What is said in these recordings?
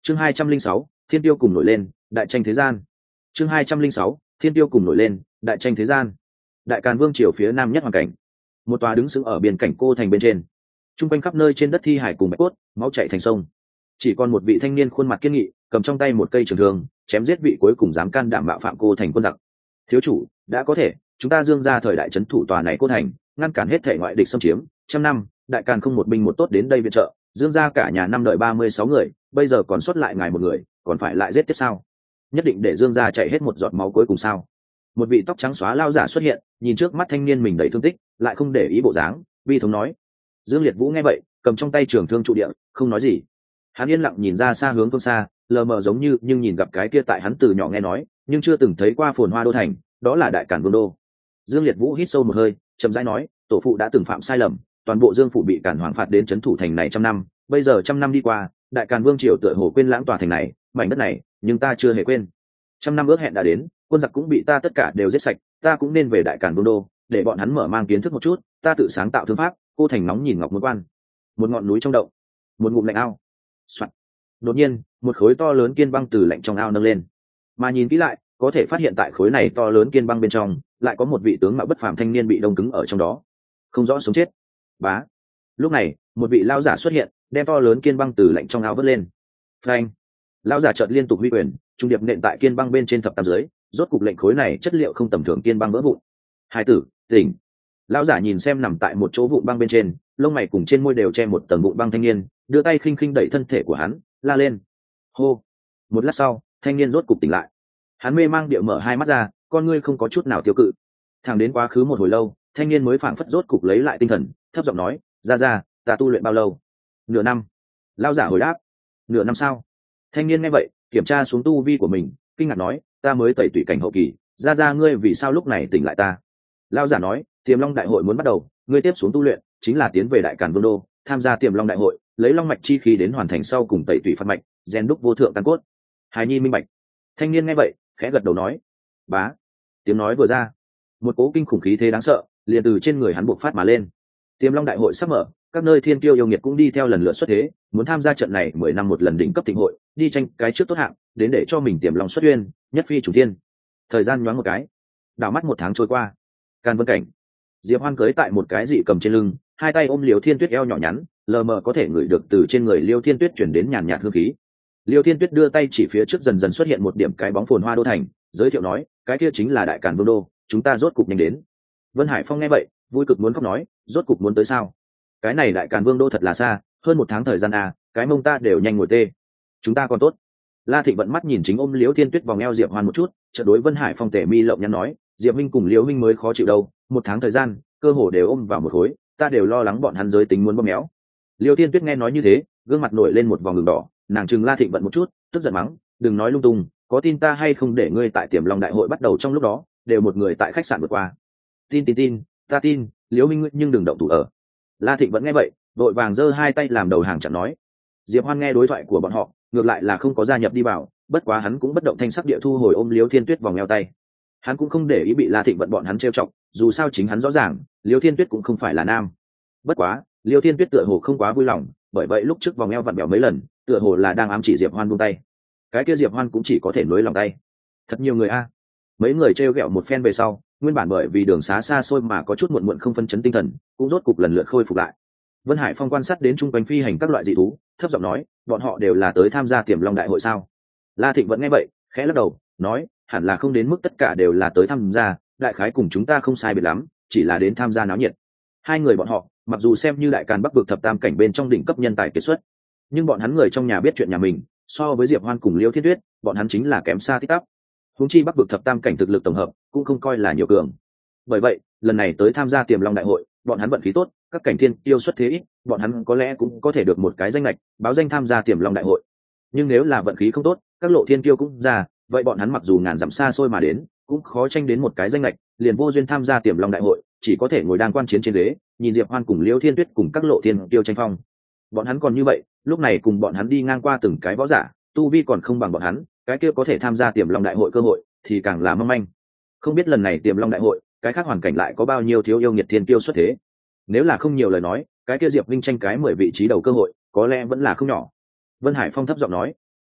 Chương 206, Thiên Tiêu cùng nổi lên, đại tranh thế gian. Chương 206, Thiên Tiêu cùng nổi lên, đại tranh thế gian. Đại Càn Vương triều phía nam nhất hoàn cảnh. Một tòa đứng sững ở biên cảnh cô thành bên trên. Trung quanh khắp nơi trên đất thi hải cùng bạch cốt, máu chảy thành sông. Chỉ còn một vị thanh niên khuôn mặt kiên nghị, cầm trong tay một cây trường thương, chém giết vị cuối cùng dám can đảm mạo phạm cô thành quân giặc. Thiếu chủ, đã có thể, chúng ta Dương ra thời đại trấn thủ tòa này cô thành, ngăn cản hết thể ngoại địch xâm chiếm. Trăm năm, Đại Càn không một binh một tốt đến đây viện trợ, Dương ra cả nhà năm đợi 36 người, bây giờ còn sót lại ngài một người, còn phải lại giết tiếp sao? Nhất định để Dương ra chạy hết một giọt máu cuối cùng sao? Một vị tóc trắng xóa lao giả xuất hiện, nhìn trước mắt thanh niên mình đầy thương tích, lại không để ý bộ dáng, bi thống nói. Dương Liệt Vũ nghe vậy, cầm trong tay trường thương trụ địa, không nói gì. Hắn yên lặng nhìn ra xa hướng phương xa, lờ mờ giống như nhưng nhìn gặp cái kia tại hắn từ nhỏ nghe nói, nhưng chưa từng thấy qua phồn hoa đô thành, đó là Đại Càn Vương đô. Dương Liệt Vũ hít sâu một hơi, chậm rãi nói, tổ phụ đã từng phạm sai lầm, toàn bộ Dương phủ bị Càn Hoàng phạt đến trấn thủ thành này trăm năm, bây giờ trăm năm đi qua, Đại Càn Vương triều tựa hồ quên lãng tòa thành này, mảnh đất này, nhưng ta chưa hề quên. Trăm năm ước hẹn đã đến, quân giặc cũng bị ta tất cả đều giết sạch, ta cũng nên về Đại Càn Vương đô, để bọn hắn mở mang kiến thức một chút, ta tự sáng tạo thương pháp, cô thành nóng nhìn ngọc muốn quan. Một ngọn núi trong động, một ngụm lạnh ao. Soạn. Đột nhiên, một khối to lớn kiên băng từ lạnh trong ao nâng lên, mà nhìn kỹ lại, có thể phát hiện tại khối này to lớn kiên băng bên trong, lại có một vị tướng mạo bất phàm thanh niên bị đông cứng ở trong đó, không rõ sống chết. Bá. Lúc này, một vị lão giả xuất hiện, đem to lớn kiên băng từ lạnh trong ao vớt lên. Phanh. Lão giả chợt liên tục huy quyền, trung điệp nện tại kiên băng bên trên thập tam dưới, rốt cục lệnh khối này chất liệu không tầm thường kiên băng vỡ vụn. Hai tử, tỉnh. Lão giả nhìn xem nằm tại một chỗ vụn băng bên trên, lông mày cùng trên môi đều che một tầng vụn băng thanh niên, đưa tay khinh khinh đẩy thân thể của hắn, la lên. Hô. Một lát sau, thanh niên rốt cục tỉnh lại. Hắn mê mang địa mở hai mắt ra, con ngươi không có chút nào tiêu cự. Thẳng đến quá khứ một hồi lâu, thanh niên mới phảng phất rốt cục lấy lại tinh thần, thấp giọng nói, ra, ta tu luyện bao lâu? Nửa năm. Lão giả hồi đáp. Nửa năm sao? Thanh niên nghe vậy, kiểm tra xuống tu vi của mình, kinh ngạc nói, ta mới tẩy tủy cảnh hậu kỳ, ra ngươi vì sao lúc này tỉnh lại ta? Lão giả nói, Tiềm Long đại hội muốn bắt đầu, ngươi tiếp xuống tu luyện chính là tiến về Đại Càn Vương đô, tham gia Tiềm Long đại hội, lấy long mạch chi khí đến hoàn thành sau cùng tẩy tủy phát mạch, rèn đúc vô thượng căn cốt. Hài nhi minh bạch. Thanh niên nghe vậy, khẽ gật đầu nói. Bá. Tiếng nói vừa ra, một cỗ kinh khủng khí thế đáng sợ liền từ trên người hắn bộc phát mà lên. Tiềm Long đại hội sắp mở, các nơi thiên kiêu yêu nghiệt cũng đi theo lần lượt xuất thế, muốn tham gia trận này 10 năm một lần đỉnh cấp thịnh hội, đi tranh cái trước tốt hạng, đến để cho mình Tiềm Long xuất uyên, nhất phi chủ thiên. Thời gian nhoáng một cái, đảo mắt một tháng trôi qua. Càn Vân cảnh, Diệp Hoan cưỡi tại một cái dị cầm trên lưng, hai tay ôm Liêu Thiên Tuyết eo nhỏ nhắn, lờ mờ có thể ngửi được từ trên người Liêu Thiên Tuyết chuyển đến nhàn nhạt hương khí. Liêu Thiên Tuyết đưa tay chỉ phía trước dần dần xuất hiện một điểm cái bóng phồn hoa đô thành, giới thiệu nói, cái kia chính là Đại Càn Vương đô, chúng ta rốt cục nhanh đến. Vân Hải Phong nghe vậy, vui cực muốn khóc nói, rốt cục muốn tới sao? Cái này Đại Càn Vương đô thật là xa, hơn một tháng thời gian à, cái mông ta đều nhanh ngồi tê. Chúng ta còn tốt. La Thịnh vận mắt nhìn chính ôm Liêu Thiên Tuyết vòng eo Diệp Hoan một chút, chợt đối Vân Hải Phong tể mi lộng nhắn nói, Diệp Minh cùng Liêu Minh mới khó chịu đâu, một tháng thời gian, cơ hồ đều ôm vào một khối, ta đều lo lắng bọn hắn giới tính muốn bóp méo. Liêu Thiên Tuyết nghe nói như thế, gương mặt nổi lên một vòng đường đỏ, nàng trừng La Thịnh vận một chút, tức giận mắng, đừng nói lung tung, có tin ta hay không để ngươi tại Tiềm Long đại hội bắt đầu trong lúc đó, đều một người tại khách sạn vượt qua. Tin, ta tin, Liêu Minh nhưng đừng động thủ ở. La Thịnh vẫn nghe vậy, đội vàng giơ hai tay làm đầu hàng chặn nói. Diệp Hoan nghe đối thoại của bọn họ, ngược lại là không có gia nhập đi vào, bất quá hắn cũng bất động thanh sắc địa thu hồi ôm Liêu Thiên Tuyết vòng eo tay. Hắn cũng không để ý bị La Thịnh vận bọn hắn trêu chọc, dù sao chính hắn rõ ràng, Liêu Thiên Tuyết cũng không phải là nam. Bất quá, Liêu Thiên Tuyết tựa hồ không quá vui lòng, bởi vậy lúc trước vòng eo vặn bẹo mấy lần, tựa hồ là đang ám chỉ Diệp Hoan buông tay. Cái kia Diệp Hoan cũng chỉ có thể nối lòng tay. Thật nhiều người a. Mấy người trêu ghẹo một phen về sau, nguyên bản bởi vì đường xá xa xôi mà có chút muộn không phân chấn tinh thần, cũng rốt cục lần lượt khôi phục lại. Vân Hải Phong quan sát đến trung quanh phi hành các loại dị thú, thấp giọng nói, bọn họ đều là tới tham gia Tiềm Long đại hội sao? La Thịnh vẫn nghe vậy, khẽ lắc đầu, nói, hẳn là không đến mức tất cả đều là tới tham gia, đại khái cùng chúng ta không sai biệt lắm, chỉ là đến tham gia náo nhiệt. Hai người bọn họ, mặc dù xem như Đại Càn Bắc vực thập tam cảnh bên trong đỉnh cấp nhân tài kiệt xuất, nhưng bọn hắn người trong nhà biết chuyện nhà mình, so với Diệp Hoan cùng Liêu Thiên Tuyết, bọn hắn chính là kém xa tít tắp. Huống chi Bắc vực thập tam cảnh thực lực tổng hợp cũng không coi là nhiều cường. Bởi vậy, lần này tới tham gia Tiềm Long đại hội, bọn hắn vận khí tốt, các cảnh thiên tiêu xuất thế ít, bọn hắn có lẽ cũng có thể được một cái danh lệch, báo danh tham gia Tiềm Long đại hội. Nhưng nếu là vận khí không tốt, các lộ thiên tiêu cũng ra, vậy bọn hắn mặc dù ngàn dặm xa xôi mà đến, cũng khó tranh đến một cái danh lệch, liền vô duyên tham gia Tiềm Long đại hội, chỉ có thể ngồi đang quan chiến trên ghế, nhìn Diệp Hoan cùng Liêu Thiên Tuyết cùng các lộ thiên tiêu tranh phong. Bọn hắn còn như vậy, lúc này cùng bọn hắn đi ngang qua từng cái võ giả, tu vi còn không bằng bọn hắn, cái kia có thể tham gia Tiềm Long đại hội cơ hội thì càng là mong manh. Không biết lần này Tiềm Long đại hội, cái khác hoàn cảnh lại có bao nhiêu thiếu yêu nghiệt thiên tiêu xuất thế. Nếu là không nhiều lời nói, cái kia Diệp Vinh tranh cái 10 vị trí đầu cơ hội, có lẽ vẫn là không nhỏ. Vân Hải Phong thấp giọng nói.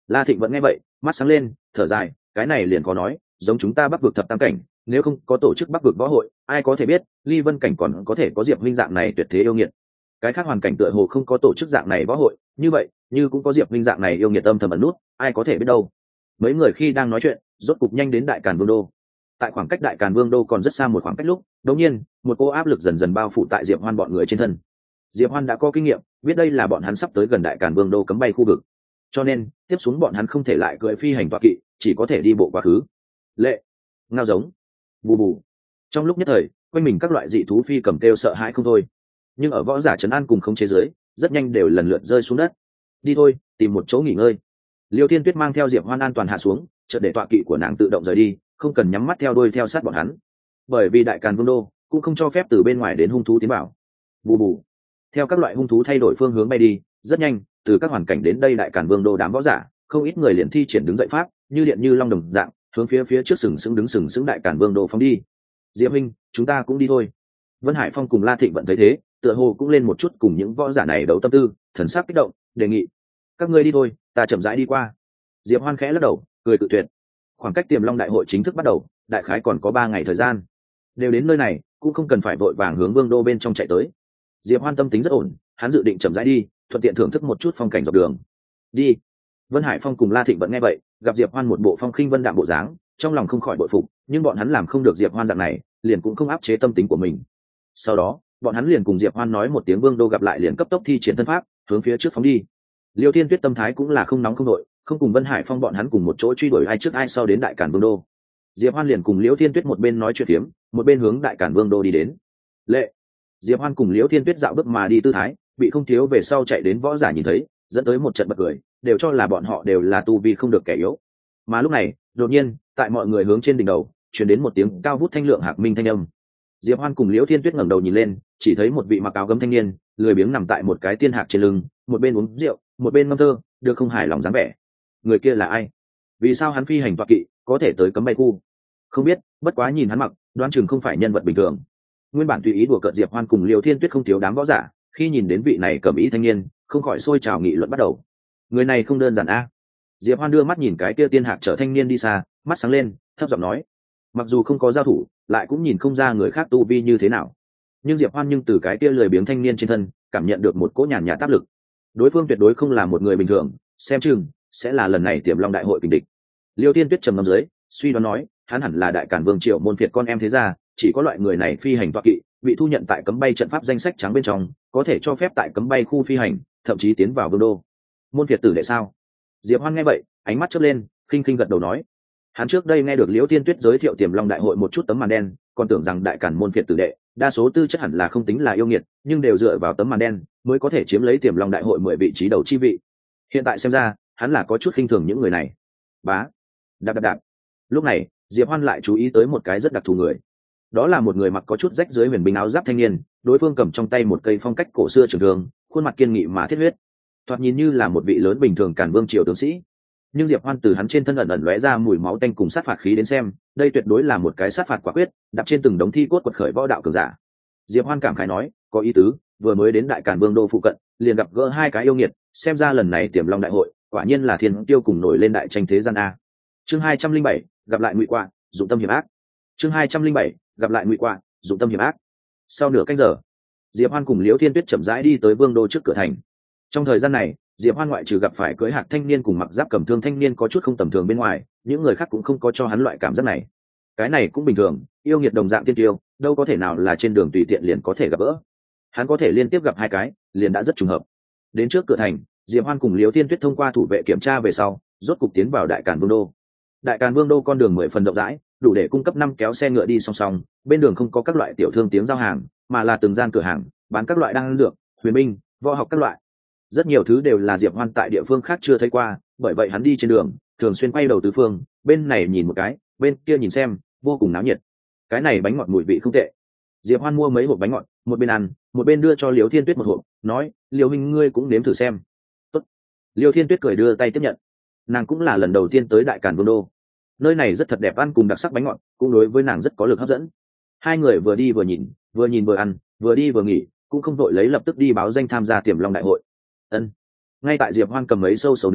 La Thịnh vẫn nghe vậy, mắt sáng lên, thở dài, cái này liền có nói, giống chúng ta Bắc vực thập tam cảnh, nếu không có tổ chức Bắc vực võ hội, ai có thể biết, Ly Vân cảnh còn có thể có Diệp huynh dạng này tuyệt thế yêu nghiệt. Cái khác hoàn cảnh tựa hồ không có tổ chức dạng này võ hội, như vậy, như cũng có Diệp huynh dạng này yêu nghiệt âm thầm ẩn nút, ai có thể biết đâu. Mấy người khi đang nói chuyện, rốt cục nhanh đến Đại Càn Vương đô. Tại khoảng cách Đại Càn Vương đô còn rất xa một khoảng cách lúc, đột nhiên, một cô áp lực dần dần bao phủ tại Diệp Hoan bọn người trên thân. Diệp Hoan đã có kinh nghiệm, biết đây là bọn hắn sắp tới gần Đại Càn Vương đô cấm bay khu vực, cho nên tiếp xuống bọn hắn không thể lại cưỡi phi hành tọa kỵ, chỉ có thể đi bộ quá khứ. Lệ, ngao giống, bù bù. Trong lúc nhất thời, quanh mình các loại dị thú phi cầm kêu sợ hãi không thôi. Nhưng ở võ giả trấn an cùng không chế giới, rất nhanh đều lần lượt rơi xuống đất. Đi thôi, tìm một chỗ nghỉ ngơi. Liêu Thiên Tuyết mang theo Diệp Hoan an toàn hạ xuống, chợt để tọa kỵ của nàng tự động rời đi, không cần nhắm mắt theo đuôi theo sát bọn hắn. Bởi vì Đại Càn Vương đô cũng không cho phép từ bên ngoài đến hung thú tiến vào. Bù bù. Theo các loại hung thú thay đổi phương hướng bay đi, rất nhanh, từ các hoàn cảnh đến đây Đại Càn Vương đô đám võ giả, không ít người liền thi triển đứng dậy pháp, như điện như long đồng dạng, hướng phía trước sừng sững Đại Càn Vương đô phóng đi. Diệp huynh, chúng ta cũng đi thôi. Vân Hải Phong cùng La Thịnh vẫn thấy thế, tựa hồ cũng lên một chút cùng những võ giả này đấu tâm tư, thần sắc kích động, đề nghị: các ngươi đi thôi, ta chậm rãi đi qua. Diệp Hoan khẽ lắc đầu, cười cự tuyệt. Khoảng cách Tiềm Long đại hội chính thức bắt đầu, đại khái còn có 3 ngày thời gian. Đều đến nơi này, cũng không cần phải vội vàng hướng Vương đô bên trong chạy tới. Diệp Hoan tâm tính rất ổn, hắn dự định chậm rãi đi, thuận tiện thưởng thức một chút phong cảnh dọc đường. Đi. Vân Hải Phong cùng La Thịnh vẫn nghe vậy, gặp Diệp Hoan một bộ phong khinh vân đạm bộ dáng, trong lòng không khỏi bội phục, nhưng bọn hắn làm không được Diệp Hoan dạng này, liền cũng không áp chế tâm tính của mình. Sau đó, bọn hắn liền cùng Diệp Hoan nói một tiếng Vương đô gặp lại liền cấp tốc thi triển thân pháp, hướng phía trước phóng đi. Liêu Thiên Tuyết tâm thái cũng là không nóng không nội, không cùng Vân Hải Phong bọn hắn cùng một chỗ truy đuổi ai trước ai sau đến Đại Càn Vương đô. Diệp Hoan liền cùng Liêu Thiên Tuyết một bên nói chuyện phiếm, một bên hướng Đại Càn Vương đô đi đến. Lệ. Diệp Hoan cùng Liêu Thiên Tuyết dạo bước mà đi tư thái, bị không thiếu về sau chạy đến võ giả nhìn thấy, dẫn tới một trận bật cười, đều cho là bọn họ đều là tu vi không được kẻ yếu. Mà lúc này, đột nhiên, tại mọi người hướng trên đỉnh đầu, truyền đến một tiếng cao vút thanh lượng hạc minh thanh âm. Diệp Hoan cùng Liễu Thiên Tuyết ngẩng đầu nhìn lên, chỉ thấy một vị mặc áo gấm thanh niên, lười biếng nằm tại một cái tiên hạc trên lưng, một bên uống rượu, một bên ngâm thơ, được không hài lòng dáng vẻ. Người kia là ai? Vì sao hắn phi hành tọa kỵ, có thể tới cấm bay khu? Không biết, bất quá nhìn hắn mặc, đoán chừng không phải nhân vật bình thường. Nguyên bản tùy ý đùa cợt Diệp Hoan cùng Liễu Thiên Tuyết không thiếu đám võ giả, khi nhìn đến vị này cẩm ý thanh niên, không khỏi sôi trào nghị luận bắt đầu. Người này không đơn giản a. Diệp Hoan đưa mắt nhìn cái kia tiên hạc chở thanh niên đi xa, mắt sáng lên, thấp giọng nói: mặc dù không có giao thủ, lại cũng nhìn không ra người khác tu vi như thế nào, nhưng Diệp Hoan từ cái kia lười biếng thanh niên trên thân cảm nhận được một cỗ nhàn nhạt áp lực. Đối phương tuyệt đối không là một người bình thường, xem chừng sẽ là lần này Tiềm Long đại hội kình địch. Liêu Tiên Tuyết trầm ngâm dưới, suy đoán nói, hắn hẳn là Đại Càn Vương Triệu môn phiệt con em thế gia, chỉ có loại người này phi hành tọa kỵ, bị thu nhận tại cấm bay trận pháp danh sách trắng bên trong, có thể cho phép tại cấm bay khu phi hành, thậm chí tiến vào vương đô. Môn phiệt tử đệ sao? Diệp Hoan nghe vậy, ánh mắt chớp lên, khinh khinh gật đầu nói. Hắn trước đây nghe được Liễu Tiên Tuyết giới thiệu Tiềm Long đại hội một chút tấm màn đen, còn tưởng rằng Đại Càn môn phiệt tử đệ, đa số tư chất hẳn là không tính là yêu nghiệt, nhưng đều dựa vào tấm màn đen mới có thể chiếm lấy Tiềm Long đại hội 10 vị trí đầu chi vị. Hiện tại xem ra, hắn là có chút khinh thường những người này. Bá, đạp đạp đạp. Lúc này, Diệp Hoan lại chú ý tới một cái rất đặc thù người. Đó là một người mặc có chút rách dưới huyền binh áo giáp thanh niên, đối phương cầm trong tay một cây phong cách cổ xưa trường thương, khuôn mặt kiên nghị mà thiết huyết, thoạt nhìn như là một vị lớn bình thường Càn Vương triều tướng sĩ. Nhưng Diệp Hoan từ hắn trên thân ẩn ẩn lóe ra mùi máu tanh cùng sát phạt khí đến xem, đây tuyệt đối là một cái sát phạt quả quyết, đạp trên từng đống thi cốt quật khởi võ đạo cường giả. Diệp Hoan cảm khái nói, có ý tứ, vừa mới đến Đại Càn Vương đô phụ cận, liền gặp gỡ hai cái yêu nghiệt, xem ra lần này Tiềm Long đại hội, quả nhiên là thiên tiêu cùng nổi lên đại tranh thế gian a. Chương 207, gặp lại Ngụy Quạ, dụng tâm hiểm ác. Chương 207, gặp lại Ngụy Quạ, dụng tâm hiểm ác. Sau nửa canh giờ, Diệp Hoan cùng Liễu Thiên Tuyết chậm rãi đi tới Vương đô trước cửa thành. Trong thời gian này, Diệp Hoan ngoại trừ gặp phải cưỡi hạc thanh niên cùng mặc giáp cầm thương thanh niên có chút không tầm thường bên ngoài, những người khác cũng không có cho hắn loại cảm giác này. Cái này cũng bình thường, yêu nghiệt đồng dạng tiên tiêu, đâu có thể nào là trên đường tùy tiện liền có thể gặp gỡ. Hắn có thể liên tiếp gặp hai cái, liền đã rất trùng hợp. Đến trước cửa thành, Diệp Hoan cùng Liễu Thiên Tuyết thông qua thủ vệ kiểm tra về sau, rốt cục tiến vào Đại Càn Vương đô. Đại Càn Vương đô con đường 10 phần rộng rãi, đủ để cung cấp 5 kéo xe ngựa đi song song, bên đường không có các loại tiểu thương tiếng giao hàng, mà là từng gian cửa hàng, bán các loại đan dược, huyền binh, võ học các loại. Rất nhiều thứ đều là Diệp Hoan tại địa phương khác chưa thấy qua, bởi vậy hắn đi trên đường thường xuyên quay đầu tứ phương, bên này nhìn một cái, bên kia nhìn xem, vô cùng náo nhiệt. Cái này bánh ngọt mùi vị không tệ. Diệp Hoan mua mấy hộp bánh ngọt, một bên ăn, một bên đưa cho Liễu Thiên Tuyết một hộp, nói, Liễu huynh ngươi cũng nếm thử xem. Tốt. Liễu Thiên Tuyết cười đưa tay tiếp nhận. Nàng cũng là lần đầu tiên tới Đại Càn Vương đô. Nơi này rất thật đẹp, ăn cùng đặc sắc bánh ngọt, cũng đối với nàng rất có lực hấp dẫn. Hai người vừa đi vừa nhìn vừa ăn, vừa đi vừa nghỉ, cũng không vội lấy lập tức đi báo danh tham gia Tiềm Long đại hội. Ân. Ngay tại Diệp Hoan cầm mấy sâu sầu nướng,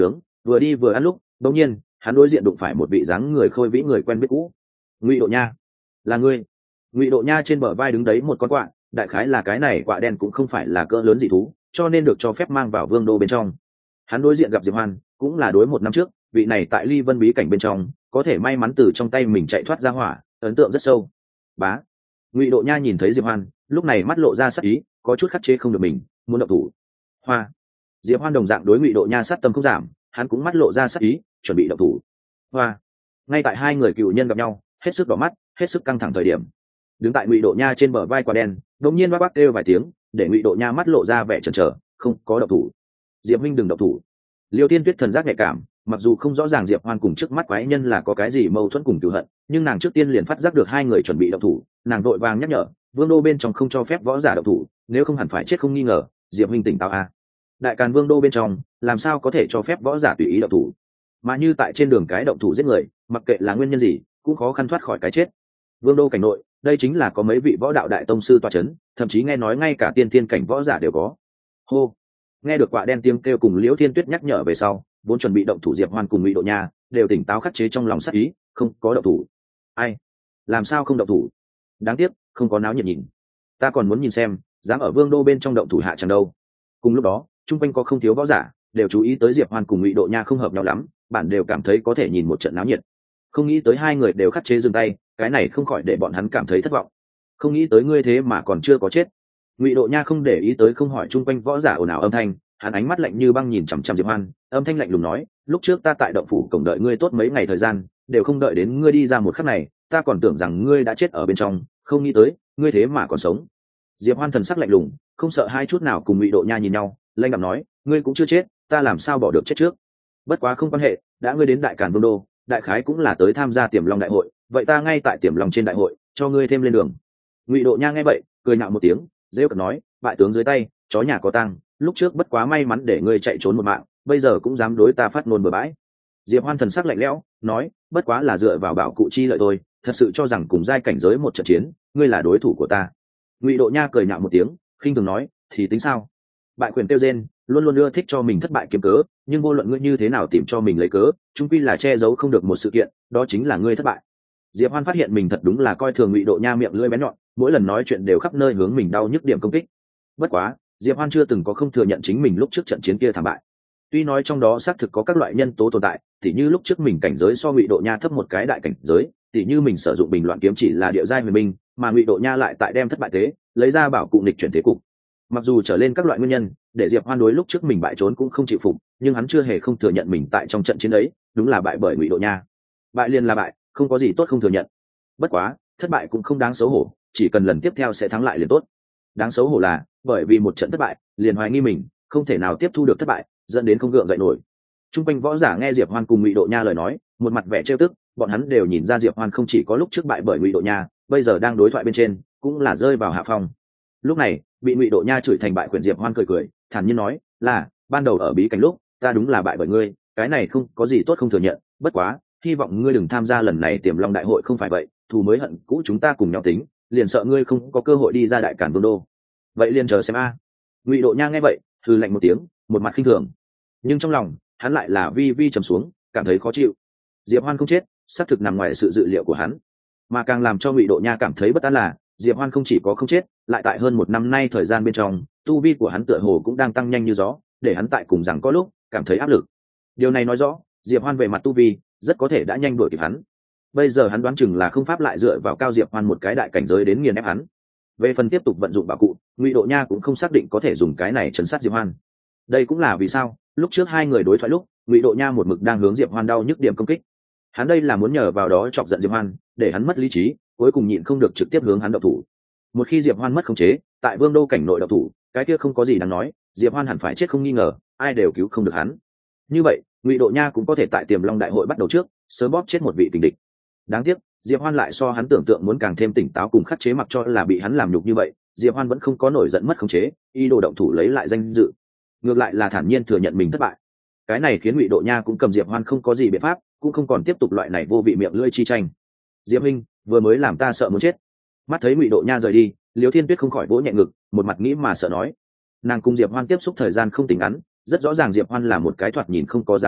Vừa đi vừa ăn lúc đột nhiên hắn đối diện đụng phải một vị dáng người khôi vĩ người quen biết cũ. Ngụy Độ Nha, là ngươi? Ngụy Độ Nha trên bờ vai đứng đấy một con quạ, đại khái là cái này quạ đen cũng không phải là cỡ lớn dị thú, cho nên được cho phép mang vào vương đô bên trong. Hắn đối diện gặp Diệp Hoan cũng là đối một năm trước, vị này tại Ly Vân bí cảnh bên trong có thể may mắn từ trong tay mình chạy thoát ra hỏa, ấn tượng rất sâu. Bá. Ngụy Độ Nha nhìn thấy Diệp Hoan, lúc này mắt lộ ra sát ý, có chút khắc chế không được mình, muốn động thủ. Hoa. Diệp Hoan đồng dạng đối Ngụy Độ Nha sát tâm không giảm, hắn cũng mắt lộ ra sát ý, chuẩn bị động thủ. Hoa. Ngay tại hai người cựu nhân gặp nhau, hết sức đỏ mắt, hết sức căng thẳng thời điểm, đứng tại Ngụy Độ Nha trên bờ vai quả đen, đột nhiên bác bác kêu vài tiếng, để Ngụy Độ Nha mắt lộ ra vẻ chần chờ, không có động thủ. Diệp huynh đừng động thủ. Liêu Tiên Tuyết thần giác nhạy cảm, mặc dù không rõ ràng Diệp Hoan cùng trước mắt quái nhân là có cái gì mâu thuẫn cùng cừu hận, nhưng nàng trước tiên liền phát giác được hai người chuẩn bị động thủ, nàng vội vàng nhắc nhở, vương đô bên trong không cho phép võ giả động thủ, nếu không hẳn phải chết không nghi ngờ. Diệp huynh tỉnh táo a. Đại Càn vương đô bên trong, làm sao có thể cho phép võ giả tùy ý động thủ? Mà như tại trên đường cái động thủ giết người, mặc kệ là nguyên nhân gì, cũng khó khăn thoát khỏi cái chết. Vương đô cảnh nội, đây chính là có mấy vị võ đạo đại tông sư tọa chấn, thậm chí nghe nói ngay cả tiên thiên cảnh võ giả đều có. Hô. Nghe được quạ đen tiếng kêu cùng Liễu Thiên Tuyết nhắc nhở về sau, vốn chuẩn bị động thủ Diệp Hoan cùng Ngụy Độ Nha đều tỉnh táo khắc chế trong lòng sát ý, không có động thủ. Ai? Làm sao không động thủ? Đáng tiếc, không có náo nhiệt nhìn. Ta còn muốn nhìn xem, dám ở vương đô bên trong động thủ hạ chẳng đâu. Cùng lúc đó, chung quanh có không thiếu võ giả, đều chú ý tới Diệp Hoan cùng Ngụy Độ Nha không hợp nhau lắm, bản đều cảm thấy có thể nhìn một trận náo nhiệt. Không nghĩ tới hai người đều khắc chế dừng tay, cái này không khỏi để bọn hắn cảm thấy thất vọng. Không nghĩ tới ngươi thế mà còn chưa có chết. Ngụy Độ Nha không để ý tới không hỏi chung quanh võ giả ồn ào âm thanh, hắn ánh mắt lạnh như băng nhìn chằm chằm Diệp Hoan, âm thanh lạnh lùng nói, lúc trước ta tại động phủ cổng đợi ngươi tốt mấy ngày thời gian, đều không đợi đến ngươi đi ra một khắc này, ta còn tưởng rằng ngươi đã chết ở bên trong, không nghĩ tới, ngươi thế mà còn sống. Diệp Hoan thần sắc lạnh lùng, không sợ hai chút nào cùng Ngụy Độ Nha nhìn nhau, lạnh đạm nói, ngươi cũng chưa chết, ta làm sao bỏ được chết trước. Bất quá không quan hệ, đã ngươi đến Đại Càn Vương đô, đại khái cũng là tới tham gia Tiềm Long đại hội, vậy ta ngay tại Tiềm Long trên đại hội, cho ngươi thêm lên đường. Ngụy Độ Nha nghe vậy, cười nhạo một tiếng, rêu cợt nói, bại tướng dưới tay, chó nhà có tang, lúc trước bất quá may mắn để ngươi chạy trốn một mạng, bây giờ cũng dám đối ta phát ngôn bừa bãi. Diệp Hoan thần sắc lạnh lẽo, nói, bất quá là dựa vào bảo cụ chi lợi thôi, thật sự cho rằng cùng giai cảnh giới một trận chiến, ngươi là đối thủ của ta. Ngụy Độ Nha cười nhạo một tiếng, khinh thường nói, thì tính sao? Bại quyền tiêu gen, luôn luôn ưa thích cho mình thất bại kiếm cớ, nhưng vô luận ngươi như thế nào tìm cho mình lấy cớ, chung quy là che giấu không được một sự kiện, đó chính là ngươi thất bại. Diệp Hoan phát hiện mình thật đúng là coi thường Ngụy Độ Nha miệng lưỡi bén nhọn, mỗi lần nói chuyện đều khắp nơi hướng mình đau nhức điểm công kích. Bất quá, Diệp Hoan chưa từng có không thừa nhận chính mình lúc trước trận chiến kia thảm bại. Tuy nói trong đó xác thực có các loại nhân tố tồn tại, tỉ như lúc trước mình cảnh giới so Ngụy Độ Nha thấp một cái đại cảnh giới, tỉ như mình sử dụng bình loạn kiếm chỉ là địa giai huyền minh, mà Ngụy Độ Nha lại tại đem thất bại tế, lấy ra bảo cụ nghịch chuyển thế cục. Mặc dù trở lên các loại nguyên nhân, để Diệp Hoan đối lúc trước mình bại trốn cũng không chịu phục, nhưng hắn chưa hề không thừa nhận mình tại trong trận chiến ấy, đúng là bại bởi Ngụy Độ Nha. Bại liền là bại, không có gì tốt không thừa nhận. Bất quá, thất bại cũng không đáng xấu hổ, chỉ cần lần tiếp theo sẽ thắng lại liền tốt. Đáng xấu hổ là, bởi vì một trận thất bại, liền hoài nghi mình, không thể nào tiếp thu được thất bại, dẫn đến không gượng dậy nổi. Trung quanh võ giả nghe Diệp Hoan cùng Ngụy Độ Nha lời nói, một mặt vẻ trêu tức, bọn hắn đều nhìn ra Diệp Hoan không chỉ có lúc trước bại bởi Ngụy Độ Nha, bây giờ đang đối thoại bên trên, cũng là rơi vào hạ phong. Lúc này, bị Ngụy Độ Nha chửi thành bại quyền Diệp Hoan cười cười, thản nhiên nói, là, ban đầu ở bí cảnh lúc, ta đúng là bại bởi ngươi, cái này không có gì tốt không thừa nhận, bất quá, hy vọng ngươi đừng tham gia lần này Tiềm Long đại hội không phải vậy, thù mới hận cũ chúng ta cùng nhau tính, liền sợ ngươi không có cơ hội đi ra Đại Càn Vương đô. Vậy liền chờ xem a. Ngụy Độ Nha nghe vậy, hừ lạnh một tiếng, một mặt khinh thường, nhưng trong lòng hắn lại là vi vi trầm xuống, cảm thấy khó chịu. Diệp Hoan không chết, xác thực nằm ngoài sự dự liệu của hắn, mà càng làm cho Ngụy Độ Nha cảm thấy bất an là Diệp Hoan không chỉ có không chết, lại tại hơn một năm nay thời gian bên trong, tu vi của hắn tựa hồ cũng đang tăng nhanh như gió, để hắn tại cùng rằng có lúc cảm thấy áp lực. Điều này nói rõ, Diệp Hoan về mặt tu vi rất có thể đã nhanh đuổi kịp hắn. Bây giờ hắn đoán chừng là không pháp lại dựa vào cao Diệp Hoan một cái đại cảnh giới đến nghiền ép hắn. Về phần tiếp tục vận dụng bảo cụ, Ngụy Độ Nha cũng không xác định có thể dùng cái này trấn sát Diệp Hoan. Đây cũng là vì sao lúc trước hai người đối thoại lúc, Ngụy Độ Nha một mực đang hướng Diệp Hoan đau nhức điểm công kích. Hắn đây là muốn nhờ vào đó chọc giận Diệp Hoan, để hắn mất lý trí, cuối cùng nhịn không được trực tiếp hướng hắn động thủ. Một khi Diệp Hoan mất khống chế, tại Vương đô cảnh nội động thủ, cái kia không có gì đáng nói, Diệp Hoan hẳn phải chết không nghi ngờ, ai đều cứu không được hắn. Như vậy, Ngụy Độ Nha cũng có thể tại Tiềm Long đại hội bắt đầu trước, sớm bóp chết một vị kình địch. Đáng tiếc, Diệp Hoan lại so hắn tưởng tượng muốn càng thêm tỉnh táo cùng khắc chế, mặc cho là bị hắn làm nhục như vậy, Diệp Hoan vẫn không có nổi giận mất khống chế, ý đồ động thủ lấy lại danh dự. Ngược lại là thản nhiên thừa nhận mình thất bại. Cái này khiến Ngụy Độ Nha cũng cầm Diệp Hoan không có gì biện pháp, cũng không còn tiếp tục loại này vô vị miệng lưỡi chi tranh. Diệp huynh, vừa mới làm ta sợ muốn chết. Mắt thấy Ngụy Độ Nha rời đi, Liêu Thiên Tuyết không khỏi vỗ nhẹ ngực, một mặt nghĩ mà sợ nói. Nàng cùng Diệp Hoan tiếp xúc thời gian không tính ngắn, rất rõ ràng Diệp Hoan là một cái thoạt nhìn không có giá đỡ,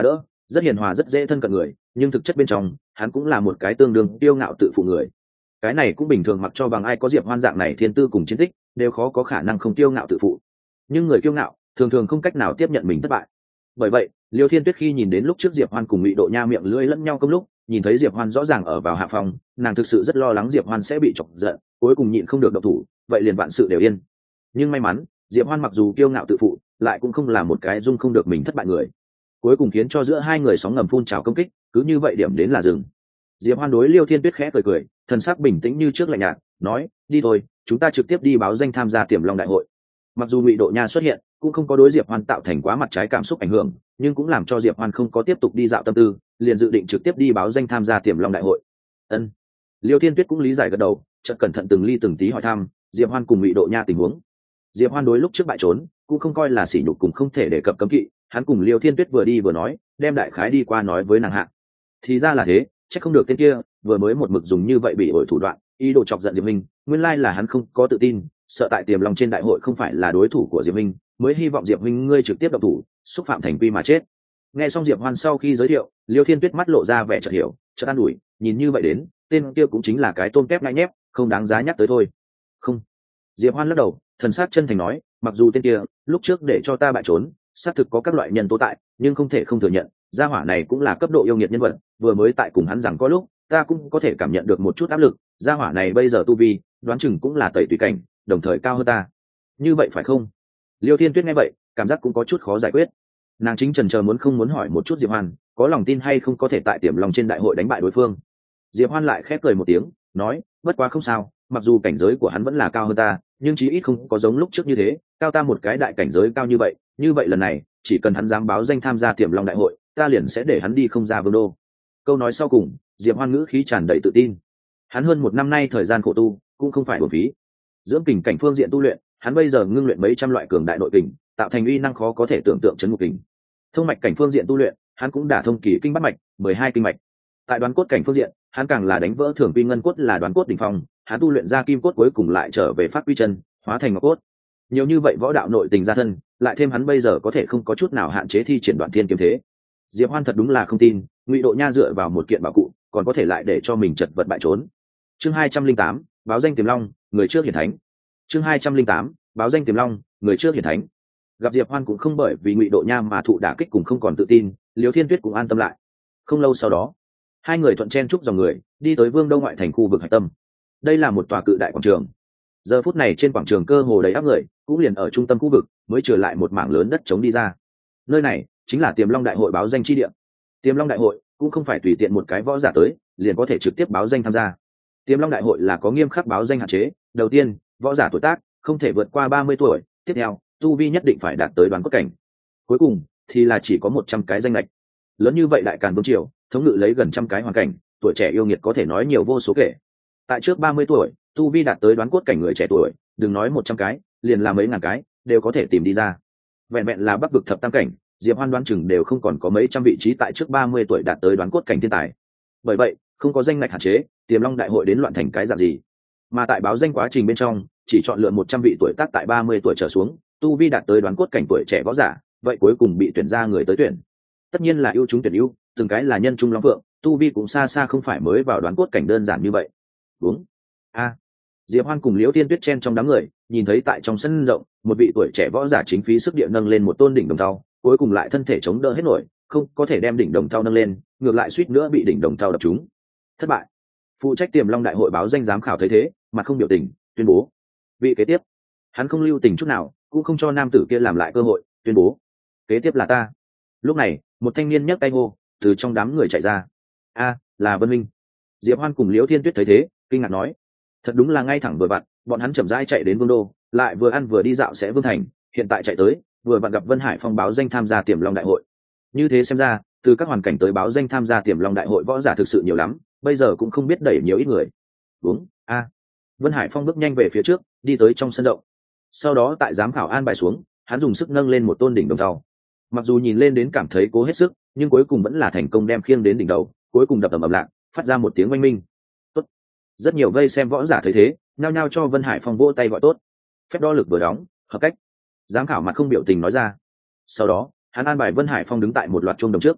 rất hiền hòa rất dễ thân cận người, nhưng thực chất bên trong hắn cũng là một cái tương đương tiêu ngạo tự phụ người. Cái này cũng bình thường, mặc cho bằng ai có Diệp Hoan dạng này thiên tư cùng chiến tích đều khó có khả năng không tiêu ngạo tự phụ, nhưng người kiêu ngạo thường thường không cách nào tiếp nhận mình thất bại. Bởi vậy Liêu Thiên Tuyết khi nhìn đến lúc trước Diệp Hoan cùng Ngụy Độ Nha miệng lưỡi lẫn nhau công lúc, nhìn thấy Diệp Hoan rõ ràng ở vào hạ phòng, nàng thực sự rất lo lắng Diệp Hoan sẽ bị chọc giận, cuối cùng nhịn không được động thủ, vậy liền vạn sự đều yên. Nhưng may mắn Diệp Hoan mặc dù kiêu ngạo tự phụ, lại cũng không là một cái dung không được mình thất bại người, cuối cùng khiến cho giữa hai người sóng ngầm phun trào công kích, cứ như vậy điểm đến là dừng. Diệp Hoan đối Liêu Thiên Tuyết khẽ cười cười, thần sắc bình tĩnh như trước lạnh nhạt, nói: đi thôi, chúng ta trực tiếp đi báo danh tham gia Tiềm Long đại hội. Mặc dù Ngụy Độ Nha xuất hiện cũng không có đối Diệp Hoan tạo thành quá mặt trái cảm xúc ảnh hưởng, nhưng cũng làm cho Diệp Hoan không có tiếp tục đi dạo tâm tư, liền dự định trực tiếp đi báo danh tham gia Tiềm Long đại hội. Ân. Liêu Thiên Tuyết cũng lý giải gật đầu, chợt cẩn thận từng ly từng tí hỏi thăm Diệp Hoan cùng Ngụy Độ Nha tình huống. Diệp Hoan đối lúc trước bại trốn cũng không coi là sỉ nhục cùng không thể đề cập cấm kỵ, hắn cùng Liêu Thiên Tuyết vừa đi vừa nói, đem đại khái đi qua nói với nàng hạ. Thì ra là thế, chắc không được tên kia vừa mới một mực dùng như vậy bị ổi thủ đoạn, ý đồ chọc giận Diệp Minh, nguyên lai là hắn không có tự tin, sợ tại Tiềm Long trên đại hội không phải là đối thủ của Diệp Minh, mới hy vọng Diệp Minh ngươi trực tiếp động thủ, xúc phạm thành quy mà chết. Nghe xong Diệp Hoan sau khi giới thiệu, Liêu Thiên Tuyết mắt lộ ra vẻ chợt hiểu, chợt an ủi, nhìn như vậy đến, tên kia cũng chính là cái tôm tép ngại nhép, không đáng giá nhắc tới thôi. Không. Diệp Hoan lắc đầu, thần sắc chân thành nói, mặc dù tên kia lúc trước để cho ta bại trốn, xác thực có các loại nhân tố tại, nhưng không thể không thừa nhận, gia hỏa này cũng là cấp độ yêu nghiệt nhân vật, vừa mới tại cùng hắn rằng có lúc, ta cũng có thể cảm nhận được một chút áp lực, gia hỏa này bây giờ tu vi, đoán chừng cũng là tẩy tùy cảnh, đồng thời cao hơn ta. Như vậy phải không? Liêu Thiên Tuyết nghe vậy, cảm giác cũng có chút khó giải quyết. Nàng chính chần chờ muốn không muốn hỏi một chút Diệp Hoan, có lòng tin hay không có thể tại Tiềm Long trên đại hội đánh bại đối phương. Diệp Hoan lại khép cười một tiếng, nói, bất quá không sao, mặc dù cảnh giới của hắn vẫn là cao hơn ta, nhưng chí ít không có giống lúc trước như thế, cao ta một cái đại cảnh giới cao như vậy lần này, chỉ cần hắn dám báo danh tham gia Tiềm Long đại hội, ta liền sẽ để hắn đi không ra vương đô. Câu nói sau cùng, Diệp Hoan ngữ khí tràn đầy tự tin. Hắn hơn một năm nay thời gian khổ tu, cũng không phải uổng phí. Dưỡng kình cảnh phương diện tu luyện, hắn bây giờ ngưng luyện mấy trăm loại cường đại nội kình, tạo thành uy năng khó có thể tưởng tượng chấn ngục kình. Thông mạch cảnh phương diện tu luyện, hắn cũng đả thông kỳ kinh bát mạch, 12 kinh mạch. Tại đoán cốt cảnh phương diện, hắn càng là đánh vỡ thường quy ngân cốt là đoán cốt đỉnh phong, hắn tu luyện ra kim cốt cuối cùng lại trở về phát quy chân, hóa thành ngọc cốt. Nhiều như vậy võ đạo nội tình ra thân, lại thêm hắn bây giờ có thể không có chút nào hạn chế thi triển đoạn thiên kiếm thế. Diệp Hoan thật đúng là không tin, Ngụy Độ Nha dựa vào một kiện bảo cụ, còn có thể lại để cho mình chật vật bại trốn. Chương 208, báo danh Tiềm Long, người trước hiển thánh. Chương 208, báo danh Tiềm Long, người trước hiển thánh. Gặp Diệp Hoan cũng không bởi vì Ngụy Độ Nha mà thụ đả kích cùng không còn tự tin, Liêu Thiên Tuyết cũng an tâm lại. Không lâu sau đó, hai người thuận chen chúc dòng người, đi tới Vương Đông ngoại thành khu vực hạch tâm. Đây là một tòa cự đại quảng trường. Giờ phút này trên quảng trường cơ hồ đầy áp người, cũng liền ở trung tâm khu vực, mới trở lại một mảng lớn đất trống đi ra. Nơi này chính là Tiềm Long đại hội báo danh chi địa. Tiềm Long đại hội cũng không phải tùy tiện một cái võ giả tới, liền có thể trực tiếp báo danh tham gia. Tiềm Long đại hội là có nghiêm khắc báo danh hạn chế, đầu tiên, võ giả tuổi tác không thể vượt qua 30 tuổi, tiếp theo, tu vi nhất định phải đạt tới đoán cốt cảnh. Cuối cùng thì là chỉ có 100 cái danh lệch. Lớn như vậy đại càn vương triều, thống ngự lấy gần trăm cái hoàn cảnh, tuổi trẻ yêu nghiệt có thể nói nhiều vô số kể. Tại trước 30 tuổi, tu vi đạt tới đoán cốt cảnh người trẻ tuổi, đừng nói 100 cái, liền là mấy ngàn cái, đều có thể tìm đi ra. Vẹn vẹn là Bắc vực thập tam cảnh, Diệp Hoan đoán chừng đều không còn có mấy trăm vị trí tại trước 30 tuổi đạt tới đoán cốt cảnh thiên tài. Bởi vậy, không có danh ngạch hạn chế, Tiềm Long đại hội đến loạn thành cái dạng gì. Mà tại báo danh quá trình bên trong, chỉ chọn lựa 100 vị tuổi tác tại 30 tuổi trở xuống, tu vi đạt tới đoán cốt cảnh tuổi trẻ võ giả, vậy cuối cùng bị tuyển ra người tới tuyển. Tất nhiên là ưu chúng tuyển ưu, từng cái là nhân trung long phượng, tu vi cũng xa xa không phải mới vào đoán cốt cảnh đơn giản như vậy. Đúng. Diệp Hoan cùng Liễu Tiên Tuyết chen trong đám người, nhìn thấy tại trong sân rộng, một vị tuổi trẻ võ giả chính phí sức địa nâng lên một tôn đỉnh đồng thau, cuối cùng lại thân thể chống đỡ hết nổi, không có thể đem đỉnh đồng thau nâng lên, ngược lại suýt nữa bị đỉnh đồng thau đập trúng. Thất bại. Phụ trách Tiềm Long đại hội báo danh giám khảo thấy thế, mặt không biểu tình, tuyên bố: vị kế tiếp. Hắn không lưu tình chút nào, cũng không cho nam tử kia làm lại cơ hội, tuyên bố: kế tiếp là ta. Lúc này, một thanh niên nhấc tay hô, từ trong đám người chạy ra. Là Vân Minh. Diệp Hoan cùng Liễu Thiên Tuyết thấy thế, kinh ngạc nói: thật đúng là ngay thẳng vừa vặn, bọn hắn chậm rãi chạy đến Vương đô, lại vừa ăn vừa đi dạo sẽ Vương thành, hiện tại chạy tới, vừa vặn gặp Vân Hải Phong báo danh tham gia Tiềm Long đại hội. Như thế xem ra, từ các hoàn cảnh tới báo danh tham gia Tiềm Long đại hội võ giả thực sự nhiều lắm, bây giờ cũng không biết đẩy nhiều ít người. Vân Hải Phong bước nhanh về phía trước, đi tới trong sân rộng. Sau đó tại giám khảo an bài xuống, hắn dùng sức nâng lên một tôn đỉnh đồng thau. Mặc dù nhìn lên đến cảm thấy cố hết sức, nhưng cuối cùng vẫn là thành công đem khiêng đến đỉnh đầu, cuối cùng đập ầm ầm lạc, phát ra một tiếng oanh minh. Tốt. Rất nhiều vây xem võ giả thấy thế, nhao nhao cho Vân Hải Phong vỗ tay gọi tốt. Phép đo lực vừa đóng, hợp cách. Giám khảo mặt không biểu tình nói ra. Sau đó, hắn an bài Vân Hải Phong đứng tại một loạt chuông đồng trước.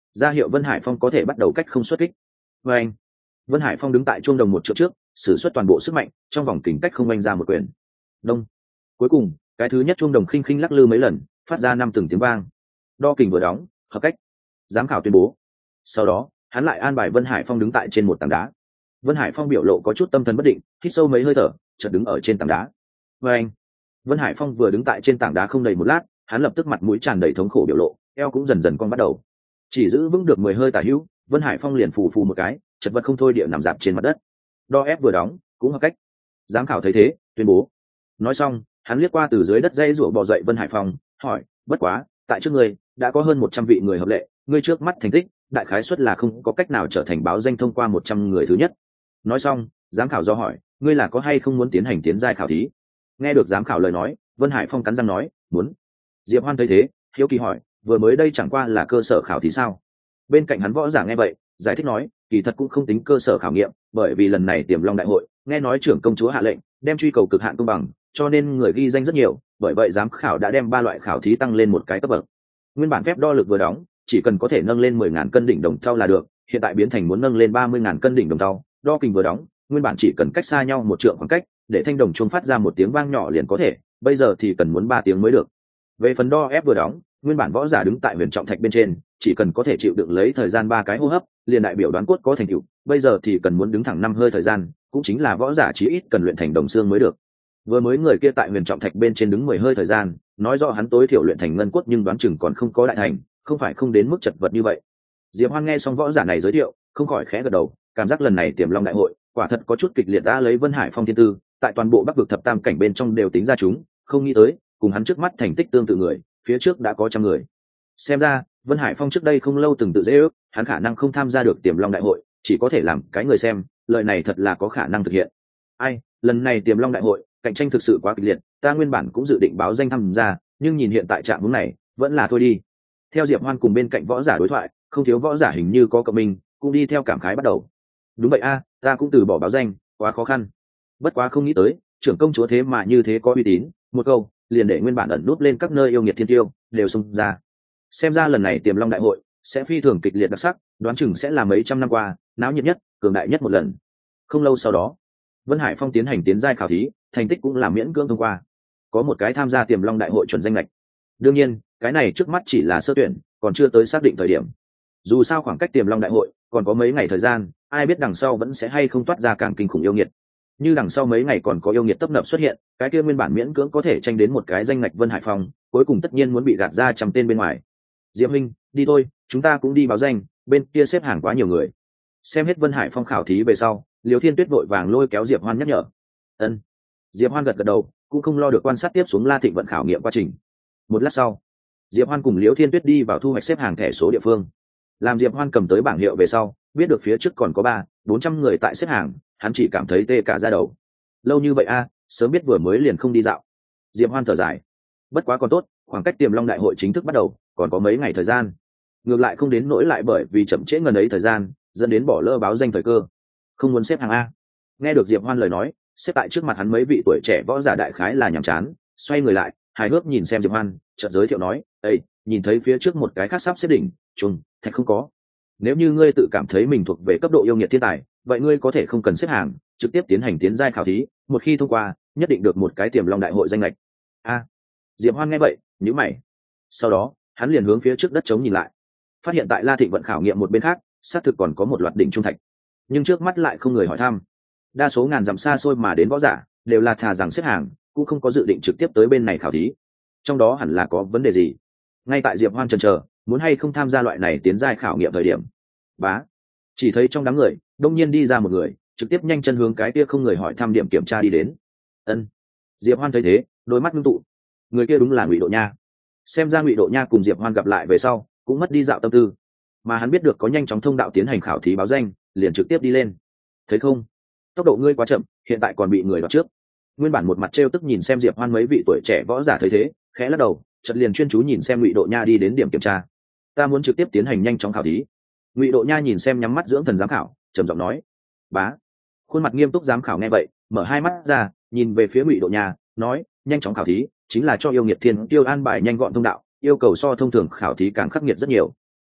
ra hiệu Vân Hải Phong có thể bắt đầu cách không xuất kích. Và anh, Vân Hải Phong đứng tại chuông đồng một trượng trước, sử xuất toàn bộ sức mạnh, trong vòng kình cách không oanh ra một quyền. Đông. Cuối cùng, cái thứ nhất chuông đồng khinh khinh lắc lư mấy lần, phát ra 5 từng tiếng vang. Đo kình vừa đóng, hợp cách. Giám khảo tuyên bố. Sau đó, hắn lại an bài Vân Hải Phong đứng tại trên một tảng đá. Vân Hải Phong biểu lộ có chút tâm thần bất định, hít sâu mấy hơi thở, chợt đứng ở trên tảng đá. Và anh, Vân Hải Phong vừa đứng tại trên tảng đá không đầy một lát, hắn lập tức mặt mũi tràn đầy thống khổ biểu lộ, eo cũng dần dần cong bắt đầu. Chỉ giữ vững được 10 hơi tả hữu, Vân Hải Phong liền phù phù một cái, chật vật không thôi địa nằm dạp trên mặt đất. Đo ép vừa đóng, cũng hợp cách. Giám khảo thấy thế, tuyên bố. Nói xong, hắn liếc qua từ dưới đất dây rủa bò dậy Vân Hải Phong, hỏi, bất quá, tại trước ngươi đã có hơn 100 vị người hợp lệ, ngươi trước mắt thành tích, đại khái suất là không có cách nào trở thành báo danh thông qua 100 người thứ nhất. Nói xong, giám khảo do hỏi, ngươi là có hay không muốn tiến hành tiến giai khảo thí? Nghe được giám khảo lời nói, Vân Hải Phong cắn răng nói, muốn. Diệp Hoan thấy thế, hiếu kỳ hỏi, vừa mới đây chẳng qua là cơ sở khảo thí sao? Bên cạnh hắn võ giả nghe vậy, giải thích nói, kỳ thật cũng không tính cơ sở khảo nghiệm, bởi vì lần này Tiềm Long đại hội, nghe nói trưởng công chúa hạ lệnh, đem truy cầu cực hạn công bằng, cho nên người ghi danh rất nhiều, bởi vậy giám khảo đã đem 3 loại khảo thí tăng lên một cái cấp bậc. Nguyên bản phép đo lực vừa đóng, chỉ cần có thể nâng lên 10.000 cân đỉnh đồng thau là được, hiện tại biến thành muốn nâng lên 30.000 cân đỉnh đồng thau, đo kình vừa đóng, nguyên bản chỉ cần cách xa nhau một trượng khoảng cách, để thanh đồng chuông phát ra một tiếng vang nhỏ liền có thể, bây giờ thì cần muốn 3 tiếng mới được. Về phần đo ép vừa đóng, nguyên bản võ giả đứng tại huyền trọng thạch bên trên, chỉ cần có thể chịu đựng lấy thời gian 3 cái hô hấp, liền đại biểu đoán cốt có thành tựu, bây giờ thì cần muốn đứng thẳng 5 hơi thời gian, cũng chính là võ giả chí ít cần luyện thành đồng xương mới được. Vừa mới người kia tại huyền trọng thạch bên trên đứng 10 hơi thời gian, nói rõ hắn tối thiểu luyện thành ngân cốt nhưng đoán chừng còn không có đại thành, không phải không đến mức chật vật như vậy. Diệp Hoan nghe xong võ giả này giới thiệu, không khỏi khẽ gật đầu, cảm giác lần này Tiềm Long đại hội, quả thật có chút kịch liệt. Đã lấy Vân Hải Phong thiên tư, tại toàn bộ Bắc vực thập tam cảnh bên trong đều tính ra chúng, không nghĩ tới, cùng hắn trước mắt thành tích tương tự người, phía trước đã có trăm người. Xem ra, Vân Hải Phong trước đây không lâu từng tự dễ ước, hắn khả năng không tham gia được Tiềm Long đại hội, chỉ có thể làm cái người xem, lời này thật là có khả năng thực hiện. Ai, lần này Tiềm Long đại hội, cạnh tranh thực sự quá kịch liệt, ta nguyên bản cũng dự định báo danh tham gia, nhưng nhìn hiện tại trạng huống này, vẫn là thôi đi. Theo Diệp Hoan cùng bên cạnh võ giả đối thoại, không thiếu võ giả hình như có cộng minh, cũng đi theo cảm khái bắt đầu. Đúng vậy a, ta cũng từ bỏ báo danh, quá khó khăn. Bất quá không nghĩ tới, trưởng công chúa thế mà như thế có uy tín, một câu, liền để nguyên bản ẩn núp lên các nơi yêu nghiệt thiên tiêu đều xông ra. Xem ra lần này Tiềm Long đại hội sẽ phi thường kịch liệt đặc sắc, đoán chừng sẽ là mấy trăm năm qua náo nhiệt nhất, cường đại nhất một lần. Không lâu sau đó, Vân Hải Phong tiến hành tiến giai khảo thí, thành tích cũng là miễn cưỡng thông qua, có một cái tham gia Tiềm Long đại hội chuẩn danh lệch. Đương nhiên, cái này trước mắt chỉ là sơ tuyển, còn chưa tới xác định thời điểm. Dù sao khoảng cách Tiềm Long đại hội còn có mấy ngày thời gian, ai biết đằng sau vẫn sẽ hay không toát ra càng kinh khủng yêu nghiệt. Như đằng sau mấy ngày còn có yêu nghiệt tấp nập xuất hiện, cái kia nguyên bản miễn cưỡng có thể tranh đến một cái danh ngạch Vân Hải Phong, cuối cùng tất nhiên muốn bị gạt ra 100 tên bên ngoài. Diệp Minh, đi thôi, chúng ta cũng đi báo danh, bên kia xếp hàng quá nhiều người. Xem hết Vân Hải Phong khảo thí về sau, Liêu Thiên Tuyết vội vàng lôi kéo Diệp Hoan nhắc nhở. Ân. Diệp Hoan gật gật đầu, cũng không lo được quan sát tiếp xuống La Thịnh vận khảo nghiệm quá trình. Một lát sau, Diệp Hoan cùng Liêu Thiên Tuyết đi vào thu hoạch xếp hàng thẻ số địa phương. Làm Diệp Hoan cầm tới bảng hiệu về sau, biết được phía trước còn có 300-400 người tại xếp hàng, hắn chỉ cảm thấy tê cả da đầu. Lâu như vậy a, sớm biết vừa mới liền không đi dạo. Diệp Hoan thở dài. Bất quá còn tốt, khoảng cách Tiềm Long đại hội chính thức bắt đầu, còn có mấy ngày thời gian. Ngược lại không đến nỗi lại bởi vì chậm trễ ngần ấy thời gian, dẫn đến bỏ lỡ báo danh thời cơ. Không muốn xếp hàng a. Nghe được Diệp Hoan lời nói, xếp tại trước mặt hắn mấy vị tuổi trẻ võ giả đại khái là nhàm chán, xoay người lại, hài hước nhìn xem Diệp Hoan, chợt giới thiệu nói, "Ê, nhìn thấy phía trước một cái khác sắp xếp đỉnh, trùng, thạch không có. Nếu như ngươi tự cảm thấy mình thuộc về cấp độ yêu nghiệt thiên tài, vậy ngươi có thể không cần xếp hàng, trực tiếp tiến hành tiến giai khảo thí, một khi thông qua, nhất định được một cái Tiềm Long đại hội danh lệch." A. Diệp Hoan nghe vậy, nhíu mày. Sau đó, hắn liền hướng phía trước đất trống nhìn lại, phát hiện tại La Thịnh vận khảo nghiệm một bên khác, xác thực còn có một loạt đỉnh trung thạch, nhưng trước mắt lại không người hỏi thăm. Đa số ngàn dặm xa xôi mà đến võ giả đều là thà rằng xếp hàng, cũng không có dự định trực tiếp tới bên này khảo thí. Trong đó hẳn là có vấn đề gì? Ngay tại Diệp Hoan chần chờ, muốn hay không tham gia loại này tiến giai khảo nghiệm thời điểm, bá, chỉ thấy trong đám người đông nhiên đi ra một người, trực tiếp nhanh chân hướng cái kia không người hỏi thăm điểm kiểm tra đi đến. Ân. Diệp Hoan thấy thế, đôi mắt ngưng tụ. Người kia đúng là Ngụy Độ Nha. Xem ra Ngụy Độ Nha cùng Diệp Hoan gặp lại về sau, cũng mất đi dạo tâm tư, mà hắn biết được có nhanh chóng thông đạo tiến hành khảo thí báo danh, liền trực tiếp đi lên. Thấy không, tốc độ ngươi quá chậm, hiện tại còn bị người đoạt trước. Nguyên bản một mặt trêu tức nhìn xem Diệp Hoan mấy vị tuổi trẻ võ giả thấy thế, khẽ lắc đầu, chợt liền chuyên chú nhìn xem Ngụy Độ Nha đi đến điểm kiểm tra. Ta muốn trực tiếp tiến hành nhanh chóng khảo thí. Ngụy Độ Nha nhìn xem nhắm mắt dưỡng thần giám khảo, trầm giọng nói. Bá. Khuôn mặt nghiêm túc giám khảo nghe vậy, mở hai mắt ra, nhìn về phía Ngụy Độ Nha, nói, nhanh chóng khảo thí chính là cho yêu nghiệt thiên tiêu an bài nhanh gọn thông đạo, yêu cầu so thông thường khảo thí càng khắc nghiệt rất nhiều.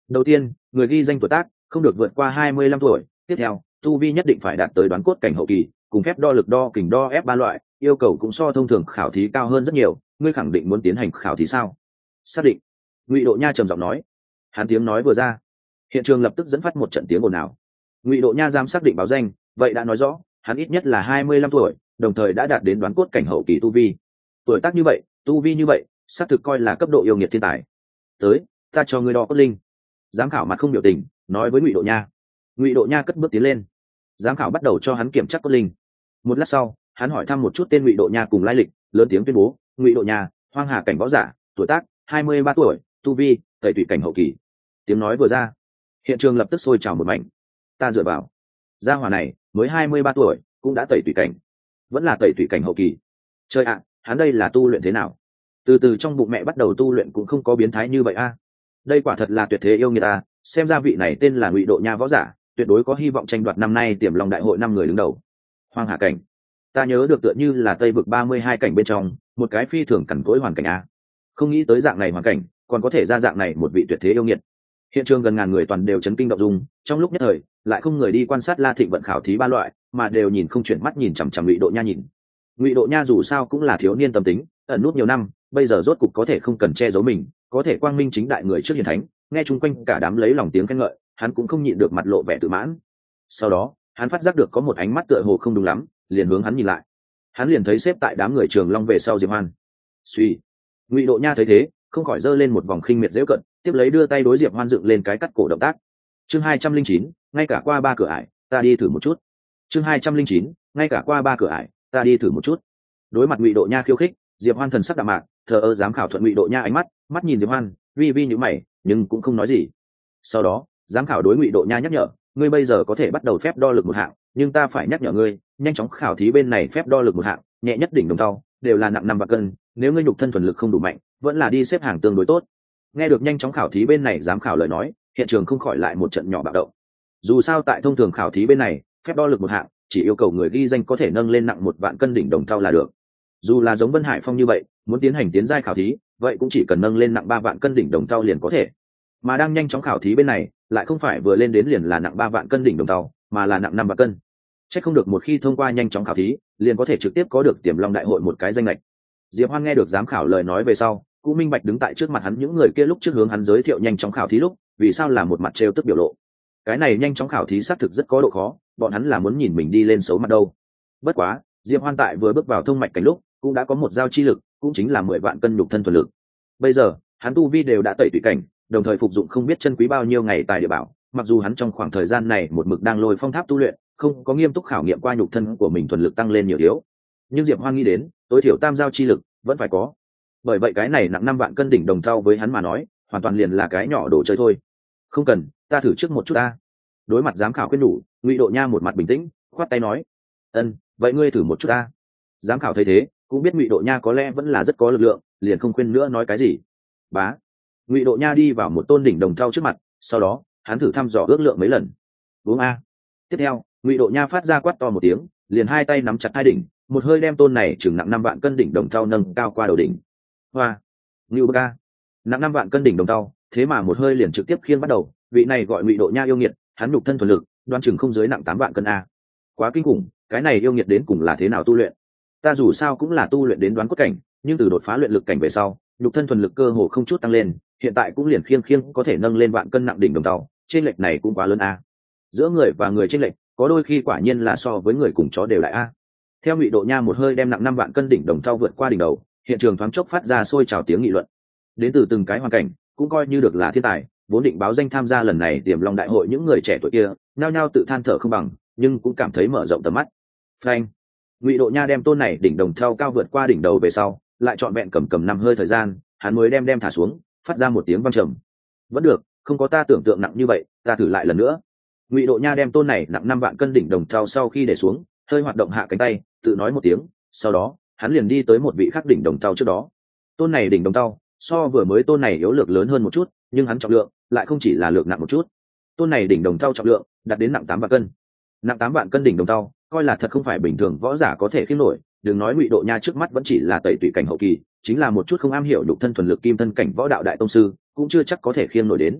Đầu tiên, người ghi danh tuổi tác không được vượt qua 25 tuổi. Tiếp theo, tu vi nhất định phải đạt tới đoán cốt cảnh hậu kỳ, cùng phép đo lực đo kình đo ép 3 loại, yêu cầu cũng so thông thường khảo thí cao hơn rất nhiều. Ngươi khẳng định muốn tiến hành khảo thí sao? Xác định. Ngụy Độ Nha trầm giọng nói. Hắn tiếng nói vừa ra, hiện trường lập tức dẫn phát một trận tiếng ồn ào. Ngụy Độ Nha dám xác định báo danh, vậy đã nói rõ hắn ít nhất là 25 tuổi, đồng thời đã đạt đến đoán cốt cảnh hậu kỳ tu vi. Tuổi tác như vậy, tu vi như vậy, xác thực coi là cấp độ yêu nghiệt thiên tài. Tới, ta cho ngươi đo cốt linh. Giám khảo mặt không biểu tình, nói với Ngụy Độ Nha. Ngụy Độ Nha cất bước tiến lên. Giám khảo bắt đầu cho hắn kiểm tra cốt linh. Một lát sau, hắn hỏi thăm một chút tên Ngụy Độ Nha cùng lai lịch, lớn tiếng tuyên bố: Ngụy Độ Nha, hoang hà cảnh võ giả, tuổi tác 23 tuổi, tu vi tẩy tủy cảnh hậu kỳ. Tiếng nói vừa ra, hiện trường lập tức sôi trào một mảnh. Ta dựa vào, gia hỏa này mới 23 tuổi cũng đã tẩy tủy cảnh, vẫn là tẩy tủy cảnh hậu kỳ. Chơi ạ, hắn đây là tu luyện thế nào? Từ từ trong bụng mẹ bắt đầu tu luyện cũng không có biến thái như vậy a. Đây quả thật là tuyệt thế yêu nghiệt ta, xem ra vị này tên là Ngụy Độ Nha võ giả, tuyệt đối có hy vọng tranh đoạt năm nay Tiềm Long đại hội 5 người đứng đầu. Hoang hà cảnh, ta nhớ được tựa như là Tây vực 32 cảnh bên trong, một cái phi thường cằn cỗi hoàn cảnh a. Không nghĩ tới dạng này hoàn cảnh, còn có thể ra dạng này một vị tuyệt thế yêu nghiệt. Hiện trường gần ngàn người toàn đều chấn kinh động dung, trong lúc nhất thời, lại không người đi quan sát La Thịnh vận khảo thí 3 loại, mà đều nhìn không chuyển mắt nhìn chằm chằm Ngụy Độ Nha nhìn. Ngụy Độ Nha dù sao cũng là thiếu niên tâm tính, ẩn nút nhiều năm, bây giờ rốt cục có thể không cần che giấu mình, có thể quang minh chính đại người trước hiền thánh, nghe chung quanh cả đám lấy lòng tiếng khen ngợi, hắn cũng không nhịn được mặt lộ vẻ tự mãn. Sau đó, hắn phát giác được có một ánh mắt tựa hồ không đúng lắm, liền hướng hắn nhìn lại. Hắn liền thấy xếp tại đám người Trường Long về sau Diệp Hoan. Suy, Ngụy Độ Nha thấy thế, không khỏi giơ lên một vòng khinh miệt giễu cận, tiếp lấy đưa tay đối Diệp Hoan dựng lên cái cắt cổ động tác. Chương 209, ngay cả qua 3 cửa ải, ta đi thử một chút. Chương 209, ngay cả qua 3 cửa ải, ta đi thử một chút. Đối mặt Ngụy Độ Nha khiêu khích, Diệp Hoan thần sắc đạm mạc, thờ ơ giám khảo thuận Ngụy Độ Nha ánh mắt, mắt nhìn Diệp Hoan, vi vi nhíu mày, nhưng cũng không nói gì. Sau đó, giám khảo đối Ngụy Độ Nha nhắc nhở, ngươi bây giờ có thể bắt đầu phép đo lực một hạng, nhưng ta phải nhắc nhở ngươi, nhanh chóng khảo thí bên này phép đo lực một hạng, nhẹ nhất đỉnh đồng tàu, đều là nặng 5 vạn cân, nếu ngươi nhục thân thuần lực không đủ mạnh, vẫn là đi xếp hàng tương đối tốt. Nghe được nhanh chóng khảo thí bên này giám khảo lời nói, hiện trường không khỏi lại một trận nhỏ bạo động. Dù sao tại thông thường khảo thí bên này, phép đo lực một hạng, chỉ yêu cầu người ghi danh có thể nâng lên nặng 1 vạn cân đỉnh đồng tàu là được. Dù là giống Vân Hải Phong như vậy, muốn tiến hành tiến giai khảo thí, vậy cũng chỉ cần nâng lên nặng 3 vạn cân đỉnh đồng tàu liền có thể. Mà đang nhanh chóng khảo thí bên này, lại không phải vừa lên đến liền là nặng 3 vạn cân đỉnh đồng tàu, mà là nặng 5 vạn cân. Chắc không được một khi thông qua nhanh chóng khảo thí, liền có thể trực tiếp có được Tiềm Long đại hội một cái danh lệch. Diệp Hoan nghe được giám khảo lời nói về sau, cũng minh bạch đứng tại trước mặt hắn những người kia lúc trước hướng hắn giới thiệu nhanh chóng khảo thí lúc, vì sao là một mặt trêu tức biểu lộ. Cái này nhanh chóng khảo thí xác thực rất có độ khó, bọn hắn là muốn nhìn mình đi lên xấu mặt đâu. Bất quá, Diệp Hoan tại vừa bước vào thông mạch cảnh lúc, cũng đã có một giao chi lực, cũng chính là 10 vạn cân nhục thân thuần lực. Bây giờ, hắn tu vi đều đã tẩy tùy cảnh, đồng thời phục dụng không biết chân quý bao nhiêu ngày tài địa bảo, mặc dù hắn trong khoảng thời gian này một mực đang lôi phong tháp tu luyện, không có nghiêm túc khảo nghiệm qua nhục thân của mình thuần lực tăng lên nhiều yếu, nhưng Diệp Hoan nghĩ đến, tối thiểu tam giao chi lực vẫn phải có. Bởi vậy cái này nặng 5 vạn cân đỉnh đồng thau với hắn mà nói, hoàn toàn liền là cái nhỏ đồ chơi thôi. Không cần, ta thử trước một chút ta. Đối mặt giám khảo khuyên nhủ, Ngụy Độ Nha một mặt bình tĩnh, khoát tay nói: "Ân, vậy ngươi thử một chút ta." Giám khảo thấy thế, cũng biết Ngụy Độ Nha có lẽ vẫn là rất có lực lượng, liền không khuyên nữa nói cái gì. Bá. Ngụy Độ Nha đi vào một tôn đỉnh đồng thau trước mặt, sau đó, hắn thử thăm dò ước lượng mấy lần. Uống a. Tiếp theo, Ngụy Độ Nha phát ra quát to một tiếng, liền hai tay nắm chặt hai đỉnh, một hơi đem tôn này chừng nặng 5 vạn cân đỉnh đồng thau nâng cao qua đầu đỉnh. Hoa. Ngưu ca. Nặng 5 vạn cân đỉnh đồng thau, thế mà một hơi liền trực tiếp khiêng bắt đầu, vị này gọi Ngụy Độ Nha yêu nghiệt, hắn nhục thân thuần lực, đoan chừng không dưới nặng 8 vạn cân a. Quá kinh khủng, cái này yêu nghiệt đến cùng là thế nào tu luyện? Ta dù sao cũng là tu luyện đến đoán cốt cảnh, nhưng từ đột phá luyện lực cảnh về sau, nhục thân thuần lực cơ hồ không chút tăng lên, hiện tại cũng liền khiêng có thể nâng lên vạn cân nặng đỉnh đồng thau, trên lệch này cũng quá lớn a. Giữa người và người trên lệch, có đôi khi quả nhiên là so với người cùng chó đều lại a. Theo Ngụy Độ Nha một hơi đem nặng 5 vạn cân đỉnh đồng thau vượt qua đỉnh đầu, hiện trường thoáng chốc phát ra sôi trào tiếng nghị luận. Đến từ từng cái hoàn cảnh, cũng coi như được là thiên tài, vốn định báo danh tham gia lần này Tiềm Long đại hội những người trẻ tuổi kia, nhao nhao tự than thở không bằng, nhưng cũng cảm thấy mở rộng tầm mắt. Phanh. Ngụy Độ Nha đem tôn này đỉnh đồng thau cao vượt qua đỉnh đầu về sau, lại trọn vẹn cầm 5 hơi thời gian, hắn mới đem thả xuống, phát ra một tiếng vang trầm. Vẫn được, không có ta tưởng tượng nặng như vậy, ta thử lại lần nữa. Ngụy Độ Nha đem tôn này nặng 5 vạn cân đỉnh đồng thau sau khi để xuống, hơi hoạt động hạ cánh tay, tự nói một tiếng, sau đó, hắn liền đi tới một vị khác đỉnh đồng thau trước đó. Tôn này đỉnh đồng thau, so vừa mới tôn này yếu lược lớn hơn một chút, nhưng hắn trọng lượng lại không chỉ là lược nặng một chút. Tôn này đỉnh đồng thau trọng lượng đạt đến nặng 8 vạn cân. Nặng 8 vạn cân đỉnh đồng thau, coi là thật không phải bình thường võ giả có thể khiêng nổi, đừng nói Ngụy Độ Nha trước mắt vẫn chỉ là tẩy tùy cảnh hậu kỳ, chính là một chút không am hiểu nhục thân thuần lực kim thân cảnh võ đạo đại tông sư, cũng chưa chắc có thể khiêng nổi đến.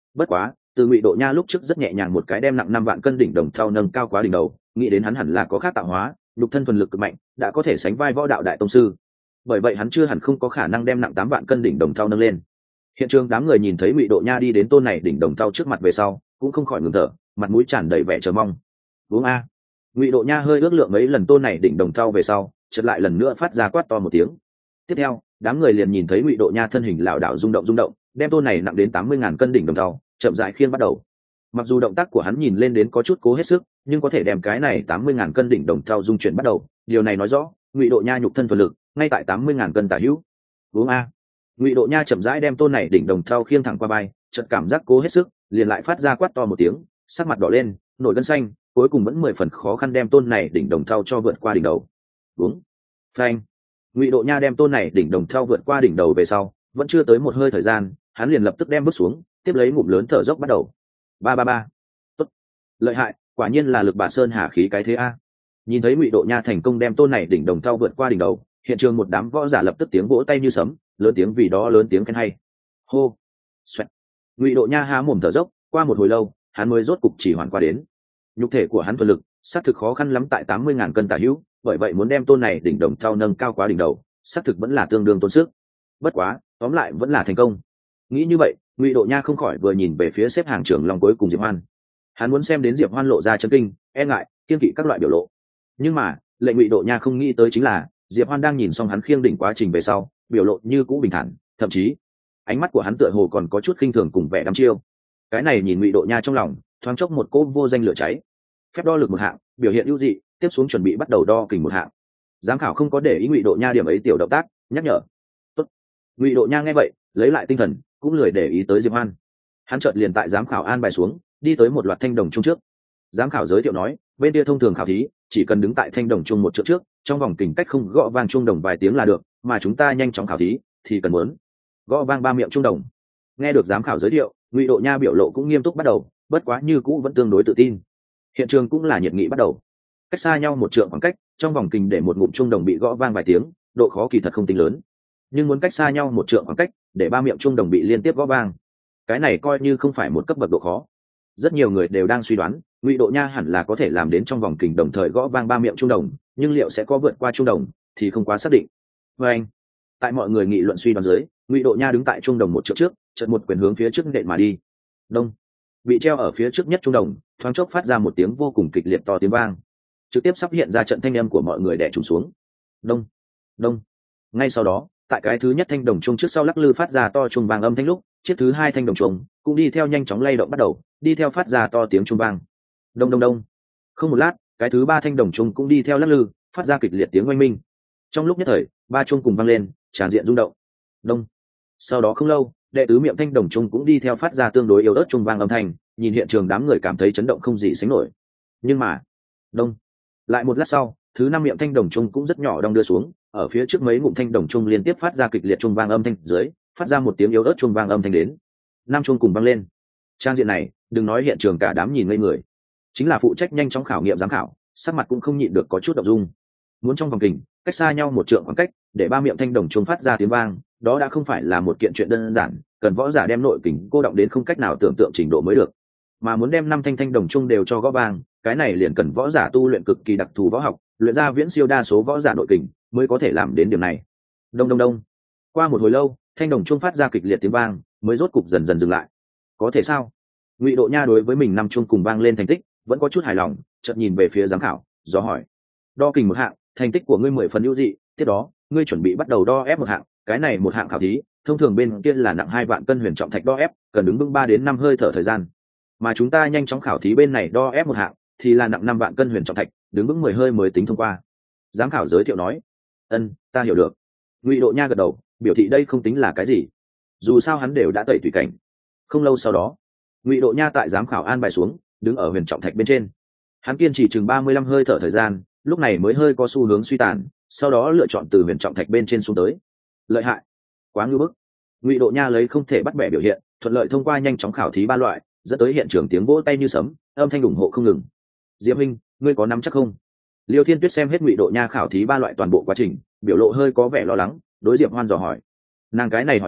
Bất quá từ Ngụy Độ Nha lúc trước rất nhẹ nhàng một cái đem nặng 5 vạn cân đỉnh đồng thau nâng cao quá đỉnh đầu, nghĩ đến hắn hẳn là có khác tạo hóa, nhục thân thuần lực cực mạnh, đã có thể sánh vai võ đạo đại tông sư. Bởi vậy hắn chưa hẳn không có khả năng đem nặng 8 vạn cân đỉnh đồng thau nâng lên. Hiện trường đám người nhìn thấy Ngụy Độ Nha đi đến tôn này đỉnh đồng thau trước mặt về sau, cũng không khỏi ngừng thở, mặt mũi tràn đầy vẻ chờ mong. Uống a. Ngụy Độ Nha hơi ước lượng mấy lần tôn này đỉnh đồng thau về sau, chợt lại lần nữa phát ra quát to một tiếng. Tiếp theo, đám người liền nhìn thấy Ngụy Độ Nha thân hình lảo đảo rung động, đem tôn này nặng đến 80.000 cân đỉnh đồng thau chậm rãi khiêng bắt đầu. Mặc dù động tác của hắn nhìn lên đến có chút cố hết sức, nhưng có thể đem cái này 80.000 cân đỉnh đồng thau dung chuyển bắt đầu, điều này nói rõ Ngụy Độ Nha nhục thân thuần lực ngay tại 80.000 cân tả hữu. Uống a. Ngụy Độ Nha chậm rãi đem tôn này đỉnh đồng thau khiêng thẳng qua vai, chợt cảm giác cố hết sức, liền lại phát ra quát to một tiếng, sắc mặt đỏ lên, nổi gân xanh, cuối cùng vẫn 10 phần khó khăn đem tôn này đỉnh đồng thau cho vượt qua đỉnh đầu. Uống. Phanh. Ngụy Độ Nha đem tôn này đỉnh đồng thau vượt qua đỉnh đầu về sau, vẫn chưa tới một hơi thời gian, hắn liền lập tức đem bước xuống, tiếp lấy ngụm lớn thở dốc bắt đầu. Ba. Tốt. Lợi hại, quả nhiên là lực bà sơn hà khí cái thế a. Nhìn thấy Ngụy Độ Nha thành công đem tôn này đỉnh đồng thau vượt qua đỉnh đầu, hiện trường một đám võ giả lập tức tiếng vỗ tay như sấm, lớn tiếng vì đó lớn tiếng khen hay. Hô. Xoẹt. Ngụy Độ Nha há mồm thở dốc, qua một hồi lâu, hắn mới rốt cục chỉ hoàn qua đến. Nhục thể của hắn thuần lực, xác thực khó khăn lắm tại 80.000 cân tả hữu, bởi vậy muốn đem tôn này đỉnh đồng thau nâng cao quá đỉnh đầu, xác thực vẫn là tương đương tốn sức. Bất quá, tóm lại vẫn là thành công. Nghĩ như vậy, Ngụy Độ Nha không khỏi vừa nhìn về phía xếp hàng trưởng long cuối cùng Diệp Hoan. Hắn muốn xem đến Diệp Hoan lộ ra chấn kinh, e ngại, kiên kỵ các loại biểu lộ. Nhưng mà, lệnh Ngụy Độ Nha không nghĩ tới chính là, Diệp Hoan đang nhìn xong hắn khiêng đỉnh quá trình về sau, biểu lộ như cũ bình thản, thậm chí, ánh mắt của hắn tựa hồ còn có chút khinh thường cùng vẻ đăm chiêu. Cái này nhìn Ngụy Độ Nha trong lòng, thoáng chốc một cỗ vô danh lửa cháy. Phép đo lực một hạng, biểu hiện ưu dị, tiếp xuống chuẩn bị bắt đầu đo kình một hạng. Giám khảo không có để ý Ngụy Độ Nha điểm ấy tiểu động tác, nhắc nhở. Tốt. Ngụy Độ Nha nghe vậy, lấy lại tinh thần, cũng lười để ý tới Diệp Hoan. Hắn chợt liền tại giám khảo an bài xuống, đi tới một loạt thanh đồng chung trước. Giám khảo giới thiệu nói, bên kia thông thường khảo thí, chỉ cần đứng tại thanh đồng chung một trượng trước, trong vòng kình cách không gõ vang chuông đồng vài tiếng là được, mà chúng ta nhanh chóng khảo thí thì cần muốn gõ vang 3 miệng chuông đồng. Nghe được giám khảo giới thiệu, Ngụy Độ Nha biểu lộ cũng nghiêm túc bắt đầu, bất quá như cũ vẫn tương đối tự tin. Hiện trường cũng là nhiệt nghị bắt đầu. Cách xa nhau một trượng khoảng cách, trong vòng kình để một ngụm chuông đồng bị gõ vang vài tiếng, độ khó kỳ thật không tính lớn. Nhưng muốn cách xa nhau một trượng khoảng cách, để 3 miệng chuông đồng bị liên tiếp gõ vang, cái này coi như không phải một cấp bậc độ khó. Rất nhiều người đều đang suy đoán, Ngụy Độ Nha hẳn là có thể làm đến trong vòng kình đồng thời gõ vang 3 miệng chuông đồng, nhưng liệu sẽ có vượt qua chuông đồng thì không quá xác định. Và anh, tại mọi người nghị luận suy đoán dưới, Ngụy Độ Nha đứng tại chuông đồng một trượng trước, chợt một quyền hướng phía trước nện mà đi. Đông. Bị treo ở phía trước nhất chuông đồng, thoáng chốc phát ra một tiếng vô cùng kịch liệt to tiếng vang, trực tiếp sắp hiện ra trận thanh âm của mọi người đè trùng xuống. Đông. Đông. Ngay sau đó, tại cái thứ nhất thanh đồng chuông trước sau lắc lư phát ra to chuông vang âm thanh lúc, chiếc thứ hai thanh đồng chuông cũng đi theo nhanh chóng lay động bắt đầu, đi theo phát ra to tiếng chuông vang. Đông đông đông. Không một lát, cái thứ ba thanh đồng chuông cũng đi theo lắc lư, phát ra kịch liệt tiếng oanh minh. Trong lúc nhất thời, 3 chuông cùng vang lên, tràn diện rung động. Đông. Sau đó không lâu, đệ tứ miệng thanh đồng chuông cũng đi theo phát ra tương đối yếu ớt chuông vang âm thanh, nhìn hiện trường đám người cảm thấy chấn động không gì sánh nổi. Nhưng mà, đông. Lại một lát sau, thứ 5 miệng thanh đồng chuông cũng rất nhỏ đong đưa xuống, ở phía trước mấy ngụm thanh đồng chuông liên tiếp phát ra kịch liệt chuông vang âm thanh dưới, phát ra một tiếng yếu ớt chuông vang âm thanh đến. 5 chuông cùng vang lên. Trang diện này, đừng nói hiện trường cả đám nhìn ngây người, chính là phụ trách nhanh chóng khảo nghiệm giám khảo, sắc mặt cũng không nhịn được có chút động dung. Muốn trong vòng kình, cách xa nhau một trượng khoảng cách, để 3 miệng thanh đồng chuông phát ra tiếng vang, đó đã không phải là một kiện chuyện đơn giản, cần võ giả đem nội kình cô động đến không cách nào tưởng tượng trình độ mới được. Mà muốn đem 5 thanh đồng chuông đều cho gõ vang, cái này liền cần võ giả tu luyện cực kỳ đặc thù võ học, luyện ra viễn siêu đa số võ giả nội kình mới có thể làm đến điểm này. Đông đông đông. Qua một hồi lâu, thanh đồng chuông phát ra kịch liệt tiếng vang, mới rốt cục dần dần dừng lại. Có thể sao? Ngụy Độ Nha đối với mình 5 chuông cùng vang lên thành tích, vẫn có chút hài lòng, chợt nhìn về phía giám khảo, do hỏi: "Đo kình một hạng, thành tích của ngươi 10 phần ưu dị, tiếp đó, ngươi chuẩn bị bắt đầu đo ép một hạng, cái này một hạng khảo thí, thông thường bên kia là nặng 2 vạn cân huyền trọng thạch đo ép, cần đứng vững 3 đến 5 hơi thở thời gian. Mà chúng ta nhanh chóng khảo thí bên này đo ép một hạng, thì là nặng 5 vạn cân huyền trọng thạch, đứng vững 10 hơi mới tính thông qua." Giám khảo giới thiệu nói. Ta hiểu được." Ngụy Độ Nha gật đầu, biểu thị đây không tính là cái gì, dù sao hắn đều đã tẩy tùy cảnh. Không lâu sau đó, Ngụy Độ Nha tại giám khảo an bài xuống, đứng ở huyền trọng thạch bên trên. Hắn kiên trì chừng 35 hơi thở thời gian, lúc này mới hơi có xu hướng suy tàn, sau đó lựa chọn từ huyền trọng thạch bên trên xuống tới. Lợi hại, quá ngưu bức. Ngụy Độ Nha lấy không thể bắt bẻ biểu hiện, thuận lợi thông qua nhanh chóng khảo thí 3 loại, dẫn tới hiện trường tiếng vỗ tay như sấm, âm thanh ủng hộ không ngừng. Diệp Minh, ngươi có nắm chắc không? Liêu Thiên Tuyết xem hết Ngụy Độ Nha khảo thí 3 loại toàn bộ quá trình, biểu lộ hơi có vẻ lo lắng, đối Diệp Hoan dò hỏi. Nàng cái này hỏi thăm,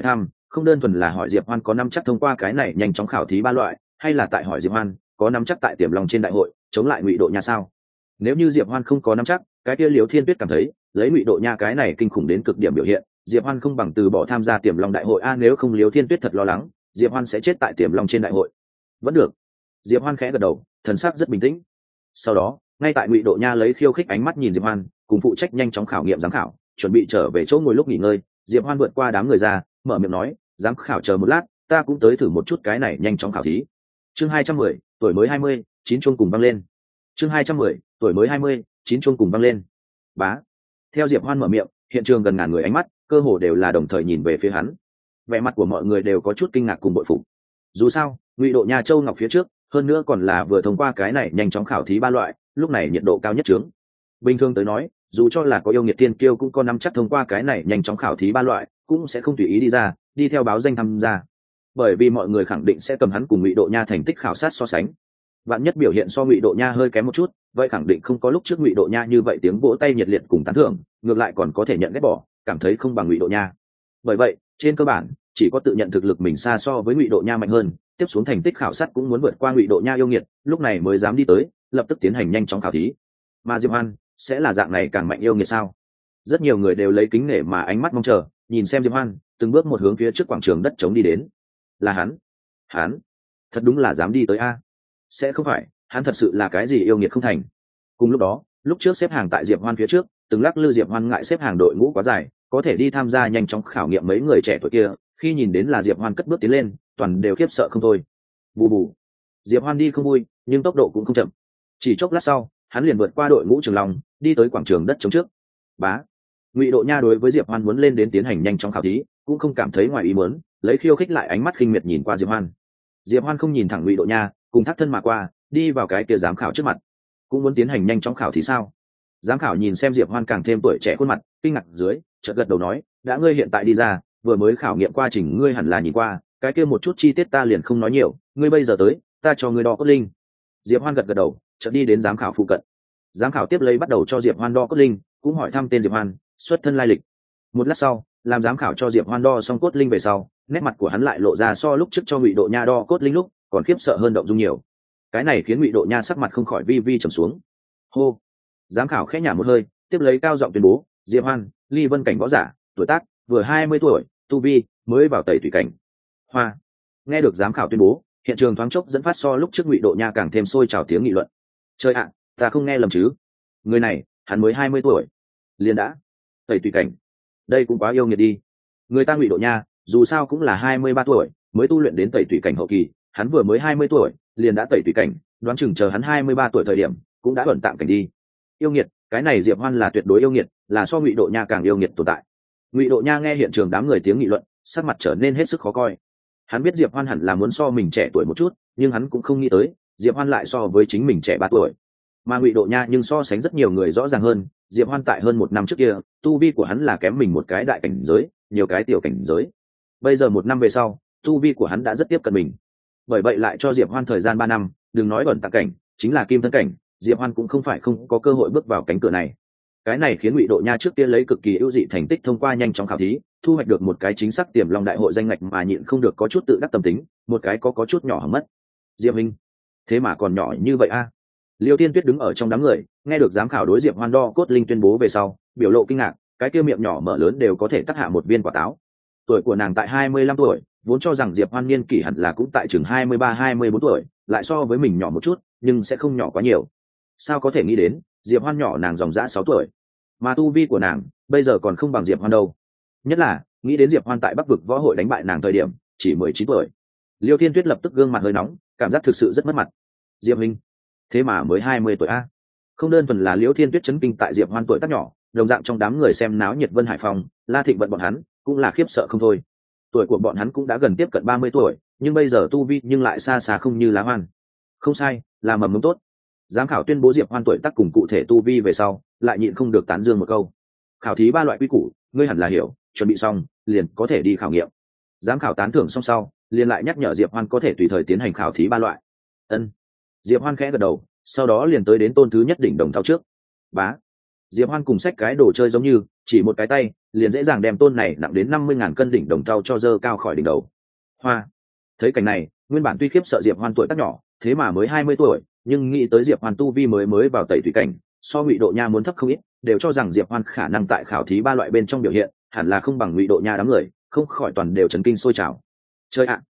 không đơn thuần là hỏi Diệp Hoan có nắm chắc thông qua cái này nhanh chóng khảo thí ba loại, hay là tại hỏi Diệp Hoan có nắm chắc tại Tiềm Long trên đại hội chống lại Ngụy Độ Nha sao. Nếu như Diệp Hoan không có nắm chắc, cái kia Liễu Thiên Tuyết cảm thấy lấy Ngụy Độ Nha cái này kinh khủng đến cực điểm biểu hiện, Diệp Hoan không bằng từ bỏ tham gia Tiềm Long đại hội a. Nếu không, Liễu Thiên Tuyết thật lo lắng Diệp Hoan sẽ chết tại Tiềm Long trên đại hội. Vẫn được. Diệp Hoan khẽ gật đầu, thần sắc rất bình tĩnh. Sau đó, ngay tại Ngụy Độ Nha lấy khiêu khích ánh mắt nhìn Diệp Hoan, cùng phụ trách nhanh chóng khảo nghiệm giám khảo, chuẩn bị trở về chỗ ngồi lúc nghỉ ngơi, Diệp Hoan vượt qua đám người ra, mở miệng nói, giám khảo chờ một lát, ta cũng tới thử một chút cái này nhanh chóng khảo thí. Chương 210, tuổi mới 20, chín chuông cùng vang lên. Chương 210, tuổi mới 20, chín chuông cùng vang lên. Bá. Theo Diệp Hoan mở miệng, hiện trường gần ngàn người ánh mắt, cơ hồ đều là đồng thời nhìn về phía hắn. Vẻ mặt của mọi người đều có chút kinh ngạc cùng bội phục. Dù sao, Ngụy Độ Nha Châu Ngọc phía trước, hơn nữa còn là vừa thông qua cái này nhanh chóng khảo thí ba loại, lúc này nhiệt độ cao nhất trướng. Bình thường tới nói, dù cho là có yêu nghiệt tiên kiêu cũng có nắm chắc thông qua cái này nhanh chóng khảo thí ba loại, cũng sẽ không tùy ý đi ra, đi theo báo danh tham gia. Bởi vì mọi người khẳng định sẽ cầm hắn cùng Ngụy Độ Nha thành tích khảo sát so sánh. Vạn nhất biểu hiện so Ngụy Độ Nha hơi kém một chút, vậy khẳng định không có lúc trước Ngụy Độ Nha như vậy tiếng vỗ tay nhiệt liệt cùng tán thưởng, ngược lại còn có thể nhận ghét bỏ, cảm thấy không bằng Ngụy Độ Nha. Bởi vậy, trên cơ bản, chỉ có tự nhận thực lực mình xa so với Ngụy Độ Nha mạnh hơn, tiếp xuống thành tích khảo sát cũng muốn vượt qua Ngụy Độ Nha yêu nghiệt, lúc này mới dám đi tới, lập tức tiến hành nhanh chóng khảo thí. Mà Diệp Hoan sẽ là dạng này càng mạnh yêu nghiệt sao? Rất nhiều người đều lấy kính nể mà ánh mắt mong chờ, nhìn xem Diệp Hoan, từng bước một hướng phía trước quảng trường đất trống đi đến. Là hắn, thật đúng là dám đi tới a. Sẽ không phải, hắn thật sự là cái gì yêu nghiệt không thành. Cùng lúc đó, lúc trước xếp hàng tại Diệp Hoan phía trước, từng lắc lư Diệp Hoan ngại xếp hàng đội ngũ quá dài, có thể đi tham gia nhanh chóng khảo nghiệm mấy người trẻ tuổi kia, khi nhìn đến là Diệp Hoan cất bước tiến lên, toàn đều khiếp sợ không thôi. Bù bù. Diệp Hoan đi không vui, nhưng tốc độ cũng không chậm. Chỉ chốc lát sau, hắn liền vượt qua đội ngũ Trường Long, đi tới quảng trường đất trống trước. Bá. Ngụy Độ Nha đối với Diệp Hoan muốn lên đến tiến hành nhanh chóng khảo thí, cũng không cảm thấy ngoài ý muốn, lấy khiêu khích lại ánh mắt khinh miệt nhìn qua Diệp Hoan. Diệp Hoan không nhìn thẳng Ngụy Độ Nha, cùng thác thân mà qua, đi vào cái kia giám khảo trước mặt. Cũng muốn tiến hành nhanh chóng khảo thí sao? Giám khảo nhìn xem Diệp Hoan càng thêm tuổi trẻ khuôn mặt, kinh ngạc dưới, chợt gật đầu nói, đã ngươi hiện tại đi ra, vừa mới khảo nghiệm quá trình ngươi hẳn là nhìn qua, cái kia một chút chi tiết ta liền không nói nhiều, ngươi bây giờ tới, ta cho ngươi đo cốt linh. Diệp Hoan gật gật đầu, chợt đi đến giám khảo phụ cận. Giám khảo tiếp lấy bắt đầu cho Diệp Hoan đo cốt linh, cũng hỏi thăm tên Diệp Hoan, xuất thân lai lịch. Một lát sau, làm giám khảo cho Diệp Hoan đo xong cốt linh về sau, nét mặt của hắn lại lộ ra so lúc trước cho Ngụy Độ Nha đo cốt linh lúc còn khiếp sợ hơn động dung nhiều. Cái này khiến Ngụy Độ Nha sắc mặt không khỏi vi vi trầm xuống. Hô. Giám khảo khẽ nhả một hơi, tiếp lấy cao giọng tuyên bố, Diệp Hoan, Ly Vân cảnh võ giả, tuổi tác vừa 20 tuổi, tu vi mới vào tẩy thủy cảnh. Hoa. Nghe được giám khảo tuyên bố, hiện trường thoáng chốc dẫn phát so lúc trước Ngụy Độ Nha càng thêm sôi trào tiếng nghị luận. Trời ạ, ta không nghe lầm chứ? Người này, hắn mới 20 tuổi, liền đã tẩy thủy cảnh. Đây cũng quá yêu nghiệt đi. Người ta Ngụy Độ Nha, dù sao cũng là 23 tuổi, mới tu luyện đến tẩy thủy cảnh hậu kỳ, hắn vừa mới 20 tuổi, liền đã tẩy thủy cảnh, đoán chừng chờ hắn 23 tuổi thời điểm, cũng đã ẩn tạm cảnh đi. Yêu nghiệt, cái này Diệp Hoan là tuyệt đối yêu nghiệt, là so Ngụy Độ Nha càng yêu nghiệt tồn tại. Ngụy Độ Nha nghe hiện trường đám người tiếng nghị luận, sắc mặt trở nên hết sức khó coi. Hắn biết Diệp Hoan hẳn là muốn so mình trẻ tuổi một chút, nhưng hắn cũng không nghĩ tới, Diệp Hoan lại so với chính mình trẻ 3 tuổi. Mà Ngụy Độ Nha nhưng so sánh rất nhiều người rõ ràng hơn, Diệp Hoan tại hơn 1 năm trước kia, tu vi của hắn là kém mình một cái đại cảnh giới, nhiều cái tiểu cảnh giới. Bây giờ 1 năm về sau, tu vi của hắn đã rất tiếp cận mình. Bởi vậy lại cho Diệp Hoan thời gian 3 năm, đừng nói ẩn tạng cảnh, chính là kim thân cảnh, Diệp Hoan cũng không phải không có cơ hội bước vào cánh cửa này. Cái này khiến Ngụy Độ Nha trước kia lấy cực kỳ ưu dị thành tích thông qua nhanh chóng khảo thí, thu hoạch được một cái chính xác Tiềm Long đại hội danh ngạch mà nhịn không được có chút tự đắc tâm tính, một cái có chút nhỏ hỏng mất. Diệp Minh, thế mà còn nhỏ như vậy a? Liêu Tiên Tuyết đứng ở trong đám người, nghe được giám khảo đối Diệp Hoan đo cốt linh tuyên bố về sau, biểu lộ kinh ngạc, cái kia miệng nhỏ mở lớn đều có thể tắc hạ một viên quả táo. Tuổi của nàng tại 25 tuổi, vốn cho rằng Diệp Hoan niên kỷ hẳn là cũng tại chừng 23-24 tuổi, lại so với mình nhỏ một chút, nhưng sẽ không nhỏ quá nhiều. Sao có thể nghĩ đến, Diệp Hoan nhỏ nàng dòng dã 6 tuổi, mà tu vi của nàng bây giờ còn không bằng Diệp Hoan đâu. Nhất là, nghĩ đến Diệp Hoan tại Bắc vực võ hội đánh bại nàng thời điểm, chỉ 19 tuổi. Liêu Thiên Tuyết lập tức gương mặt hơi nóng, cảm giác thực sự rất mất mặt. Diệp Minh, thế mà mới 20 tuổi a? Không đơn thuần là Liêu Thiên Tuyết chấn kinh tại Diệp Hoan tuổi tác nhỏ, đồng dạng trong đám người xem náo nhiệt Vân Hải Phong, La Thịnh Vận bọn hắn cũng là khiếp sợ không thôi. Tuổi của bọn hắn cũng đã gần tiếp cận 30 tuổi, nhưng bây giờ tu vi nhưng lại xa xa không như Lá Hoan. Không sai, là mầm mống tốt. Giám khảo tuyên bố Diệp Hoan tuổi tác cùng cụ thể tu vi về sau, lại nhịn không được tán dương một câu. Khảo thí 3 loại quy củ, ngươi hẳn là hiểu, chuẩn bị xong, liền có thể đi khảo nghiệm. Giám khảo tán thưởng xong sau, liền lại nhắc nhở Diệp Hoan có thể tùy thời tiến hành khảo thí 3 loại. Ân. Diệp Hoan khẽ gật đầu, sau đó liền tới đến tôn thứ nhất đỉnh đồng thau trước. Bá. Diệp Hoan cùng xách cái đồ chơi giống như, chỉ một cái tay, liền dễ dàng đem tôn này nặng đến 50.000 cân đỉnh đồng thau cho dơ cao khỏi đỉnh đầu. Hoa. Thấy cảnh này, nguyên bản tuy khiếp sợ Diệp Hoan tuổi tác nhỏ, thế mà mới 20 tuổi, nhưng nghĩ tới Diệp Hoan tu vi mới vào tẩy thủy cảnh, so Ngụy Độ Nha muốn thấp không ít, đều cho rằng Diệp Hoan khả năng tại khảo thí ba loại bên trong biểu hiện, hẳn là không bằng Ngụy Độ Nha đám người, không khỏi toàn đều chấn kinh sôi trào. Chơi ạ.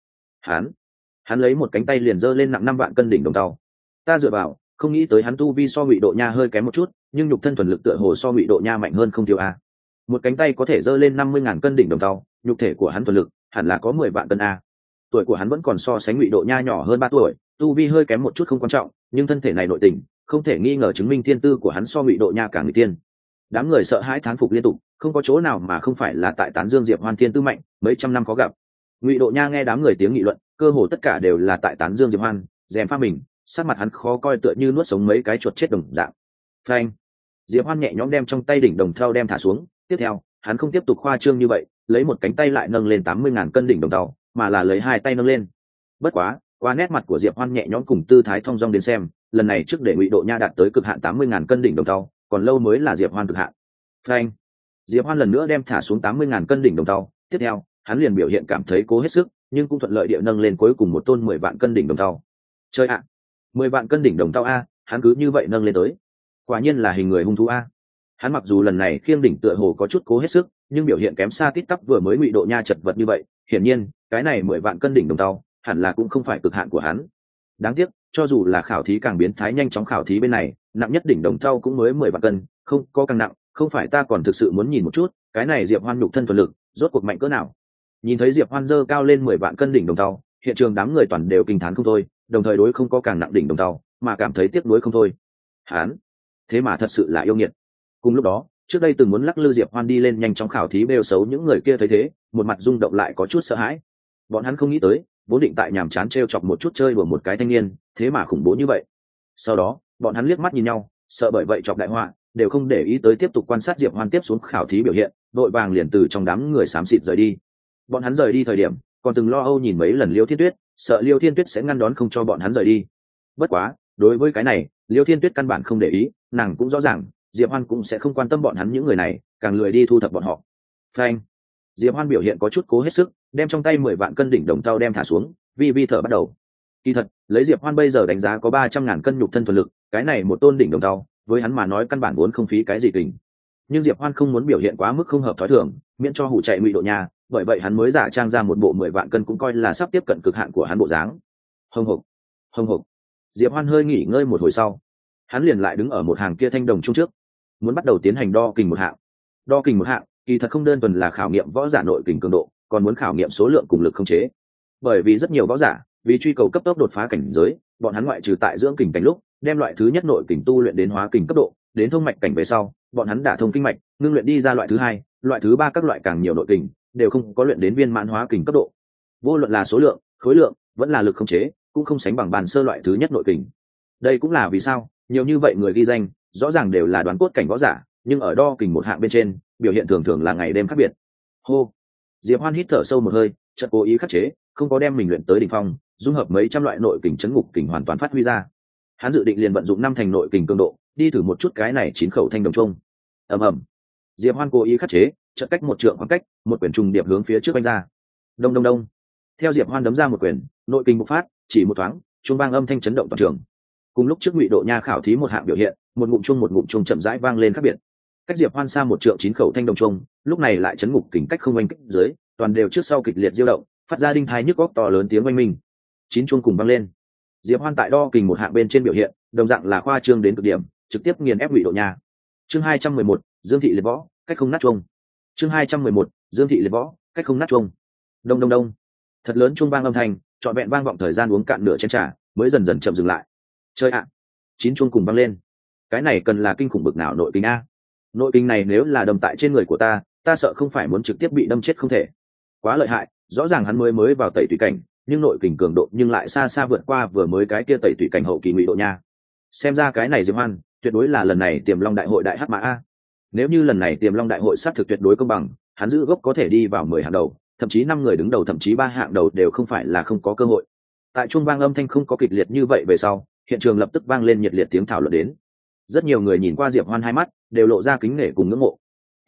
Hắn lấy một cánh tay liền giơ lên nặng 5 vạn cân đỉnh đồng thau. Ta dựa vào, không nghĩ tới hắn tu vi so Ngụy Độ Nha hơi kém một chút, nhưng nhục thân thuần lực tựa hồ so Ngụy Độ Nha mạnh hơn không thiếu a. Một cánh tay có thể giơ lên 50.000 cân đỉnh đồng thau, nhục thể của hắn thuần lực hẳn là có 10 vạn cân a. Tuổi của hắn vẫn còn so sánh Ngụy Độ Nha nhỏ hơn 3 tuổi, tu vi hơi kém một chút không quan trọng, nhưng thân thể này nội tình, không thể nghi ngờ chứng minh thiên tư của hắn so Ngụy Độ Nha càng người tiên. Đám người sợ hãi thán phục liên tục, không có chỗ nào mà không phải là tại tán dương Diệp Hoan thiên tư mạnh, mấy trăm năm khó gặp. Ngụy Độ Nha nghe đám người tiếng nghị luận, cơ hồ tất cả đều là tại tán dương Diệp Hoan, dèm pha mình, sắc mặt hắn khó coi tựa như nuốt sống mấy cái chuột chết đồng dạng. Phanh. Diệp Hoan nhẹ nhõm đem trong tay đỉnh đồng thau đem thả xuống, tiếp theo, hắn không tiếp tục khoa trương như vậy, lấy một cánh tay lại nâng lên 80.000 cân đỉnh đồng thau, mà là lấy hai tay nâng lên. Bất quá, qua nét mặt của Diệp Hoan nhẹ nhõm cùng tư thái thong dong đến xem, lần này trước để Ngụy Độ Nha đạt tới cực hạn 80.000 cân đỉnh đồng thau, còn lâu mới là Diệp Hoan cực hạn. Phanh. Diệp Hoan lần nữa đem thả xuống 80.000 cân đỉnh đồng thau, tiếp theo, hắn liền biểu hiện cảm thấy cố hết sức, nhưng cũng thuận lợi địa nâng lên cuối cùng một tôn 10 vạn cân đỉnh đồng thau. Chơi ạ, 10 vạn cân đỉnh đồng thau a, hắn cứ như vậy nâng lên tới. Quả nhiên là hình người hung thú a. Hắn mặc dù lần này khiêng đỉnh tựa hồ có chút cố hết sức, nhưng biểu hiện kém xa tít tắp vừa mới Ngụy Độ Nha chật vật như vậy, hiển nhiên, cái này 10 vạn cân đỉnh đồng thau, hẳn là cũng không phải cực hạn của hắn. Đáng tiếc, cho dù là khảo thí càng biến thái nhanh chóng khảo thí bên này, nặng nhất đỉnh đồng thau cũng mới 10 vạn cân, không có càng nặng, không phải ta còn thực sự muốn nhìn một chút, cái này Diệp Hoan nhục thân thuần lực, rốt cuộc mạnh cỡ nào. Nhìn thấy Diệp Hoan dơ cao lên 10 vạn cân đỉnh đồng thau, hiện trường đám người toàn đều kinh thán không thôi, đồng thời đối không có càng nặng đỉnh đồng thau, mà cảm thấy tiếc nuối không thôi. Hắn, thế mà thật sự là yêu nghiệt. Cùng lúc đó, trước đây từng muốn lắc lư Diệp Hoan đi lên nhanh chóng khảo thí bêu xấu những người kia thấy thế, một mặt rung động lại có chút sợ hãi. Bọn hắn không nghĩ tới, vốn định tại nhàm chán trêu chọc một chút chơi đùa một cái thanh niên, thế mà khủng bố như vậy. Sau đó, bọn hắn liếc mắt nhìn nhau, sợ bởi vậy chọc đại họa, đều không để ý tới tiếp tục quan sát Diệp Hoan tiếp xuống khảo thí biểu hiện, đội vàng liền từ trong đám người xám xịt rời đi. Bọn hắn rời đi thời điểm, còn từng lo âu nhìn mấy lần Liêu Thiên Tuyết, sợ Liêu Thiên Tuyết sẽ ngăn đón không cho bọn hắn rời đi. Bất quá, đối với cái này, Liêu Thiên Tuyết căn bản không để ý, nàng cũng rõ ràng, Diệp Hoan cũng sẽ không quan tâm bọn hắn những người này, càng lười đi thu thập bọn họ. Phanh. Diệp Hoan biểu hiện có chút cố hết sức, đem trong tay 10 vạn cân đỉnh đồng thau đem thả xuống, vi thở bắt đầu. Kỳ thật, lấy Diệp Hoan bây giờ đánh giá có 300.000 cân nhục thân thuần lực, cái này một tôn đỉnh đồng thau, với hắn mà nói căn bản vốn không phí cái gì kình. Nhưng Diệp Hoan không muốn biểu hiện quá mức không hợp thói thường, miễn cho hủ chạy Ngụy Độ Nha, bởi vậy hắn mới giả trang ra một bộ 10 vạn cân cũng coi là sắp tiếp cận cực hạn của hắn bộ dáng. Hồng hộc. Diệp Hoan hơi nghỉ ngơi một hồi sau, hắn liền lại đứng ở một hàng kia thanh đồng trung trước, muốn bắt đầu tiến hành đo kình một hạng. Đo kình một hạng, kỳ thật không đơn thuần là khảo nghiệm võ giả nội kình cường độ, còn muốn khảo nghiệm số lượng cùng lực khống chế. Bởi vì rất nhiều võ giả, vì truy cầu cấp tốc đột phá cảnh giới, bọn hắn ngoại trừ tại dưỡng kình cảnh lúc, đem loại thứ nhất nội kình tu luyện đến hóa kình cấp độ, đến thông mạch cảnh về sau, bọn hắn đả thông kinh mạch, ngưng luyện đi ra loại thứ hai, loại thứ ba các loại càng nhiều nội kình, đều không có luyện đến viên mãn hóa kình cấp độ. Vô luận là số lượng, khối lượng, vẫn là lực khống chế, cũng không sánh bằng bàn sơ loại thứ nhất nội kình. Đây cũng là vì sao, nhiều như vậy người ghi danh, rõ ràng đều là đoán cốt cảnh võ giả, nhưng ở đo kình một hạng bên trên, biểu hiện thường thường là ngày đêm khác biệt. Hô. Diệp Hoan hít thở sâu một hơi, chợt cố ý khắc chế, không có đem mình luyện tới đỉnh phong, dung hợp mấy trăm loại nội kình chấn ngục kình hoàn toàn phát huy ra. Hắn dự định liền vận dụng 5 thành nội kình cường độ, đi thử một chút cái này 9 khẩu thanh đồng trung. Ầm. Diệp Hoan cố ý khắc chế, chợt cách một trượng khoảng cách, một quyền trùng điệp hướng phía trước vung ra. Đông. Theo Diệp Hoan đấm ra một quyền, nội kình bộc phát, chỉ một thoáng, chuông vang âm thanh chấn động toàn trường. Cùng lúc trước Ngụy Độ Nha khảo thí một hạng biểu hiện, một ngụm chuông chậm rãi vang lên khác biệt. Cách Diệp Hoan xa một trượng 9 khẩu thanh đồng trung, lúc này lại chấn ngục kình cách không oanh kích dưới, toàn đều trước sau kịch liệt diêu động, phát ra đinh thai nhức óc to lớn tiếng oanh minh. 9 chuông cùng vang lên. Diệp Hoan tại đo kình một hạng bên trên biểu hiện, đồng dạng là khoa trương đến cực điểm, trực tiếp nghiền ép Ngụy Độ Nha. Chương 211, Dương thị liệt võ, cách không nát chuông. Chương 211, Dương thị liệt võ, cách không nát chuông. Đông. Thật lớn chuông vang âm thanh, trọn vẹn vang vọng thời gian uống cạn nửa chén trà, mới dần dần chậm dừng lại. Chơi ạ. 9 chuông cùng vang lên. Cái này cần là kinh khủng bực nào nội kình a. Nội kình này nếu là đâm tại trên người của ta sợ không phải muốn trực tiếp bị đâm chết không thể. Quá lợi hại, rõ ràng hắn mới vào tẩy tùy cảnh, nhưng nội kình cường độ nhưng lại xa vượt qua vừa mới cái kia tẩy tùy cảnh hậu kỳ Ngụy Độ Nha. Xem ra cái này Diệp Hoan tuyệt đối là lần này Tiềm Long đại hội đại hắc mã a. Nếu như lần này Tiềm Long đại hội sát thực tuyệt đối công bằng, hắn giữ gốc có thể đi vào 10 hạng đầu, thậm chí 5 người đứng đầu, thậm chí 3 hạng đầu đều không phải là không có cơ hội. Tại chuông vang âm thanh không có kịch liệt như vậy về sau, hiện trường lập tức vang lên nhiệt liệt tiếng thảo luận đến. Rất nhiều người nhìn qua Diệp Hoan hai mắt, đều lộ ra kính nể cùng ngưỡng mộ.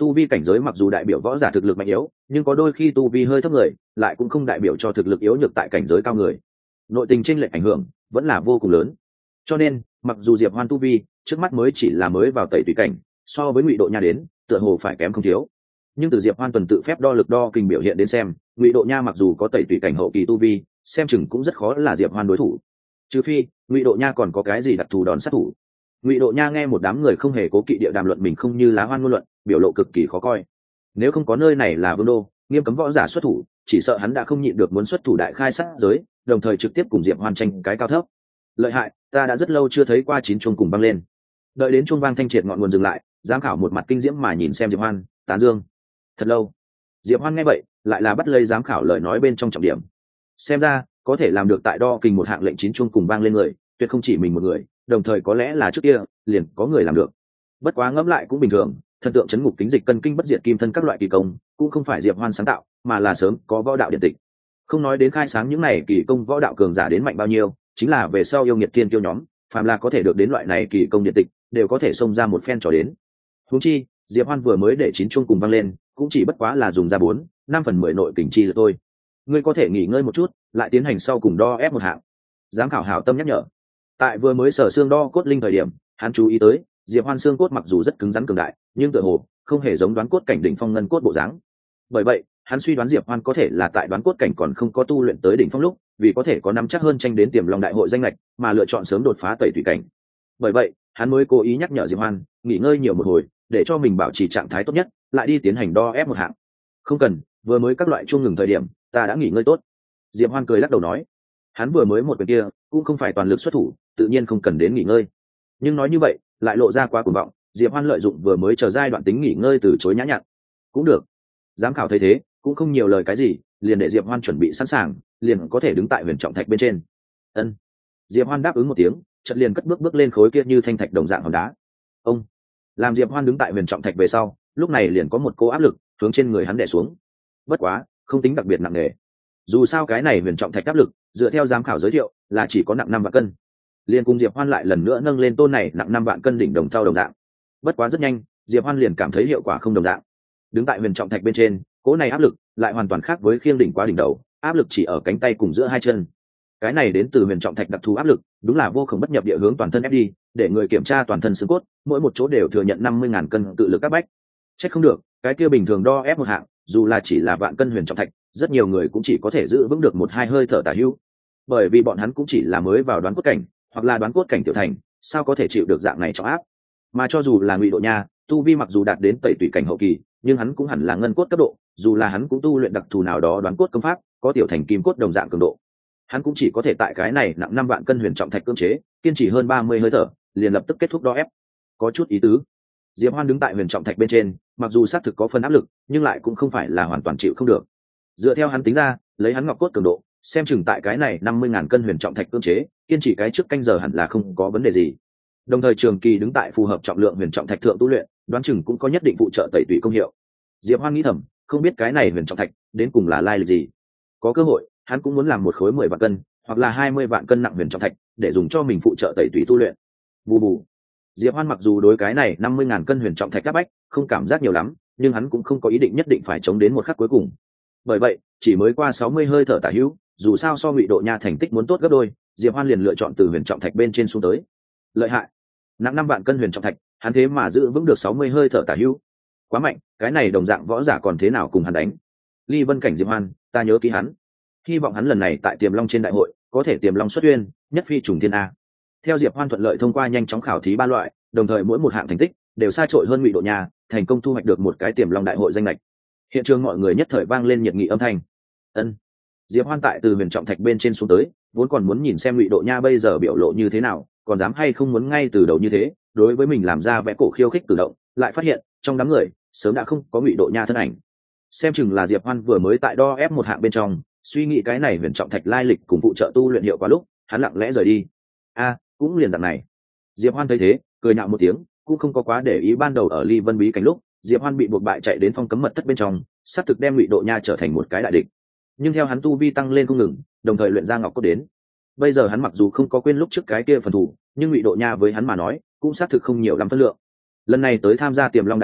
Tu vi cảnh giới mặc dù đại biểu võ giả thực lực mạnh yếu, nhưng có đôi khi tu vi hơi thấp người lại cũng không đại biểu cho thực lực yếu nhược tại cảnh giới cao người. Nội tình chênh lệch ảnh hưởng vẫn là vô cùng lớn. Cho nên mặc dù Diệp Hoan tu vi trước mắt mới chỉ là mới vào tẩy tùy cảnh, so với Ngụy Độ Nha đến tựa hồ phải kém không thiếu, nhưng từ Diệp Hoan tuần tự phép đo lực đo kình biểu hiện đến xem, Ngụy Độ Nha mặc dù có tẩy tùy cảnh hậu kỳ tu vi, xem chừng cũng rất khó là Diệp Hoan đối thủ. Trừ phi Ngụy Độ Nha còn có cái gì đặc thù đòn sát thủ. Ngụy Độ Nha nghe một đám người không hề cố kỵ địa đàm luận mình không như lá hoan ngôn luận, biểu lộ cực kỳ khó coi. Nếu không có nơi này là vương đô, nghiêm cấm võ giả xuất thủ, chỉ sợ hắn đã không nhịn được muốn xuất thủ đại khai sát giới, đồng thời trực tiếp cùng Diệp Hoan tranh cái cao thấp. Lợi hại, ta đã rất lâu chưa thấy qua chín chuông cùng vang lên. Đợi đến chuông vang thanh triệt ngọn nguồn dừng lại, giám khảo một mặt kinh diễm mà nhìn xem Diệp Hoan, tán dương. Thật lâu. Diệp Hoan nghe vậy, lại là bắt lấy giám khảo lời nói bên trong trọng điểm. Xem ra, có thể làm được tại đo kình một hạng lệnh chín chuông cùng vang lên người, tuyệt không chỉ mình một người, đồng thời có lẽ là trước kia liền có người làm được. Bất quá ngẫm lại cũng bình thường, thần tượng chấn ngục kính dịch cân kinh bất diệt kim thân các loại kỳ công, cũng không phải Diệp Hoan sáng tạo, mà là sớm có võ đạo điển tịch. Không nói đến khai sáng những này kỳ công võ đạo cường giả đến mạnh bao nhiêu, chính là về sau yêu nghiệt thiên kiêu nhóm, phàm là có thể được đến loại này kỳ công điển tịch, đều có thể xông ra một phen trò đến. Huống chi, Diệp Hoan vừa mới để chín chuông cùng vang lên, cũng chỉ bất quá là dùng ra 4-5/10 nội kình chi là thôi. Ngươi có thể nghỉ ngơi một chút, lại tiến hành sau cùng đo ép một hạng. Giám khảo hảo tâm nhắc nhở. Tại vừa mới sở xương đo cốt linh thời điểm, hắn chú ý tới, Diệp Hoan xương cốt mặc dù rất cứng rắn cường đại, nhưng tựa hồ không hề giống đoán cốt cảnh đỉnh phong ngân cốt bộ dáng. Bởi vậy, hắn suy đoán Diệp Hoan có thể là tại đoán cốt cảnh còn không có tu luyện tới đỉnh phong lúc, vì có thể có nắm chắc hơn tranh đến Tiềm Long đại hội danh ngạch, mà lựa chọn sớm đột phá tẩy thủy cảnh. Bởi vậy, hắn mới cố ý nhắc nhở Diệp Hoan, nghỉ ngơi nhiều một hồi, để cho mình bảo trì trạng thái tốt nhất, lại đi tiến hành đo ép một hạng. Không cần, vừa mới các loại chuông ngừng thời điểm, ta đã nghỉ ngơi tốt. Diệp Hoan cười lắc đầu nói, hắn vừa mới một quyền kia, cũng không phải toàn lực xuất thủ, tự nhiên không cần đến nghỉ ngơi. Nhưng nói như vậy, lại lộ ra quá cuồng vọng, Diệp Hoan lợi dụng vừa mới chờ giai đoạn tính nghỉ ngơi từ chối nhã nhặn. Cũng được. Giám khảo thấy thế, cũng không nhiều lời cái gì, liền để Diệp Hoan chuẩn bị sẵn sàng, liền có thể đứng tại huyền trọng thạch bên trên. Ân. Diệp Hoan đáp ứng một tiếng, chợt liền cất bước lên khối kia như thanh thạch đồng dạng hòn đá. Ông. Làm Diệp Hoan đứng tại huyền trọng thạch về sau, lúc này liền có một cỗ áp lực hướng trên người hắn đè xuống. Bất quá, không tính đặc biệt nặng nề. Dù sao cái này huyền trọng thạch áp lực, dựa theo giám khảo giới thiệu, là chỉ có nặng 5 vạn cân. Liền cùng Diệp Hoan lại lần nữa nâng lên tôn này nặng 5 vạn cân đỉnh đồng thau đồng dạng. Bất quá rất nhanh, Diệp Hoan liền cảm thấy hiệu quả không đồng dạng. Đứng tại huyền trọng thạch bên trên, cỗ này áp lực lại hoàn toàn khác với khiêng đỉnh quá đỉnh đầu, áp lực chỉ ở cánh tay cùng giữa hai chân. Cái này đến từ huyền trọng thạch đặc thù áp lực, đúng là vô cùng bất nhập địa hướng toàn thân ép đi, để người kiểm tra toàn thân xương cốt, mỗi một chỗ đều thừa nhận 50.000 cân tự lực áp bách. Chắc không được, cái kia bình thường đo ép một hạng, dù là chỉ là vạn cân huyền trọng thạch, rất nhiều người cũng chỉ có thể giữ vững được 1-2 hơi thở tả hữu. Bởi vì bọn hắn cũng chỉ là mới vào đoán cốt cảnh, hoặc là đoán cốt cảnh tiểu thành, sao có thể chịu được dạng này trọng áp. Mà cho dù là Ngụy Độ Nha, tu vi mặc dù đạt đến tẩy tùy cảnh hậu kỳ, nhưng hắn cũng hẳn là ngân cốt cấp độ, dù là hắn cũng tu luyện đặc thù nào đó đoán cốt công pháp, có tiểu thành kim cốt đồng dạng cường độ. Hắn cũng chỉ có thể tại cái này nặng 5 vạn cân huyền trọng thạch cưỡng chế, kiên trì hơn 30 hơi thở, liền lập tức kết thúc đo ép. Có chút ý tứ. Diệp Hoan đứng tại huyền trọng thạch bên trên, mặc dù xác thực có phần áp lực, nhưng lại cũng không phải là hoàn toàn chịu không được. Dựa theo hắn tính ra, lấy hắn ngọc cốt cường độ, xem chừng tại cái này 50.000 cân huyền trọng thạch cưỡng chế, kiên trì cái trước canh giờ hẳn là không có vấn đề gì. Đồng thời trường kỳ đứng tại phù hợp trọng lượng huyền trọng thạch thượng tu luyện, đoán chừng cũng có nhất định phụ trợ tẩy tủy công hiệu. Diệp Hoan nghĩ thầm, không biết cái này huyền trọng thạch đến cùng là lai lịch gì. Có cơ hội, hắn cũng muốn làm một khối 10 vạn cân, hoặc là 20 vạn cân nặng huyền trọng thạch, để dùng cho mình phụ trợ tẩy tủy tu luyện. Bù bù. Diệp Hoan mặc dù đối cái này 50.000 cân huyền trọng thạch áp bách không cảm giác nhiều lắm, nhưng hắn cũng không có ý định nhất định phải chống đến một khắc cuối cùng. Bởi vậy, chỉ mới qua 60 hơi thở tả hữu, dù sao so Ngụy Độ Nha thành tích muốn tốt gấp đôi, Diệp Hoan liền lựa chọn từ huyền trọng thạch bên trên xuống tới. Lợi hại, nặng 5 vạn cân huyền trọng thạch, hắn thế mà giữ vững được 60 hơi thở tả hữu. Quá mạnh, cái này đồng dạng võ giả còn thế nào cùng hắn đánh. Ly Vân cảnh Diệp Hoan, ta nhớ kỹ hắn. Hy vọng hắn lần này tại Tiềm Long trên đại hội, có thể Tiềm Long xuất uyên, nhất phi trùng thiên a. Theo Diệp Hoan thuận lợi thông qua nhanh chóng khảo thí 3 loại, đồng thời mỗi một hạng thành tích đều xa trội hơn Ngụy Độ Nha, thành công thu hoạch được một cái Tiềm Long đại hội danh lệch. Hiện trường mọi người nhất thời vang lên nhiệt nghị âm thanh. Ân. Diệp Hoan tại từ huyền trọng thạch bên trên xuống tới, vốn còn muốn nhìn xem Ngụy Độ Nha bây giờ biểu lộ như thế nào, còn dám hay không muốn ngay từ đầu như thế, đối với mình làm ra vẽ cổ khiêu khích cử động, lại phát hiện trong đám người sớm đã không có Ngụy Độ Nha thân ảnh. Xem chừng là Diệp Hoan vừa mới tại đo ép một hạng bên trong, suy nghĩ cái này huyền trọng thạch lai lịch cùng phụ trợ tu luyện hiệu quả lúc, hắn lặng lẽ rời đi. A, cũng liền dạng này. Diệp Hoan thấy thế, cười nhạo một tiếng, cũng không có quá để ý ban đầu ở Ly Vân bí cảnh lúc, Diệp Hoan bị buộc bại chạy đến phong cấm mật thất bên trong, sắp thực đem Ngụy Độ Nha trở thành một cái đại địch. Nhưng theo hắn tu vi tăng lên không ngừng, đồng thời luyện ra ngọc cốt đến, bây giờ hắn mặc dù không có quên lúc trước cái kia phần thù, nhưng Ngụy Độ Nha với hắn mà nói, cũng xác thực không nhiều lắm phân lượng. Lần này tới tham gia Tiềm Long đại hội,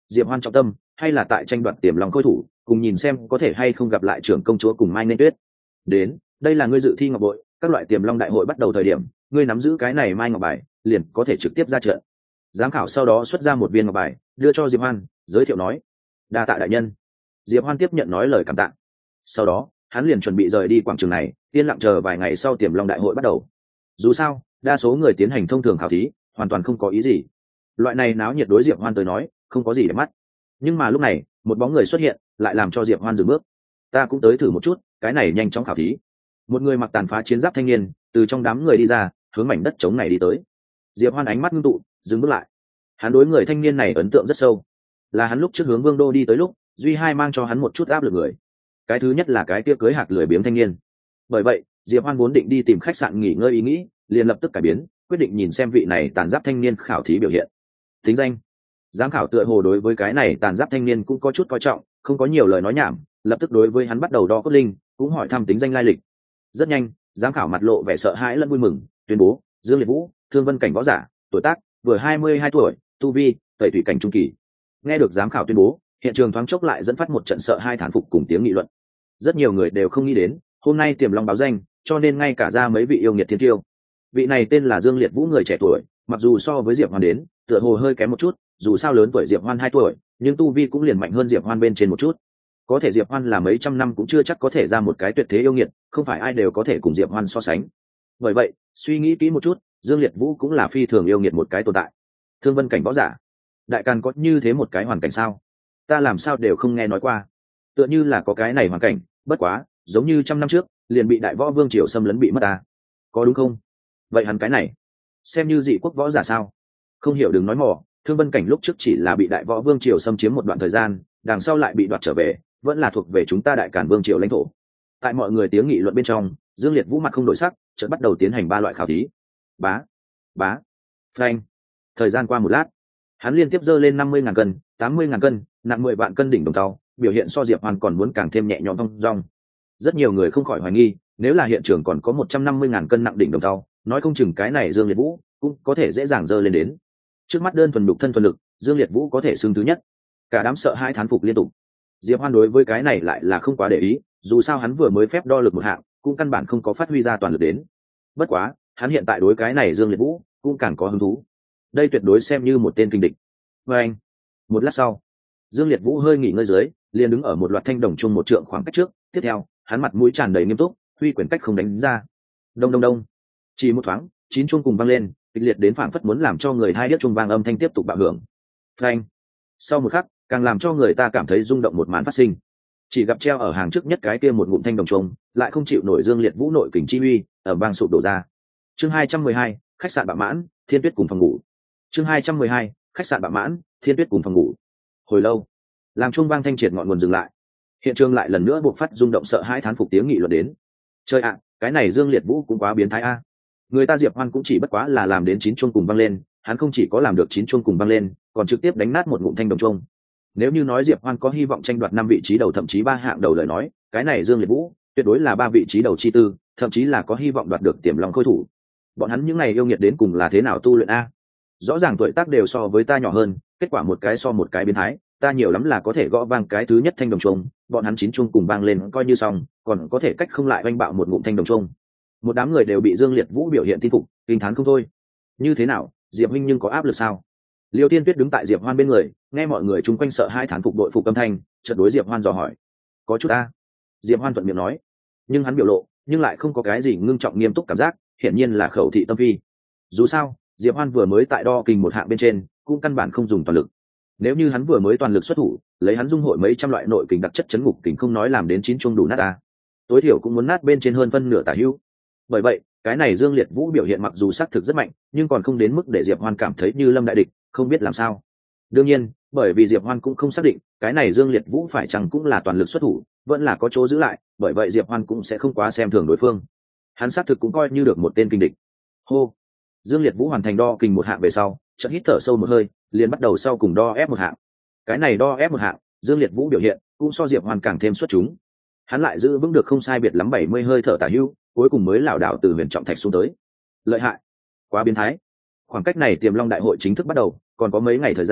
Diệp Hoan trọng tâm hay là tại tranh đoạt tiềm long khôi thủ, cùng nhìn xem có thể hay không gặp lại trưởng công chúa cùng Mai Nên Tuyết. Đến, đây là ngươi dự thi ngọc bội, các loại tiềm long đại hội bắt đầu thời điểm, ngươi nắm giữ cái này mai ngọc bài, liền có thể trực tiếp ra trận. Giám khảo sau đó xuất ra một viên ngọc bài, đưa cho Diệp Hoan, giới thiệu nói: "Đa tạ đại nhân." Diệp Hoan tiếp nhận nói lời cảm tạ. Sau đó, hắn liền chuẩn bị rời đi quảng trường này, yên lặng chờ vài ngày sau tiềm long đại hội bắt đầu. Dù sao, đa số người tiến hành thông thường khảo thí, hoàn toàn không có ý gì. Loại này náo nhiệt đối Diệp Hoan tới nói, không có gì để mắt. Nhưng mà lúc này, một bóng người xuất hiện, lại làm cho Diệp Hoan dừng bước. Ta cũng tới thử một chút, cái này nhanh chóng khảo thí. Một người mặc tàn phá chiến giáp thanh niên, từ trong đám người đi ra, hướng mảnh đất trống này đi tới. Diệp Hoan ánh mắt ngưng tụ, dừng bước lại. Hắn đối người thanh niên này ấn tượng rất sâu. Là hắn lúc trước hướng Vương đô đi tới lúc, duy hai mang cho hắn một chút áp lực người. Cái thứ nhất là cái kia cưới hạc lười biếng thanh niên. Bởi vậy, Diệp Hoan vốn định đi tìm khách sạn nghỉ ngơi ý nghĩ, liền lập tức cải biến, quyết định nhìn xem vị này tàn giáp thanh niên khảo thí biểu hiện. Tính danh. Giám khảo tựa hồ đối với cái này tàn giáp thanh niên cũng có chút coi trọng, không có nhiều lời nói nhảm, lập tức đối với hắn bắt đầu đo cốt linh, cũng hỏi thăm tính danh lai lịch. Rất nhanh, giám khảo mặt lộ vẻ sợ hãi lẫn vui mừng, tuyên bố: Dương Liệt Vũ, Thương Vân cảnh võ giả, tuổi tác vừa 22 tuổi, tu vi tẩy thủy cảnh trung kỳ. Nghe được giám khảo tuyên bố, hiện trường thoáng chốc lại dẫn phát một trận sợ hai thán phục cùng tiếng nghị luận. Rất nhiều người đều không nghĩ đến, hôm nay tiềm long báo danh, cho nên ngay cả ra mấy vị yêu nghiệt thiên tiêu. Vị này tên là Dương Liệt Vũ, người trẻ tuổi, mặc dù so với Diệp Hoan đến, tựa hồ hơi kém một chút, dù sao lớn tuổi Diệp Hoan 2 tuổi, nhưng tu vi cũng liền mạnh hơn Diệp Hoan bên trên một chút. Có thể Diệp Hoan là mấy trăm năm cũng chưa chắc có thể ra một cái tuyệt thế yêu nghiệt, không phải ai đều có thể cùng Diệp Hoan so sánh. Bởi vậy, suy nghĩ kỹ một chút, Dương Liệt Vũ cũng là phi thường yêu nghiệt một cái tồn tại. Thương Vân cảnh võ giả, đại càn có như thế một cái hoàn cảnh sao? Ta làm sao đều không nghe nói qua. Tựa như là có cái này hoàn cảnh, bất quá, giống như trăm năm trước, liền bị Đại Võ Vương triều xâm lấn bị mất ta. Có đúng không? Vậy hắn cái này, xem như dị quốc võ giả sao? Không hiểu đừng nói mỏ, Thương Vân cảnh lúc trước chỉ là bị Đại Võ Vương triều xâm chiếm một đoạn thời gian, đằng sau lại bị đoạt trở về, vẫn là thuộc về chúng ta Đại Càn Vương triều lãnh thổ. Tại mọi người tiếng nghị luận bên trong, Dương Liệt Vũ mặt không đổi sắc, chợt bắt đầu tiến hành 3 loại khảo thí. Bá, bá, phanh. Thời gian qua một lát, hắn liên tiếp giơ lên 50.000 cân, 80.000 cân, nặng 10 vạn cân đỉnh đồng tàu, biểu hiện so Diệp Hoan còn muốn càng thêm nhẹ nhõm thong dong. Rất nhiều người không khỏi hoài nghi, nếu là hiện trường còn có 150.000 cân nặng đỉnh đồng tàu, nói không chừng cái này Dương Liệt Vũ cũng có thể dễ dàng giơ lên đến. Trước mắt đơn thuần đục thân thuần lực, Dương Liệt Vũ có thể xưng thứ nhất. Cả đám sợ hãi thán phục liên tục. Diệp Hoan đối với cái này lại là không quá để ý, dù sao hắn vừa mới phép đo lực một hạng, cũng căn bản không có phát huy ra toàn lực đến. Bất quá, hắn hiện tại đối cái này Dương Liệt Vũ cũng càng có hứng thú. Đây tuyệt đối xem như một tên kinh địch. Và anh, một lát sau, Dương Liệt Vũ hơi nghỉ ngơi dưới, liền đứng ở một loạt thanh đồng chung một trượng khoảng cách trước. Tiếp theo, hắn mặt mũi tràn đầy nghiêm túc, huy quyền cách không đánh ra. Đông đông đông, chỉ một thoáng, 9 chuông cùng vang lên, kịch liệt đến phảng phất muốn làm cho người hai điếc chuông vang âm thanh tiếp tục bạo hưởng. Phanh. Sau một khắc, càng làm cho người ta cảm thấy rung động một màn phát sinh. Chỉ gặp treo ở hàng trước nhất cái kia một ngụm thanh đồng chuông, lại không chịu nổi Dương Liệt Vũ nội kình chi uy, ở bang sụp đổ ra. Chương 212, khách sạn Bạ Mãn, Thiên Tuyết cùng phòng ngủ. Chương 212, khách sạn Bạ Mãn, Thiên Tuyết cùng phòng ngủ. Hồi lâu, làm chuông vang thanh triệt ngọn nguồn dừng lại. Hiện trường lại lần nữa buộc phát rung động sợ hãi thán phục tiếng nghị luận đến. Trời ạ, cái này Dương Liệt Vũ cũng quá biến thái a. Người ta Diệp Hoan cũng chỉ bất quá là làm đến 9 chuông cùng vang lên, hắn không chỉ có làm được 9 chuông cùng vang lên, còn trực tiếp đánh nát một ngụm thanh đồng chuông. Nếu như nói Diệp Hoan có hy vọng tranh đoạt 5 vị trí đầu thậm chí 3 hạng đầu lời nói, cái này Dương Liệt Vũ tuyệt đối là 3 vị trí đầu chi tư, thậm chí là có hy vọng đoạt được tiềm long khôi thủ. Bọn hắn những này yêu nghiệt đến cùng là thế nào tu luyện a? Rõ ràng tuổi tác đều so với ta nhỏ hơn, kết quả một cái so một cái biến thái, ta nhiều lắm là có thể gõ vang cái thứ nhất thanh đồng chuông, bọn hắn 9 chuông cùng vang lên coi như xong, còn có thể cách không lại oanh bạo một ngụm thanh đồng chuông. Một đám người đều bị Dương Liệt Vũ biểu hiện tin phục, kinh thán không thôi. Như thế nào, Diệp huynh nhưng có áp lực sao? Liêu Tiên Tuyết đứng tại Diệp Hoan bên người, nghe mọi người chung quanh sợ hai thán phục đội phục âm thanh, chợt đối Diệp Hoan dò hỏi: "Có chút a?" Diệp Hoan thuận miệng nói, nhưng hắn biểu lộ, nhưng lại không có cái gì ngưng trọng nghiêm túc cảm giác, hiển nhiên là khẩu thị tâm phi. Dù sao, Diệp Hoan vừa mới tại đo kình một hạng bên trên, cũng căn bản không dùng toàn lực. Nếu như hắn vừa mới toàn lực xuất thủ, lấy hắn dung hội mấy trăm loại nội kình đặc chất chấn ngục kình không nói làm đến 9 chuông đủ nát a, tối thiểu cũng muốn nát bên trên hơn phân nửa tả hữu. Bởi vậy, cái này Dương Liệt Vũ biểu hiện mặc dù xác thực rất mạnh, nhưng còn không đến mức để Diệp Hoan cảm thấy như lâm đại địch, không biết làm sao. Đương nhiên, bởi vì Diệp Hoan cũng không xác định, cái này Dương Liệt Vũ phải chăng cũng là toàn lực xuất thủ, vẫn là có chỗ giữ lại, bởi vậy Diệp Hoan cũng sẽ không quá xem thường đối phương. Hắn xác thực cũng coi như được một tên kinh địch. Hô. Dương Liệt Vũ hoàn thành đo kình một hạng về sau, chợt hít thở sâu một hơi, liền bắt đầu sau cùng đo ép một hạng. Cái này đo ép một hạng, Dương Liệt Vũ biểu hiện cũng so Diệp Hoan càng thêm xuất chúng. Hắn lại giữ vững được không sai biệt lắm 70 hơi thở tả hữu, cuối cùng mới lảo đảo từ huyền trọng thạch xuống tới. Lợi hại, quá biến thái. Khoảng cách này tiềm long đại hội chính thức bắt đầu, còn có mấy ngày thời gian,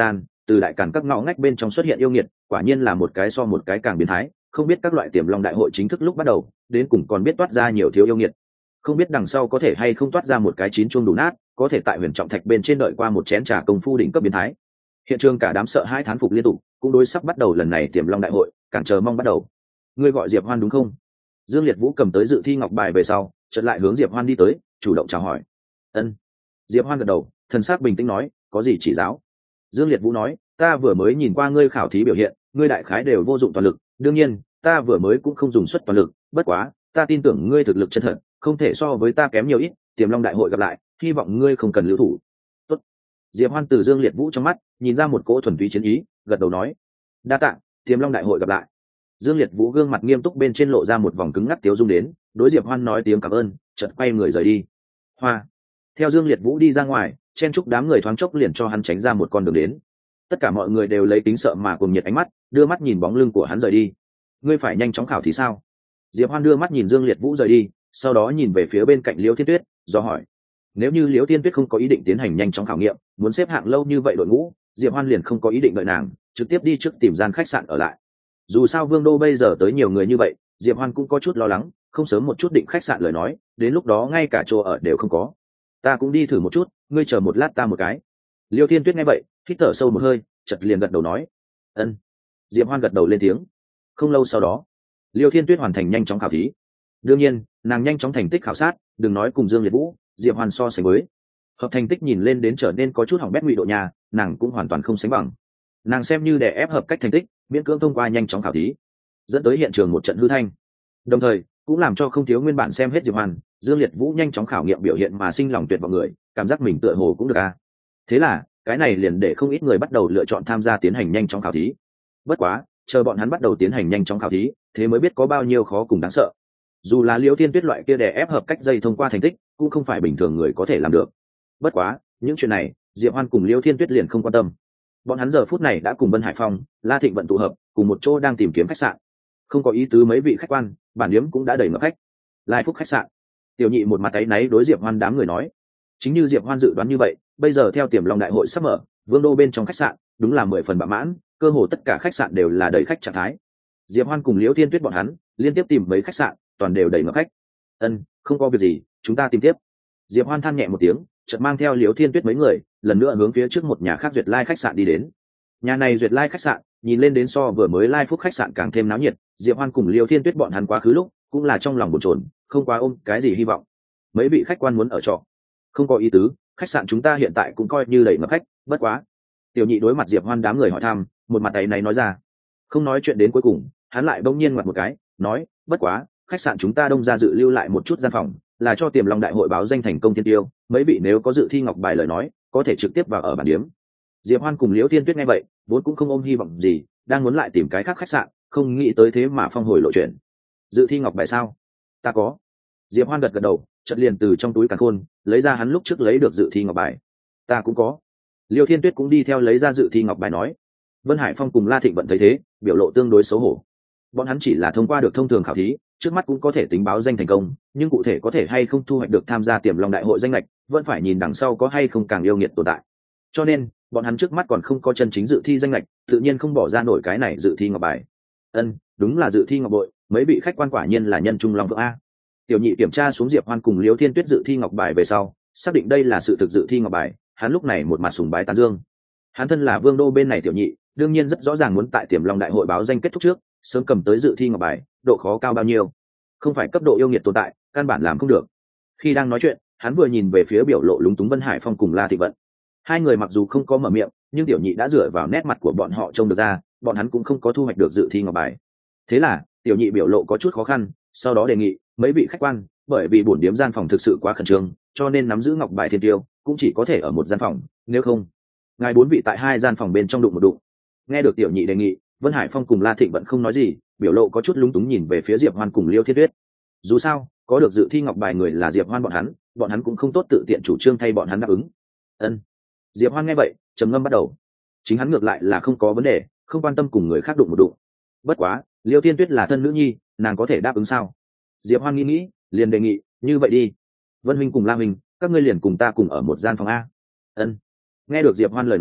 từ đại càn các ngõ ngách bên trong xuất hiện yêu nghiệt quả nhiên là một cái so một cái càng biến thái, không biết các loại tiềm long đại hội chính thức lúc bắt đầu đến cùng còn biết toát ra nhiều thiếu yêu nghiệt, không biết đằng sau có thể hay không toát ra một cái chín chuông đủ nát có thể tại huyền trọng thạch bên trên đợi qua một chén trà công phu đỉnh cấp biến thái. Hiện trường cả đám sợ hai thán phục liên tục, cũng đối sắp bắt đầu lần này tiềm long đại hội càng chờ mong bắt đầu. Ngươi gọi Diệp Hoan đúng không? Dương Liệt Vũ cầm tới dự thi ngọc bài về sau chợt lại hướng Diệp Hoan đi tới, chủ động chào hỏi. Ân. Diệp Hoan gật đầu, thần sắc bình tĩnh nói, có gì chỉ giáo? Dương Liệt Vũ nói, ta vừa mới nhìn qua ngươi khảo thí biểu hiện, ngươi đại khái đều vô dụng toàn lực, đương nhiên ta vừa mới cũng không dùng suất toàn lực, bất quá ta tin tưởng ngươi thực lực chân thật, không thể so với ta kém nhiều ít, tiềm long đại hội gặp lại, hy vọng ngươi không cần lưu thủ. Tốt. Diệp Hoan từ Dương Liệt Vũ trong mắt nhìn ra một cỗ thuần túy chiến ý, gật đầu nói, đa tạ, tiềm long đại hội gặp lại. Dương Liệt Vũ gương mặt nghiêm túc bên trên lộ ra một vòng cứng ngắc tiếu dung đến, đối Diệp Hoan nói tiếng cảm ơn, chợt quay người rời đi. Hoa. Theo Dương Liệt Vũ đi ra ngoài, chen chúc đám người thoáng chốc liền cho hắn tránh ra một con đường đến. Tất cả mọi người đều lấy kính sợ mà cùng nhiệt ánh mắt đưa mắt nhìn bóng lưng của hắn rời đi. Ngươi phải nhanh chóng khảo thì sao? Diệp Hoan đưa mắt nhìn Dương Liệt Vũ rời đi, sau đó nhìn về phía bên cạnh Liễu Thiên Tuyết, do hỏi. Nếu như Liễu Thiên Tuyết không có ý định tiến hành nhanh chóng khảo nghiệm, muốn xếp hạng lâu như vậy đội ngũ, Diệp Hoan liền không có ý định đợi nàng, trực tiếp đi trước tìm gian khách sạn ở lại. Dù sao Vương đô bây giờ tới nhiều người như vậy, Diệp Hoan cũng có chút lo lắng, không sớm một chút định khách sạn lời nói, đến lúc đó ngay cả chỗ ở đều không có. Ta cũng đi thử một chút, ngươi chờ một lát ta một cái. Liêu Thiên Tuyết nghe vậy, hít thở sâu một hơi, chợt liền gật đầu nói, ân. Diệp Hoan gật đầu lên tiếng. Không lâu sau đó, Liêu Thiên Tuyết hoàn thành nhanh chóng khảo thí. Đương nhiên, nàng nhanh chóng thành tích khảo sát, đừng nói cùng Dương Liệt Vũ, Diệp Hoan so sánh với, hợp thành tích nhìn lên đến trở nên có chút hỏng bét ngụy độ nhà, nàng cũng hoàn toàn không sánh bằng. Nàng xem như để ép hợp cách thành tích, miễn cưỡng thông qua nhanh chóng khảo thí, dẫn tới hiện trường một trận hư thanh, đồng thời cũng làm cho không thiếu nguyên bản xem hết Diệp Hoan, Dương Liệt Vũ nhanh chóng khảo nghiệm biểu hiện mà sinh lòng tuyệt vọng người, cảm giác mình tựa hồ cũng được a. Thế là cái này liền để không ít người bắt đầu lựa chọn tham gia tiến hành nhanh chóng khảo thí. Bất quá chờ bọn hắn bắt đầu tiến hành nhanh chóng khảo thí, thế mới biết có bao nhiêu khó cùng đáng sợ. Dù là Liễu Thiên Tuyết loại kia đè ép hợp cách dây thông qua thành tích, cũng không phải bình thường người có thể làm được. Bất quá những chuyện này Diệp Hoan cùng Liễu Thiên Tuyết liền không quan tâm. Bọn hắn giờ phút này đã cùng Vân Hải Phong, La Thịnh vận tụ hợp, cùng một chỗ đang tìm kiếm khách sạn. Không có ý tứ mấy vị khách quan, bản điếm cũng đã đầy ngập khách. Lai Phúc khách sạn. Tiểu Nhị một mặt áy náy đối Diệp Hoan đám người nói, chính như Diệp Hoan dự đoán như vậy, bây giờ theo tiềm long đại hội sắp mở, Vương đô bên trong khách sạn đúng là 10 phần bạ mãn, cơ hồ tất cả khách sạn đều là đầy khách trạng thái. Diệp Hoan cùng Liễu Thiên Tuyết bọn hắn liên tiếp tìm mấy khách sạn, toàn đều đầy ngập khách. Ân, không có việc gì, chúng ta tìm tiếp. Diệp Hoan than nhẹ một tiếng, chợt mang theo Liễu Thiên Tuyết mấy người lần nữa hướng phía trước một nhà khác Duyệt Lai khách sạn đi đến. Nhà này Duyệt Lai khách sạn nhìn lên đến so vừa mới Lai Phúc khách sạn càng thêm náo nhiệt. Diệp Hoan cùng Liễu Thiên Tuyết bọn hắn quá khứ lúc cũng là trong lòng bồn chồn, không quá ôm cái gì hy vọng. Mấy vị khách quan muốn ở trọ, không có ý tứ, khách sạn chúng ta hiện tại cũng coi như đầy ngập khách, bất quá. Tiểu Nhị đối mặt Diệp Hoan đám người hỏi thăm, một mặt ấy này nói ra. Không nói chuyện đến cuối cùng, hắn lại bỗng nhiên ngoặt một cái, nói, bất quá, khách sạn chúng ta đông ra dự lưu lại một chút gian phòng, là cho tiềm long đại hội báo danh thành công thiên tiêu, mấy vị nếu có dự thi ngọc bài lời nói, có thể trực tiếp vào ở bản điếm. Diệp Hoan cùng Liễu Thiên Tuyết nghe vậy, vốn cũng không ôm hy vọng gì, đang muốn lại tìm cái khác khách sạn, không nghĩ tới thế mà phong hồi lộ chuyện. Dự thi ngọc bài sao? Ta có. Diệp Hoan gật gật đầu, chợt liền từ trong túi càn khôn lấy ra hắn lúc trước lấy được dự thi ngọc bài. Ta cũng có. Liêu Thiên Tuyết cũng đi theo lấy ra dự thi ngọc bài nói. Vân Hải Phong cùng La Thịnh vận thấy thế, biểu lộ tương đối xấu hổ. Bọn hắn chỉ là thông qua được thông thường khảo thí, trước mắt cũng có thể tính báo danh thành công, nhưng cụ thể có thể hay không thu hoạch được tham gia tiềm long đại hội danh lệch, vẫn phải nhìn đằng sau có hay không càng yêu nghiệt tồn tại. Cho nên bọn hắn trước mắt còn không có chân chính dự thi danh lệch, tự nhiên không bỏ ra nổi cái này dự thi ngọc bài. Ân, đúng là dự thi ngọc bội, mấy vị khách quan quả nhiên là nhân trung long vượng a. Tiểu Nhị kiểm tra xuống Diệp Hoan cùng Liễu Thiên Tuyết dự thi ngọc bài về sau, xác định đây là sự thực dự thi ngọc bài, hắn lúc này một mặt sùng bái tán dương. Hắn thân là vương đô bên này tiểu nhị, đương nhiên rất rõ ràng muốn tại tiềm long đại hội báo danh kết thúc trước, sớm cầm tới dự thi ngọc bài, độ khó cao bao nhiêu? Không phải cấp độ yêu nghiệt tồn tại, căn bản làm không được. Khi đang nói chuyện, hắn vừa nhìn về phía biểu lộ lúng túng Vân Hải Phong cùng La Thị Vận. Hai người mặc dù không có mở miệng, nhưng tiểu nhị đã dựa vào nét mặt của bọn họ trông được ra, bọn hắn cũng không có thu hoạch được dự thi ngọc bài. Thế là, tiểu nhị biểu lộ có chút khó khăn, sau đó đề nghị, mấy vị khách quan, bởi vì bổn điếm gian phòng thực sự quá khẩn trương, cho nên nắm giữ ngọc bài thiên tiêu, cũng chỉ có thể ở một gian phòng, nếu không, ngài bốn vị tại hai gian phòng bên trong đụng một đụng. Nghe được tiểu nhị đề nghị, Vân Hải Phong cùng La Thịnh vẫn không nói gì, biểu lộ có chút lúng túng nhìn về phía Diệp Hoan cùng Liêu Thiên Tuyết. Dù sao, có được dự thi ngọc bài người là Diệp Hoan bọn hắn cũng không tốt tự tiện chủ trương thay bọn hắn đáp ứng. Ân. Diệp Hoan nghe vậy, trầm ngâm bắt đầu. Chính hắn ngược lại là không có vấn đề, không quan tâm cùng người khác đụng một đụng. Bất quá, Liêu Thiên Tuyết là thân nữ nhi, nàng có thể đáp ứng sao? Diệp Hoan nghĩ, liền đề nghị, như vậy đi, Vân huynh cùng La huynh, các ngươi liền cùng ta cùng ở một gian phòng a. Ân. Nghe được Diệp Hoan lời nói,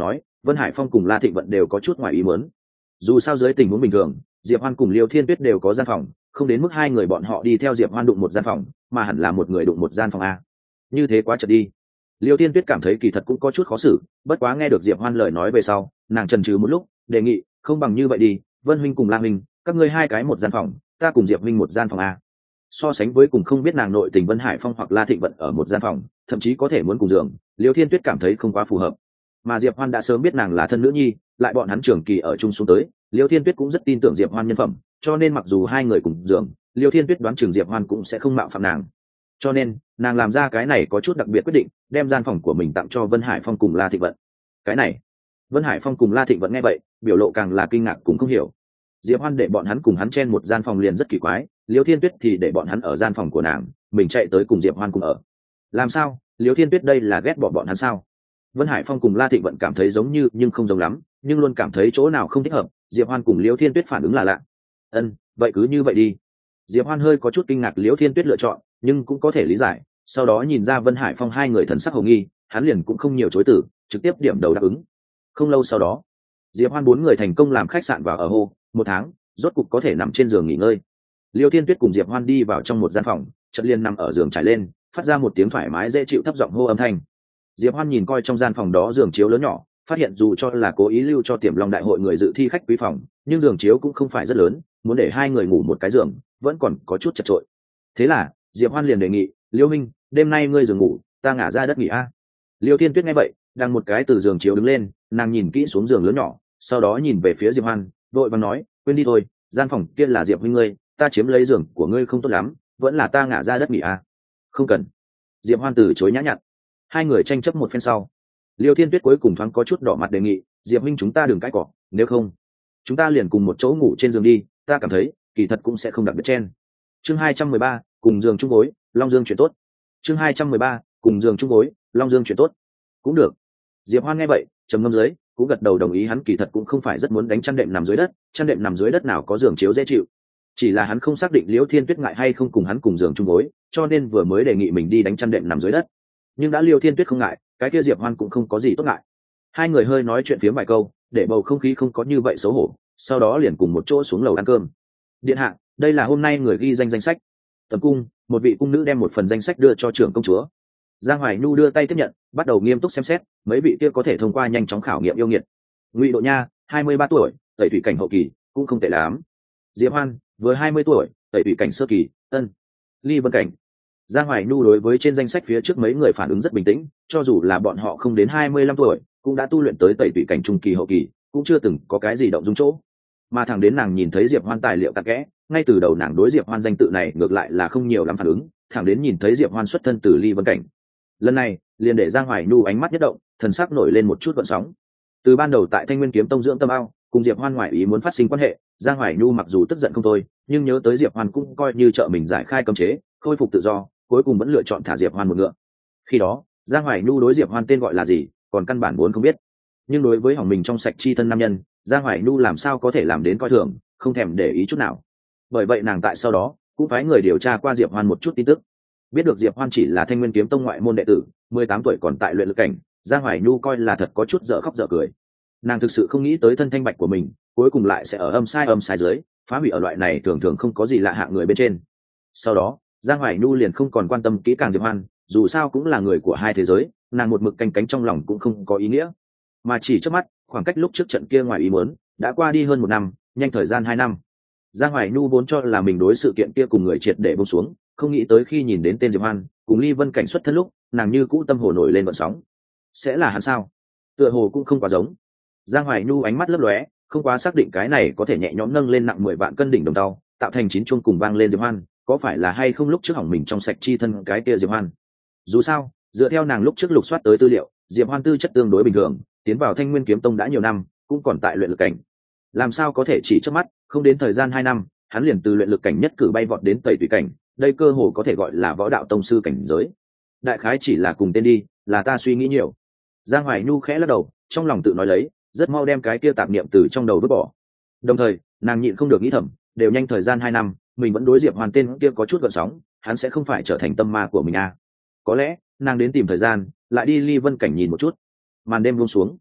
Vân Hải Phong cùng La Thịnh Vận đều có chút ngoài ý muốn. Dù sao dưới tình huống bình thường, Diệp Hoan cùng Liêu Thiên Tuyết đều có gian phòng, không đến mức hai người bọn họ đi theo Diệp Hoan đụng một gian phòng, mà hẳn là một người đụng một gian phòng a. Như thế quá chật đi. Liêu Thiên Tuyết cảm thấy kỳ thật cũng có chút khó xử, bất quá nghe được Diệp Hoan lời nói về sau, nàng chần chừ một lúc, đề nghị, không bằng như vậy đi, Vân huynh cùng La huynh, các ngươi hai cái một gian phòng, ta cùng Diệp huynh một gian phòng a. So sánh với cùng không biết nàng nội tình Vân Hải Phong hoặc La Thịnh Vận ở một gian phòng, thậm chí có thể muốn cùng giường, Liêu Thiên Tuyết cảm thấy không quá phù hợp. Mà Diệp Hoan đã sớm biết nàng là thân nữ nhi, lại bọn hắn trường kỳ ở chung xuống tới, Liêu Thiên Tuyết cũng rất tin tưởng Diệp Hoan nhân phẩm, cho nên mặc dù hai người cùng giường, Liêu Thiên Tuyết đoán chừng Diệp Hoan cũng sẽ không mạo phạm nàng. Cho nên, nàng làm ra cái này có chút đặc biệt quyết định, đem gian phòng của mình tặng cho Vân Hải Phong cùng La Thịnh Vận. Cái này, Vân Hải Phong cùng La Thịnh Vận nghe vậy, biểu lộ càng là kinh ngạc cũng không hiểu. Diệp Hoan để bọn hắn cùng hắn chen một gian phòng liền rất kỳ quái, Liêu Thiên Tuyết thì để bọn hắn ở gian phòng của nàng, mình chạy tới cùng Diệp Hoan cùng ở. Làm sao? Liêu Thiên Tuyết đây là ghét bỏ bọn hắn sao? Vân Hải Phong cùng La Thịnh Vận cảm thấy giống như nhưng không giống lắm, nhưng luôn cảm thấy chỗ nào không thích hợp. Diệp Hoan cùng Liêu Thiên Tuyết phản ứng là lạ. Vậy cứ như vậy đi. Diệp Hoan hơi có chút kinh ngạc Liêu Thiên Tuyết lựa chọn, nhưng cũng có thể lý giải. Sau đó nhìn ra Vân Hải Phong hai người thần sắc hồ nghi, hắn liền cũng không nhiều chối từ, trực tiếp điểm đầu đáp ứng. Không lâu sau đó, Diệp Hoan bốn người thành công làm khách sạn vào ở hô, một tháng, rốt cục có thể nằm trên giường nghỉ ngơi. Liêu Thiên Tuyết cùng Diệp Hoan đi vào trong một gian phòng, chợt liền nằm ở giường trải lên, phát ra một tiếng thoải mái dễ chịu thấp giọng hô âm thanh. Diệp Hoan nhìn coi trong gian phòng đó giường chiếu lớn nhỏ, phát hiện dù cho là cố ý lưu cho Tiềm Long đại hội người dự thi khách quý phòng, nhưng giường chiếu cũng không phải rất lớn, muốn để hai người ngủ một cái giường, vẫn còn có chút chật chội. Thế là, Diệp Hoan liền đề nghị, Liêu Minh, đêm nay ngươi giường ngủ, ta ngả ra đất nghỉ a. Liêu Thiên Tuyết nghe vậy, đang một cái từ giường chiếu đứng lên, nàng nhìn kỹ xuống giường lớn nhỏ, sau đó nhìn về phía Diệp Hoan, vội vàng nói, quên đi thôi, gian phòng kia là Diệp huynh ngươi, ta chiếm lấy giường của ngươi không tốt lắm, vẫn là ta ngả ra đất nghỉ a. Không cần. Diệp Hoan từ chối nhã nhặn. Hai người tranh chấp một phen sau, Liêu Thiên Tuyết cuối cùng thoáng có chút đỏ mặt đề nghị, Diệp huynh chúng ta đừng cãi cọ, nếu không chúng ta liền cùng một chỗ ngủ trên giường đi, ta cảm thấy kỳ thật cũng sẽ không đặc biệt chen. Chương 213, cùng giường chung gối, Long Dương chuyện tốt. Chương 213, cùng giường chung gối, Long Dương chuyện tốt. Cũng được. Diệp Hoan nghe vậy, trầm ngâm dưới, cũng gật đầu đồng ý, hắn kỳ thật cũng không phải rất muốn đánh chăn đệm nằm dưới đất, chăn đệm nằm dưới đất nào có giường chiếu dễ chịu. Chỉ là hắn không xác định Liễu Thiên Tuyết ngại hay không cùng hắn cùng giường chung gối, cho nên vừa mới đề nghị mình đi đánh chăn đệm nằm dưới đất. Nhưng đã Liêu Thiên Tuyết không ngại, cái kia Diệp Hoan cũng không có gì tốt ngại. Hai người hơi nói chuyện phiếm vài câu, để bầu không khí không có như vậy xấu hổ, sau đó liền cùng một chỗ xuống lầu ăn cơm. Điện hạ, đây là hôm nay người ghi danh sách. Tầm cung, một vị cung nữ đem một phần danh sách đưa cho trưởng công chúa. Giang Hoài Nhu đưa tay tiếp nhận, bắt đầu nghiêm túc xem xét, mấy vị kia có thể thông qua nhanh chóng khảo nghiệm yêu nghiệt. Ngụy Độ Nha, 23 tuổi, tẩy thủy cảnh hậu kỳ, cũng không tệ lắm. Diệp Hoan, vừa 20 tuổi, tẩy thủy cảnh sơ kỳ, ân. Ly Vân cảnh. Giang Hoài Nhu đối với trên danh sách phía trước mấy người phản ứng rất bình tĩnh, cho dù là bọn họ không đến 25 tuổi, cũng đã tu luyện tới tẩy thủy cảnh trung kỳ hậu kỳ, cũng chưa từng có cái gì động dung chỗ. Mà thẳng đến nàng nhìn thấy Diệp Hoan tài liệu tạc kẽ, ngay từ đầu nàng đối Diệp Hoan danh tự này ngược lại là không nhiều lắm phản ứng, thẳng đến nhìn thấy Diệp Hoan xuất thân từ Ly Vân cảnh. Lần này, liền để Giang Hoài Nhu ánh mắt nhất động, thần sắc nổi lên một chút gợn sóng. Từ ban đầu tại Thanh Nguyên Kiếm Tông dưỡng tâm ao, cùng Diệp Hoan ngoại ý muốn phát sinh quan hệ, Giang Hoài Nhu mặc dù tức giận không thôi, nhưng nhớ tới Diệp Hoan cũng coi như trợ mình giải khai cấm chế, khôi phục tự do, cuối cùng vẫn lựa chọn thả Diệp Hoan một ngựa. Khi đó, Giang Hoài Nhu đối Diệp Hoan tên gọi là gì, còn căn bản vốn không biết. Nhưng đối với hỏng mình trong sạch chi thân nam nhân, Giang Hoài Nhu làm sao có thể làm đến coi thường, không thèm để ý chút nào. Bởi vậy nàng tại sau đó cũng phái người điều tra qua Diệp Hoan một chút tin tức. Biết được Diệp Hoan chỉ là Thanh Nguyên Kiếm Tông ngoại môn đệ tử, 18 tuổi còn tại luyện lực cảnh, Giang Hoài Nhu coi là thật có chút dở khóc dở cười. Nàng thực sự không nghĩ tới thân thanh bạch của mình, cuối cùng lại sẽ ở âm sai dưới, phá hủy ở loại này thường thường không có gì lạ hạng người bên trên. Sau đó, Giang Hoài Nhu liền không còn quan tâm kỹ càng Diệp Hoan, dù sao cũng là người của hai thế giới, nàng một mực canh cánh trong lòng cũng không có ý nghĩa. Mà chỉ trước mắt, khoảng cách lúc trước trận kia ngoài ý muốn, đã qua đi hơn 1 năm, nhanh thời gian 2 năm. Giang Hoài Nhu vốn cho là mình đối sự kiện kia cùng người triệt để buông xuống, không nghĩ tới khi nhìn đến tên Diệp Hoan, cùng Ly Vân cảnh xuất thân lúc, nàng như cũ tâm hồ nổi lên gợn sóng. Sẽ là hắn sao? Tựa hồ cũng không quá giống. Giang Hoài Nhu ánh mắt lấp lóe, không quá xác định cái này có thể nhẹ nhõm nâng lên nặng 10 vạn cân đỉnh đồng tàu, tạo thành 9 chuông cùng vang lên Diệp Hoan, có phải là hay không lúc trước hỏng mình trong sạch chi thân cái kia Diệp Hoan. Dù sao, dựa theo nàng lúc trước lục soát tới tư liệu, Diệp Hoan tư chất tương đối bình thường, tiến vào Thanh Nguyên Kiếm Tông đã nhiều năm, cũng còn tại luyện lực cảnh. Làm sao có thể chỉ trước mắt, không đến thời gian 2 năm, hắn liền từ luyện lực cảnh nhất cử bay vọt đến tẩy thủy cảnh, đây cơ hồ có thể gọi là võ đạo tông sư cảnh giới. Đại khái chỉ là cùng tên đi, là ta suy nghĩ nhiều. Giang Hoài Nhu khẽ lắc đầu, trong lòng tự nói lấy, rất mau đem cái kia tạp niệm từ trong đầu vứt bỏ. Đồng thời, nàng nhịn không được nghĩ thầm, đều nhanh thời gian 2 năm, mình vẫn đối Diệp Hoan tên kia có chút gợn sóng, hắn sẽ không phải trở thành tâm ma của mình à? Có lẽ, nàng đến tìm thời gian, lại đi Ly Vân cảnh nhìn một chút. Màn đêm buông xuống,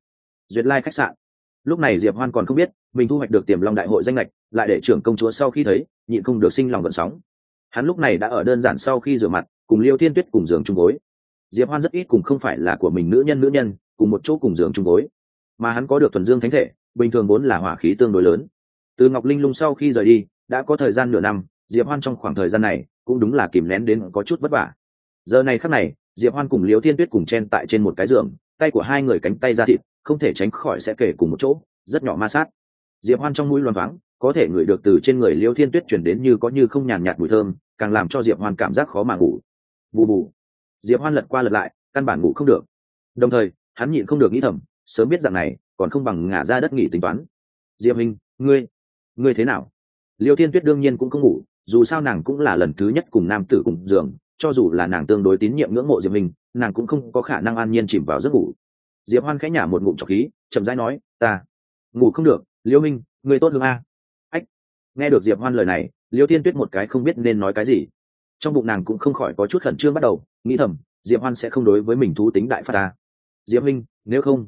Duyệt Lai khách sạn. Lúc này Diệp Hoan còn không biết mình thu hoạch được Tiềm Long đại hội danh lệch, lại để trưởng công chúa sau khi thấy nhịn không được sinh lòng gợn sóng. Hắn lúc này đã ở đơn giản sau khi rửa mặt, cùng Liêu Thiên Tuyết cùng giường chung gối. Diệp Hoan rất ít cùng không phải là của mình nữ nhân cùng một chỗ cùng giường chung gối, mà hắn có được thuần dương thánh thể, bình thường vốn là hỏa khí tương đối lớn. Từ Ngọc Linh Lung sau khi rời đi đã có thời gian nửa năm, Diệp Hoan trong khoảng thời gian này cũng đúng là kìm nén đến có chút vất vả. Giờ này khắc này, Diệp Hoan cùng Liêu Thiên Tuyết cùng chen tại trên một cái giường, tay của hai người cánh tay ra thịt không thể tránh khỏi sẽ kể cùng một chỗ, rất nhỏ ma sát. Diệp Hoan trong mũi loáng thoáng có thể ngửi được từ trên người Liêu Thiên Tuyết truyền đến như có như không nhàn nhạt mùi thơm, càng làm cho Diệp Hoan cảm giác khó mà ngủ. Bù bù. Diệp Hoan lật qua lật lại, căn bản ngủ không được. Đồng thời, hắn nhịn không được nghĩ thầm, sớm biết rằng này, còn không bằng ngả ra đất nghỉ tính toán. Diệp Minh, ngươi thế nào? Liêu Thiên Tuyết đương nhiên cũng không ngủ, dù sao nàng cũng là lần thứ nhất cùng nam tử cùng giường, cho dù là nàng tương đối tín nhiệm ngưỡng mộ Diệp Minh, nàng cũng không có khả năng an nhiên chìm vào giấc ngủ. Diệp Hoan khẽ nhả một ngụm trọc khí, chậm rãi nói, ta ngủ không được. Liêu Minh, ngươi tốt hương a. Ách. Nghe được Diệp Hoan lời này, Liêu Thiên Tuyết một cái không biết nên nói cái gì. Trong bụng nàng cũng không khỏi có chút khẩn trương bắt đầu, nghĩ thầm, Diệp Hoan sẽ không đối với mình thú tính đại phát ta. Diệp Minh, nếu không,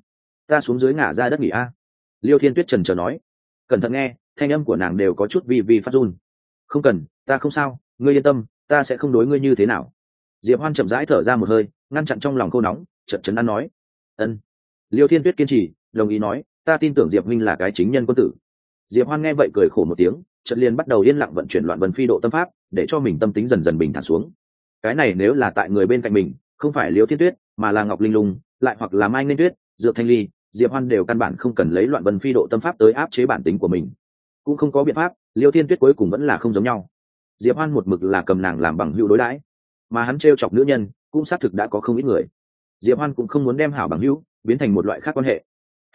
ta xuống dưới ngả ra đất nghỉ a. Liêu Thiên Tuyết chần chờ nói. Cẩn thận nghe, thanh âm của nàng đều có chút vi phát run. Không cần, ta không sao, ngươi yên tâm, ta sẽ không đối ngươi như thế nào. Diệp Hoan chậm rãi thở ra một hơi, ngăn chặn trong lòng khô nóng, chợt chấn an nói. Ân. Liêu Thiên Tuyết kiên trì, đồng ý nói, ta tin tưởng Diệp Minh là cái chính nhân quân tử. Diệp Hoan nghe vậy cười khổ một tiếng, chợt liền bắt đầu yên lặng vận chuyển Loạn Vân Phi độ tâm pháp, để cho mình tâm tính dần dần bình thản xuống. Cái này nếu là tại người bên cạnh mình, không phải Liêu Thiên Tuyết, mà là Ngọc Linh Lung, lại hoặc là Mai Nên Tuyết, Dược Thanh Ly, Diệp Hoan đều căn bản không cần lấy Loạn Vân Phi độ tâm pháp tới áp chế bản tính của mình. Cũng không có biện pháp, Liêu Thiên Tuyết cuối cùng vẫn là không giống nhau. Diệp Hoan một mực là cầm nàng làm bằng hữu đối đãi, mà hắn trêu chọc nữ nhân, cũng xác thực đã có không ít người. Diệp Hoan cũng không muốn đem hảo bằng hữu biến thành một loại khác quan hệ.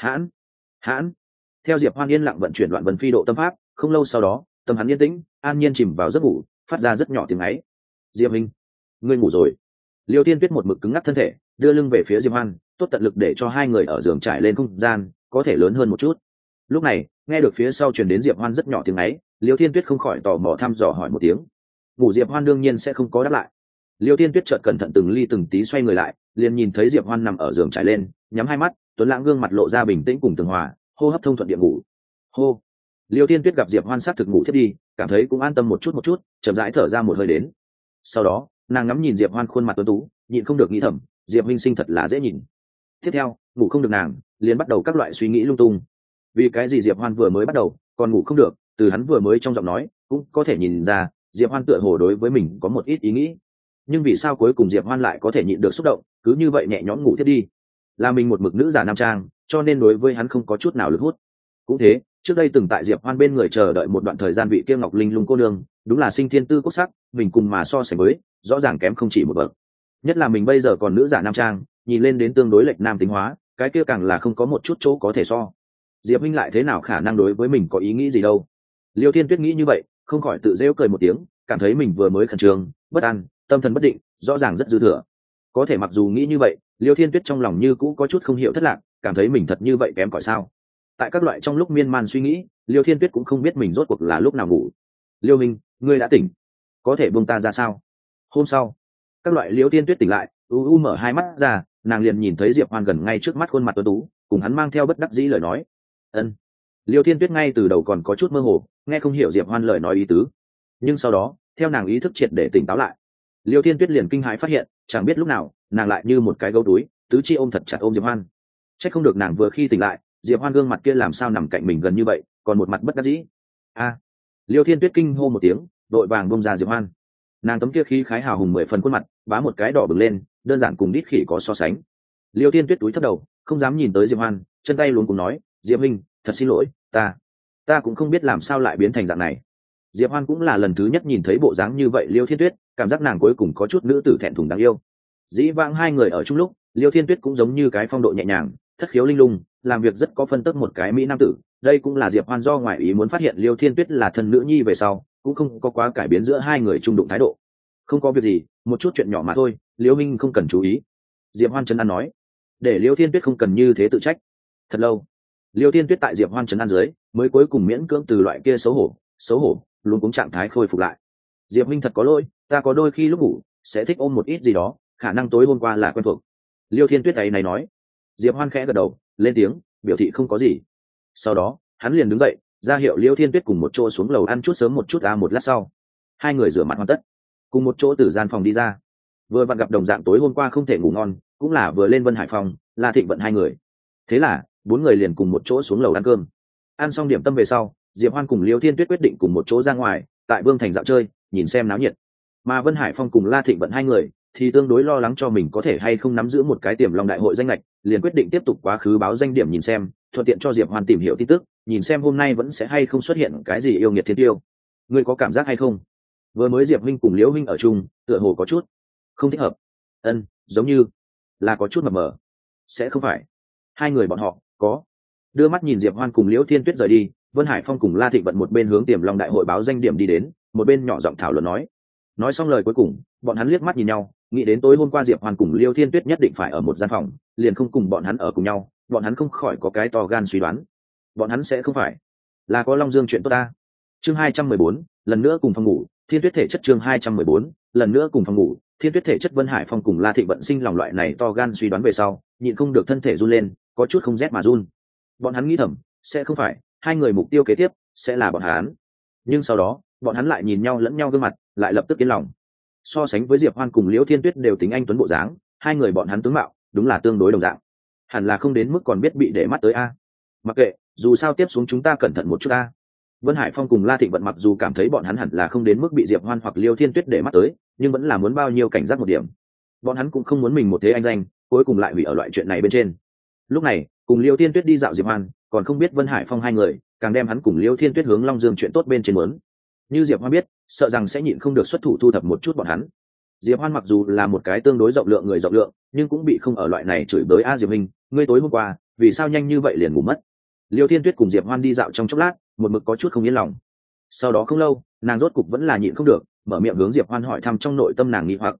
Hãn. Theo Diệp Hoan yên lặng vận chuyển Loạn Vân Phi độ tâm pháp, không lâu sau đó, tâm hắn yên tĩnh, an nhiên chìm vào giấc ngủ, phát ra rất nhỏ tiếng ấy. Diệp Minh, ngươi ngủ rồi. Liêu Thiên Tuyết một mực cứng ngắc thân thể, đưa lưng về phía Diệp Hoan, tốt tận lực để cho hai người ở giường trải lên không gian có thể lớn hơn một chút. Lúc này, nghe được phía sau truyền đến Diệp Hoan rất nhỏ tiếng ấy, Liêu Thiên Tuyết không khỏi tò mò thăm dò hỏi một tiếng. Ngủ Diệp Hoan đương nhiên sẽ không có đáp lại. Liêu Thiên Tuyết chợt cẩn thận từng ly từng tí xoay người lại, liền nhìn thấy Diệp Hoan nằm ở giường trải lên, nhắm hai mắt, tuấn lãng gương mặt lộ ra bình tĩnh cùng tường hòa, hô hấp thông thuận địa ngủ. Hô. Liêu Thiên Tuyết gặp Diệp Hoan sát thực ngủ thiết đi, cảm thấy cũng an tâm một chút, chậm rãi thở ra một hơi đến. Sau đó, nàng ngắm nhìn Diệp Hoan khuôn mặt tuấn tú, nhịn không được nghĩ thầm, Diệp huynh sinh thật là dễ nhìn. Tiếp theo, ngủ không được nàng, liền bắt đầu các loại suy nghĩ lung tung. Vì cái gì Diệp Hoan vừa mới bắt đầu, còn ngủ không được, từ hắn vừa mới trong giọng nói, cũng có thể nhìn ra, Diệp Hoan tựa hồ đối với mình có một ít ý nghĩ. Nhưng vì sao cuối cùng Diệp Hoan lại có thể nhịn được xúc động, cứ như vậy nhẹ nhõm ngủ thiết đi? Là mình một mực nữ giả nam trang, cho nên đối với hắn không có chút nào lực hút. Cũng thế, trước đây từng tại Diệp Hoan bên người chờ đợi một đoạn thời gian vị kia Ngọc Linh Lung cô nương, đúng là sinh thiên tư quốc sắc, mình cùng mà so sánh với, rõ ràng kém không chỉ một bậc. Nhất là mình bây giờ còn nữ giả nam trang, nhìn lên đến tương đối lệch nam tính hóa, cái kia càng là không có một chút chỗ có thể so. Diệp huynh lại thế nào khả năng đối với mình có ý nghĩ gì đâu? Liêu Thiên Tuyết nghĩ như vậy, không khỏi tự giễu cười một tiếng, cảm thấy mình vừa mới khẩn trương, bất an, tâm thần bất định, rõ ràng rất dư thừa. Có thể mặc dù nghĩ như vậy, Liêu Thiên Tuyết trong lòng như cũ có chút không hiểu thất lạc, cảm thấy mình thật như vậy kém cỏi sao? Tại các loại trong lúc miên man suy nghĩ, Liêu Thiên Tuyết cũng không biết mình rốt cuộc là lúc nào ngủ. Liêu Minh, ngươi đã tỉnh, có thể buông ta ra sao? Hôm sau, các loại Liêu Thiên Tuyết tỉnh lại, mở hai mắt ra, nàng liền nhìn thấy Diệp Hoan gần ngay trước mắt khuôn mặt tuấn tú, cùng hắn mang theo bất đắc dĩ lời nói. Ân. Liêu Thiên Tuyết ngay từ đầu còn có chút mơ hồ, nghe không hiểu Diệp Hoan lời nói ý tứ, nhưng sau đó, theo nàng ý thức triệt để tỉnh táo lại, Liêu Thiên Tuyết liền kinh hãi phát hiện, chẳng biết lúc nào, nàng lại như một cái gấu túi, tứ chi ôm thật chặt ôm Diệp Hoan. Chắc không được nàng vừa khi tỉnh lại, Diệp Hoan gương mặt kia làm sao nằm cạnh mình gần như vậy, còn một mặt bất đắc dĩ. A! Liêu Thiên Tuyết kinh hô một tiếng, đội vàng bông ra Diệp Hoan. Nàng tấm kia khí khái hào hùng 10 phần khuôn mặt, bá một cái đỏ bừng lên, đơn giản cùng đít khỉ có so sánh. Liêu Thiên Tuyết túi thấp đầu, không dám nhìn tới Diệp Hoan, chân tay luống cuống nói, Diệp Minh, thật xin lỗi, ta cũng không biết làm sao lại biến thành dạng này. Diệp Hoan cũng là lần thứ nhất nhìn thấy bộ dáng như vậy Liêu Thiên Tuyết, cảm giác nàng cuối cùng có chút nữ tử thẹn thùng đáng yêu. Dĩ vãng hai người ở chung lúc, Liêu Thiên Tuyết cũng giống như cái phong độ nhẹ nhàng, thất khiếu linh lung, làm việc rất có phân tức một cái mỹ nam tử. Đây cũng là Diệp Hoan do ngoại ý muốn phát hiện Liêu Thiên Tuyết là thân nữ nhi về sau, cũng không có quá cải biến giữa hai người trung đụng thái độ. Không có việc gì, một chút chuyện nhỏ mà thôi, Liêu Minh không cần chú ý. Diệp Hoan trấn an nói, để Liêu Thiên Tuyết không cần như thế tự trách. Thật lâu, Liêu Thiên Tuyết tại Diệp Hoan trấn an dưới, mới cuối cùng miễn cưỡng từ loại kia xấu hổ, luôn cũng trạng thái khôi phục lại. Diệp Minh thật có lỗi, ta có đôi khi lúc ngủ sẽ thích ôm một ít gì đó, khả năng tối hôm qua là quen thuộc. Liêu Thiên Tuyết ấy này nói. Diệp Hoan khẽ gật đầu, lên tiếng biểu thị không có gì. Sau đó hắn liền đứng dậy ra hiệu Liêu Thiên Tuyết cùng một chỗ xuống lầu ăn chút sớm một chút. Một lát sau hai người rửa mặt hoàn tất cùng một chỗ từ gian phòng đi ra. Vừa vặn gặp đồng dạng tối hôm qua không thể ngủ ngon, cũng là vừa lên Vân Hải Phong, La Thịnh Vận hai người. Thế là bốn người liền cùng một chỗ xuống lầu ăn cơm. Ăn xong điểm tâm về sau, Diệp Hoan cùng Liêu Thiên Tuyết quyết định cùng một chỗ ra ngoài tại Vương Thành dạo chơi, nhìn xem náo nhiệt. Mà Vân Hải Phong cùng La Thịnh Vận hai người thì tương đối lo lắng cho mình có thể hay không nắm giữ một cái Tiềm Long đại hội danh lệch, liền quyết định tiếp tục quá khứ báo danh điểm nhìn xem, thuận tiện cho Diệp Hoan tìm hiểu tin tức, nhìn xem hôm nay vẫn sẽ hay không xuất hiện cái gì yêu nghiệt thiên tiêu. Ngươi có cảm giác hay không? Vừa mới Diệp huynh cùng Liễu huynh ở chung, tựa hồ có chút không thích hợp. Giống như là có chút mập mờ. Sẽ không phải hai người bọn họ có. Đưa mắt nhìn Diệp Hoan cùng Liễu Thiên Tuyết rời đi, Vân Hải Phong cùng La Thịnh Vận một bên hướng Tiềm Long đại hội báo danh điểm đi đến, một bên nhỏ giọng thảo luận nói xong lời cuối cùng, bọn hắn liếc mắt nhìn nhau, nghĩ đến tối hôm qua Diệp Hoan cùng Liêu Thiên Tuyết nhất định phải ở một gian phòng, liền không cùng bọn hắn ở cùng nhau. Bọn hắn không khỏi có cái to gan suy đoán, bọn hắn sẽ không phải là có Long Dương chuyện tốt ta. Chương 214, lần nữa cùng phòng ngủ, Thiên Tuyết thể chất. Chương 214, lần nữa cùng phòng ngủ, Thiên Tuyết thể chất. Vân Hải Phong cùng La Thịnh Vận sinh lòng loại này to gan suy đoán về sau, nhịn không được thân thể run lên, có chút không rét mà run. Bọn hắn nghĩ thầm, sẽ không phải hai người mục tiêu kế tiếp sẽ là bọn hắn. Nhưng sau đó, bọn hắn lại nhìn nhau lẫn nhau gương mặt, lại lập tức yên lòng. So sánh với Diệp Hoan cùng Liễu Thiên Tuyết đều tính anh tuấn bộ dáng, hai người bọn hắn tướng mạo đúng là tương đối đồng dạng, hẳn là không đến mức còn biết bị để mắt tới a. Mặc kệ, dù sao tiếp xuống chúng ta cẩn thận một chút a. Vân Hải Phong cùng La Thịnh Vận mặc dù cảm thấy bọn hắn hẳn là không đến mức bị Diệp Hoan hoặc Liêu Thiên Tuyết để mắt tới, nhưng vẫn là muốn bao nhiêu cảnh giác một điểm. Bọn hắn cũng không muốn mình một thế anh danh cuối cùng lại hủy ở loại chuyện này bên trên. Lúc này cùng Liêu Thiên Tuyết đi dạo Diệp Hoan còn không biết Vân Hải Phong hai người càng đem hắn cùng Liêu Thiên Tuyết hướng Long Dương chuyện tốt bên trên muốn. Như Diệp Hoan biết, sợ rằng sẽ nhịn không được xuất thủ thu thập một chút bọn hắn. Diệp Hoan mặc dù là một cái tương đối rộng lượng người rộng lượng, nhưng cũng bị không ở loại này chửi bới. Diệp Minh, ngươi tối hôm qua vì sao nhanh như vậy liền ngủ mất? Liêu Thiên Tuyết cùng Diệp Hoan đi dạo trong chốc lát, một mực có chút không yên lòng. Sau đó không lâu, nàng rốt cục vẫn là nhịn không được, mở miệng hướng Diệp Hoan hỏi thăm trong nội tâm nàng nghi hoặc.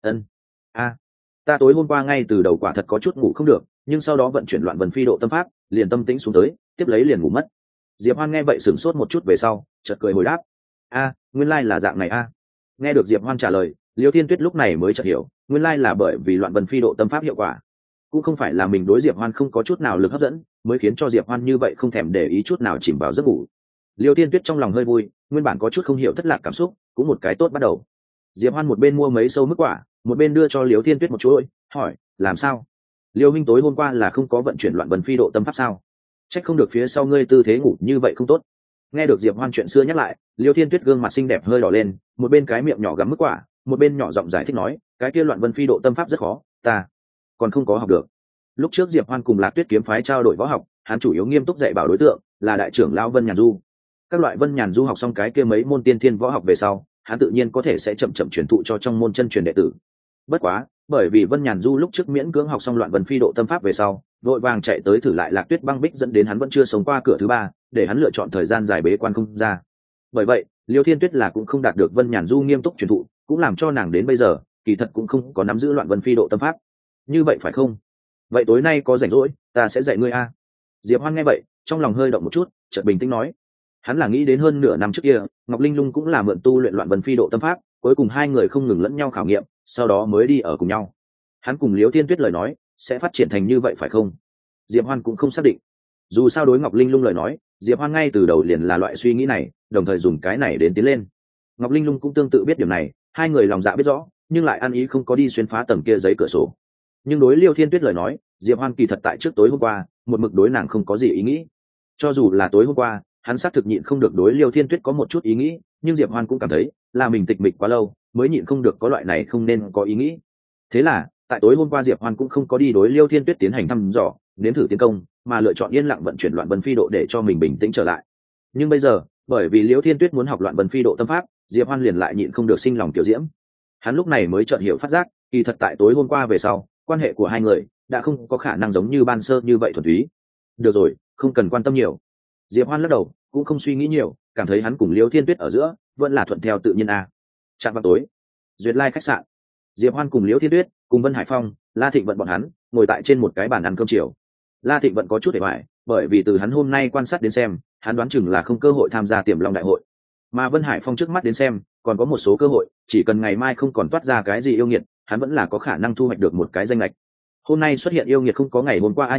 Ta tối hôm qua ngay từ đầu quả thật có chút ngủ không được, nhưng sau đó vận chuyển Loạn Vân Phi độ tâm pháp, liền tâm tĩnh xuống tới, tiếp lấy liền ngủ mất. Diệp Hoan nghe vậy sửng sốt một chút về sau, chợt cười hồi đáp. Nguyên lai là dạng này a. Nghe được Diệp Hoan trả lời, Liêu Thiên Tuyết lúc này mới chợt hiểu, nguyên lai là bởi vì Loạn Vân Phi độ tâm pháp hiệu quả, cũng không phải là mình đối Diệp Hoan không có chút nào lực hấp dẫn, mới khiến cho Diệp Hoan như vậy không thèm để ý chút nào chìm vào giấc ngủ. Liêu Thiên Tuyết trong lòng hơi vui, nguyên bản có chút không hiểu thất lạc cảm xúc, cũng một cái tốt bắt đầu. Diệp Hoan một bên mua mấy sâu mức quả, một bên đưa cho Liêu Thiên Tuyết một chuỗi, hỏi, làm sao? Liêu huynh tối hôm qua là không có vận chuyển Loạn Vân Phi độ tâm pháp sao? Trách không được phía sau ngươi tư thế ngủ như vậy không tốt. Nghe được Diệp Hoan chuyện xưa nhắc lại, Liêu Thiên Tuyết gương mặt xinh đẹp hơi đỏ lên, một bên cái miệng nhỏ gặm mức quả, một bên nhỏ giọng giải thích nói, cái kia Loạn Vân Phi độ tâm pháp rất khó, ta còn không có học được. Lúc trước Diệp Hoan cùng Lạc Tuyết kiếm phái trao đổi võ học, hắn chủ yếu nghiêm túc dạy bảo đối tượng là đại trưởng lão Vân Nhàn Du. Các loại Vân Nhàn Du học xong cái kia mấy môn tiên thiên võ học về sau, hắn tự nhiên có thể sẽ chậm chậm truyền thụ cho trong môn chân truyền đệ tử. Bất quá, bởi vì Vân Nhàn Du lúc trước miễn cưỡng học xong Loạn Vân Phi độ tâm pháp về sau, vội vàng chạy tới thử lại Lạc Tuyết băng bích, dẫn đến hắn vẫn chưa sống qua cửa thứ ba, để hắn lựa chọn thời gian dài bế quan không ra. Bởi vậy, Liêu Thiên Tuyết là cũng không đạt được Vân Nhàn Du nghiêm túc truyền thụ, cũng làm cho nàng đến bây giờ kỳ thật cũng không có nắm giữ Loạn Vân Phi độ tâm pháp. Như vậy phải không? Vậy tối nay có rảnh rỗi, ta sẽ dạy ngươi a. Diệp Hoan nghe vậy, trong lòng hơi động một chút, chợt bình tĩnh nói. Hắn là nghĩ đến hơn nửa năm trước kia, Ngọc Linh Lung cũng là mượn tu luyện Loạn Vân Phi độ tâm pháp, cuối cùng hai người không ngừng lẫn nhau khảo nghiệm, sau đó mới đi ở cùng nhau. Hắn cùng Liêu Thiên Tuyết lời nói sẽ phát triển thành như vậy phải không? Diệp Hoan cũng không xác định. Dù sao đối Ngọc Linh Lung lời nói, Diệp Hoan ngay từ đầu liền là loại suy nghĩ này, đồng thời dùng cái này đến tiến lên. Ngọc Linh Lung cũng tương tự biết điểm này, hai người lòng dạ biết rõ, nhưng lại ăn ý không có đi xuyên phá tầng kia giấy cửa sổ. Nhưng đối Liêu Thiên Tuyết lời nói, Diệp Hoan kỳ thật tại trước tối hôm qua, một mực đối nàng không có gì ý nghĩ. Cho dù là tối hôm qua, hắn xác thực nhịn không được đối Liêu Thiên Tuyết có một chút ý nghĩ, nhưng Diệp Hoan cũng cảm thấy là mình tịch mịch quá lâu, mới nhịn không được có loại này không nên có ý nghĩ. Thế là, tại tối hôm qua Diệp Hoan cũng không có đi đối Liêu Thiên Tuyết tiến hành thăm dò, nếm thử tiến công, mà lựa chọn yên lặng vận chuyển Loạn Vân Phi độ để cho mình bình tĩnh trở lại. Nhưng bây giờ, bởi vì Liêu Thiên Tuyết muốn học Loạn Vân Phi độ tâm pháp, Diệp Hoan liền lại nhịn không được sinh lòng tiểu diễm. Hắn lúc này mới chợt hiểu phát giác, kỳ thật tại tối hôm qua về sau, quan hệ của hai người đã không có khả năng giống như ban sơ như vậy thuần túy. Được rồi, không cần quan tâm nhiều. Diệp Hoan lắc đầu, cũng không suy nghĩ nhiều, cảm thấy hắn cùng Liêu Thiên Tuyết ở giữa vẫn là thuận theo tự nhiên a. Chạm vào tối, Duyệt Lai khách sạn, Diệp Hoan cùng Liêu Thiên Tuyết cùng Vân Hải Phong, La Thịnh Vận bọn hắn ngồi tại trên một cái bàn ăn cơm chiều. La Thịnh Vận có chút để bại, bởi vì từ hắn hôm nay quan sát đến xem, hắn đoán chừng là không cơ hội tham gia Tiềm Long đại hội. Mà Vân Hải Phong trước mắt đến xem, còn có một số cơ hội, chỉ cần ngày mai không còn toát ra cái gì yêu nghiệt, hắn vẫn là có khả năng thu hoạch được một cái danh lệch. Hôm nay xuất hiện yêu nghiệt không có ngày hôm qua nhiều,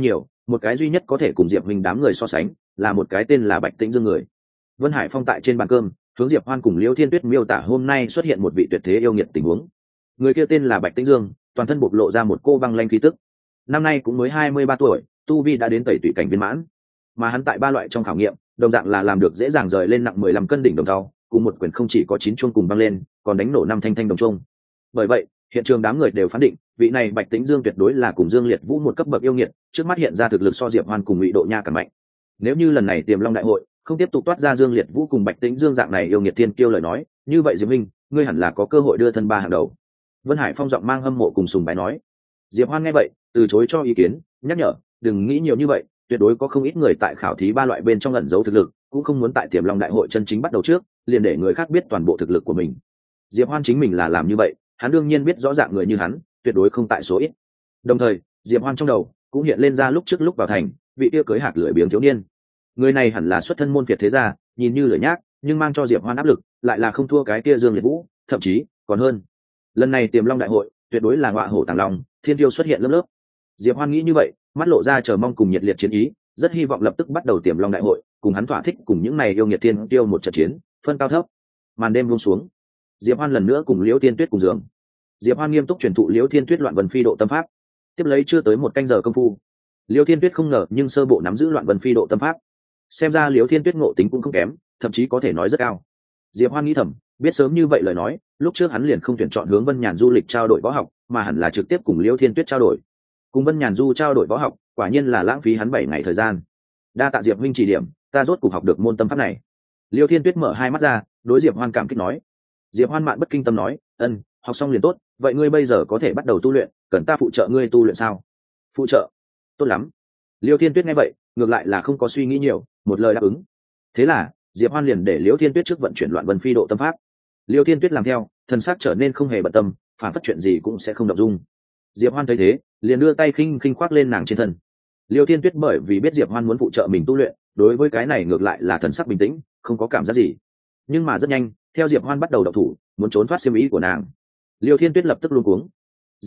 một cái duy nhất có thể cùng diệp huynh đám người so sánh là một cái tên là Bạch Tĩnh Dương người. Vân Hải Phong tại trên bàn cơm hướng Diệp Hoan cùng Liễu Thiên Tuyết miêu tả hôm nay xuất hiện một vị tuyệt thế yêu nghiệt tình huống. Người kia tên là Bạch Tĩnh Dương, toàn thân bộc lộ ra một cô băng lanh khí tức. Năm nay cũng mới 23 tuổi, tu vi đã đến tẩy tụy cảnh viên mãn. Mà hắn tại 3 loại trong khảo nghiệm, đồng dạng là làm được dễ dàng rời lên nặng 15 cân đỉnh đồng thau, cùng một quyền không chỉ có 9 chuông cùng băng lên, còn đánh nổ 5 thanh thanh đồng chuông. Bởi vậy, hiện trường đám người đều phán định, vị này Bạch Tĩnh Dương tuyệt đối là cùng Dương Liệt Vũ một cấp bậc yêu nghiệt, trước mắt hiện ra thực lực so Diệp Hoan cùng Ngụy Độ Nha càng mạnh. Nếu như lần này Tiềm Long đại hội không tiếp tục toát ra Dương Liệt Vũ cùng Bạch Tĩnh Dương dạng này yêu nghiệt thiên kiêu lời nói, như vậy Diệp Minh, ngươi hẳn là có cơ hội đưa thân 3 hàng đầu. Vân Hải Phong giọng mang hâm mộ cùng sùng bái nói. Diệp Hoan nghe vậy, từ chối cho ý kiến, nhắc nhở, đừng nghĩ nhiều như vậy, tuyệt đối có không ít người tại khảo thí 3 loại bên trong ẩn giấu thực lực, cũng không muốn tại Tiềm Long đại hội chân chính bắt đầu trước, liền để người khác biết toàn bộ thực lực của mình. Diệp Hoan chính mình là làm như vậy, hắn đương nhiên biết rõ dạng người như hắn, tuyệt đối không tại số ít. Đồng thời, Diệp Hoan trong đầu cũng hiện lên ra lúc trước lúc vào thành, vị kia cưới hạt lưỡi biếng thiếu niên. Người này hẳn là xuất thân môn Việt thế gia, nhìn như lười nhác, nhưng mang cho Diệp Hoan áp lực, lại là không thua cái kia Dương Liệt Vũ, thậm chí còn hơn. Lần này Tiềm Long đại hội, tuyệt đối là ngọa hổ tàng long, thiên tiêu xuất hiện lớp lớp. Diệp Hoan nghĩ như vậy, mắt lộ ra chờ mong cùng nhiệt liệt chiến ý, rất hy vọng lập tức bắt đầu Tiềm Long đại hội, cùng hắn thỏa thích cùng những này yêu nghiệt thiên tiêu một trận chiến, phân cao thấp. Màn đêm buông xuống, Diệp Hoan lần nữa cùng Liễu Thiên Tuyết cùng giường. Diệp Hoan nghiêm túc truyền thụ Liễu Thiên Tuyết Loạn Vân Phi độ tâm pháp. Tiếp lấy chưa tới 1 canh giờ công phu, Liễu Thiên Tuyết không ngờ nhưng sơ bộ nắm giữ Loạn Vân Phi độ tâm pháp. Xem ra Liễu Thiên Tuyết ngộ tính cũng không kém, thậm chí có thể nói rất cao. Diệp Hoan nghĩ thầm, biết sớm như vậy lời nói, lúc trước hắn liền không tuyển chọn hướng Vân Nhàn Du lịch trao đổi võ học, mà hẳn là trực tiếp cùng Liễu Thiên Tuyết trao đổi. Cùng Vân Nhàn Du trao đổi võ học, quả nhiên là lãng phí hắn 7 ngày thời gian. Đa tạ Diệp huynh chỉ điểm, ta rốt cục học được môn tâm pháp này. Liễu Thiên Tuyết mở hai mắt ra, đối Diệp Hoan cảm kích nói. Diệp Hoan mạn bất kinh tâm nói, ân, học xong liền tốt, vậy ngươi bây giờ có thể bắt đầu tu luyện, cần ta phụ trợ ngươi tu luyện sao? Phụ trợ? Tốt lắm. Liễu Thiên Tuyết nghe vậy, ngược lại là không có suy nghĩ nhiều, một lời đáp ứng. Thế là, Diệp Hoan liền để Liễu Thiên Tuyết trước vận chuyển Loạn Vân Phi độ tâm pháp. Liễu Thiên Tuyết làm theo, thần sắc trở nên không hề bận tâm, phản phất chuyện gì cũng sẽ không động dung. Diệp Hoan thấy thế, liền đưa tay khinh khinh khoác lên nàng trên thân. Liễu Thiên Tuyết bởi vì biết Diệp Hoan muốn phụ trợ mình tu luyện, đối với cái này ngược lại là thần sắc bình tĩnh, không có cảm giác gì. Nhưng mà rất nhanh, theo Diệp Hoan bắt đầu động thủ, muốn trốn thoát xiêm ý của nàng. Liễu Thiên Tuyết lập tức luống cuống.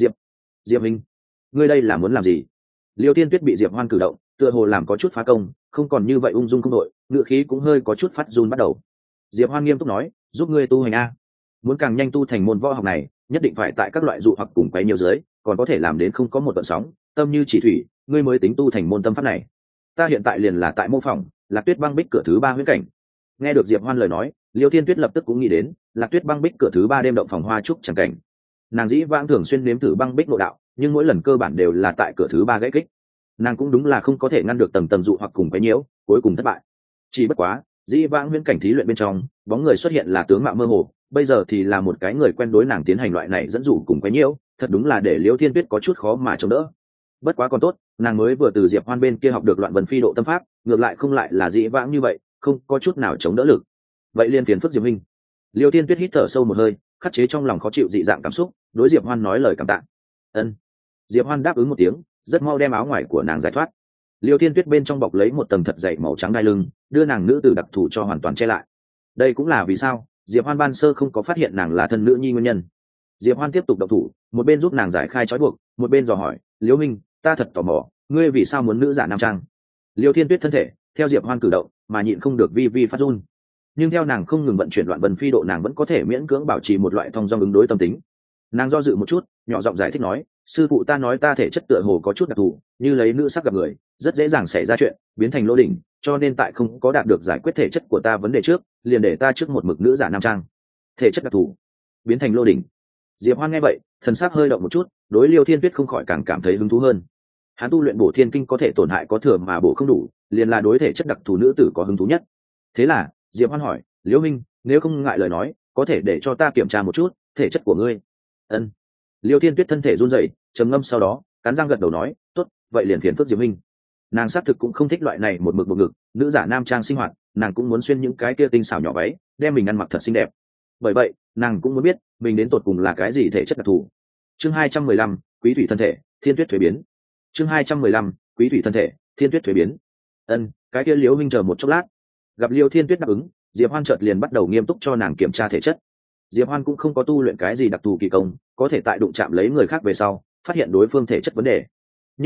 Diệp Minh, ngươi đây là muốn làm gì? Liễu Thiên Tuyết bị Diệp Hoan cử động, tựa hồ làm có chút phá công, không còn như vậy ung dung không đội, ngựa khí cũng hơi có chút phát run bắt đầu. Diệp Hoan nghiêm túc nói, giúp ngươi tu hành a. Muốn càng nhanh tu thành môn võ học này, nhất định phải tại các loại dụ hoặc cùng quấy nhiều dưới, còn có thể làm đến không có một gợn sóng, tâm như chỉ thủy, ngươi mới tính tu thành môn tâm pháp này. Ta hiện tại liền là tại mô phỏng Lạc Tuyết băng bích cửa thứ 3 huyễn cảnh. Nghe được Diệp Hoan lời nói, Liễu Thiên Tuyết lập tức cũng nghĩ đến Lạc Tuyết băng bích cửa thứ 3 đêm động phòng hoa trúc chẳng cảnh. Nàng dĩ vãng thường xuyên nếm thử băng bích nội đạo, nhưng mỗi lần cơ bản đều là tại cửa thứ 3 gãy kích. Nàng cũng đúng là không có thể ngăn được tầng tầng dụ hoặc cùng quấy nhiễu, cuối cùng thất bại. Chỉ bất quá, dĩ vãng huyễn cảnh thí luyện bên trong, bóng người xuất hiện là tướng mạo mơ hồ, bây giờ thì là một cái người quen đối nàng tiến hành loại này dẫn dụ cùng quấy nhiễu, thật đúng là để Liễu Thiên Tuyết có chút khó mà chống đỡ. Bất quá còn tốt, nàng mới vừa từ Diệp Hoan bên kia học được Loạn Vân Phi độ tâm pháp, ngược lại không lại là dĩ vãng như vậy, không có chút nào chống đỡ lực. Vậy liên phiền phức Diệp Minh. Liễu Thiên Tuyết hít thở sâu một hơi, khắc chế trong lòng khó chịu dị dạng cảm xúc, đối Diệp Hoan nói lời cảm tạ. Ân. Diệp Hoan đáp ứng một tiếng, rất mau đem áo ngoài của nàng giải thoát. Liễu Thiên Tuyết bên trong bọc lấy một tầng thật dày màu trắng đai lưng, đưa nàng nữ tử đặc thù cho hoàn toàn che lại. Đây cũng là vì sao Diệp Hoan ban sơ không có phát hiện nàng là thân nữ nhi nguyên nhân. Diệp Hoan tiếp tục động thủ, một bên giúp nàng giải khai trói buộc, một bên dò hỏi, Liễu Minh, ta thật tò mò, ngươi vì sao muốn nữ giả nam trang? Liễu Thiên Tuyết thân thể theo Diệp Hoan cử động mà nhịn không được vi vi phát run, nhưng theo nàng không ngừng vận chuyển Loạn Vân Phi độ, nàng vẫn có thể miễn cưỡng bảo trì một loại thong dong ứng đối tâm tính. Nàng do dự một chút, nhỏ giọng giải thích nói, sư phụ ta nói ta thể chất tựa hồ có chút đặc thù, như lấy nữ sắc gặp người rất dễ dàng xảy ra chuyện biến thành lỗ đỉnh, cho nên tại không có đạt được giải quyết thể chất của ta vấn đề trước, liền để ta trước một mực nữ giả nam trang. Thể chất đặc thù biến thành lô đỉnh. Diệp Hoan nghe vậy, thần sắc hơi động một chút, đối Liêu Thiên Tuyết không khỏi càng cảm thấy hứng thú hơn. Hắn tu luyện Bổ Thiên Kinh có thể tổn hại có thừa mà bổ không đủ, liền là đối thể chất đặc thù nữ tử có hứng thú nhất. Thế là Diệp Hoan hỏi, Liễu Minh, nếu không ngại lời nói, có thể để cho ta kiểm tra một chút thể chất của ngươi? Ân. Liêu Thiên Tuyết thân thể run rẩy, trầm ngâm sau đó cắn răng gật đầu nói, tốt, vậy liền phiền phức Diệp Minh. Nàng xác thực cũng không thích loại này một mực một ngực nữ giả nam trang sinh hoạt, nàng cũng muốn xuyên những cái kia tinh xảo nhỏ váy, đem mình ăn mặc thật xinh đẹp. Bởi vậy nàng cũng muốn biết mình đến tột cùng là cái gì thể chất đặc thù. Chương 215, Quý thủy thân thể, Thiên Tuyết thuế biến. Chương 215, Quý thủy thân thể, Thiên Tuyết thuế biến. Ân, cái kia Liễu Minh chờ một chốc lát. Gặp Liêu Thiên Tuyết đáp ứng, Diệp Hoan chợt liền bắt đầu nghiêm túc cho nàng kiểm tra thể chất. Diệp Hoan cũng không có tu luyện cái gì đặc thù kỳ công, có thể tại đụng chạm lấy người khác về sau phát hiện đối phương thể chất vấn đề. Nhưng là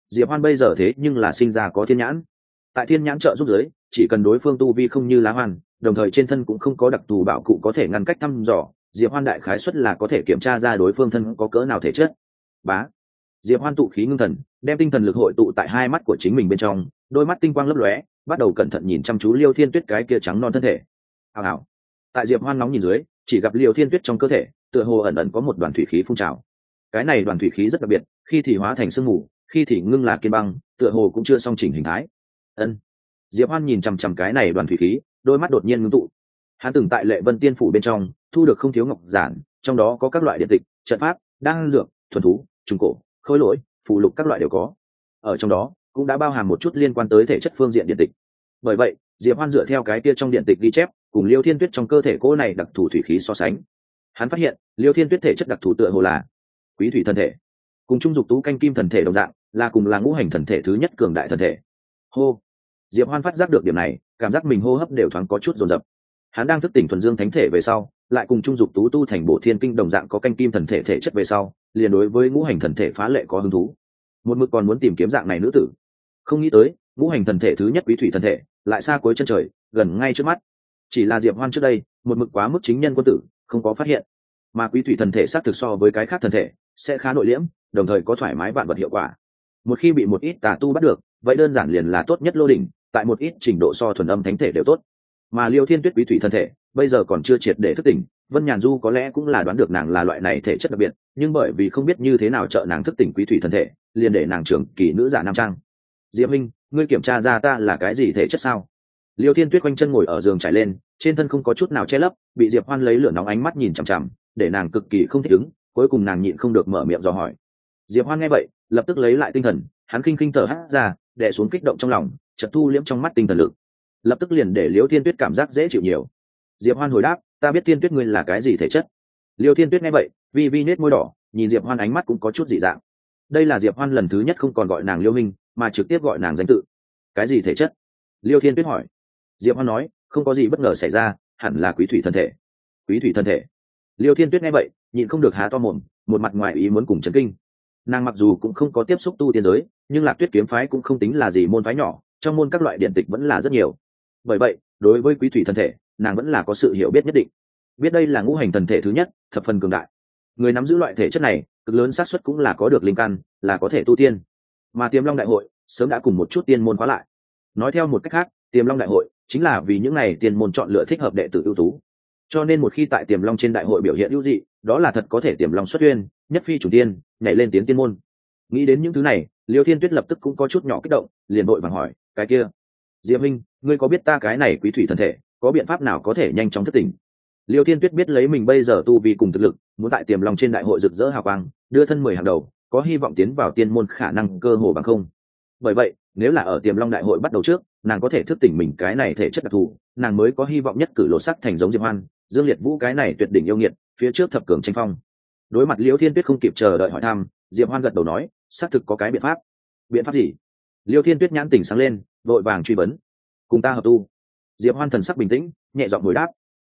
Diệp Hoan bây giờ thế nhưng là sinh ra có thiên nhãn. Tại thiên nhãn trợ giúp giới, chỉ cần đối phương tu vi không như lá hoan, đồng thời trên thân cũng không có đặc thù bảo cụ có thể ngăn cách thăm dò, Diệp Hoan đại khái suất là có thể kiểm tra ra đối phương thân có cỡ nào thể chất. Bá. Diệp Hoan tụ khí ngưng thần, đem tinh thần lực hội tụ tại hai mắt của chính mình bên trong, đôi mắt tinh quang lấp lóe, bắt đầu cẩn thận nhìn chăm chú Liêu Thiên Tuyết cái kia trắng non thân thể. Hào hào. Tại Diệp Hoan nóng nhìn dưới, chỉ gặp Liêu Thiên Tuyết trong cơ thể, tựa hồ ẩn ẩn có một đoàn thủy khí phun trào. Cái này đoàn thủy khí rất đặc biệt, khi thì hóa thành sương mù, khi thì ngưng là kiên băng, tựa hồ cũng chưa song chỉnh hình thái. Ân. Diệp Hoan nhìn chằm chằm cái này đoàn thủy khí, đôi mắt đột nhiên ngưng tụ. Hắn từng tại Lệ Vân Tiên phủ bên trong thu được không thiếu ngọc giản, trong đó có các loại điện tịch, trận pháp, đan dược, thuần thú, trung cổ, khối lỗi, phụ lục các loại đều có. Ở trong đó cũng đã bao hàm một chút liên quan tới thể chất phương diện điện tịch. Bởi vậy, Diệp Hoan dựa theo cái kia trong điện tịch ghi chép, cùng Liêu Thiên Tuyết trong cơ thể cô này đặc thù thủy khí so sánh, hắn phát hiện Liêu Thiên Tuyết thể chất đặc thù tựa hồ là quý thủy thân thể, cùng trung dục tú canh kim thần thể đồng dạng, là cùng là ngũ hành thần thể thứ nhất cường đại thần thể. Hô. Diệp Hoan phát giác được điểm này, cảm giác mình hô hấp đều thoáng có chút dồn dập. Hắn đang thức tỉnh thuần dương thánh thể về sau, lại cùng trung dục tú tu thành bộ thiên kinh đồng dạng có canh kim thần thể thể chất về sau, liền đối với ngũ hành thần thể phá lệ có hứng thú. Một mực còn muốn tìm kiếm dạng này nữ tử, không nghĩ tới ngũ hành thần thể thứ nhất quý thủy thần thể lại xa cuối chân trời, gần ngay trước mắt. Chỉ là Diệp Hoan trước đây một mực quá mức chính nhân quân tử, không có phát hiện, mà quý thủy thần thể xác thực so với cái khác thần thể sẽ khá nội liễm, đồng thời có thoải mái vạn vật hiệu quả. Một khi bị một ít tà tu bắt được, vậy đơn giản liền là tốt nhất lô đỉnh, tại một ít trình độ so thuần âm thánh thể đều tốt. Mà Liêu Thiên Tuyết quý thủy thân thể bây giờ còn chưa triệt để thức tỉnh, Vân Nhàn Du có lẽ cũng là đoán được nàng là loại này thể chất đặc biệt, nhưng bởi vì không biết như thế nào trợ nàng thức tỉnh quý thủy thân thể, liền để nàng trưởng kỳ nữ giả nam trang. Diệp Minh, ngươi kiểm tra ra ta là cái gì thể chất sao? Liêu Thiên Tuyết quanh chân ngồi ở giường trải lên, trên thân không có chút nào che lấp, bị Diệp Hoan lấy lửa nóng ánh mắt nhìn chằm chằm, để nàng cực kỳ không thích ứng, cuối cùng nàng nhịn không được mở miệng dò hỏi. Diệp Hoan nghe vậy, lập tức lấy lại tinh thần, hắn khinh khinh thở hắt ra, đè xuống kích động trong lòng, chợt thu liễm trong mắt tinh thần lực, lập tức liền để Liêu Thiên Tuyết cảm giác dễ chịu nhiều. Diệp Hoan hồi đáp, ta biết Thiên Tuyết ngươi là cái gì thể chất. Liêu Thiên Tuyết nghe vậy, vi vi nết môi đỏ, nhìn Diệp Hoan ánh mắt cũng có chút dị dạng. Đây là Diệp Hoan lần thứ nhất không còn gọi nàng Liêu Minh, mà trực tiếp gọi nàng danh tự. Cái gì thể chất? Liêu Thiên Tuyết hỏi. Diệp Hoan nói, không có gì bất ngờ xảy ra, hẳn là quý thủy thân thể. Quý thủy thân thể. Liêu Thiên Tuyết nghe vậy, nhịn không được há to mồm, một mặt ngoài ý muốn cùng chấn kinh. Nàng mặc dù cũng không có tiếp xúc tu tiên giới, nhưng Lạc Tuyết kiếm phái cũng không tính là gì môn phái nhỏ, trong môn các loại điện tịch vẫn là rất nhiều. Bởi vậy, đối với quý thủy thân thể, nàng vẫn là có sự hiểu biết nhất định. Biết đây là ngũ hành thần thể thứ nhất, thập phần cường đại. Người nắm giữ loại thể chất này, cực lớn xác suất cũng là có được linh căn, là có thể tu tiên. Mà Tiềm Long đại hội sớm đã cùng một chút tiên môn khóa lại. Nói theo một cách khác, Tiềm Long đại hội chính là vì những này tiên môn chọn lựa thích hợp đệ tử ưu tú. Cho nên một khi tại Tiềm Long trên đại hội biểu hiện ưu dị, đó là thật có thể Tiềm Long xuất uyên, nhất phi chủ tiên, nhảy lên tiến tiên môn. Nghĩ đến những thứ này, Liêu Thiên Tuyết lập tức cũng có chút nhỏ kích động, liền vội vàng hỏi, cái kia, Diệp Minh, ngươi có biết ta cái này quý thủy thần thể có biện pháp nào có thể nhanh chóng thức tỉnh? Liêu Thiên Tuyết biết lấy mình bây giờ tu vi cùng thực lực, muốn tại Tiềm Long trên đại hội rực rỡ hào quang, đưa thân 10 hàng đầu, có hy vọng tiến vào tiên môn khả năng cơ hồ bằng không. Bởi vậy, nếu là ở Tiềm Long đại hội bắt đầu trước, nàng có thể thức tỉnh mình cái này thể chất đặc thù, nàng mới có hy vọng nhất cử lột sắc thành giống Diệp Hoan, Dương Liệt Vũ cái này tuyệt đỉnh yêu nghiệt, phía trước thập cường tranh phong. Đối mặt Liêu Thiên Tuyết không kịp chờ đợi hỏi thăm, Diệp Hoan gật đầu nói, xác thực có cái biện pháp. Biện pháp gì? Liêu Thiên Tuyết nhãn tỉnh sáng lên, vội vàng truy vấn. Cùng ta hợp tu. Diệp Hoan thần sắc bình tĩnh, nhẹ giọng hồi đáp.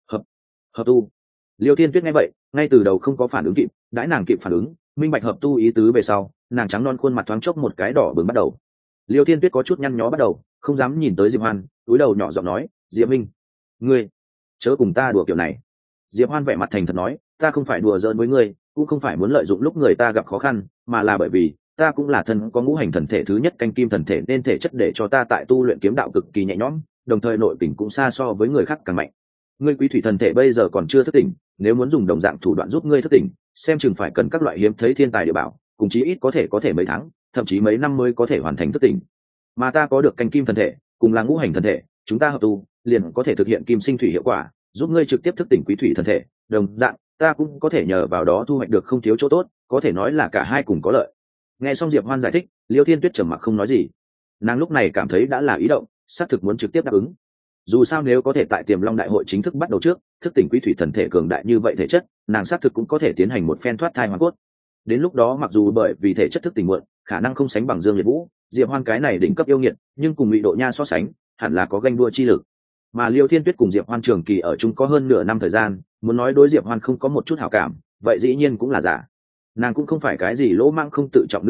Hợp tu. Liêu Thiên Tuyết nghe vậy, ngay từ đầu không có phản ứng kịp, đãi nàng kịp phản ứng, minh bạch hợp tu ý tứ về sau, nàng trắng non khuôn mặt thoáng chốc một cái đỏ bừng bắt đầu. Liêu Thiên Tuyết có chút nhăn nhó bắt đầu, không dám nhìn tới Diệp Hoan, cúi đầu nhỏ giọng nói, Diệp Minh, ngươi chớ cùng ta đùa kiểu này. Diệp Hoan vẻ mặt thành thật nói, ta không phải đùa giỡn với ngươi, cũng không phải muốn lợi dụng lúc người ta gặp khó khăn, mà là bởi vì ta cũng là thân có ngũ hành thần thể thứ nhất canh kim thần thể, nên thể chất để cho ta tại tu luyện kiếm đạo cực kỳ nhẹ nhõm, đồng thời nội tình cũng xa so với người khác càng mạnh. Ngươi quý thủy thần thể bây giờ còn chưa thức tỉnh, nếu muốn dùng đồng dạng thủ đoạn giúp ngươi thức tỉnh, xem chừng phải cần các loại hiếm thấy thiên tài địa bảo, cùng chí ít có thể mấy tháng, thậm chí mấy năm mới có thể hoàn thành thức tỉnh. Mà ta có được canh kim thần thể, cùng là ngũ hành thần thể, chúng ta hợp tu, liền có thể thực hiện kim sinh thủy hiệu quả, giúp ngươi trực tiếp thức tỉnh quý thủy thần thể, đồng dạng, ta cũng có thể nhờ vào đó thu hoạch được không thiếu chỗ tốt, có thể nói là cả hai cùng có lợi. Nghe xong Diệp Hoan giải thích, Liêu Thiên Tuyết trầm mặc không nói gì. Nàng lúc này cảm thấy đã là ý động, xác thực muốn trực tiếp đáp ứng. Dù sao nếu có thể tại Tiềm Long đại hội chính thức bắt đầu trước, thức tỉnh quý thủy thần thể cường đại như vậy thể chất, nàng xác thực cũng có thể tiến hành một phen thoát thai hoàn cốt. Đến lúc đó mặc dù bởi vì thể chất thức tỉnh muộn, khả năng không sánh bằng Dương Liệt Vũ, Diệp Hoan cái này đỉnh cấp yêu nghiệt, nhưng cùng Ngụy Độ Nha so sánh, hẳn là có ganh đua chi lực. Mà Liêu Thiên Tuyết cùng Diệp Hoan trường kỳ ở chung có hơn nửa năm thời gian, muốn nói đối Diệp Hoan không có một chút hảo cảm, vậy dĩ nhiên cũng là giả. Nàng cũng không phải cái gì lỗ mãng không tự trọng nữ tử,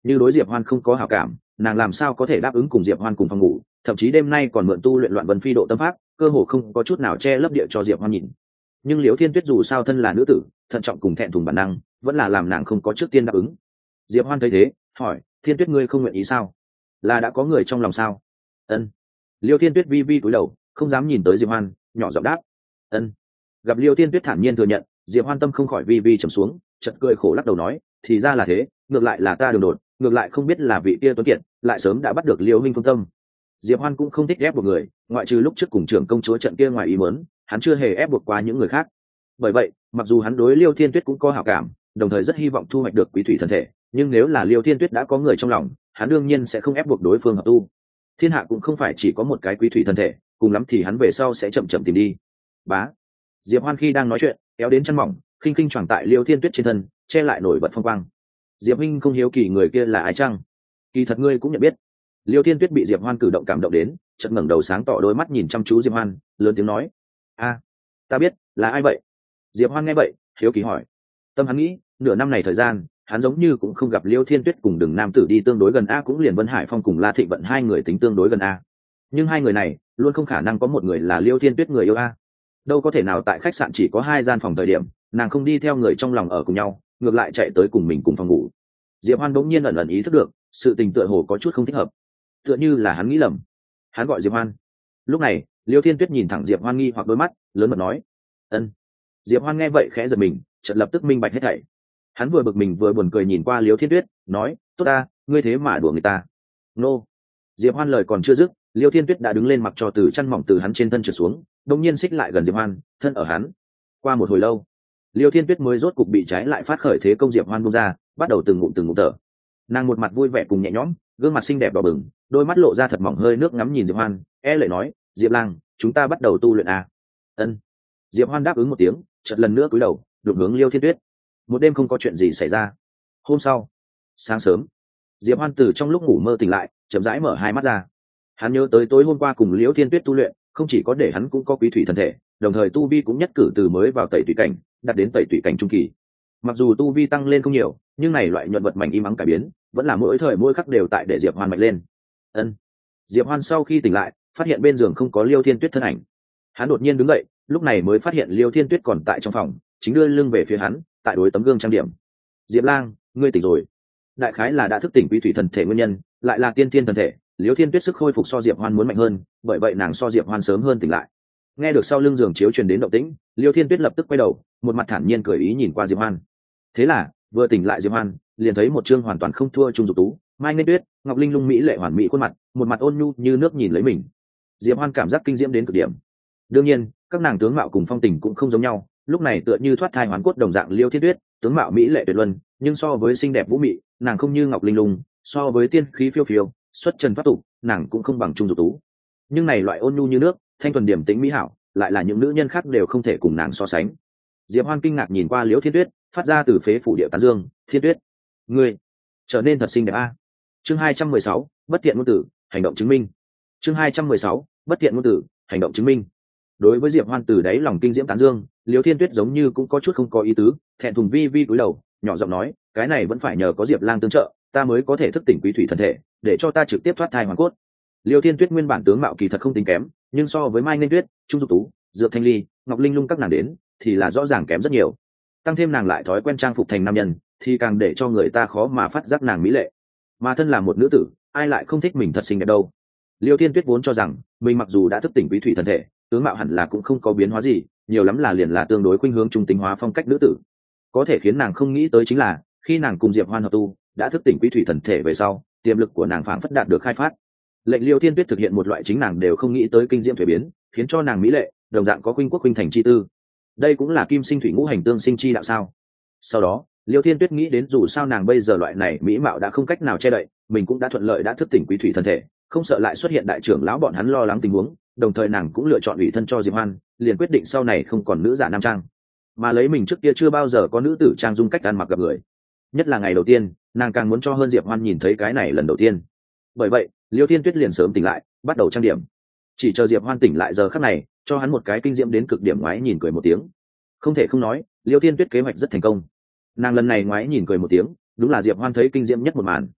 như đối Diệp Hoan không có hảo cảm, nàng làm sao có thể đáp ứng cùng Diệp Hoan cùng phòng ngủ, thậm chí đêm nay còn mượn tu luyện loạn vân phi độ tâm pháp, cơ hồ không có chút nào che lấp địa cho Diệp Hoan nhìn. Nhưng Liễu Thiên Tuyết dù sao thân là nữ tử, thận trọng cùng thẹn thùng bản năng, vẫn là làm nàng không có trước tiên đáp ứng. Diệp Hoan thấy thế, hỏi: Thiên Tuyết ngươi không nguyện ý sao? Là đã có người trong lòng sao? Ân. Liễu Thiên Tuyết vi vi cúi đầu, không dám nhìn tới Diệp Hoan, nhỏ giọng đáp: Ân. Gặp Liễu Thiên Tuyết thản nhiên thừa nhận, Diệp Hoan tâm không khỏi vi vi trầm xuống, chợt cười khổ lắc đầu nói: thì ra là thế, ngược lại là ta đường đột, ngược lại không biết là vị kia tuấn kiệt lại sớm đã bắt được Liễu Minh Phương tâm. Diệp Hoan cũng không thích ép buộc người, ngoại trừ lúc trước cùng trưởng công chúa trận kia ngoài ý muốn, hắn chưa hề ép buộc qua những người khác. Bởi vậy, mặc dù hắn đối Liêu Thiên Tuyết cũng có hảo cảm, đồng thời rất hy vọng thu hoạch được quý thủy thần thể, nhưng nếu là Liêu Thiên Tuyết đã có người trong lòng, hắn đương nhiên sẽ không ép buộc đối phương hợp tu. Thiên hạ cũng không phải chỉ có một cái quý thủy thần thể, cùng lắm thì hắn về sau sẽ chậm chậm tìm đi. Bá. Diệp Hoan khi đang nói chuyện, kéo đến chân mỏng, khinh khinh choàng tại Liêu Thiên Tuyết trên thân, che lại nổi bật phong quang. Diệp huynh không hiếu kỳ người kia là ai chăng? Kỳ thật ngươi cũng nhận biết. Liêu Thiên Tuyết bị Diệp Hoan cử động cảm động đến, chợt ngẩng đầu sáng tỏ đôi mắt nhìn chăm chú Diệp Hoan, lớn tiếng nói: "A, ta biết, là ai vậy?" Diệp Hoan nghe vậy, hiếu kỳ hỏi. Tâm hắn nghĩ, nửa năm này thời gian, hắn giống như cũng không gặp Liêu Thiên Tuyết cùng Đừng Nam Tử đi tương đối gần a, cũng liền Vân Hải Phong cùng La Thịnh Vận hai người tính tương đối gần a. Nhưng hai người này, luôn không khả năng có một người là Liêu Thiên Tuyết người yêu a. Đâu có thể nào tại khách sạn chỉ có 2 gian phòng thời điểm, nàng không đi theo người trong lòng ở cùng nhau, ngược lại chạy tới cùng mình cùng phòng ngủ. Diệp Hoan bỗng nhiên ẩn ẩn ý thức được, sự tình tựa hồ có chút không thích hợp. Tựa như là hắn nghĩ lầm. Hắn gọi Diệp Hoan. Lúc này, Liêu Thiên Tuyết nhìn thẳng Diệp Hoan nghi hoặc đôi mắt, lớn mật nói: "Ân." Diệp Hoan nghe vậy khẽ giật mình, chợt lập tức minh bạch hết thảy. Hắn vừa bực mình vừa buồn cười nhìn qua Liêu Thiên Tuyết, nói: "Tốt ta, ngươi thế mà đùa người ta." Nô. Diệp Hoan lời còn chưa dứt, Liêu Thiên Tuyết đã đứng lên mặc cho từ chăn mỏng từ hắn trên thân trượt xuống, đột nhiên xích lại gần Diệp Hoan, thân ở hắn. Qua một hồi lâu, Liêu Thiên Tuyết mới rốt cục bị trái lại phát khởi thế công Diệp Hoan buông ra, bắt đầu từng ngụm thở. Nàng một mặt vui vẻ cùng nhẹ nhõm, gương mặt xinh đẹp đỏ bừng, đôi mắt lộ ra thật mỏng hơi nước ngắm nhìn Diệp Hoan, lệ nói: "Diệp Lang, chúng ta bắt đầu tu luyện à?" Ân. Diệp Hoan đáp ứng một tiếng, chợt lần nữa cúi đầu, đụng hướng Liêu Thiên Tuyết. Một đêm không có chuyện gì xảy ra. Hôm sau, sáng sớm, Diệp Hoan từ trong lúc ngủ mơ tỉnh lại, chậm rãi mở hai mắt ra. Hắn nhớ tới tối hôm qua cùng Liêu Thiên Tuyết tu luyện, không chỉ có để hắn cũng có quý thủy thần thể, đồng thời tu vi cũng nhất cử từ mới vào tẩy tùy cảnh, đạt đến tẩy tùy cảnh trung kỳ. Mặc dù tu vi tăng lên không nhiều, nhưng này loại nhuận vật mảnh im ắng cải biến, vẫn là mỗi thời mỗi khắc đều tại để Diệp Hoan mạnh lên. Ân. Diệp Hoan sau khi tỉnh lại, phát hiện bên giường không có Liêu Thiên Tuyết thân ảnh. Hắn đột nhiên đứng dậy, lúc này mới phát hiện Liêu Thiên Tuyết còn tại trong phòng, chính đưa lưng về phía hắn, tại đối tấm gương trang điểm. "Diệp Lang, ngươi tỉnh rồi." Đại khái là đã thức tỉnh quý thủy thần thể nguyên nhân, lại là tiên thiên thần thể, Liêu Thiên Tuyết sức khôi phục so Diệp Hoan muốn mạnh hơn, bởi vậy nàng so Diệp Hoan sớm hơn tỉnh lại. Nghe được sau lưng giường chiếu truyền đến động tĩnh, Liêu Thiên Tuyết lập tức quay đầu, một mặt thản nhiên cười ý nhìn qua Diệp Hoan. Thế là, vừa tỉnh lại Diệp Hoan, liền thấy một trương hoàn toàn không thua Trung Dục Tú, Mai Nên Tuyết, Ngọc Linh Lung mỹ lệ hoàn mỹ khuôn mặt, một mặt ôn nhu như nước nhìn lấy mình. Diệp Hoan cảm giác kinh diễm đến cực điểm. Đương nhiên, các nàng tướng mạo cùng phong tình cũng không giống nhau, lúc này tựa như thoát thai hoán cốt đồng dạng Liêu Thiên Tuyết, tướng mạo mỹ lệ tuyệt luân, nhưng so với xinh đẹp vũ mị, nàng không như Ngọc Linh Lung, so với tiên khí phiêu phiêu, xuất trần thoát tục, nàng cũng không bằng Trung Dục Tú. Nhưng này loại ôn nhu như nước, thanh thuần điểm tĩnh mỹ hảo, lại là những nữ nhân khác đều không thể cùng nàng so sánh. Diệp Hoan kinh ngạc nhìn qua Liễu Thiên Tuyết, phát ra từ phế phủ điệu tán dương: "Thiên Tuyết, ngươi trở nên thật xinh đẹp a." Chương 216, bất tiện ngôn tử, hành động chứng minh. Chương 216, bất tiện ngôn tử, hành động chứng minh. Đối với Diệp Hoan từ đáy lòng kinh diễm tán dương, Liễu Thiên Tuyết giống như cũng có chút không có ý tứ, thẹn thùng vi vi cúi đầu, nhỏ giọng nói: "Cái này vẫn phải nhờ có Diệp Lang tương trợ, ta mới có thể thức tỉnh quý thủy thần thể, để cho ta trực tiếp thoát thai hoàn cốt." Liêu Thiên Tuyết nguyên bản tướng mạo kỳ thật không tính kém, nhưng so với Mai Nên Tuyết, Trung Dục Tú, Dược Thanh Ly, Ngọc Linh Lung các nàng đến, thì là rõ ràng kém rất nhiều. Tăng thêm nàng lại thói quen trang phục thành nam nhân, thì càng để cho người ta khó mà phát giác nàng mỹ lệ. Mà thân là một nữ tử, ai lại không thích mình thật xinh đẹp đâu. Liêu Thiên Tuyết vốn cho rằng, mình mặc dù đã thức tỉnh quý thủy thần thể, tướng mạo hẳn là cũng không có biến hóa gì, nhiều lắm là liền là tương đối khuynh hướng trung tính hóa phong cách nữ tử. Có thể khiến nàng không nghĩ tới chính là, khi nàng cùng Diệp Hoan hợp tu, đã thức tỉnh quý thủy thần thể về sau, tiềm lực của nàng phảng phất đạt được khai phát. Lệnh Liêu Thiên Tuyết thực hiện một loại chính nàng đều không nghĩ tới kinh diễm thuế biến, khiến cho nàng mỹ lệ, đồng dạng có khuynh quốc khuynh thành chi tư. Đây cũng là kim sinh thủy ngũ hành tương sinh chi đạo sao? Sau đó, Liêu Thiên Tuyết nghĩ đến dù sao nàng bây giờ loại này mỹ mạo đã không cách nào che đậy, mình cũng đã thuận lợi đã thức tỉnh quý thủy thần thể, không sợ lại xuất hiện đại trưởng lão bọn hắn lo lắng tình huống, đồng thời nàng cũng lựa chọn ủy thân cho Diệp Hoan, liền quyết định sau này không còn nữ giả nam trang, mà lấy mình trước kia chưa bao giờ có nữ tử trang dung cách ăn mặc gặp người. Nhất là ngày đầu tiên, nàng càng muốn cho hơn Diệp Hoan nhìn thấy cái này lần đầu tiên. Bởi vậy, Liêu Thiên Tuyết liền sớm tỉnh lại, bắt đầu trang điểm. Chỉ chờ Diệp Hoan tỉnh lại giờ khắc này, cho hắn một cái kinh diễm đến cực điểm ngoái nhìn cười một tiếng. Không thể không nói, Liêu Thiên Tuyết kế hoạch rất thành công. Nàng lần này ngoái nhìn cười một tiếng, đúng là Diệp Hoan thấy kinh diễm nhất một màn.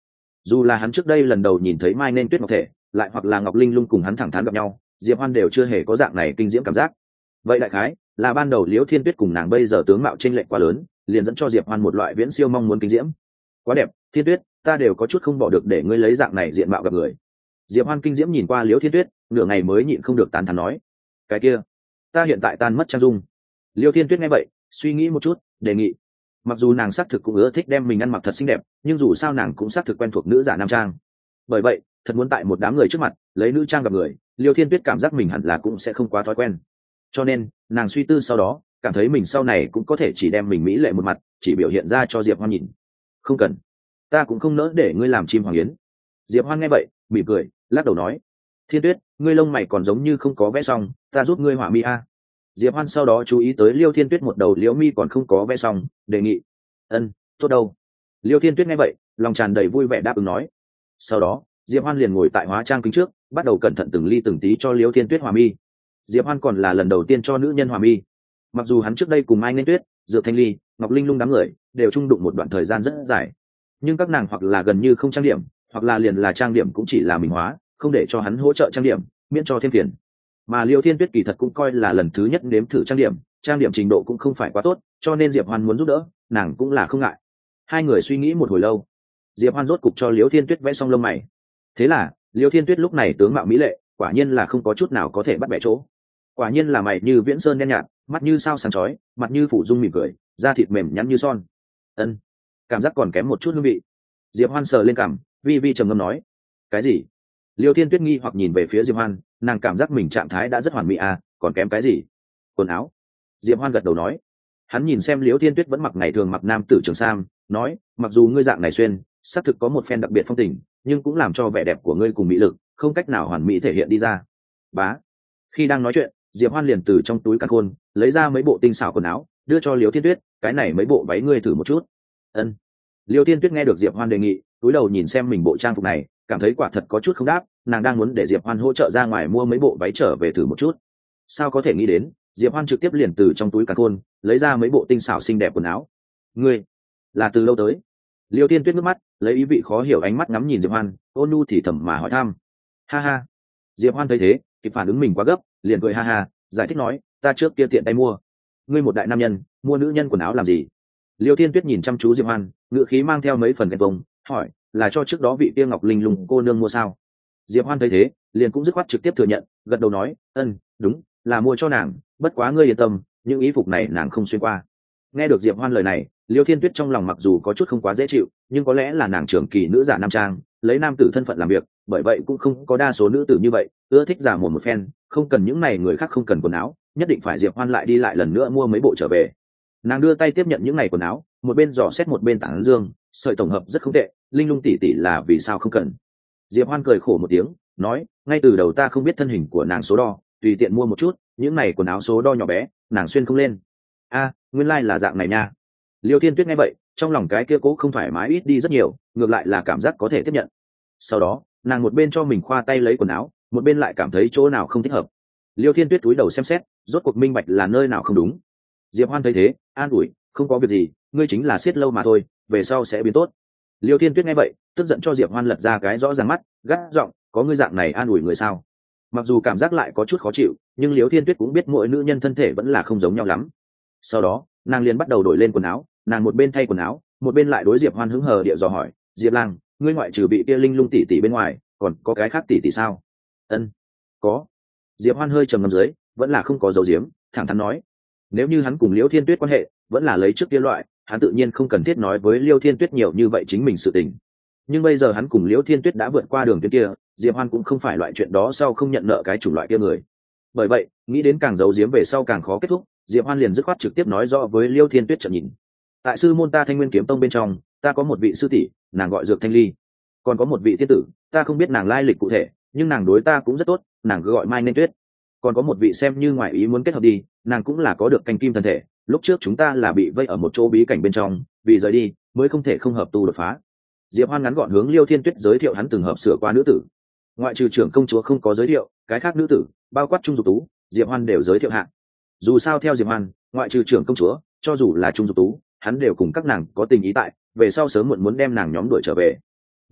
Dù là hắn trước đây lần đầu nhìn thấy mai nên tuyết ngọc thể, lại hoặc là ngọc linh lung cùng hắn thẳng thắn gặp nhau, diệp hoan đều chưa hề có dạng này kinh diễm cảm giác. Vậy đại khái là ban đầu liễu thiên tuyết cùng nàng bây giờ tướng mạo chênh lệch quá lớn, liền dẫn cho diệp hoan một loại viễn siêu mong muốn kinh diễm. Quá đẹp, thiên tuyết, ta đều có chút không bỏ được để ngươi lấy dạng này diện mạo gặp người. Diệp hoan kinh diễm nhìn qua liễu thiên tuyết, nửa ngày mới nhịn không được tán thán nói, cái kia, ta hiện tại tan mất trang dung. Liễu thiên tuyết nghe vậy suy nghĩ một chút, đề nghị. Mặc dù nàng xác thực cũng ưa thích đem mình ăn mặc thật xinh đẹp, nhưng dù sao nàng cũng xác thực quen thuộc nữ giả nam trang. Bởi vậy thật muốn tại một đám người trước mặt lấy nữ trang gặp người, Liêu Thiên Tuyết cảm giác mình hẳn là cũng sẽ không quá thói quen. Cho nên nàng suy tư sau đó cảm thấy mình sau này cũng có thể chỉ đem mình mỹ lệ một mặt chỉ biểu hiện ra cho Diệp Hoan nhìn. Không cần, ta cũng không nỡ để ngươi làm chim hoàng yến. Diệp Hoan nghe vậy mỉm cười lắc đầu nói, Thiên Tuyết, ngươi lông mày còn giống như không có vẽ xong, ta giúp ngươi họa mi a. Diệp Hoan sau đó chú ý tới Liêu Thiên Tuyết một đầu liễu mi còn không có vẽ xong, đề nghị. Ân, tốt đâu. Liêu Thiên Tuyết nghe vậy lòng tràn đầy vui vẻ đáp ứng nói. Sau đó Diệp Hoan liền ngồi tại hóa trang kính trước, bắt đầu cẩn thận từng ly từng tí cho Liêu Thiên Tuyết họa mi. Diệp Hoan còn là lần đầu tiên cho nữ nhân họa mi. Mặc dù hắn trước đây cùng Mai Nên Tuyết, Dược Thanh Ly, Ngọc Linh Lung đám người đều chung đụng một đoạn thời gian rất dài, nhưng các nàng hoặc là gần như không trang điểm, hoặc là liền là trang điểm cũng chỉ là mình hóa, không để cho hắn hỗ trợ trang điểm, miễn cho thêm phiền. Mà Liêu Thiên Tuyết kỳ thật cũng coi là lần thứ nhất nếm thử trang điểm trình độ cũng không phải quá tốt, cho nên Diệp Hoan muốn giúp đỡ, nàng cũng là không ngại. Hai người suy nghĩ một hồi lâu, Diệp Hoan rốt cục cho Liêu Thiên Tuyết vẽ xong lông mày. Thế là Liêu Thiên Tuyết lúc này tướng mạo mỹ lệ, quả nhiên là không có chút nào có thể bắt bẻ chỗ. Quả nhiên là mày như viễn sơn đen nhạt, mắt như sao sáng chói, mặt như phủ dung mỉm cười, da thịt mềm nhắn như son. Ân, cảm giác còn kém một chút hương vị. Diệp Hoan sờ lên cằm, vi vi trầm ngâm nói, cái gì? Liêu Thiên Tuyết nghi hoặc nhìn về phía Diệp Hoan, nàng cảm giác mình trạng thái đã rất hoàn mỹ à, còn kém cái gì? Quần áo. Diệp Hoan gật đầu nói. Hắn nhìn xem Liêu Thiên Tuyết vẫn mặc ngày thường mặc nam tử trường sam, nói, mặc dù ngươi dạng này xuyên, xác thực có một phen đặc biệt phong tình, nhưng cũng làm cho vẻ đẹp của ngươi cùng mỹ lực không cách nào hoàn mỹ thể hiện đi ra. Bá. Khi đang nói chuyện, Diệp Hoan liền từ trong túi càn khôn lấy ra mấy bộ tinh xảo quần áo, đưa cho Liêu Thiên Tuyết, cái này mấy bộ váy ngươi thử một chút. Ân. Liêu Thiên Tuyết nghe được Diệp Hoan đề nghị, cúi đầu nhìn xem mình bộ trang phục này, cảm thấy quả thật có chút không đáp, nàng đang muốn để Diệp Hoan hỗ trợ ra ngoài mua mấy bộ váy trở về thử một chút. Sao có thể nghĩ đến, Diệp Hoan trực tiếp liền từ trong túi càn khôn lấy ra mấy bộ tinh xảo xinh đẹp quần áo. Ngươi là từ lâu tới? Liêu Thiên Tuyết nước mắt lấy ý vị khó hiểu ánh mắt ngắm nhìn Diệp Hoan, ôn nhu thì thầm mà hỏi thăm. Ha ha. Diệp Hoan thấy thế kịp phản ứng mình quá gấp, liền cười ha ha, giải thích nói, ta trước kia tiện tay mua. Ngươi một đại nam nhân mua nữ nhân quần áo làm gì? Liêu Thiên Tuyết nhìn chăm chú Diệp Hoan, ngữ khí mang theo mấy phần ghen tuông, hỏi, là cho trước đó vị kia Ngọc Linh Lung cô nương mua sao? Diệp Hoan thấy thế liền cũng dứt khoát trực tiếp thừa nhận, gật đầu nói, đúng, là mua cho nàng, bất quá ngươi yên tâm, những ý phục này nàng không xuyên qua. Nghe được Diệp Hoan lời này, Liêu Thiên Tuyết trong lòng mặc dù có chút không quá dễ chịu, nhưng có lẽ là nàng trưởng kỳ nữ giả nam trang, lấy nam tử thân phận làm việc, bởi vậy cũng không có đa số nữ tử như vậy ưa thích giả mồm một phen, không cần những này người khác không cần quần áo, nhất định phải Diệp Hoan lại đi lại lần nữa mua mấy bộ trở về. Nàng đưa tay tiếp nhận những này quần áo, một bên dò xét một bên tán dương, sợi tổng hợp rất không tệ, Linh Lung tỷ tỷ là vì sao không cần? Diệp Hoan cười khổ một tiếng, nói, ngay từ đầu ta không biết thân hình của nàng số đo, tùy tiện mua một chút, những này quần áo số đo nhỏ bé, nàng xuyên không lên. A, nguyên lai là dạng này nha. Liêu Thiên Tuyết nghe vậy, trong lòng cái kia cố không thoải mái ít đi rất nhiều, ngược lại là cảm giác có thể tiếp nhận. Sau đó, nàng một bên cho mình khoa tay lấy quần áo, một bên lại cảm thấy chỗ nào không thích hợp. Liêu Thiên Tuyết cúi đầu xem xét, rốt cuộc minh bạch là nơi nào không đúng. Diệp Hoan thấy thế, an ủi, không có việc gì, ngươi chính là siết lâu mà thôi, về sau sẽ biến tốt. Liêu Thiên Tuyết nghe vậy, tức giận cho Diệp Hoan lật ra cái rõ ràng mắt, gắt giọng, có ngươi dạng này an ủi người sao? Mặc dù cảm giác lại có chút khó chịu, nhưng Liêu Thiên Tuyết cũng biết mỗi nữ nhân thân thể vẫn là không giống nhau lắm. Sau đó, nàng liền bắt đầu đổi lên quần áo, nàng một bên thay quần áo, một bên lại đối Diệp Hoan hứng hờ địa dò hỏi, Diệp Lang, ngươi ngoại trừ bị kia Linh Lung tỷ tỷ bên ngoài, còn có cái khác tỷ tỷ sao? Ân, có. Diệp Hoan hơi trầm ngâm dưới, vẫn là không có dấu diếm, thẳng thắn nói, nếu như hắn cùng Liêu Thiên Tuyết quan hệ vẫn là lấy trước kia loại, hắn tự nhiên không cần thiết nói với Liêu Thiên Tuyết nhiều như vậy chính mình sự tình. Nhưng bây giờ hắn cùng Liêu Thiên Tuyết đã vượt qua đường tuyến kia, Diệp Hoan cũng không phải loại chuyện đó sau không nhận nợ cái chủng loại kia người. Bởi vậy, nghĩ đến càng giấu giếm về sau càng khó kết thúc, Diệp Hoan liền dứt khoát trực tiếp nói rõ với Liêu Thiên Tuyết trợn nhìn. Tại sư môn ta Thanh Nguyên Kiếm Tông bên trong, ta có một vị sư tỷ, nàng gọi Dược Thanh Ly, còn có một vị tiên tử, ta không biết nàng lai lịch cụ thể, nhưng nàng đối ta cũng rất tốt, nàng cứ gọi Mai Nên Tuyết. Còn có một vị xem như ngoại ý muốn kết hợp đi, nàng cũng là có được canh kim thân thể, lúc trước chúng ta là bị vây ở một chỗ bí cảnh bên trong, vì rời đi mới không thể không hợp tu đột phá. Diệp Hoan ngắn gọn hướng Liêu Thiên Tuyết giới thiệu hắn từng hợp sửa qua nữ tử, ngoại trừ trưởng công chúa không có giới thiệu, cái khác nữ tử bao quát Trung Dục Tú, Diệp Hoan đều giới thiệu hạ. Dù sao theo Diệp Hoan, ngoại trừ trưởng công chúa, cho dù là Trung Dục Tú, hắn đều cùng các nàng có tình ý tại, về sau sớm muộn muốn đem nàng nhóm đuổi trở về.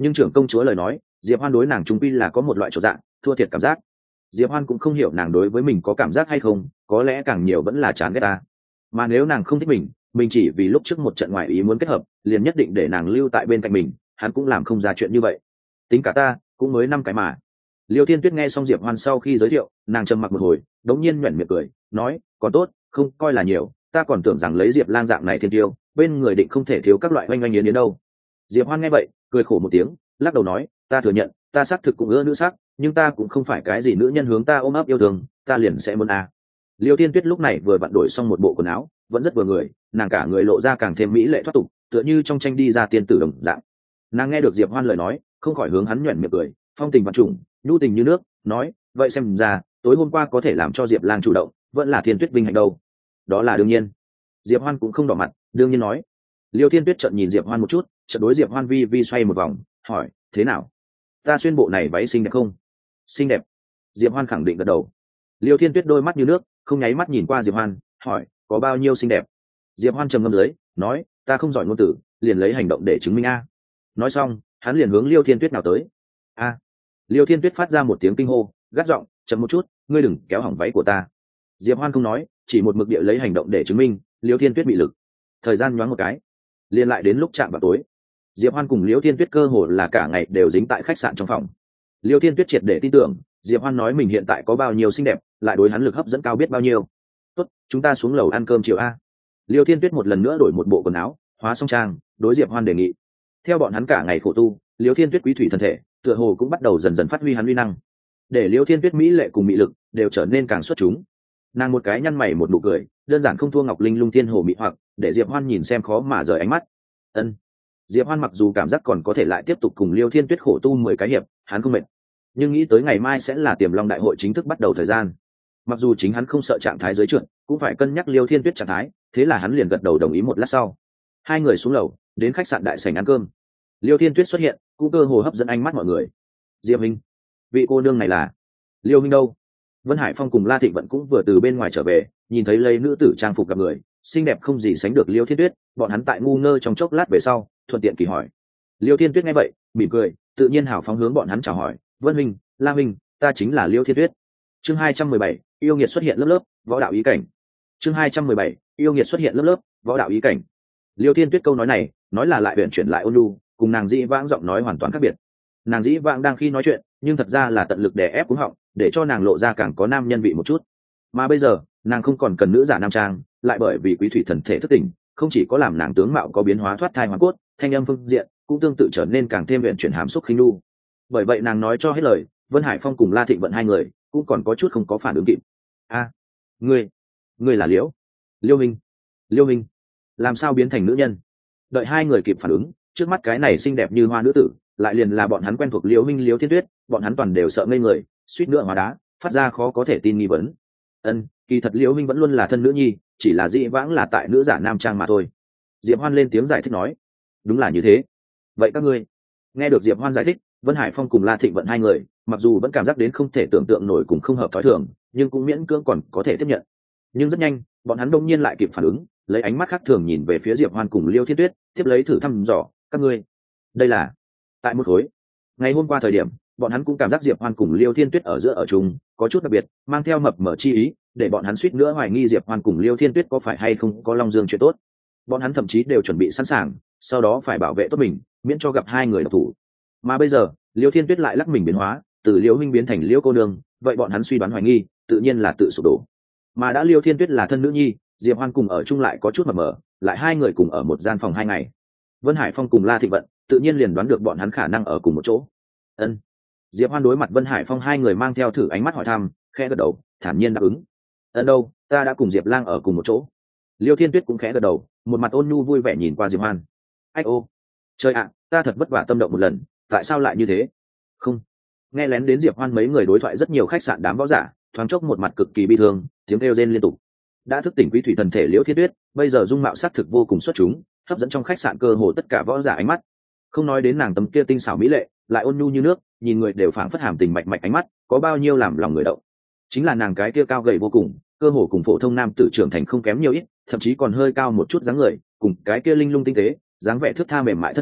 nhưng trưởng công chúa lời nói, Diệp Hoan đối nàng trung quy là có một loại chột dạ, thua thiệt cảm giác. Diệp Hoan cũng không hiểu nàng đối với mình có cảm giác hay không, có lẽ càng nhiều vẫn là chán ghét ta. Mà nếu nàng không thích mình chỉ vì lúc trước một trận ngoại ý muốn kết hợp, liền nhất định để nàng lưu tại bên cạnh mình, hắn cũng làm không ra chuyện như vậy. Tính cả ta, cũng mới 5 cái mà. Liêu Thiên Tuyết nghe xong Diệp Hoan sau khi giới thiệu, nàng trầm mặc một hồi, đống nhiên nhuyễn miệng cười, nói, còn tốt, không coi là nhiều, ta còn tưởng rằng lấy Diệp Lang dạng này thiên tiêu, bên người định không thể thiếu các loại oanh oanh yến yến đâu. Diệp Hoan nghe vậy, cười khổ một tiếng, lắc đầu nói, ta thừa nhận, ta xác thực cũng ưa nữ sắc, nhưng ta cũng không phải cái gì nữ nhân hướng ta ôm ấp yêu thương, ta liền sẽ muốn a. Liêu Thiên Tuyết lúc này vừa vặn đổi xong một bộ quần áo, vẫn rất vừa người, nàng cả người lộ ra càng thêm mỹ lệ thoát tục, tựa như trong tranh đi ra tiên tử đồng dạng. Nàng nghe được Diệp Hoan lời nói, không khỏi hướng hắn nhuyễn miệng cười, phong tình vạn trùng, nhu tình như nước, nói, vậy xem ra, tối hôm qua có thể làm cho Diệp Lang chủ động, vẫn là Thiên Tuyết vinh hạnh đâu. Đó là đương nhiên. Diệp Hoan cũng không đỏ mặt, đương nhiên nói. Liêu Thiên Tuyết trợn nhìn Diệp Hoan một chút, chợt đối Diệp Hoan vi xoay một vòng, hỏi, thế nào? Ta xuyên bộ này váy xinh đẹp không? Xinh đẹp. Diệp Hoan khẳng định gật đầu. Liêu Thiên Tuyết đôi mắt như nước, không nháy mắt nhìn qua Diệp Hoan, hỏi, có bao nhiêu xinh đẹp? Diệp Hoan trầm ngâm dưới, nói, ta không giỏi ngôn từ, liền lấy hành động để chứng minh a. Nói xong, hắn liền hướng Liêu Thiên Tuyết nào tới. A. Liêu Thiên Tuyết phát ra một tiếng kinh hô, gắt giọng, chậm một chút, ngươi đừng kéo hỏng váy của ta. Diệp Hoan không nói, chỉ một mực địa lấy hành động để chứng minh. Liêu Thiên Tuyết bị lực. Thời gian nhoáng một cái, liền lại đến lúc chạm vào tối. Diệp Hoan cùng Liêu Thiên Tuyết cơ hồ là cả ngày đều dính tại khách sạn trong phòng. Liêu Thiên Tuyết triệt để tin tưởng, Diệp Hoan nói mình hiện tại có bao nhiêu xinh đẹp, lại đối hắn lực hấp dẫn cao biết bao nhiêu. Tốt, chúng ta xuống lầu ăn cơm chiều a. Liêu Thiên Tuyết một lần nữa đổi một bộ quần áo, hóa xong trang, đối Diệp Hoan đề nghị. Theo bọn hắn cả ngày khổ tu, Liêu Thiên Tuyết quý thủy thân thể, tựa hồ cũng bắt đầu dần dần phát huy hắn uy năng. Để Liêu Thiên Tuyết mỹ lệ cùng mỹ lực đều trở nên càng xuất chúng. Nàng một cái nhăn mày một nụ cười, đơn giản không thua Ngọc Linh Lung Thiên Hồ mỹ hoặc, để Diệp Hoan nhìn xem khó mà rời ánh mắt. Ân. Diệp Hoan mặc dù cảm giác còn có thể lại tiếp tục cùng Liêu Thiên Tuyết khổ tu 10 cái hiệp, hắn không mệt. Nhưng nghĩ tới ngày mai sẽ là Tiềm Long đại hội chính thức bắt đầu thời gian. Mặc dù chính hắn không sợ trạng thái dưới trượt, cũng phải cân nhắc Liêu Thiên Tuyết trạng thái, thế là hắn liền gật đầu đồng ý một lát sau. Hai người xuống lầu, đến khách sạn đại sảnh ăn cơm. Liêu Thiên Tuyết xuất hiện, cũng cơ hồ hấp dẫn ánh mắt mọi người. Diệp Minh, vị cô nương này là Liêu Minh đâu? Vân Hải Phong cùng La Thịnh Vận cũng vừa từ bên ngoài trở về, nhìn thấy lấy nữ tử trang phục gặp người, xinh đẹp không gì sánh được Liêu Thiên Tuyết, bọn hắn tại ngu ngơ trong chốc lát về sau, thuận tiện kỳ hỏi. Liêu Thiên Tuyết nghe vậy, mỉm cười, tự nhiên hào phóng hướng bọn hắn chào hỏi, Vân Minh, La Minh, ta chính là Liêu Thiên Tuyết. Chương 217, yêu nghiệt xuất hiện lớp lớp, võ đạo ý cảnh. Chương 217, yêu nghiệt xuất hiện lớp lớp, võ đạo ý cảnh. Liêu Thiên Tuyết câu nói này, nói là lại uyển chuyển lại ôn nhu, cùng nàng dĩ vãng giọng nói hoàn toàn khác biệt. Nàng dĩ vãng đang khi nói chuyện, nhưng thật ra là tận lực đè ép cuống họng, để cho nàng lộ ra càng có nam nhân vị một chút. Mà bây giờ, nàng không còn cần nữ giả nam trang, lại bởi vì quý thủy thần thể thức tỉnh, không chỉ có làm nàng tướng mạo có biến hóa thoát thai hoàn cốt, thanh âm phương diện cũng tương tự trở nên càng thêm uyển chuyển hàm xúc khinh nu. Bởi vậy nàng nói cho hết lời, Vân Hải Phong cùng La Thịnh Vận hai người cũng còn có chút không có phản ứng kịp. A, ngươi là Liêu Minh, làm sao biến thành nữ nhân? Đợi hai người kịp phản ứng, trước mắt cái này xinh đẹp như hoa nữ tử, lại liền là bọn hắn quen thuộc Liêu Minh Liêu Thiên Tuyết, bọn hắn toàn đều sợ ngây người, suýt nữa hóa đá, phát ra khó có thể tin nghi vấn. Kỳ thật Liêu Minh vẫn luôn là thân nữ nhi, chỉ là dĩ vãng là tại nữ giả nam trang mà thôi. Diệp Hoan lên tiếng giải thích nói, đúng là như thế. Vậy các ngươi? Nghe được Diệp Hoan giải thích, Vân Hải Phong cùng La Thịnh Vận hai người, mặc dù vẫn cảm giác đến không thể tưởng tượng nổi cùng không hợp thói thường, nhưng cũng miễn cưỡng còn có thể tiếp nhận. Nhưng rất nhanh, bọn hắn đông nhiên lại kịp phản ứng, lấy ánh mắt khác thường nhìn về phía Diệp Hoan cùng Liêu Thiên Tuyết, tiếp lấy thử thăm dò, các ngươi, đây là tại một khối. Ngày hôm qua thời điểm, bọn hắn cũng cảm giác Diệp Hoan cùng Liêu Thiên Tuyết ở giữa ở chung có chút đặc biệt, mang theo mập mờ chi ý, để bọn hắn suýt nữa hoài nghi Diệp Hoan cùng Liêu Thiên Tuyết có phải hay không có long dương chuyện tốt. Bọn hắn thậm chí đều chuẩn bị sẵn sàng, sau đó phải bảo vệ tốt mình, miễn cho gặp hai người độc thủ. Mà bây giờ, Liêu Thiên Tuyết lại lắc mình biến hóa, từ Liêu Minh biến thành Liêu cô nương, vậy bọn hắn suy đoán hoài nghi, tự nhiên là tự sụp đổ. Mà đã Liêu Thiên Tuyết là thân nữ nhi, Diệp Hoan cùng ở chung lại có chút mập mờ, lại hai người cùng ở một gian phòng 2 ngày. Vân Hải Phong cùng La Thịnh Vận tự nhiên liền đoán được bọn hắn khả năng ở cùng một chỗ. Diệp Hoan đối mặt Vân Hải Phong hai người mang theo thử ánh mắt hỏi thăm, khẽ gật đầu, thản nhiên đáp ứng. Đâu, ta đã cùng Diệp Lang ở cùng một chỗ. Liêu Thiên Tuyết cũng khẽ gật đầu, một mặt ôn nhu vui vẻ nhìn qua Diệp Hoan. Ách ô, trời ạ, ta thật vất vả tâm động một lần, tại sao lại như thế? Không. Nghe lén đến Diệp Hoan mấy người đối thoại rất nhiều khách sạn đám võ giả, thoáng chốc một mặt cực kỳ bi thương, tiếng kêu rên liên tục. Đã thức tỉnh quý thủy thần thể Liễu Thiên Tuyết, bây giờ dung mạo sắc thực vô cùng xuất chúng, hấp dẫn trong khách sạn cơ hồ tất cả võ giả ánh mắt. Không nói đến nàng tấm kia tinh xảo mỹ lệ, lại ôn nhu như nước, nhìn người đều phảng phất hàm tình mạch mạch ánh mắt, có bao nhiêu làm lòng người động. Chính là nàng cái kia cao gầy vô cùng, cơ hồ cùng phổ thông nam tử trưởng thành không kém nhiều ít, thậm chí còn hơi cao một chút dáng người, cùng cái kia linh lung tinh tế, dáng vẻ thướt tha mềm mại thân thể,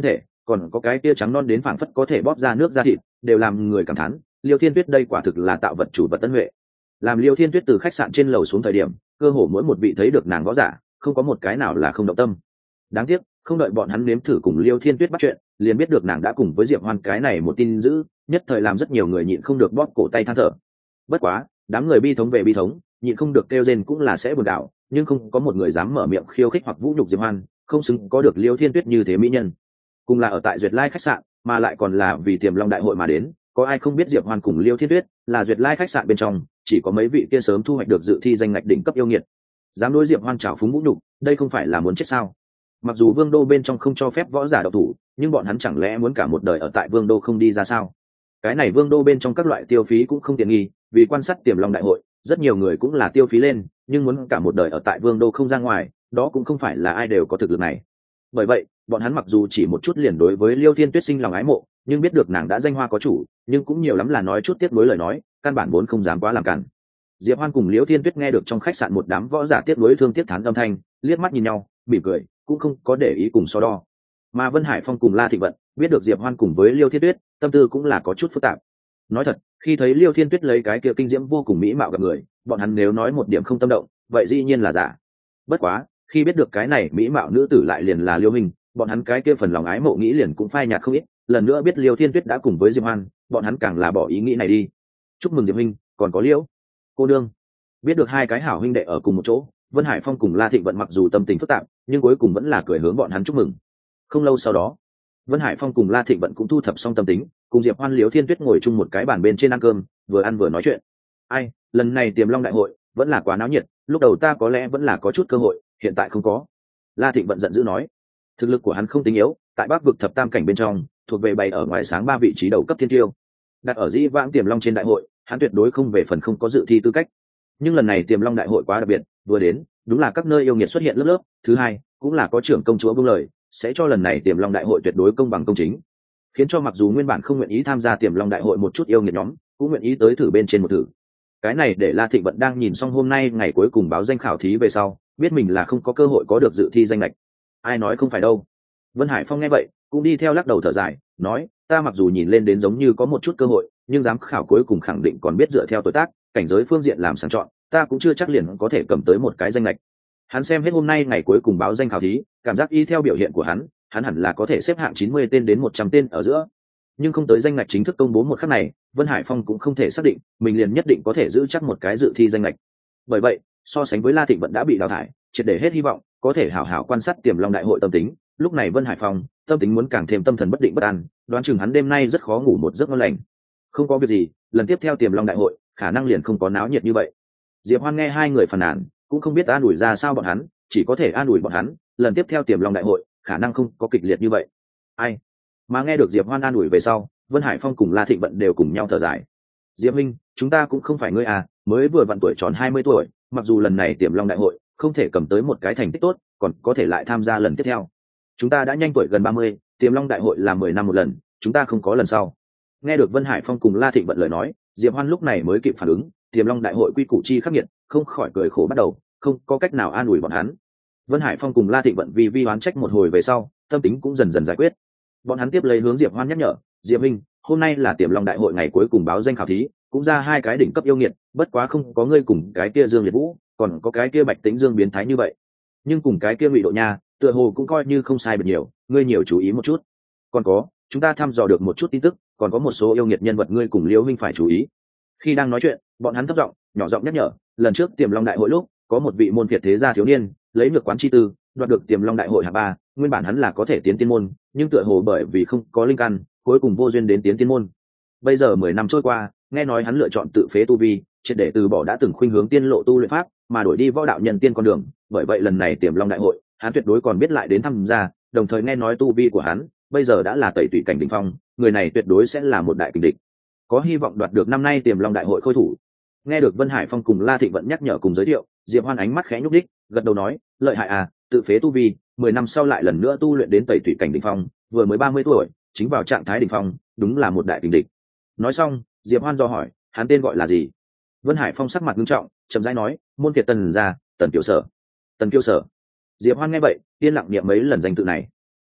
còn có cái tia trắng non đến phảng phất có thể bóp ra nước ra thịt, đều làm người cảm thán Liêu Thiên Tuyết đây quả thực là tạo vật chủ vật tân huệ. Làm Liêu Thiên Tuyết từ khách sạn trên lầu xuống thời điểm, cơ hồ mỗi một vị thấy được nàng võ giả không có một cái nào là không động tâm. Đáng tiếc không đợi bọn hắn nếm thử cùng Liêu Thiên Tuyết bắt chuyện, liền biết được nàng đã cùng với Diệp Hoan cái này một tin dữ, nhất thời làm rất nhiều người nhịn không được bóp cổ tay than thở. Bất quá đám người bi thống về bi thống, nhịn không được kêu rên cũng là sẽ buồn đảo, nhưng không có một người dám mở miệng khiêu khích hoặc vũ nhục Diệp Hoan, không xứng có được Liêu Thiên Tuyết như thế mỹ nhân. Cùng là ở tại Duyệt Lai khách sạn, mà lại còn là vì Tiềm Long đại hội mà đến, có ai không biết Diệp Hoan cùng Liêu Thiên Tuyết là Duyệt Lai khách sạn bên trong chỉ có mấy vị kia sớm thu hoạch được dự thi danh ngạch đỉnh cấp yêu nghiệt, dám đối Diệp Hoan trào phúng vũ nhục, đây không phải là muốn chết sao? Mặc dù Vương đô bên trong không cho phép võ giả độc thủ, nhưng bọn hắn chẳng lẽ muốn cả một đời ở tại Vương đô không đi ra sao? Cái này Vương đô bên trong các loại tiêu phí cũng không tiện nghi, vì quan sát Tiềm Long đại hội, rất nhiều người cũng là tiêu phí lên, nhưng muốn cả một đời ở tại Vương đô không ra ngoài, đó cũng không phải là ai đều có thực lực này. Bởi vậy bọn hắn mặc dù chỉ một chút liền đối với Liêu Thiên Tuyết sinh lòng ái mộ, nhưng biết được nàng đã danh hoa có chủ, nhưng cũng nhiều lắm là nói chút tiếp nối lời nói, căn bản vốn không dám quá làm cản. Diệp Hoan cùng Liêu Thiên Tuyết nghe được trong khách sạn một đám võ giả tiếp nối thương tiếc thán âm thanh, liếc mắt nhìn nhau, mỉm cười, cũng không có để ý cùng so đo. Mà Vân Hải Phong cùng La Thịnh Vận biết được Diệp Hoan cùng với Liêu Thiên Tuyết, tâm tư cũng là có chút phức tạp. Nói thật, khi thấy Liêu Thiên Tuyết lấy cái kia kinh diễm vô cùng mỹ mạo gặp người, bọn hắn nếu nói một điểm không tâm động, vậy dĩ nhiên là giả. Bất quá, khi biết được cái này mỹ mạo nữ tử lại liền là Liêu Minh, bọn hắn cái kia phần lòng ái mộ nghĩ liền cũng phai nhạt không ít. Lần nữa biết Liêu Thiên Tuyết đã cùng với Diệp Hoan, bọn hắn càng là bỏ ý nghĩ này đi. Chúc mừng Diệp Minh, còn có Liêu cô đương. Biết được hai cái hảo huynh đệ ở cùng một chỗ, Vân Hải Phong cùng La Thịnh Vận mặc dù tâm tình phức tạp, nhưng cuối cùng vẫn là cười hướng bọn hắn chúc mừng. Không lâu sau đó, Vân Hải Phong cùng La Thịnh Vận cũng thu thập xong tâm tính, cùng Diệp Hoan, Liêu Thiên Tuyết ngồi chung một cái bàn bên trên ăn cơm, vừa ăn vừa nói chuyện. Ai, lần này Tiềm Long đại hội vẫn là quá náo nhiệt, lúc đầu ta có lẽ vẫn là có chút cơ hội, hiện tại không có. La Thịnh Vận giận dữ nói, thực lực của hắn không tính yếu, tại Bắc vực thập tam cảnh bên trong, thuộc về bày ở ngoài sáng ba vị trí đầu cấp thiên tiêu. Đặt ở dĩ vãng Tiềm Long trên đại hội, hắn tuyệt đối không về phần không có dự thi tư cách. Nhưng lần này Tiềm Long đại hội quá đặc biệt, vừa đến, đúng là các nơi yêu nghiệt xuất hiện lớp lớp, thứ hai, cũng là có trưởng công chúa buông lời, sẽ cho lần này Tiềm Long đại hội tuyệt đối công bằng công chính, khiến cho mặc dù nguyên bản không nguyện ý tham gia Tiềm Long đại hội một chút yêu nghiệt nhóm, cũng nguyện ý tới thử bên trên một thử. Cái này để La Thịnh Vận đang nhìn xong hôm nay ngày cuối cùng báo danh khảo thí về sau, biết mình là không có cơ hội có được dự thi danh lệch. Ai nói không phải đâu. Vân Hải Phong nghe vậy, cũng đi theo lắc đầu thở dài, nói, ta mặc dù nhìn lên đến giống như có một chút cơ hội, nhưng giám khảo cuối cùng khẳng định còn biết dựa theo tuổi tác, cảnh giới phương diện làm sàng chọn, ta cũng chưa chắc liền có thể cầm tới một cái danh lệch. Hắn xem hết hôm nay ngày cuối cùng báo danh khảo thí, cảm giác y theo biểu hiện của hắn hẳn là có thể xếp hạng 90 tên đến 100 tên ở giữa. Nhưng không tới danh ngạch chính thức công bố một khắc này, Vân Hải Phong cũng không thể xác định mình liền nhất định có thể giữ chắc một cái dự thi danh ngạch. Bởi vậy, so sánh với La Thịnh Vận đã bị đào thải, triệt để hết hy vọng có thể hảo hảo quan sát Tiềm Long đại hội tâm tính, lúc này Vân Hải Phong tâm tính muốn càng thêm tâm thần bất định bất an, đoán chừng hắn đêm nay rất khó ngủ một giấc ngon lành. Không có việc gì, lần tiếp theo Tiềm Long đại hội khả năng liền không có náo nhiệt như vậy. Diệp Hoan nghe hai người phàn nàn, cũng không biết an ủi ra sao bọn hắn, chỉ có thể an ủi bọn hắn, lần tiếp theo Tiềm Long đại hội khả năng không có kịch liệt như vậy. Ai mà nghe được Diệp Hoan an ủi về sau, Vân Hải Phong cùng La Thịnh Vận đều cùng nhau thở dài. Diệp Minh, chúng ta cũng không phải ngươi à, mới vừa vặn tuổi tròn 20 tuổi, mặc dù lần này Tiềm Long đại hội không thể cầm tới một cái thành tích tốt, còn có thể lại tham gia lần tiếp theo. Chúng ta đã nhanh tuổi gần 30, Tiềm Long đại hội là 10 năm một lần, chúng ta không có lần sau. Nghe được Vân Hải Phong cùng La Thịnh Vận lời nói, Diệp Hoan lúc này mới kịp phản ứng, Tiềm Long đại hội quy củ chi khắc nghiệt, không khỏi cười khổ bắt đầu, không có cách nào an ủi bọn hắn. Vân Hải Phong cùng La Thịnh Vận vì oán trách một hồi về sau, tâm tính cũng dần dần giải quyết. Bọn hắn tiếp lấy hướng Diệp Hoan nhắc nhở, Diệp Minh, hôm nay là Tiềm Long đại hội ngày cuối cùng báo danh khảo thí, cũng ra hai cái đỉnh cấp yêu nghiệt, bất quá không có ngươi cùng cái kia Dương Liệt Vũ, còn có cái kia Bạch Tĩnh Dương biến thái như vậy, nhưng cùng cái kia Ngụy Độ Nha, tựa hồ cũng coi như không sai biệt nhiều, ngươi nhiều chú ý một chút. Còn có, chúng ta thăm dò được một chút tin tức, còn có một số yêu nghiệt nhân vật ngươi cùng Liễu Minh phải chú ý. Khi đang nói chuyện, bọn hắn thấp giọng, nhỏ giọng nhắc nhở, lần trước Tiềm Long đại hội lúc, có một vị môn phiệt thế gia thiếu niên, lấy nhược quán chi tư, đoạt được Tiềm Long đại hội hạng 3, nguyên bản hắn là có thể tiến tiên môn, nhưng tựa hồ bởi vì không có linh căn, cuối cùng vô duyên đến tiến tiên môn. Bây giờ 10 năm trôi qua, nghe nói hắn lựa chọn tự phế tu vi, triệt để từ bỏ đã từng khuynh hướng tiên lộ tu luyện pháp, mà đổi đi võ đạo nhân tiên con đường, bởi vậy lần này Tiềm Long đại hội, hắn tuyệt đối còn biết lại đến tham gia, đồng thời nghe nói tu vi của hắn bây giờ đã là tẩy tủy cảnh đỉnh phong, người này tuyệt đối sẽ là một đại kình địch, có hy vọng đoạt được năm nay Tiềm Long đại hội khôi thủ. Nghe được Vân Hải Phong cùng La Thịnh Vận nhắc nhở cùng giới thiệu, Diệp Hoan ánh mắt khẽ nhúc đích, gật đầu nói, lợi hại à, tự phế tu vi, 10 năm sau lại lần nữa tu luyện đến tẩy tủy cảnh đỉnh phong, vừa mới 30 tuổi, chính vào trạng thái đỉnh phong, đúng là một đại kình địch. Nói xong, Diệp Hoan do hỏi, hắn tên gọi là gì? Vân Hải Phong sắc mặt nghiêm trọng, chậm rãi nói, môn phiệt Tần gia, Tần Kiều Sở. Tần Kiều Sở. Diệp Hoan nghe vậy, yên lặng niệm mấy lần danh tự này.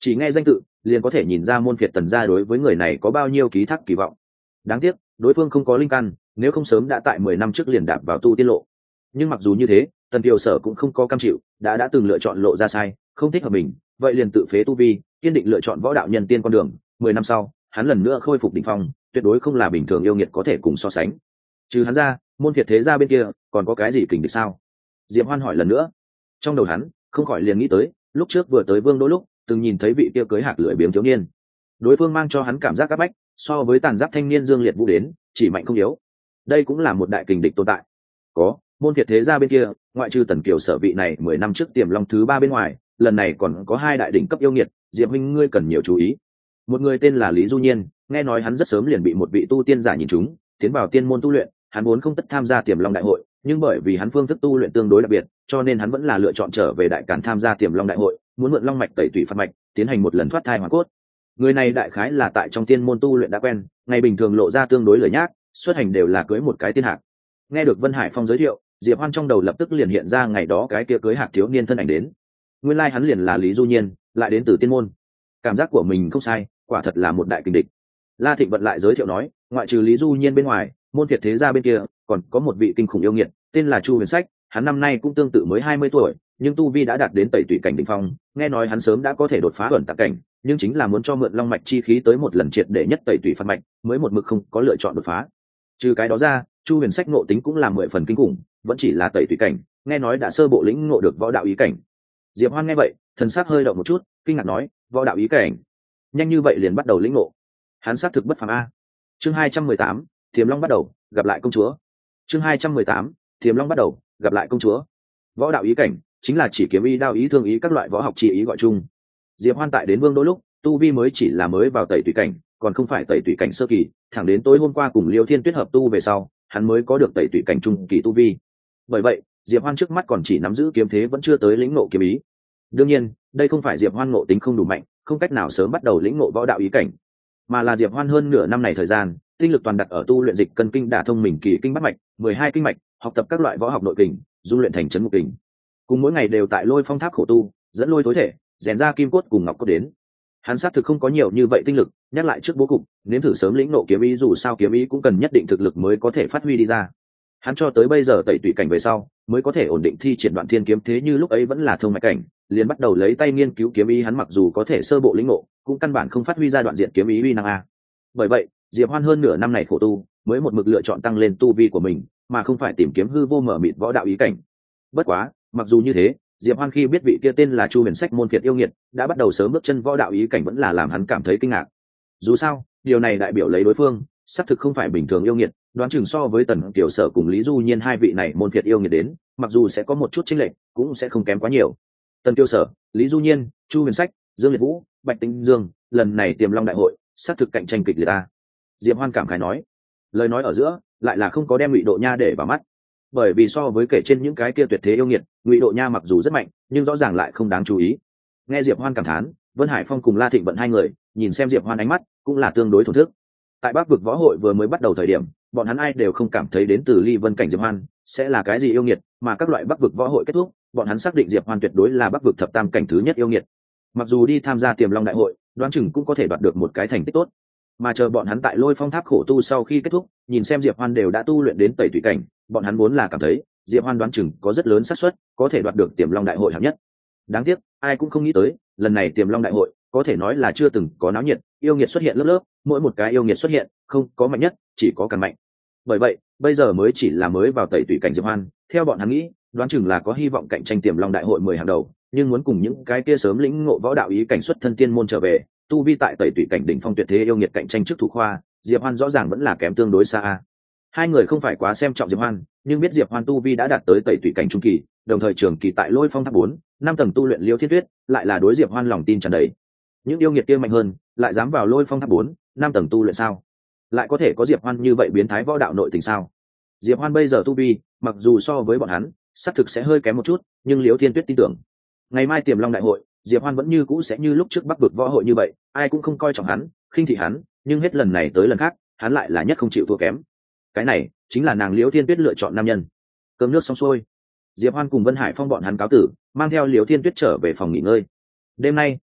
chỉ nghe danh tự liền có thể nhìn ra môn phiệt Tần gia đối với người này có bao nhiêu ký thác kỳ vọng. Đáng tiếc đối phương không có linh căn, nếu không sớm đã tại 10 năm trước liền đạp vào tu tiên lộ. Nhưng mặc dù như thế, Tần Kiều Sở cũng không có cam chịu, đã từng lựa chọn lộ ra sai, không thích hợp mình, vậy liền tự phế tu vi, kiên định lựa chọn võ đạo nhân tiên con đường. 10 năm sau, hắn lần nữa khôi phục đỉnh phong, tuyệt đối không là bình thường yêu nghiệt có thể cùng so sánh. Trừ hắn ra, môn phiệt thế gia bên kia còn có cái gì kình địch sao? Diệp Hoan hỏi lần nữa. Trong đầu hắn không khỏi liền nghĩ tới, lúc trước vừa tới Vương Đô lúc, từng nhìn thấy vị kia cưới hạc lưỡi biếng thiếu niên. Đối phương mang cho hắn cảm giác áp bách, so với tàn giáp thanh niên Dương Liệt Vũ đến, chỉ mạnh không yếu. Đây cũng là một đại kình địch tồn tại. Có, môn phiệt thế gia bên kia, ngoại trừ Tần Kiều Sở vị này 10 năm trước Tiềm Long thứ 3 bên ngoài, lần này còn có 2 đại đỉnh cấp yêu nghiệt, Diệp huynh ngươi cần nhiều chú ý. Một người tên là Lý Du Nhiên, nghe nói hắn rất sớm liền bị một vị tu tiên giả nhìn trúng, tiến vào tiên môn tu luyện, hắn vốn không tất tham gia Tiềm Long đại hội, nhưng bởi vì hắn phương thức tu luyện tương đối đặc biệt, cho nên hắn vẫn là lựa chọn trở về Đại Càn tham gia Tiềm Long đại hội, muốn mượn long mạch tẩy tủy phạt mạch, tiến hành một lần thoát thai hoàn cốt. Người này đại khái là tại trong tiên môn tu luyện đã quen, ngày bình thường lộ ra tương đối lười nhác, xuất hành đều là cưới một cái tiên hạc. Nghe được Vân Hải Phong giới thiệu, Diệp Hoan trong đầu lập tức liền hiện ra ngày đó cái kia cưới hạc thiếu niên thân ảnh đến. Nguyên lai hắn liền là Lý Du Nhiên, lại đến từ tiên môn. Cảm giác của mình không sai, quả thật là một đại kình địch. La Thịnh Vận lại giới thiệu nói, ngoại trừ Lý Du Nhiên bên ngoài, môn phiệt thế gia bên kia còn có một vị kinh khủng yêu nghiệt, tên là Chu Huyền Sách, hắn năm nay cũng tương tự mới 20 tuổi, nhưng tu vi đã đạt đến tẩy tủy cảnh đỉnh phong, nghe nói hắn sớm đã có thể đột phá ẩn tạc cảnh, nhưng chính là muốn cho mượn long mạch chi khí tới một lần triệt để nhất tẩy tủy phạt mạch, mới một mực không có lựa chọn đột phá. Trừ cái đó ra, Chu Huyền Sách ngộ tính cũng là 10 phần kinh khủng, vẫn chỉ là tẩy tủy cảnh, nghe nói đã sơ bộ lĩnh ngộ được võ đạo ý cảnh. Diệp Hoan nghe vậy, thần sắc hơi động một chút, kinh ngạc nói, võ đạo ý cảnh, nhanh như vậy liền bắt đầu lĩnh ngộ. Hắn xác thực bất phàm a. Chương 218, Tiềm Long bắt đầu, gặp lại công chúa. Chương 218, Tiềm Long bắt đầu, gặp lại công chúa. Võ đạo ý cảnh chính là chỉ kiếm ý, đao ý, thương ý các loại võ học chi ý gọi chung. Diệp Hoan tại đến Vương Đô lúc, tu vi mới chỉ là mới vào tẩy tủy cảnh, còn không phải tẩy tủy cảnh sơ kỳ, thẳng đến tối hôm qua cùng Liêu Thiên Tuyết hợp tu về sau, hắn mới có được tẩy tủy cảnh trung kỳ tu vi. Bởi vậy, Diệp Hoan trước mắt còn chỉ nắm giữ kiếm thế, vẫn chưa tới lĩnh ngộ kiếm ý. Đương nhiên, đây không phải Diệp Hoan ngộ tính không đủ mạnh, không cách nào sớm bắt đầu lĩnh ngộ võ đạo ý cảnh, mà là Diệp Hoan hơn nửa năm này thời gian, tinh lực toàn đặt ở tu luyện dịch cân kinh đả thông mình kỳ kinh bát mạch, 12 kinh mạch, học tập các loại võ học nội kình, dung luyện thành trấn ngục kình. Cùng mỗi ngày đều tại Lôi Phong Tháp khổ tu, dẫn lôi tối thể, rèn ra kim cốt cùng ngọc cốt đến. Hắn xác thực không có nhiều như vậy tinh lực, nhắc lại trước bố cục, nếm thử sớm lĩnh ngộ kiếm ý, dù sao kiếm ý cũng cần nhất định thực lực mới có thể phát huy đi ra. Hắn cho tới bây giờ tẩy tủy cảnh về sau, mới có thể ổn định thi triển Đoạn Thiên kiếm thế, như lúc ấy vẫn là thông mạch cảnh, liền bắt đầu lấy tay nghiên cứu kiếm ý, hắn mặc dù có thể sơ bộ lĩnh ngộ, cũng căn bản không phát huy ra đoạn diện kiếm ý uy năng a. Bởi vậy, Diệp Hoan hơn nửa năm này khổ tu, mới một mực lựa chọn tăng lên tu vi của mình, mà không phải tìm kiếm hư vô mở mịt võ đạo ý cảnh. Bất quá, mặc dù như thế, Diệp Hoan khi biết vị kia tên là Chu Huyền Sách môn phiệt yêu nghiệt đã bắt đầu sớm bước chân võ đạo ý cảnh, vẫn là làm hắn cảm thấy kinh ngạc. Dù sao, điều này đại biểu lấy đối phương xác thực không phải bình thường yêu nghiệt, đoán chừng so với Tần Kiều Sở cùng Lý Du Nhiên hai vị này môn phiệt yêu nghiệt đến, mặc dù sẽ có một chút chênh lệch, cũng sẽ không kém quá nhiều. Tần Kiều Sở, Lý Du Nhiên, Chu Huyền Sách, Dương Liệt Vũ, Bạch Tinh Dương, lần này Tiềm Long đại hội, xác thực cạnh tranh kịch liệt ta. Diệp Hoan cảm khái nói, lời nói ở giữa lại là không có đem Ngụy Độ Nha để vào mắt, bởi vì so với kể trên những cái kia tuyệt thế yêu nghiệt, Ngụy Độ Nha mặc dù rất mạnh, nhưng rõ ràng lại không đáng chú ý. Nghe Diệp Hoan cảm thán, Vân Hải Phong cùng La Thịnh Vận hai người nhìn xem Diệp Hoan ánh mắt cũng là tương đối thổn thức. Tại Bắc vực võ hội vừa mới bắt đầu thời điểm, bọn hắn ai đều không cảm thấy đến từ Ly Vân cảnh Diệp Hoan sẽ là cái gì yêu nghiệt, mà các loại Bắc vực võ hội kết thúc, bọn hắn xác định Diệp Hoan tuyệt đối là Bắc vực thập tam cảnh thứ nhất yêu nghiệt. Mặc dù đi tham gia Tiềm Long đại hội, đoán chừng cũng có thể đoạt được một cái thành tích tốt. Mà chờ bọn hắn tại Lôi Phong Tháp khổ tu sau khi kết thúc, nhìn xem Diệp Hoan đều đã tu luyện đến tẩy tủy cảnh, bọn hắn vốn là cảm thấy Diệp Hoan đoán chừng có rất lớn xác suất có thể đoạt được Tiềm Long đại hội hạng nhất. Đáng tiếc, ai cũng không nghĩ tới, lần này Tiềm Long đại hội có thể nói là chưa từng có náo nhiệt, yêu nghiệt xuất hiện lớp lớp, mỗi một cái yêu nghiệt xuất hiện, không có mạnh nhất, chỉ có càng mạnh. Bởi vậy, bây giờ mới chỉ là mới vào tẩy tủy cảnh Diệp Hoan, theo bọn hắn nghĩ, đoán chừng là có hy vọng cạnh tranh Tiềm Long đại hội 10 hàng đầu, nhưng muốn cùng những cái kia sớm lĩnh ngộ võ đạo ý cảnh xuất thân tiên môn trở về, tu vi tại tẩy tủy cảnh đỉnh phong tuyệt thế yêu nghiệt cạnh tranh trước thủ khoa, Diệp Hoan rõ ràng vẫn là kém tương đối xa. Hai người không phải quá xem trọng Diệp Hoan, nhưng biết Diệp Hoan tu vi đã đạt tới tẩy tủy cảnh trung kỳ, đồng thời trường kỳ tại Lôi Phong Tháp 4, 5 tầng tu luyện Liêu Thiên Tuyết, lại là đối Diệp Hoan lòng tin tràn đầy. Những yêu nghiệt kia mạnh hơn, lại dám vào Lôi Phong Tháp 4, 5 tầng tu luyện sao? Lại có thể có Diệp Hoan như vậy biến thái võ đạo nội tình sao? Diệp Hoan bây giờ tu vi, mặc dù so với bọn hắn, xác thực sẽ hơi kém một chút, nhưng Liêu Thiên Tuyết tin tưởng, ngày mai Tiềm Long đại hội, Diệp Hoan vẫn như cũ sẽ như lúc trước Bắc vực võ hội như vậy, ai cũng không coi trọng hắn, khinh thị hắn, nhưng hết lần này tới lần khác, hắn lại là nhất không chịu thua kém. Cái này chính là nàng Liễu Thiên Tuyết lựa chọn nam nhân. Cơm nước xong xuôi, Diệp Hoan cùng Vân Hải Phong bọn hắn cáo tử, mang theo Liễu Thiên Tuyết trở về phòng nghỉ ngơi. Đêm nay,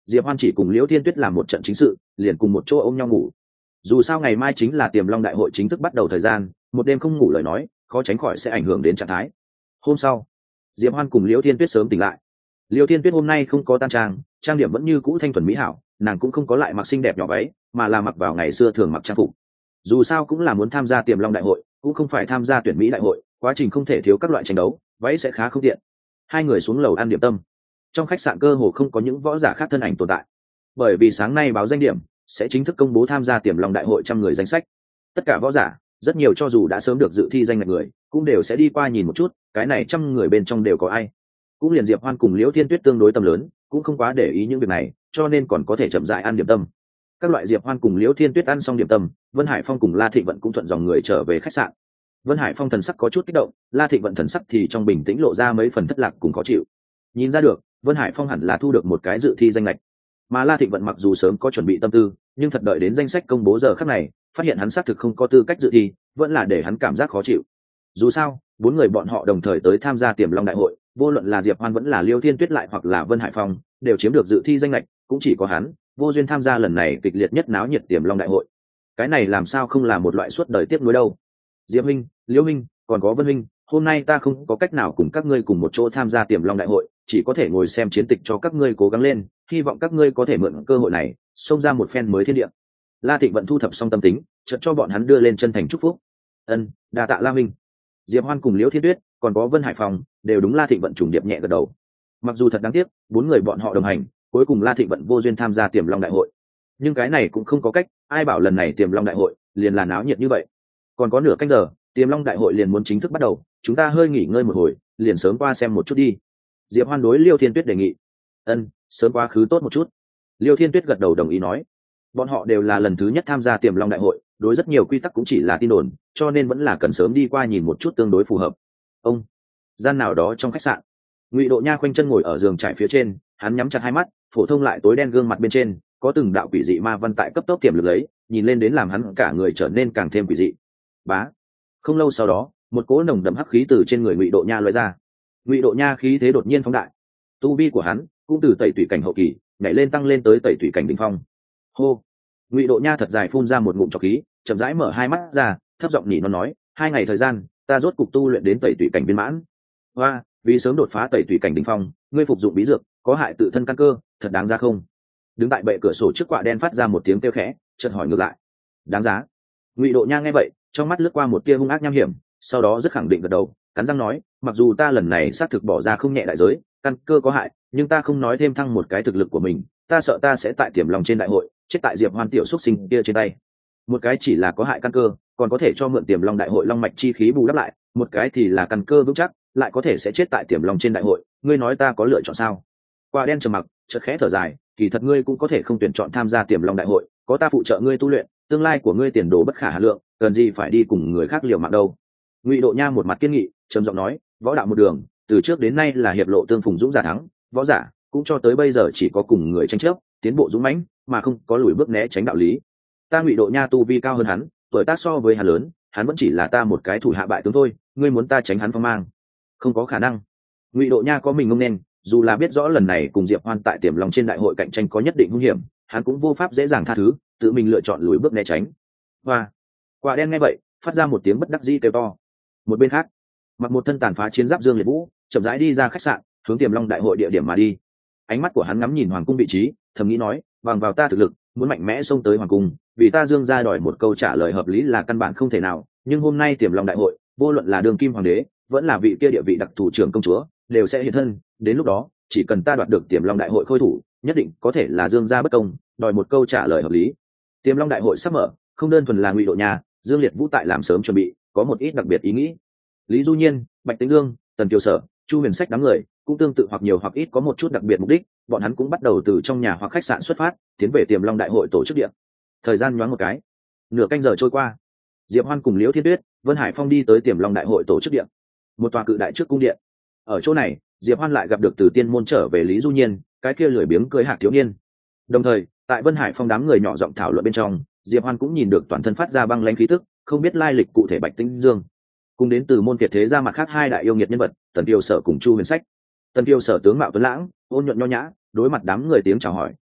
Diệp Hoan chỉ cùng Liễu Thiên Tuyết làm một trận chính sự, liền cùng một chỗ ôm nhau ngủ. Dù sao ngày mai chính là Tiềm Long đại hội chính thức bắt đầu thời gian, một đêm không ngủ lời nói khó tránh khỏi sẽ ảnh hưởng đến trạng thái. Hôm sau, Diệp Hoan cùng Liễu Thiên Tuyết sớm tỉnh lại. Liễu Thiên Tuyết hôm nay không có tan trang, trang điểm vẫn như cũ thanh thuần mỹ hảo, nàng cũng không có lại mặc xinh đẹp nhỏ váy, mà là mặc vào ngày xưa thường mặc trang phục. Dù sao cũng là muốn tham gia Tiềm Long đại hội, cũng không phải tham gia tuyển mỹ đại hội, quá trình không thể thiếu các loại tranh đấu, váy sẽ khá không tiện. Hai người xuống lầu ăn điểm tâm. Trong khách sạn cơ hồ không có những võ giả khác thân ảnh tồn tại, bởi vì sáng nay báo danh điểm sẽ chính thức công bố tham gia Tiềm Long đại hội 100 người danh sách. Tất cả võ giả, rất nhiều cho dù đã sớm được dự thi danh ngạch người, cũng đều sẽ đi qua nhìn một chút, cái này 100 người bên trong đều có ai. Cũng liền Diệp Hoan cùng Liễu Thiên Tuyết tương đối tâm lớn, cũng không quá để ý những việc này, cho nên còn có thể chậm rãi ăn điểm tâm. Các loại Diệp Hoan cùng Liễu Thiên Tuyết ăn xong điểm tâm, Vân Hải Phong cùng La Thịnh Vận cũng thuận dòng người trở về khách sạn. Vân Hải Phong thần sắc có chút kích động, La Thịnh Vận thần sắc thì trong bình tĩnh lộ ra mấy phần thất lạc cùng khó chịu. Nhìn ra được, Vân Hải Phong hẳn là thu được một cái dự thi danh lệch, mà La Thịnh Vận mặc dù sớm có chuẩn bị tâm tư, nhưng thật đợi đến danh sách công bố giờ khắc này, phát hiện hắn xác thực không có tư cách dự thi, vẫn là để hắn cảm giác khó chịu. Dù sao, bốn người bọn họ đồng thời tới tham gia Tiềm Long đại hội, vô luận là Diệp Hoan vẫn là Liêu Thiên Tuyết lại hoặc là Vân Hải Phong, đều chiếm được dự thi danh lệch, cũng chỉ có hắn vô duyên tham gia lần này kịch liệt nhất náo nhiệt Tiềm Long đại hội. Cái này làm sao không là một loại suốt đời tiếc nuối đâu. Diệp Minh, Liêu Minh, còn có Vân Minh, hôm nay ta không có cách nào cùng các ngươi cùng một chỗ tham gia Tiềm Long đại hội, chỉ có thể ngồi xem chiến tịch cho các ngươi cố gắng lên, hy vọng các ngươi có thể mượn cơ hội này xông ra một phen mới thiên địa. La Thịnh Vận thu thập xong tâm tính, chợt cho bọn hắn đưa lên chân thành chúc phúc. Ân, đa tạ La Minh. Diệp Hoan cùng Liễu Thiên Tuyết, còn có Vân Hải Phòng, đều đúng La Thịnh Vận trùng điệp nhẹ gật đầu. Mặc dù thật đáng tiếc, bốn người bọn họ đồng hành, cuối cùng La Thịnh Vận vô duyên tham gia Tiềm Long đại hội. Nhưng cái này cũng không có cách, ai bảo lần này Tiềm Long đại hội liền là náo nhiệt như vậy. Còn có nửa canh giờ, Tiềm Long đại hội liền muốn chính thức bắt đầu, chúng ta hơi nghỉ ngơi một hồi, liền sớm qua xem một chút đi. Diệp Hoan đối Liêu Thiên Tuyết đề nghị. Ân, sớm quá khứ tốt một chút. Liêu Thiên Tuyết gật đầu đồng ý nói. Bọn họ đều là lần thứ nhất tham gia Tiềm Long đại hội, đối rất nhiều quy tắc cũng chỉ là tin đồn, cho nên vẫn là cần sớm đi qua nhìn một chút tương đối phù hợp. Ông, gian nào đó trong khách sạn, Ngụy Độ Nha khoanh chân ngồi ở giường trải phía trên, hắn nhắm chặt hai mắt, phổ thông lại tối đen gương mặt bên trên có từng đạo quỷ dị ma văn tại cấp tốc tiềm lực lấy, nhìn lên đến làm hắn cả người trở nên càng thêm quỷ dị. Bá. Không lâu sau đó, một cỗ nồng đậm hắc khí từ trên người Ngụy Độ Nha lóe ra. Ngụy Độ Nha khí thế đột nhiên phóng đại, tu vi của hắn cũng từ tẩy tủy cảnh hậu kỳ nhảy lên tăng lên tới tẩy tủy cảnh đỉnh phong. Hô. Ngụy Độ Nha thật dài phun ra một ngụm trọc khí, chậm rãi mở hai mắt ra, thấp giọng nhỉ nó nói, 2 ngày thời gian, ta rốt cục tu luyện đến tẩy tủy cảnh viên mãn. Và vì sớm đột phá tẩy tủy cảnh đỉnh phong, ngươi phục dụng bí dược có hại tự thân căn cơ, thật đáng giá không? Đứng tại bệ cửa sổ trước quạ đen phát ra một tiếng kêu khẽ, chợt hỏi ngược lại. Đáng giá. Ngụy Độ Nha nghe vậy, trong mắt lướt qua một tia hung ác nham hiểm, sau đó rất khẳng định gật đầu, cắn răng nói, mặc dù ta lần này xác thực bỏ ra không nhẹ đại giới, căn cơ có hại, nhưng ta không nói thêm thăng một cái thực lực của mình, ta sợ ta sẽ tại Tiềm Long trên đại hội chết tại Diệp Hoan tiểu xuất sinh kia trên tay. Một cái chỉ là có hại căn cơ, còn có thể cho mượn Tiềm Long đại hội long mạch chi khí bù đắp lại, một cái thì là căn cơ vững chắc, lại có thể sẽ chết tại Tiềm Long trên đại hội, ngươi nói ta có lựa chọn sao? Qua đen trầm mặc, chợt khẽ thở dài, kỳ thật ngươi cũng có thể không tuyển chọn tham gia Tiềm Long đại hội, có ta phụ trợ ngươi tu luyện, tương lai của ngươi tiền đồ bất khả hà lượng, cần gì phải đi cùng người khác liều mạng đâu. Ngụy Độ Nha một mặt kiên nghị, trầm giọng nói, võ đạo một đường, từ trước đến nay là hiệp lộ tương phùng dũng giả thắng, võ giả cũng cho tới bây giờ chỉ có cùng người tranh chấp, tiến bộ dũng mãnh, mà không có lùi bước né tránh đạo lý. Ta Ngụy Độ Nha tu vi cao hơn hắn, tuổi tác so với hắn lớn, hắn vẫn chỉ là ta một cái thủ hạ bại tướng thôi, ngươi muốn ta tránh hắn phong mang, không có khả năng. Ngụy Độ Nha có mình ngông nên, dù là biết rõ lần này cùng Diệp Hoan tại Tiềm Long trên đại hội cạnh tranh có nhất định nguy hiểm, hắn cũng vô pháp dễ dàng tha thứ, tự mình lựa chọn lùi bước né tránh. Và quả đen nghe vậy, phát ra một tiếng bất đắc dĩ kêu to. Một bên khác, mặc một thân tàn phá chiến giáp Dương Liệt Vũ chậm rãi đi ra khách sạn, hướng Tiềm Long đại hội địa điểm mà đi. Ánh mắt của hắn ngắm nhìn hoàng cung vị trí, thầm nghĩ nói, bằng vào ta thực lực, muốn mạnh mẽ xông tới hoàng cung, vì ta Dương gia đòi một câu trả lời hợp lý là căn bản không thể nào. Nhưng hôm nay Tiềm Long đại hội, vô luận là Đường Kim hoàng đế, vẫn là vị kia địa vị đặc thủ trưởng công chúa, đều sẽ hiện thân. Đến lúc đó, chỉ cần ta đoạt được Tiềm Long đại hội khôi thủ, nhất định có thể là Dương gia bất công, đòi một câu trả lời hợp lý. Tiềm Long đại hội sắp mở, không đơn thuần là Ngụy Độ Nha, Dương Liệt Vũ tại làm sớm chuẩn bị, có một ít đặc biệt ý nghĩ. Lý Du Nhiên, Bạch Tĩnh Dương, Tần Kiều Sở, Chu Huyền Sách đám người cũng tương tự hoặc nhiều hoặc ít có một chút đặc biệt mục đích, bọn hắn cũng bắt đầu từ trong nhà hoặc khách sạn xuất phát, tiến về Tiềm Long đại hội tổ chức địa. Thời gian nhoáng một cái, nửa canh giờ trôi qua, Diệp Hoan cùng Liễu Thiên Tuyết, Vân Hải Phong đi tới Tiềm Long đại hội tổ chức địa, một tòa cự đại trước cung điện. Ở chỗ này, Diệp Hoan lại gặp được từ tiên môn trở về Lý Du Nhiên, cái kia lười biếng cưới hạc thiếu niên. Đồng thời, tại Vân Hải Phong đám người nhỏ giọng thảo luận bên trong, Diệp Hoan cũng nhìn được toàn thân phát ra băng lãnh khí tức, không biết lai lịch cụ thể Bạch Tĩnh Dương, cùng đến từ môn Việt thế gia mặt khác hai đại yêu nghiệt nhân vật, Tần Kiều Sở cùng Chu Huyền Sách. Tần Kiều Sở tướng mạo tuấn lãng, ôn nhuận nho nhã, đối mặt đám người tiếng chào hỏi,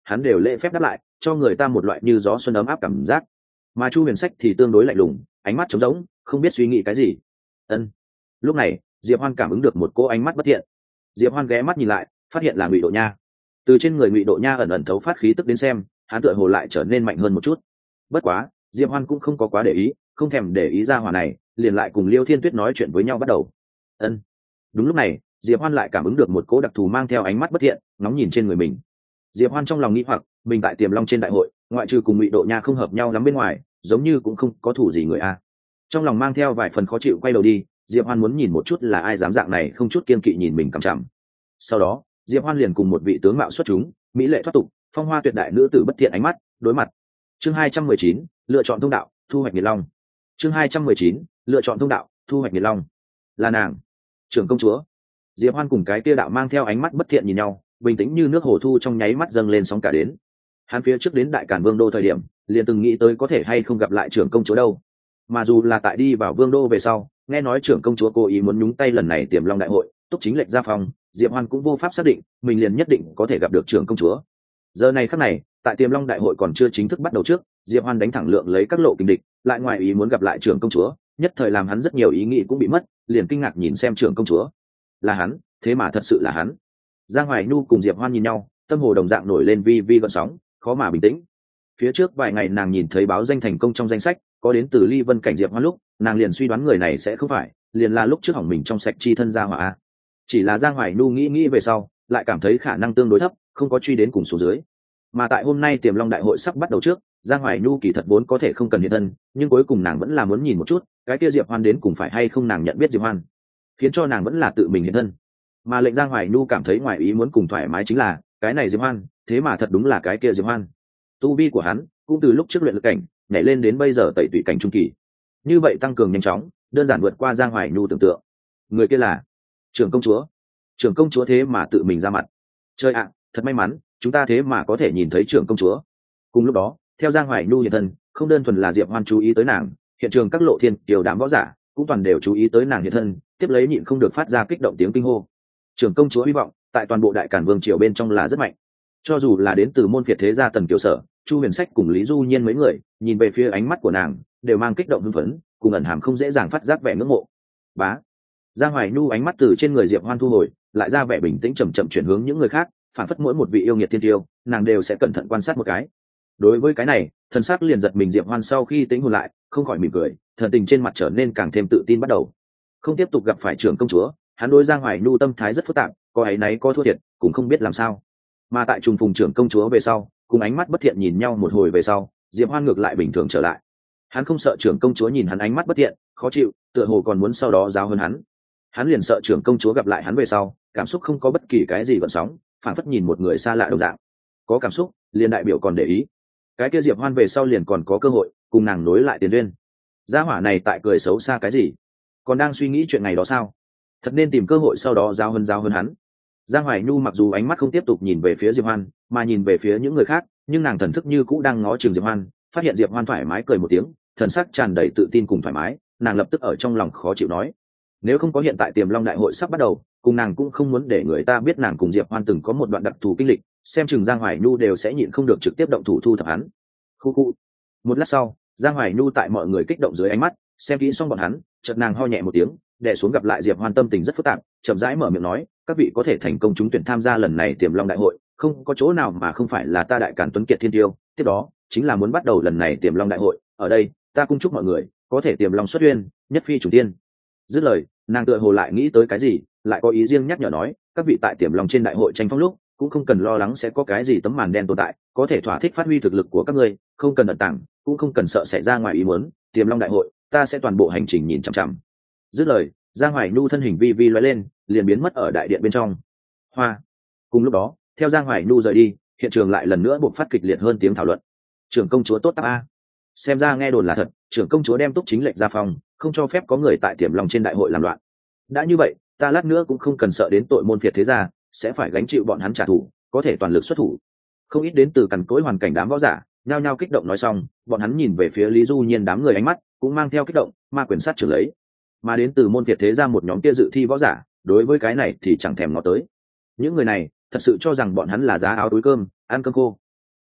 hắn đều lễ phép đáp lại, cho người ta một loại như gió xuân ấm áp cảm giác. Mà Chu Huyền Sách thì tương đối lạnh lùng, ánh mắt trống rỗng, không biết suy nghĩ cái gì. Ân. Lúc này Diệp Hoan cảm ứng được một cỗ ánh mắt bất thiện. Diệp Hoan ghé mắt nhìn lại, phát hiện là Ngụy Độ Nha. Từ trên người Ngụy Độ Nha ẩn ẩn thấu phát khí tức đến xem, hắn tựa hồ lại trở nên mạnh hơn một chút. Bất quá Diệp Hoan cũng không có quá để ý, không thèm để ý ra hỏa này, liền lại cùng Liêu Thiên Tuyết nói chuyện với nhau bắt đầu. Ân. Đúng lúc này Diệp Hoan lại cảm ứng được một cỗ đặc thù mang theo ánh mắt bất thiện, ngóng nhìn trên người mình. Diệp Hoan trong lòng nghĩ hoặc, mình tại Tiềm Long trên đại hội, ngoại trừ cùng Ngụy Độ Nha không hợp nhau lắm bên ngoài, giống như cũng không có thủ gì người a. Trong lòng mang theo vài phần khó chịu, quay đầu đi, Diệp Hoan muốn nhìn một chút là ai dám dạng này không chút kiêng kỵ nhìn mình cằm chằm. Sau đó Diệp Hoan liền cùng một vị tướng mạo xuất chúng, mỹ lệ thoát tục, phong hoa tuyệt đại nữ tử bất thiện ánh mắt đối mặt. Chương 219, lựa chọn thông đạo, thu hoạch Nghiệt Long. Chương 219, lựa chọn thông đạo, thu hoạch Nghiệt Long. Là nàng, trưởng công chúa. Diệp Hoan cùng cái kia đạo mang theo ánh mắt bất thiện nhìn nhau, bình tĩnh như nước hồ thu trong nháy mắt dâng lên sóng cả đến. Hắn phía trước đến Đại Càn Vương đô thời điểm, liền từng nghĩ tới có thể hay không gặp lại trưởng công chúa đâu. Mà dù là tại đi vào Vương đô về sau, nghe nói trưởng công chúa cố ý muốn nhúng tay lần này Tiềm Long đại hội, túc chính lệnh ra phòng, Diệp Hoan cũng vô pháp xác định mình liền nhất định có thể gặp được trưởng công chúa. Giờ này khắc này, tại Tiềm Long đại hội còn chưa chính thức bắt đầu trước, Diệp Hoan đánh thẳng lượng lấy các lộ kình địch, lại ngoài ý muốn gặp lại trưởng công chúa, nhất thời làm hắn rất nhiều ý nghĩ cũng bị mất, liền kinh ngạc nhìn xem trưởng công chúa. Là hắn, thế mà thật sự là hắn. Giang Hoài Nhu cùng Diệp Hoan nhìn nhau, tâm hồ đồng dạng nổi lên vi vi gợn sóng, khó mà bình tĩnh. Phía trước vài ngày nàng nhìn thấy báo danh thành công trong danh sách có đến từ Ly Vân Cảnh Diệp Hoan lúc, nàng liền suy đoán người này sẽ không phải, liền là lúc trước hỏng mình trong sạch chi thân gia hỏa. Chỉ là Giang Hoài Nhu nghĩ về sau, lại cảm thấy khả năng tương đối thấp, không có truy đến cùng số dưới. Mà tại hôm nay Tiềm Long đại hội sắp bắt đầu trước, Giang Hoài Nhu kỳ thật vốn có thể không cần hiện thân, nhưng cuối cùng nàng vẫn là muốn nhìn một chút, cái kia Diệp Hoan đến cùng phải hay không nàng nhận biết Diệp Hoan, khiến cho nàng vẫn là tự mình hiện thân. Mà lệnh Giang Hoài Nhu cảm thấy ngoài ý muốn cùng thoải mái chính là, cái này Diệp Hoan, thế mà thật đúng là cái kia Diệp Hoan. Tu vi của hắn cũng từ lúc trước luyện lực cảnh nhảy lên đến bây giờ tẩy tụy cảnh trung kỳ, như vậy tăng cường nhanh chóng, đơn giản vượt qua Giang Hoài Nhu tưởng tượng. Người kia là trưởng công chúa. Trưởng công chúa thế mà tự mình ra mặt. Trời ạ, thật may mắn, chúng ta thế mà có thể nhìn thấy trưởng công chúa. Cùng lúc đó, theo Giang Hoài Nhu hiện thân, không đơn thuần là Diệp Hoan chú ý tới nàng, hiện trường các lộ thiên kiều đám võ giả cũng toàn đều chú ý tới nàng hiện thân, tiếp lấy nhịn không được phát ra kích động tiếng kinh hô. Trưởng công chúa hy vọng tại toàn bộ Đại Càn Vương triều bên trong là rất mạnh. Cho dù là đến từ môn phiệt thế gia Tần Kiều Sở, Chu Huyền Sách cùng Lý Du Nhiên mấy người, nhìn về phía ánh mắt của nàng, đều mang kích động hưng phấn, cùng ẩn hàm không dễ dàng phát giác vẻ ngưỡng mộ. Bá. Giang Hoài Nhu ánh mắt từ trên người Diệp Hoan thu hồi, lại ra vẻ bình tĩnh chậm chậm chuyển hướng những người khác, phản phất mỗi một vị yêu nghiệt thiên tiêu, nàng đều sẽ cẩn thận quan sát một cái. Đối với cái này, thần sắc liền giật mình Diệp Hoan sau khi tĩnh hồn lại, không khỏi mỉm cười, thần tình trên mặt trở nên càng thêm tự tin bắt đầu. Không tiếp tục gặp phải trưởng công chúa, hắn đối Giang Hoài Nhu tâm thái rất phức tạp, có áy náy có thua thiệt, cũng không biết làm sao. Mà tại trùng phùng trưởng công chúa về sau, cùng ánh mắt bất thiện nhìn nhau một hồi về sau, Diệp Hoan ngược lại bình thường trở lại. Hắn không sợ trưởng công chúa nhìn hắn ánh mắt bất thiện, khó chịu, tựa hồ còn muốn sau đó giáo hơn hắn. Hắn liền sợ trưởng công chúa gặp lại hắn về sau, cảm xúc không có bất kỳ cái gì gợn sóng, phản phất nhìn một người xa lạ đồng dạng. Có cảm xúc, liền đại biểu còn để ý. Cái kia Diệp Hoan về sau liền còn có cơ hội cùng nàng nối lại tiền duyên. Gia hỏa này tại cười xấu xa cái gì? Còn đang suy nghĩ chuyện này đó sao? Thật nên tìm cơ hội sau đó giao hơn hắn. Giang Hoài Nhu mặc dù ánh mắt không tiếp tục nhìn về phía Diệp Hoan, mà nhìn về phía những người khác, nhưng nàng thần thức như cũ đang ngó chừng Diệp Hoan, phát hiện Diệp Hoan thoải mái cười một tiếng, thần sắc tràn đầy tự tin cùng thoải mái, nàng lập tức ở trong lòng khó chịu nói: nếu không có hiện tại Tiềm Long đại hội sắp bắt đầu, cùng nàng cũng không muốn để người ta biết nàng cùng Diệp Hoan từng có một đoạn đặc thù kinh lịch, xem chừng Giang Hoài Nhu đều sẽ nhịn không được trực tiếp động thủ thu thập hắn. Khu. Một lát sau, Giang Hoài Nhu tại mọi người kích động dưới ánh mắt, xem kỹ xong bọn hắn, chợt nàng ho nhẹ một tiếng, đè xuống gặp lại Diệp Hoan tâm tình rất phức tạp, chậm rãi mở miệng nói: các vị có thể thành công trúng tuyển tham gia lần này Tiềm Long đại hội, không có chỗ nào mà không phải là ta Đại Càn tuấn kiệt thiên tiêu, tiếp đó chính là muốn bắt đầu lần này Tiềm Long đại hội, ở đây ta cung chúc mọi người có thể Tiềm Long xuất uyên, nhất phi chủ tiên. Dứt lời, nàng tựa hồ lại nghĩ tới cái gì, lại có ý riêng nhắc nhở nói: các vị tại Tiềm Long trên đại hội tranh phong lúc, cũng không cần lo lắng sẽ có cái gì tấm màn đen tồn tại, có thể thỏa thích phát huy thực lực của các ngươi, không cần ẩn tàng, cũng không cần sợ xảy ra ngoài ý muốn, Tiềm Long đại hội ta sẽ toàn bộ hành trình nhìn chằm chằm. Dứt lời, Giang Hoài Nhu thân hình vi vi lóe lên, liền biến mất ở đại điện bên trong. Hoa. Cùng lúc đó, theo Giang Hoài Nhu rời đi, hiện trường lại lần nữa buộc phát kịch liệt hơn tiếng thảo luận. Trưởng công chúa tốt tác a. Xem ra nghe đồn là thật, trưởng công chúa đem túc chính lệnh ra phòng, không cho phép có người tại Tiềm Long trên đại hội làm loạn. Đã như vậy, ta lát nữa cũng không cần sợ đến tội môn phiệt thế gia, sẽ phải gánh chịu bọn hắn trả thù, có thể toàn lực xuất thủ. Không ít đến từ cằn cỗi hoàn cảnh đám võ giả, nhao nhao kích động nói xong, bọn hắn nhìn về phía Lý Du Nhiên đám người ánh mắt cũng mang theo kích động, ma quyền sát trưởng lấy. Mà đến từ môn phiệt thế gia một nhóm kia dự thi võ giả, đối với cái này thì chẳng thèm ngó tới. Những người này thật sự cho rằng bọn hắn là giá áo túi cơm, ăn cơm khô,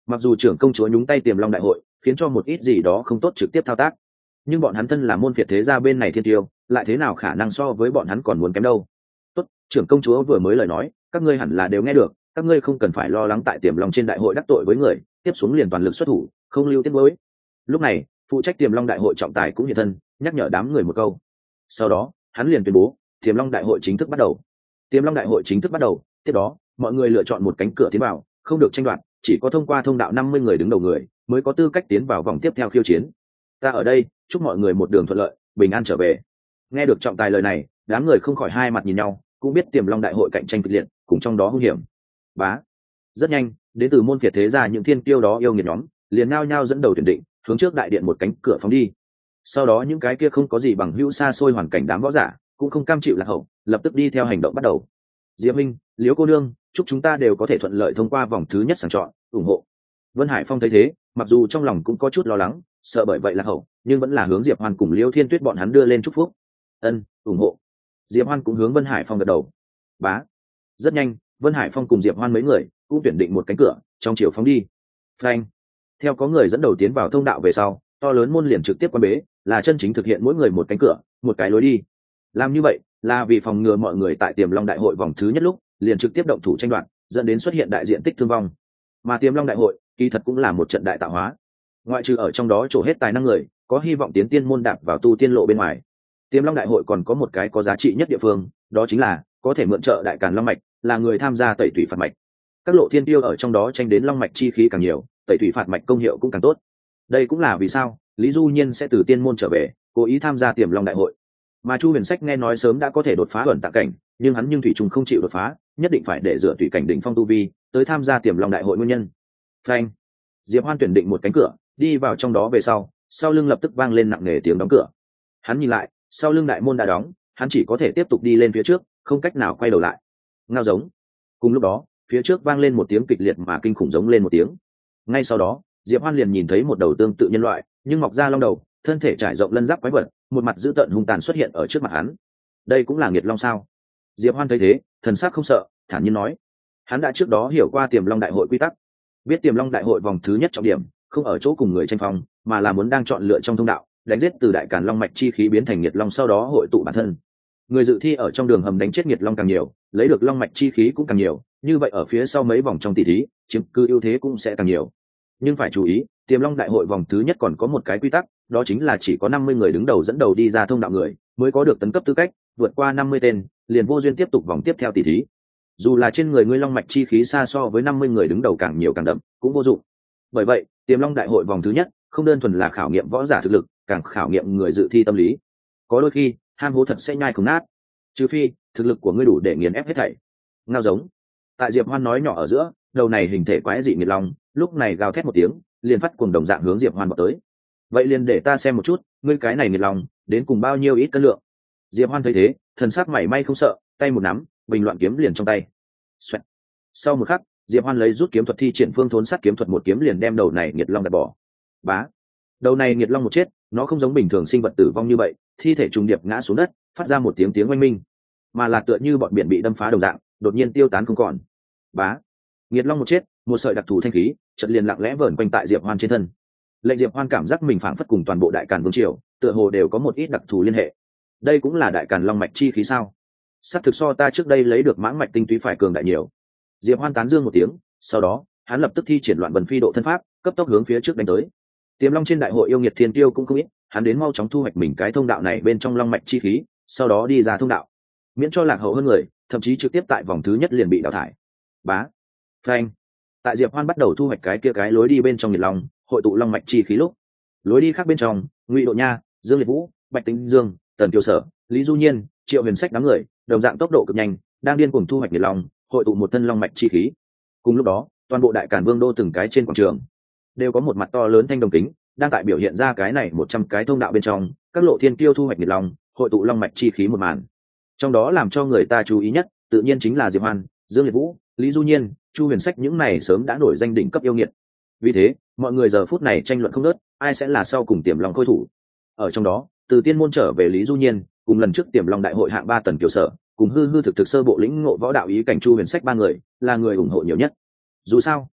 Mặc dù trưởng công chúa nhúng tay Tiềm Long đại hội, khiến cho một ít gì đó không tốt trực tiếp thao tác, nhưng bọn hắn thân là môn phiệt thế gia bên này thiên tiêu, lại thế nào khả năng so với bọn hắn còn muốn kém đâu. Tốt, trưởng công chúa vừa mới lời nói, các ngươi hẳn là đều nghe được, các ngươi không cần phải lo lắng tại Tiềm Long trên đại hội đắc tội với người, tiếp xuống liền toàn lực xuất thủ, không lưu tiết mới. Lúc này, phụ trách Tiềm Long đại hội trọng tài cũng hiện thân, nhắc nhở đám người một câu. Sau đó, hắn liền tuyên bố, Tiềm Long đại hội chính thức bắt đầu. Tiềm Long đại hội chính thức bắt đầu, tiếp đó, mọi người lựa chọn một cánh cửa tiến vào, không được tranh đoạt, chỉ có thông qua thông đạo 50 người đứng đầu người mới có tư cách tiến vào vòng tiếp theo khiêu chiến. Ta ở đây, chúc mọi người một đường thuận lợi, bình an trở về. Nghe được trọng tài lời này, đám người không khỏi hai mặt nhìn nhau, cũng biết Tiềm Long đại hội cạnh tranh kịch liệt, cùng trong đó hung hiểm. Bá. Rất nhanh, đến từ môn phiệt thế gia những thiên tiêu đó yêu nghiệt nhóm, liền nhao nhao dẫn đầu tuyển định, hướng trước đại điện một cánh cửa phóng đi. Sau đó những cái kia không có gì bằng hữu xa xôi hoàn cảnh đám võ giả, cũng không cam chịu lạc hậu, lập tức đi theo hành động bắt đầu. Diệp Minh, Liễu cô nương, chúc chúng ta đều có thể thuận lợi thông qua vòng thứ nhất sàng chọn, ủng hộ. Vân Hải Phong thấy thế, mặc dù trong lòng cũng có chút lo lắng, sợ bởi vậy lạc hậu, nhưng vẫn là hướng Diệp Hoan cùng Liễu Thiên Tuyết bọn hắn đưa lên chúc phúc. Ân, ủng hộ. Diệp Hoan cũng hướng Vân Hải Phong gật đầu. Bá. Rất nhanh, Vân Hải Phong cùng Diệp Hoan mấy người cũng tuyển định một cánh cửa, trong chiều phóng đi. Phanh. Theo có người dẫn đầu tiến vào thông đạo về sau, to lớn môn liền trực tiếp quan bế, là chân chính thực hiện mỗi người một cánh cửa, một cái lối đi. Làm như vậy là vì phòng ngừa mọi người tại Tiềm Long đại hội vòng thứ nhất lúc liền trực tiếp động thủ tranh đoạt, dẫn đến xuất hiện đại diện tích thương vong. Mà Tiềm Long đại hội kỳ thật cũng là một trận đại tạo hóa, ngoại trừ ở trong đó trổ hết tài năng người có hy vọng tiến tiên môn đạp vào tu tiên lộ bên ngoài, Tiềm Long đại hội còn có một cái có giá trị nhất địa phương, đó chính là có thể mượn trợ đại càn long mạch, là người tham gia tẩy tủy phạt mạch. Các lộ thiên tiêu ở trong đó tranh đến long mạch chi khí càng nhiều, tẩy tủy phạt mạch công hiệu cũng càng tốt. Đây cũng là vì sao Lý Du Nhiên sẽ từ tiên môn trở về, cố ý tham gia Tiềm Long đại hội. Mà Chu Huyền Sách nghe nói sớm đã có thể đột phá ẩn tạ cảnh, nhưng hắn thủy trùng không chịu đột phá, nhất định phải để dựa tùy cảnh đỉnh phong tu vi tới tham gia Tiềm Long đại hội nguyên nhân. Phanh. Diệp Hoan tuyển định một cánh cửa, đi vào trong đó về sau lưng lập tức vang lên nặng nề tiếng đóng cửa. Hắn nhìn lại, sau lưng đại môn đã đóng, hắn chỉ có thể tiếp tục đi lên phía trước, không cách nào quay đầu lại. Ngao giống. Cùng lúc đó, phía trước vang lên một tiếng kịch liệt mà kinh khủng giống lên một tiếng. Ngay sau đó, Diệp Hoan liền nhìn thấy một đầu tương tự nhân loại, nhưng mọc ra long đầu, thân thể trải rộng lân giáp quái vật, một mặt dữ tợn hung tàn xuất hiện ở trước mặt hắn. Đây cũng là nghiệt long sao? Diệp Hoan thấy thế, thần sắc không sợ, thản nhiên nói. Hắn đã trước đó hiểu qua Tiềm Long đại hội quy tắc, biết Tiềm Long đại hội vòng thứ nhất trọng điểm không ở chỗ cùng người tranh phong, mà là muốn đang chọn lựa trong thông đạo, đánh giết từ đại càn long mạch chi khí biến thành nghiệt long, sau đó hội tụ bản thân. Người dự thi ở trong đường hầm đánh chết nghiệt long càng nhiều, lấy được long mạch chi khí cũng càng nhiều, như vậy ở phía sau mấy vòng trong tỷ thí, chiếm cứ ưu thế cũng sẽ càng nhiều. Nhưng phải chú ý, Tiềm Long đại hội vòng thứ nhất còn có một cái quy tắc, đó chính là chỉ có 50 người đứng đầu dẫn đầu đi ra thông đạo người mới có được tấn cấp tư cách, vượt qua 50 tên liền vô duyên tiếp tục vòng tiếp theo tỷ thí. Dù là trên người ngươi long mạch chi khí xa so với 50 người đứng đầu càng nhiều càng đậm, cũng vô dụng. Bởi vậy, Tiềm Long đại hội vòng thứ nhất không đơn thuần là khảo nghiệm võ giả thực lực, càng khảo nghiệm người dự thi tâm lý. Có đôi khi, ham hố thật sẽ nhai không nát, trừ phi thực lực của ngươi đủ để nghiền ép hết thảy. Ngao giống. Tại Diệp Hoan nói nhỏ ở giữa, đầu này hình thể quái dị nghiệt long lúc này gào thét một tiếng, liền phát cuồng đồng dạng hướng Diệp Hoan vọt tới. Vậy liền để ta xem một chút, ngươi cái này nghiệt long đến cùng bao nhiêu ít cân lượng. Diệp Hoan thấy thế, thần sắc mảy may không sợ, tay một nắm, bình loạn kiếm liền trong tay. Xoẹt. Sau một khắc, Diệp Hoan lấy rút kiếm thuật thi triển phương thốn sát kiếm thuật, một kiếm liền đem đầu này nghiệt long gạt bỏ. Bá. Đầu này nghiệt long một chết, nó không giống bình thường sinh vật tử vong như vậy, thi thể trùng điệp ngã xuống đất, phát ra một tiếng tiếng oanh minh, mà là tựa như bọn biển bị đâm phá đồng dạng, đột nhiên tiêu tán không còn. Bá. Nghiệt long một chết, một sợi đặc thù thanh khí chợt liền lặng lẽ vờn quanh tại Diệp Hoan trên thân. Lệnh Diệp Hoan cảm giác mình phảng phất cùng toàn bộ đại càn vương triều, tựa hồ đều có một ít đặc thù liên hệ. Đây cũng là đại càn long mạch chi khí sao? Sắp thực so ta trước đây lấy được mãng mạch tinh túy phải cường đại nhiều. Diệp Hoan tán dương một tiếng, sau đó hắn lập tức thi triển loạn vần phi độ thân pháp, cấp tốc hướng phía trước đánh tới. Tiềm Long trên đại hội yêu nghiệt thiên tiêu cũng không ít, hắn đến mau chóng thu hoạch mình cái thông đạo này bên trong long mạch chi khí, sau đó đi ra thông đạo, miễn cho lạc hậu hơn người, thậm chí trực tiếp tại vòng thứ nhất liền bị đào thải. Bá. Phanh. Tại Diệp Hoan bắt đầu thu hoạch cái kia cái lối đi bên trong nhiệt long, hội tụ long mạch chi khí lúc, lối đi khác bên trong, Ngụy Độ Nha, Dương Liệt Vũ, Bạch Tĩnh Dương, Tần Kiều Sở, Lý Du Nhiên, Triệu Huyền Sách đám người, đồng dạng tốc độ cực nhanh, đang điên cuồng thu hoạch nhiệt long, hội tụ một thân long mạch chi khí. Cùng lúc đó, toàn bộ đại càn vương đô từng cái trên quảng trường đều có một mặt to lớn thanh đồng kính, đang tại biểu hiện ra cái này 100 cái thông đạo bên trong, các lộ thiên kiêu thu hoạch nhiệt long, hội tụ long mạch chi khí một màn. Trong đó làm cho người ta chú ý nhất, tự nhiên chính là Diệp Hoan, Dương Liệt Vũ, Lý Du Nhiên, Chu Huyền Sách, những này sớm đã nổi danh đỉnh cấp yêu nghiệt. Vì thế, mọi người giờ phút này tranh luận không ngớt, ai sẽ là sau cùng Tiềm Long khôi thủ. Ở trong đó, từ tiên môn trở về Lý Du Nhiên, cùng lần trước Tiềm Long đại hội hạng 3 Tần Kiều Sở, cùng hư thực thực sơ bộ lĩnh ngộ võ đạo ý cảnh Chu Huyền Sách ba người, là người ủng hộ nhiều nhất. Dù sao,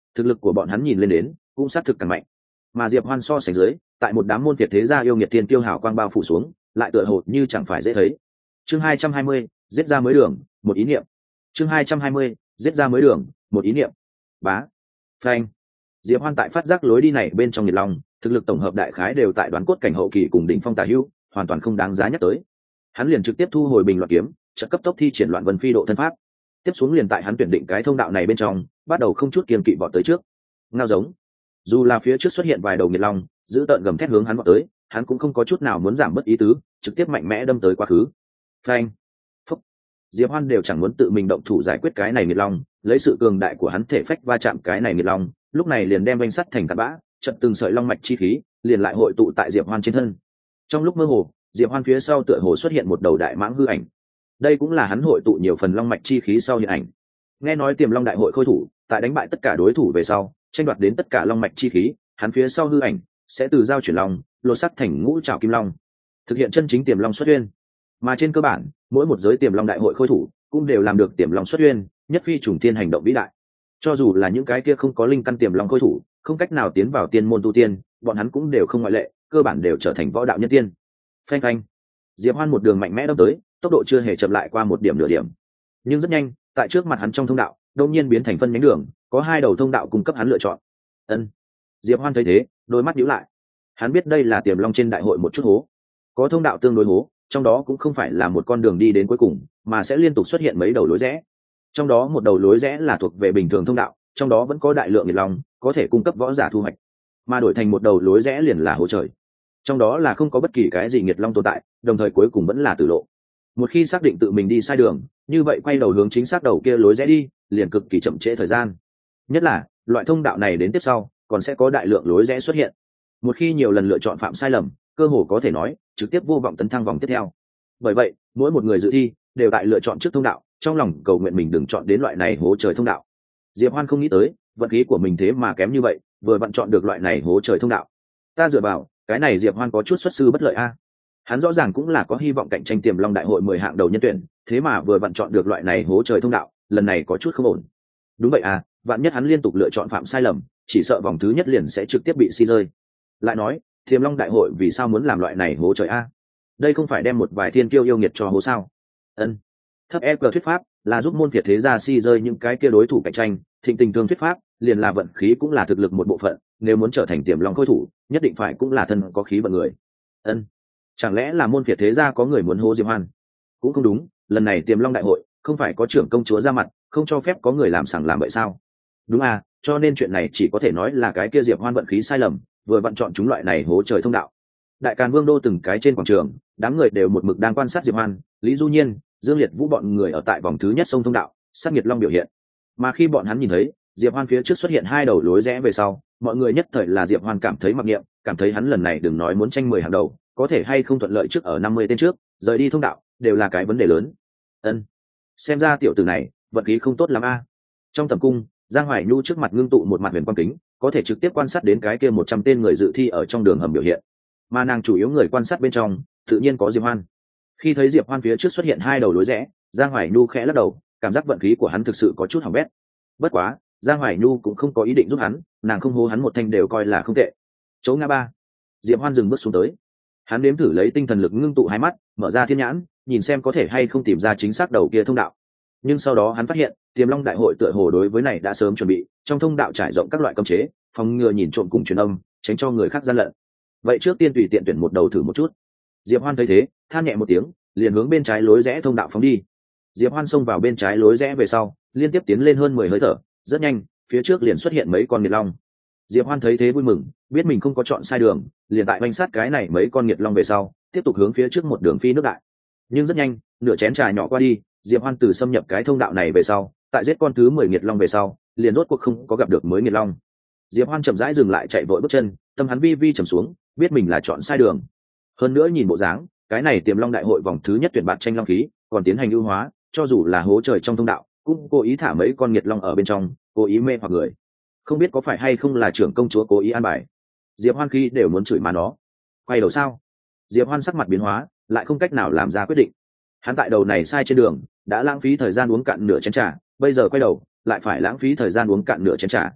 thực lực của bọn hắn nhìn lên đến cũng xác thực càng mạnh. Mà Diệp Hoan so sánh dưới, tại một đám môn phiệt thế gia yêu nghiệt tiên tiêu hào quang bao phủ xuống, lại tựa hồ như chẳng phải dễ thấy. Chương 220, giết ra mới đường, một ý niệm. Chương 220, giết ra mới đường, một ý niệm. Bá. Phanh. Diệp Hoan tại phát giác lối đi này bên trong nhiệt long, thực lực tổng hợp đại khái đều tại đoán cốt cảnh hậu kỳ cùng đỉnh phong tả hữu, hoàn toàn không đáng giá nhắc tới. Hắn liền trực tiếp thu hồi bình loạn kiếm, chợt cấp tốc thi triển loạn vân phi độ thân pháp. Tiếp xuống liền tại hắn tuyển định cái thông đạo này bên trong, bắt đầu không chút kiêng kỵ vọt tới trước. Ngao giống. Dù là phía trước xuất hiện vài đầu nhiệt long, giữ tợn gầm thét hướng hắn vọt tới, hắn cũng không có chút nào muốn giảm bớt ý tứ, trực tiếp mạnh mẽ đâm tới quá khứ. Phanh. Phúc. Diệp Hoan đều chẳng muốn tự mình động thủ giải quyết cái này nhiệt long, lấy sự cường đại của hắn thể phách va chạm cái này nhiệt long, lúc này liền đem vành sắt thành cát bã, chật từng sợi long mạch chi khí liền lại hội tụ tại Diệp Hoan trên thân. Trong lúc mơ hồ, Diệp Hoan phía sau tựa hồ xuất hiện một đầu đại mãng hư ảnh. Đây cũng là hắn hội tụ nhiều phần long mạch chi khí sau hiện ảnh. Nghe nói Tiềm Long đại hội khôi thủ, tại đánh bại tất cả đối thủ về sau, tranh đoạt đến tất cả long mạch chi khí, hắn phía sau hư ảnh sẽ từ giao chuyển long, lột sắc thành ngũ trảo kim long, thực hiện chân chính Tiềm Long xuất uyên. Mà trên cơ bản, mỗi một giới Tiềm Long đại hội khôi thủ cũng đều làm được Tiềm Long xuất uyên, nhất phi trùng thiên hành động vĩ đại. Cho dù là những cái kia không có linh căn Tiềm Long khôi thủ, không cách nào tiến vào tiên môn tu tiên, bọn hắn cũng đều không ngoại lệ, cơ bản đều trở thành võ đạo nhân tiên. Phanh phanh. Diệp Hoan một đường mạnh mẽ đâm tới, tốc độ chưa hề chậm lại qua một điểm nửa điểm. Nhưng rất nhanh, tại trước mặt hắn trong thông đạo, đột nhiên biến thành phân nhánh đường, có hai đầu thông đạo cung cấp hắn lựa chọn. Ân. Diệp Hoan thấy thế, đôi mắt nhíu lại. Hắn biết đây là Tiềm Long trên đại hội một chút hố. Có thông đạo tương đối hố, trong đó cũng không phải là một con đường đi đến cuối cùng, mà sẽ liên tục xuất hiện mấy đầu lối rẽ. Trong đó một đầu lối rẽ là thuộc về bình thường thông đạo, trong đó vẫn có đại lượng nhiệt long, có thể cung cấp võ giả thu hoạch. Mà đổi thành một đầu lối rẽ liền là hố trời. Trong đó là không có bất kỳ cái gì nhiệt long tồn tại, đồng thời cuối cùng vẫn là tử lộ. Một khi xác định tự mình đi sai đường, như vậy quay đầu hướng chính xác đầu kia lối rẽ đi, liền cực kỳ chậm trễ thời gian. Nhất là, loại thông đạo này đến tiếp sau, còn sẽ có đại lượng lối rẽ xuất hiện. Một khi nhiều lần lựa chọn phạm sai lầm, cơ hồ có thể nói, trực tiếp vô vọng tấn thăng vòng tiếp theo. Bởi vậy, mỗi một người dự thi đều tại lựa chọn trước thông đạo, trong lòng cầu nguyện mình đừng chọn đến loại này hố trời thông đạo. Diệp Hoan không nghĩ tới, vận khí của mình thế mà kém như vậy, vừa vặn chọn được loại này hố trời thông đạo. Ta dựa vào, cái này Diệp Hoan có chút xuất sư bất lợi a. Hắn rõ ràng cũng là có hy vọng cạnh tranh Tiềm Long đại hội 10 hạng đầu nhân tuyển, thế mà vừa vặn chọn được loại này hố trời thông đạo, lần này có chút không ổn. Đúng vậy à, vạn nhất hắn liên tục lựa chọn phạm sai lầm, chỉ sợ vòng thứ nhất liền sẽ trực tiếp bị si rơi. Lại nói, Tiềm Long đại hội vì sao muốn làm loại này hố trời a? Đây không phải đem một vài thiên kiêu yêu nghiệt cho hố sao? Ân. Thấp EQ thuyết pháp là giúp môn phiệt thế gia si rơi những cái kia đối thủ cạnh tranh, thịnh tình thương thuyết pháp liền là vận khí cũng là thực lực một bộ phận, nếu muốn trở thành Tiềm Long khôi thủ, nhất định phải cũng là thân có khí vận người. Ân. Chẳng lẽ là môn phiệt thế gia có người muốn hố Diệp Hoan? Cũng không đúng, lần này Tiềm Long đại hội không phải có trưởng công chúa ra mặt, không cho phép có người làm sằng làm bậy sao? Đúng à, cho nên chuyện này chỉ có thể nói là cái kia Diệp Hoan vận khí sai lầm, vừa vặn chọn chúng loại này hố trời thông đạo. Đại Càn Vương đô từng cái trên quảng trường, đám người đều một mực đang quan sát Diệp Hoan, Lý Du Nhiên, Dương Liệt Vũ bọn người ở tại vòng thứ nhất sông thông đạo, sát nhiệt long biểu hiện. Mà khi bọn hắn nhìn thấy Diệp Hoan phía trước xuất hiện hai đầu lối rẽ về sau, mọi người nhất thời là Diệp Hoan cảm thấy mặc niệm, cảm thấy hắn lần này đừng nói muốn tranh 10 hàng đầu, có thể hay không thuận lợi trước ở 50 tên trước, rời đi thông đạo, đều là cái vấn đề lớn. Ân, xem ra tiểu tử này vận khí không tốt lắm a. Trong tầm cung, Giang Hoài Nhu trước mặt ngưng tụ một mặt huyền quang kính, có thể trực tiếp quan sát đến cái kia 100 tên người dự thi ở trong đường hầm biểu hiện. Mà nàng chủ yếu người quan sát bên trong, tự nhiên có Diệp Hoan. Khi thấy Diệp Hoan phía trước xuất hiện hai đầu lối rẽ, Giang Hoài Nhu khẽ lắc đầu, cảm giác vận khí của hắn thực sự có chút hỏng bét. Bất quá, Giang Hoài Nhu cũng không có ý định giúp hắn, nàng không hô hắn một thanh đều coi là không tệ. Chỗ ngã ba, Diệp Hoan dừng bước xuống tới. Hắn nếm thử lấy tinh thần lực ngưng tụ hai mắt, mở ra thiên nhãn, nhìn xem có thể hay không tìm ra chính xác đầu kia thông đạo. Nhưng sau đó hắn phát hiện, Tiềm Long đại hội tựa hồ đối với này đã sớm chuẩn bị, trong thông đạo trải rộng các loại cấm chế, phòng ngừa nhìn trộm cùng truyền âm, tránh cho người khác gian lận. Vậy trước tiên tùy tiện tuyển một đầu thử một chút. Diệp Hoan thấy thế, than nhẹ một tiếng, liền hướng bên trái lối rẽ thông đạo phóng đi. Diệp Hoan xông vào bên trái lối rẽ về sau, liên tiếp tiến lên hơn 10 hơi thở, rất nhanh, phía trước liền xuất hiện mấy con nghiệt long. Diệp Hoan thấy thế vui mừng, biết mình không có chọn sai đường, liền tại quanh sát cái này mấy con nghiệt long về sau, tiếp tục hướng phía trước một đường phi nước đại. Nhưng rất nhanh, nửa chén trà nhỏ qua đi, Diệp Hoan từ xâm nhập cái thông đạo này về sau, tại giết con thứ 10 nghiệt long về sau, liền rốt cuộc không có gặp được mới nghiệt long. Diệp Hoan chậm rãi dừng lại chạy vội bước chân, tâm hắn vi vi trầm xuống, biết mình là chọn sai đường. Hơn nữa nhìn bộ dáng, cái này Tiềm Long đại hội vòng thứ nhất tuyển bạt tranh long khí, còn tiến hành ưu hóa, cho dù là hố trời trong thông đạo, cũng cố ý thả mấy con nghiệt long ở bên trong, cố ý mê hoặc người. Không biết có phải hay không là trưởng công chúa cố ý an bài. Diệp Hoan khi đều muốn chửi mà nó. Quay đầu sao? Diệp Hoan sắc mặt biến hóa, lại không cách nào làm ra quyết định. Hắn tại đầu này sai trên đường, đã lãng phí thời gian uống cạn nửa chén trà, bây giờ quay đầu, lại phải lãng phí thời gian uống cạn nửa chén trà.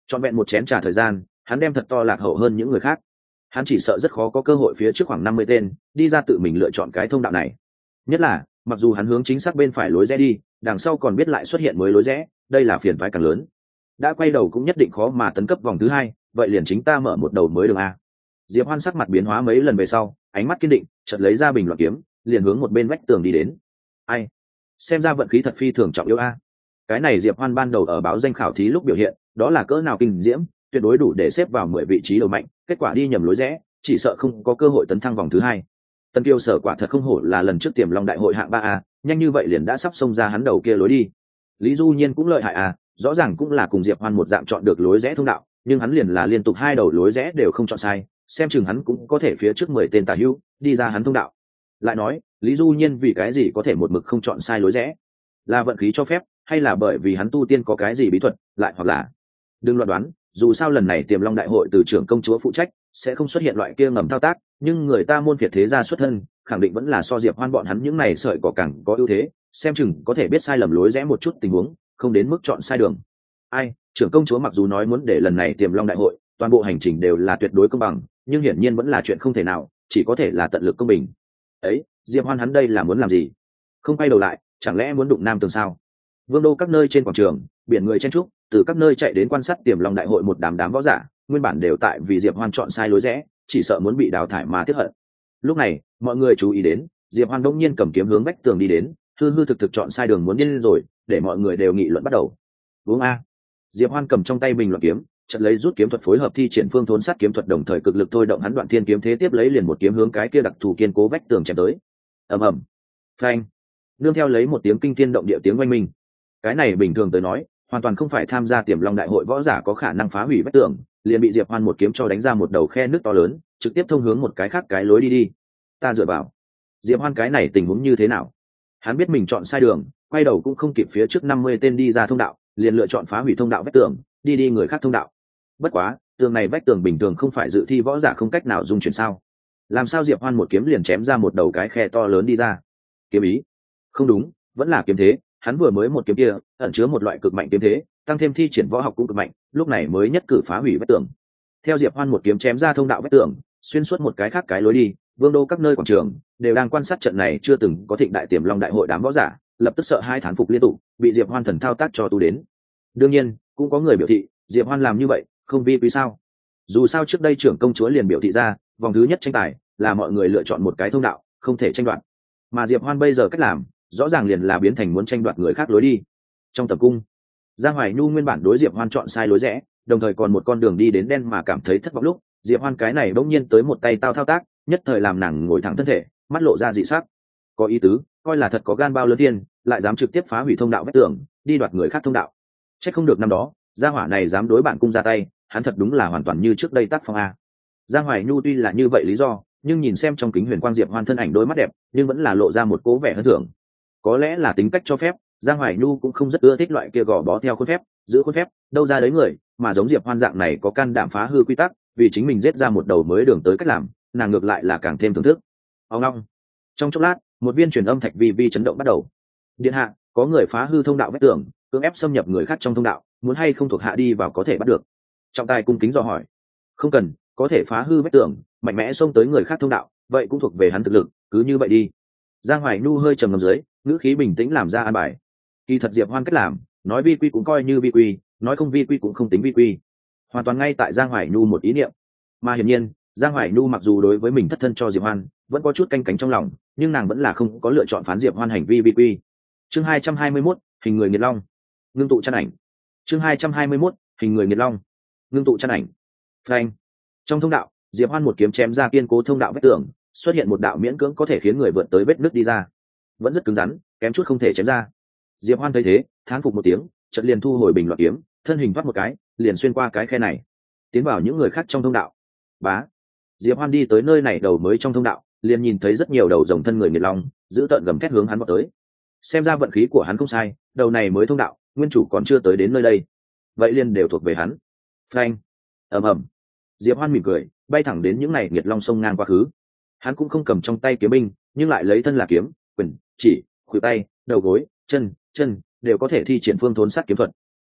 trọn vẹn một chén trà thời gian hắn đem thật to lạc hậu hơn những người khác. Hắn chỉ sợ rất khó có cơ hội phía trước khoảng 50 tên đi ra tự mình lựa chọn cái thông đạo này. Nhất là mặc dù hắn hướng chính xác bên phải lối rẽ đi, đằng sau còn biết lại xuất hiện mới lối rẽ, đây là phiền toái càng lớn. Đã quay đầu cũng nhất định khó mà tấn cấp vòng thứ hai, vậy liền chính ta mở một đầu mới đường a. Diệp Hoan sắc mặt biến hóa mấy lần về sau, ánh mắt kiên định, chợt lấy ra bình luận kiếm, liền hướng một bên vách tường đi đến. Ai, xem ra vận khí thật phi thường trọng yếu a. Cái này Diệp Hoan ban đầu ở báo danh khảo thí lúc biểu hiện, đó là cỡ nào kinh diễm, tuyệt đối đủ để xếp vào 10 vị trí đầu mạnh, kết quả đi nhầm lối rẽ, chỉ sợ không có cơ hội tấn thăng vòng thứ hai. Tân Kiêu Sở quả thật không hổ là lần trước Tiềm Long đại hội hạng 3A, nhanh như vậy liền đã sắp xông ra hắn đầu kia lối đi. Lý Du Nhiên cũng lợi hại à, rõ ràng cũng là cùng Diệp Hoan một dạng chọn được lối rẽ thông đạo, nhưng hắn liền là liên tục hai đầu lối rẽ đều không chọn sai, xem chừng hắn cũng có thể phía trước 10 tên tả hữu đi ra hắn thông đạo. Lại nói, Lý Du Nhiên vì cái gì có thể một mực không chọn sai lối rẽ? Là vận khí cho phép, hay là bởi vì hắn tu tiên có cái gì bí thuật, lại hoặc là đừng loạn đoán, dù sao lần này Tiềm Long đại hội từ trưởng công chúa phụ trách, sẽ không xuất hiện loại kia ngầm thao tác, nhưng người ta môn phiệt thế gia xuất thân, khẳng định vẫn là so Diệp Hoan bọn hắn những này sợi cỏ càng có ưu thế, xem chừng có thể biết sai lầm lối rẽ một chút tình huống, không đến mức chọn sai đường. Ai, trưởng công chúa mặc dù nói muốn để lần này Tiềm Long đại hội, toàn bộ hành trình đều là tuyệt đối công bằng, nhưng hiển nhiên vẫn là chuyện không thể nào, chỉ có thể là tận lực công bình. Ấy, Diệp Hoan hắn đây là muốn làm gì? Không quay đầu lại, chẳng lẽ muốn đụng nam tường sao? Vương đô các nơi trên quảng trường, biển người chen trúc, từ các nơi chạy đến quan sát Tiềm Long đại hội một đám võ giả, nguyên bản đều tại vì Diệp Hoan chọn sai lối rẽ, chỉ sợ muốn bị đào thải mà tiếc hận. Lúc này, mọi người chú ý đến, Diệp Hoan đột nhiên cầm kiếm hướng vách tường đi đến, hư hư thực thực chọn sai đường muốn điên rồi, để mọi người đều nghị luận bắt đầu. Uống a. Diệp Hoan cầm trong tay bình luận kiếm, chợt lấy rút kiếm thuật phối hợp thi triển phương thốn sát kiếm thuật đồng thời cực lực thôi động hắn Đoạn Thiên kiếm thế tiếp lấy liền một kiếm hướng cái kia đặc thù kiên cố vách tường chém tới. Ầm ầm. Phanh. Nương theo lấy một tiếng kinh thiên động địa tiếng oanh minh. Cái này bình thường tới nói, hoàn toàn không phải tham gia Tiềm Long đại hội võ giả có khả năng phá hủy vách tường, liền bị Diệp Hoan một kiếm cho đánh ra một đầu khe nước to lớn, trực tiếp thông hướng một cái khác cái lối đi. Ta dựa vào. Diệp Hoan cái này tình huống như thế nào? Hắn biết mình chọn sai đường, quay đầu cũng không kịp phía trước 50 tên đi ra thông đạo, liền lựa chọn phá hủy thông đạo vách tường, đi người khác thông đạo. Bất quá, tường này vách tường bình thường không phải dự thi võ giả không cách nào dung chuyển sao? Làm sao Diệp Hoan một kiếm liền chém ra một đầu cái khe to lớn đi ra? Kiếm ý? Không đúng, vẫn là kiếm thế, hắn vừa mới một kiếm kia ẩn chứa một loại cực mạnh kiếm thế, tăng thêm thi triển võ học cũng cực mạnh, lúc này mới nhất cử phá hủy vách tường. Theo Diệp Hoan một kiếm chém ra thông đạo vách tường, xuyên suốt một cái khác cái lối đi, vương đô các nơi quảng trường đều đang quan sát trận này chưa từng có thịnh đại Tiềm Long đại hội đám võ giả, lập tức sợ hai thán phục liên tục, bị Diệp Hoan thần thao tác cho tu đến. Đương nhiên, cũng có người biểu thị, Diệp Hoan làm như vậy, không vi quý sao? Dù sao trước đây trưởng công chúa liền biểu thị ra, vòng thứ nhất tranh tài là mọi người lựa chọn một cái thông đạo, không thể tranh đoạt. Mà Diệp Hoan bây giờ cách làm, rõ ràng liền là biến thành muốn tranh đoạt người khác lối đi. Trong tầm cung, Giang Hoài Nhu nguyên bản đối Diệp Hoan chọn sai lối rẽ, đồng thời còn một con đường đi đến đen mà cảm thấy thất vọng lúc, Diệp Hoan cái này bỗng nhiên tới một tay tao thao tác, nhất thời làm nàng ngồi thẳng thân thể, mắt lộ ra dị sắc. Có ý tứ, coi là thật có gan bao lớn tiền, lại dám trực tiếp phá hủy thông đạo vách tường, đi đoạt người khác thông đạo. Chắc không được năm đó, gia hỏa này dám đối bạn cung ra tay, hắn thật đúng là hoàn toàn như trước đây tác phong a. Giang Hoài Nhu tuy là như vậy lý do, nhưng nhìn xem trong kính huyền quang Diệp Hoan thân ảnh đôi mắt đẹp, nhưng vẫn là lộ ra một cố vẻ hân thưởng. Có lẽ là tính cách cho phép, Giang Hoài Nhu cũng không rất ưa thích loại kia gò bó theo khuôn phép, giữ khuôn phép, đâu ra đấy người, mà giống Diệp Hoan dạng này có can đảm phá hư quy tắc, vì chính mình giết ra một đầu mới đường tới cách làm, nàng ngược lại là càng thêm thưởng thức. Ông long. Trong chốc lát, một viên truyền âm thạch vi chấn động bắt đầu. Điện hạ, có người phá hư thông đạo vách tường, cưỡng ép xâm nhập người khác trong thông đạo, muốn hay không thuộc hạ đi vào có thể bắt được. Trọng tài cung kính dò hỏi. Không cần, có thể phá hư vách tường, mạnh mẽ xông tới người khác thông đạo, vậy cũng thuộc về hắn thực lực, cứ như vậy đi. Giang Hoài Nhu hơi trầm ngâm dưới, ngữ khí bình tĩnh làm ra an bài. Kỳ thật Diệp Hoan cách làm, nói vi quy cũng coi như vi quy, nói không vi quy cũng không tính vi quy, hoàn toàn ngay tại Giang Hoài Nhu một ý niệm. Mà hiển nhiên, Giang Hoài Nhu mặc dù đối với mình thất thân cho Diệp Hoan, vẫn có chút canh cánh trong lòng, nhưng nàng vẫn là không có lựa chọn phán Diệp Hoan hành vi vi quy. Chương 221, hình người nghiệt long, ngưng tụ chân ảnh. Chương 221, hình người nghiệt long, ngưng tụ chân ảnh. Phanh. Trong thông đạo, Diệp Hoan một kiếm chém ra kiên cố thông đạo vách tường, xuất hiện một đạo miễn cưỡng có thể khiến người vượt tới vết nứt đi ra. Vẫn rất cứng rắn, kém chút không thể chém ra. Diệp Hoan thấy thế, thán phục một tiếng, chợt liền thu hồi bình luận kiếm, thân hình vắt một cái, liền xuyên qua cái khe này, tiến vào những người khác trong thông đạo. Bá. Diệp Hoan đi tới nơi này đầu mới trong thông đạo, liền nhìn thấy rất nhiều đầu rồng thân người nghiệt long, giữ tợn gầm thét hướng hắn vọt tới. Xem ra vận khí của hắn không sai, đầu này mới thông đạo, nguyên chủ còn chưa tới đến nơi đây. Vậy liền đều thuộc về hắn. Phanh. Ầm ầm. Diệp Hoan mỉm cười, bay thẳng đến những này nghiệt long sông ngang qua khứ. Hắn cũng không cầm trong tay kiếm binh, nhưng lại lấy thân là kiếm, quyền, chỉ, khuỷu tay, đầu gối, chân đều có thể thi triển phương thốn sát kiếm thuật.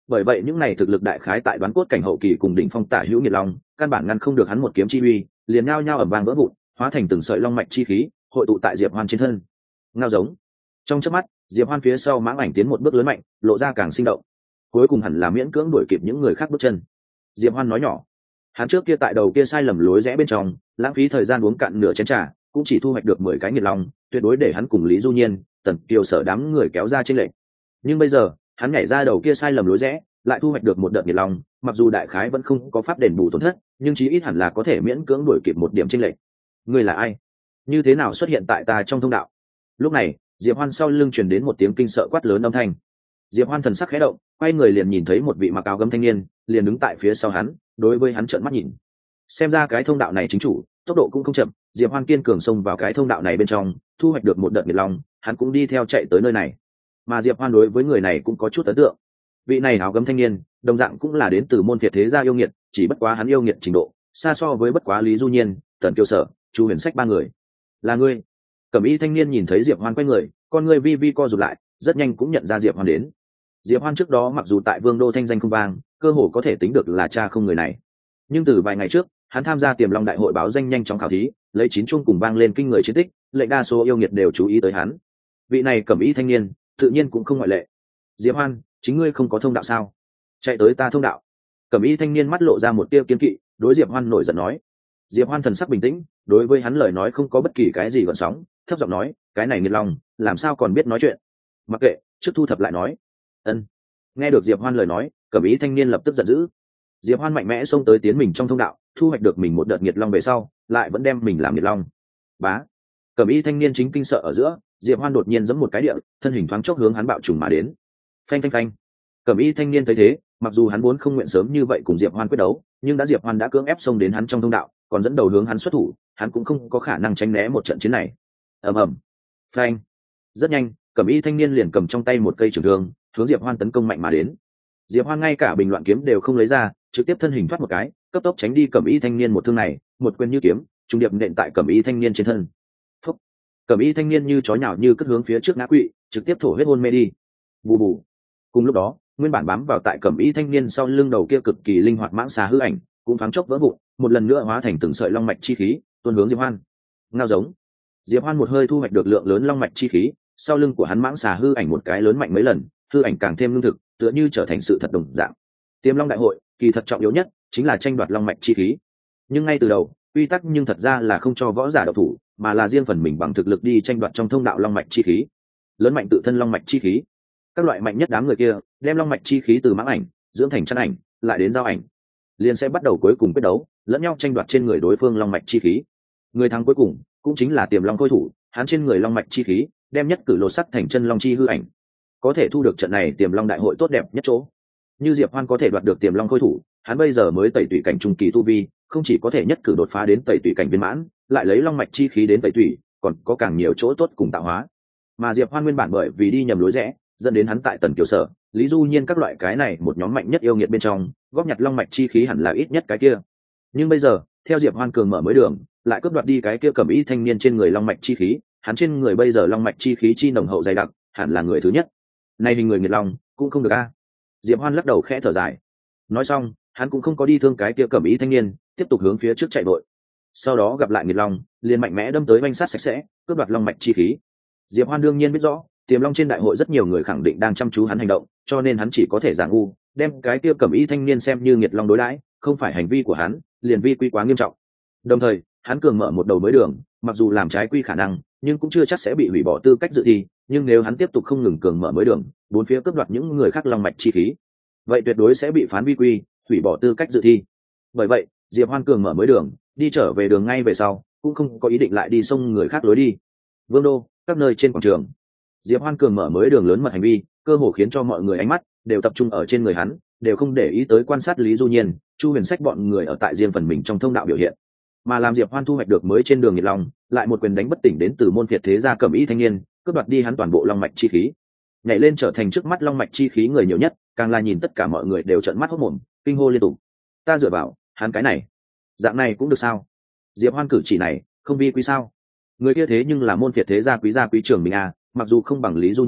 bởi vậy những này thực lực đại khái tại đoán cốt cảnh hậu kỳ cùng đỉnh phong tả hữu nghiệt long căn bản ngăn không được hắn một kiếm chi uy, liền nhao nhao ầm vang vỡ vụn, hóa thành từng sợi long mạch chi khí hội tụ tại Diệp Hoan trên thân. Ngao giống. Trong chớp mắt, Diệp Hoan phía sau mãng ảnh tiến một bước lớn mạnh, lộ ra càng sinh động. Cuối cùng hẳn là miễn cưỡng đuổi kịp những người khác bước chân. Diệp Hoan nói nhỏ, hắn trước kia tại đầu kia sai lầm lối rẽ bên trong, lãng phí thời gian uống cạn nửa chén trà, cũng chỉ thu hoạch được 10 cái nghiệt long, tuyệt đối để hắn cùng Lý Du Nhiên, Tần Kiều Sở đám người kéo ra trên lệnh. Nhưng bây giờ, hắn nhảy ra đầu kia sai lầm lối rẽ, lại thu hoạch được một đợt nghiệt long, mặc dù đại khái vẫn không có pháp đền bù tổn thất, nhưng chí ít hẳn là có thể miễn cưỡng đuổi kịp một điểm chênh lệch. Ngươi là ai? Như thế nào xuất hiện tại ta trong thông đạo? Lúc này, Diệp Hoan sau lưng truyền đến một tiếng kinh sợ quát lớn âm thanh. Diệp Hoan thần sắc khẽ động, quay người liền nhìn thấy một vị mặc áo gấm thanh niên, liền đứng tại phía sau hắn, đối với hắn trợn mắt nhìn. Xem ra cái thông đạo này chính chủ, tốc độ cũng không chậm, Diệp Hoan kiên cường xông vào cái thông đạo này bên trong, thu hoạch được một đợt nghiệt long, hắn cũng đi theo chạy tới nơi này. Mà Diệp Hoan đối với người này cũng có chút ấn tượng. Vị này áo gấm thanh niên, đồng dạng cũng là đến từ môn Việt thế gia yêu nghiệt, chỉ bất quá hắn yêu nghiệt trình độ xa so với bất quá Lý Du Nhiên, Tần Kiều Sở, Chu Huyền Sách ba người. Là ngươi? Cẩm y thanh niên nhìn thấy Diệp Hoan quay người, con người vi vi co rụt lại, rất nhanh cũng nhận ra Diệp Hoan đến. Diệp Hoan trước đó mặc dù tại Vương đô thanh danh không vang, cơ hồ có thể tính được là cha không người này, nhưng từ vài ngày trước, hắn tham gia Tiềm Long đại hội báo danh nhanh chóng khảo thí, lấy 9 chuông cùng vang lên kinh người chiến tích, lệnh đa số yêu nghiệt đều chú ý tới hắn. Vị này cẩm y thanh niên, tự nhiên cũng không ngoại lệ. Diệp Hoan, chính ngươi không có thông đạo sao? Chạy tới ta thông đạo. Cẩm y thanh niên mắt lộ ra một tia kiên kỵ, đối Diệp Hoan nổi giận nói. Diệp Hoan thần sắc bình tĩnh, đối với hắn lời nói không có bất kỳ cái gì gợn sóng, thấp giọng nói, cái này nghiệt long, làm sao còn biết nói chuyện? Mặc kệ, trước thu thập lại nói. Ân. Nghe được Diệp Hoan lời nói, cẩm y thanh niên lập tức giận dữ. Diệp Hoan mạnh mẽ xông tới tiến mình trong thông đạo, thu hoạch được mình một đợt nghiệt long về sau, lại vẫn đem mình làm nghiệt long. Bá. Cẩm y thanh niên chính kinh sợ ở giữa, Diệp Hoan đột nhiên giẫm một cái địa, thân hình thoáng chốc hướng hắn bạo trùng mà đến. Phanh phanh phanh. Cẩm y thanh niên thấy thế, mặc dù hắn muốn không nguyện sớm như vậy cùng Diệp Hoan quyết đấu, nhưng đã Diệp Hoan đã cưỡng ép xông đến hắn trong thông đạo, còn dẫn đầu hướng hắn xuất thủ, hắn cũng không có khả năng tránh né một trận chiến này. Ầm ầm. Phanh. Rất nhanh, Cẩm y thanh niên liền cầm trong tay một cây trường thương, hướng Diệp Hoan tấn công mạnh mà đến. Diệp Hoan ngay cả bình loạn kiếm đều không lấy ra, trực tiếp thân hình thoát một cái, cấp tốc tránh đi Cẩm y thanh niên một thương này, một quyền như kiếm, trùng điệp nện tại Cẩm y thanh niên trên thân. Phốc. Cẩm y thanh niên như chó nhào như cất hướng phía trước ngã quỵ, trực tiếp thổ huyết hôn mê đi. Bù bù. Cùng lúc đó, nguyên bản bám vào tại Cẩm y thanh niên sau lưng đầu kia cực kỳ linh hoạt mãng xà hư ảnh, cũng thoáng chốc vỡ vụn, một lần nữa hóa thành từng sợi long mạch chi khí, tuôn hướng Diệp Hoan. Ngao giống. Diệp Hoan một hơi thu hoạch được lượng lớn long mạch chi khí, sau lưng của hắn mãng xà hư ảnh một cái lớn mạnh mấy lần, hư ảnh càng thêm lương thực, tựa như trở thành sự thật đồng dạng. Tiềm Long đại hội, kỳ thật trọng yếu nhất chính là tranh đoạt long mạch chi khí. Nhưng ngay từ đầu, quy tắc nhưng thật ra là không cho võ giả độc thủ, mà là riêng phần mình bằng thực lực đi tranh đoạt trong thông đạo long mạch chi khí. Lớn mạnh tự thân long mạch chi khí. Các loại mạnh nhất đám người kia, đem long mạch chi khí từ mãng ảnh, dưỡng thành chân ảnh, lại đến giao ảnh, liền sẽ bắt đầu cuối cùng quyết đấu, lẫn nhau tranh đoạt trên người đối phương long mạch chi khí. Người thắng cuối cùng cũng chính là Tiềm Long khôi thủ, hắn trên người long mạch chi khí, đem nhất cử lột sắc thành chân long chi hư ảnh. Có thể thu được trận này Tiềm Long đại hội tốt đẹp nhất chỗ. Như Diệp Hoan có thể đoạt được Tiềm Long khôi thủ, hắn bây giờ mới tẩy tủy cảnh trung kỳ tu vi, không chỉ có thể nhất cử đột phá đến tẩy tủy cảnh viên mãn, lại lấy long mạch chi khí đến tẩy tủy, còn có càng nhiều chỗ tốt cùng tạo hóa. Mà Diệp Hoan nguyên bản bởi vì đi nhầm lối rẽ, dẫn đến hắn tại Tần Kiều Sở, Lý Du Nhiên các loại cái này một nhóm mạnh nhất yêu nghiệt bên trong, góp nhặt long mạch chi khí hẳn là ít nhất cái kia. Nhưng bây giờ, theo Diệp Hoan cường mở mới đường, lại cướp đoạt đi cái kia cẩm y thanh niên trên người long mạch chi khí, hắn trên người bây giờ long mạch chi khí chi nồng hậu dày đặc, hẳn là người thứ nhất. Này hình người nghiệt long, cũng không được a. Diệp Hoan lắc đầu khẽ thở dài. Nói xong, hắn cũng không có đi thương cái kia cẩm y thanh niên, tiếp tục hướng phía trước chạy vội. Sau đó gặp lại nghiệt long, liền mạnh mẽ đâm tới vanh sát sạch sẽ, cướp đoạt long mạch chi khí. Diệp Hoan đương nhiên biết rõ, Tiềm Long trên đại hội rất nhiều người khẳng định đang chăm chú hắn hành động, cho nên hắn chỉ có thể giả ngu, đem cái kia cẩm y thanh niên xem như nghiệt long đối đãi, không phải hành vi của hắn, liền vi quy quá nghiêm trọng. Đồng thời, hắn cường mở một đầu mới đường, mặc dù làm trái quy khả năng, nhưng cũng chưa chắc sẽ bị hủy bỏ tư cách dự thi, nhưng nếu hắn tiếp tục không ngừng cường mở mới đường, bốn phía cướp đoạt những người khác long mạch chi khí, vậy tuyệt đối sẽ bị phán vi quy, hủy bỏ tư cách dự thi. Bởi vậy, Diệp Hoan cường mở mới đường, đi trở về đường ngay về sau, cũng không có ý định lại đi xông người khác lối đi. Vương đô, các nơi trên quảng trường, Diệp Hoan cường mở mới đường lớn mật hành vi, cơ hồ khiến cho mọi người ánh mắt đều tập trung ở trên người hắn, đều không để ý tới quan sát Lý Du Nhiên, Chu Huyền Sách bọn người ở tại riêng phần mình trong thông đạo biểu hiện. Mà làm Diệp Hoan thu hoạch được mới trên đường nhiệt long, lại một quyền đánh bất tỉnh đến từ môn Việt thế gia cẩm y thanh niên, cướp đoạt đi hắn toàn bộ long mạch chi khí, nhảy lên trở thành trước mắt long mạch chi khí người nhiều nhất, càng là nhìn tất cả mọi người đều trợn mắt hốt mồm, kinh hô liên tục. Ta dựa vào, hắn cái này, dạng này cũng được sao? Diệp Hoan cử chỉ này, không vi quý sao? Người kia thế nhưng là môn Việt thế gia quý trưởng mình a, mặc dù không bằng Lý Du Nhiên,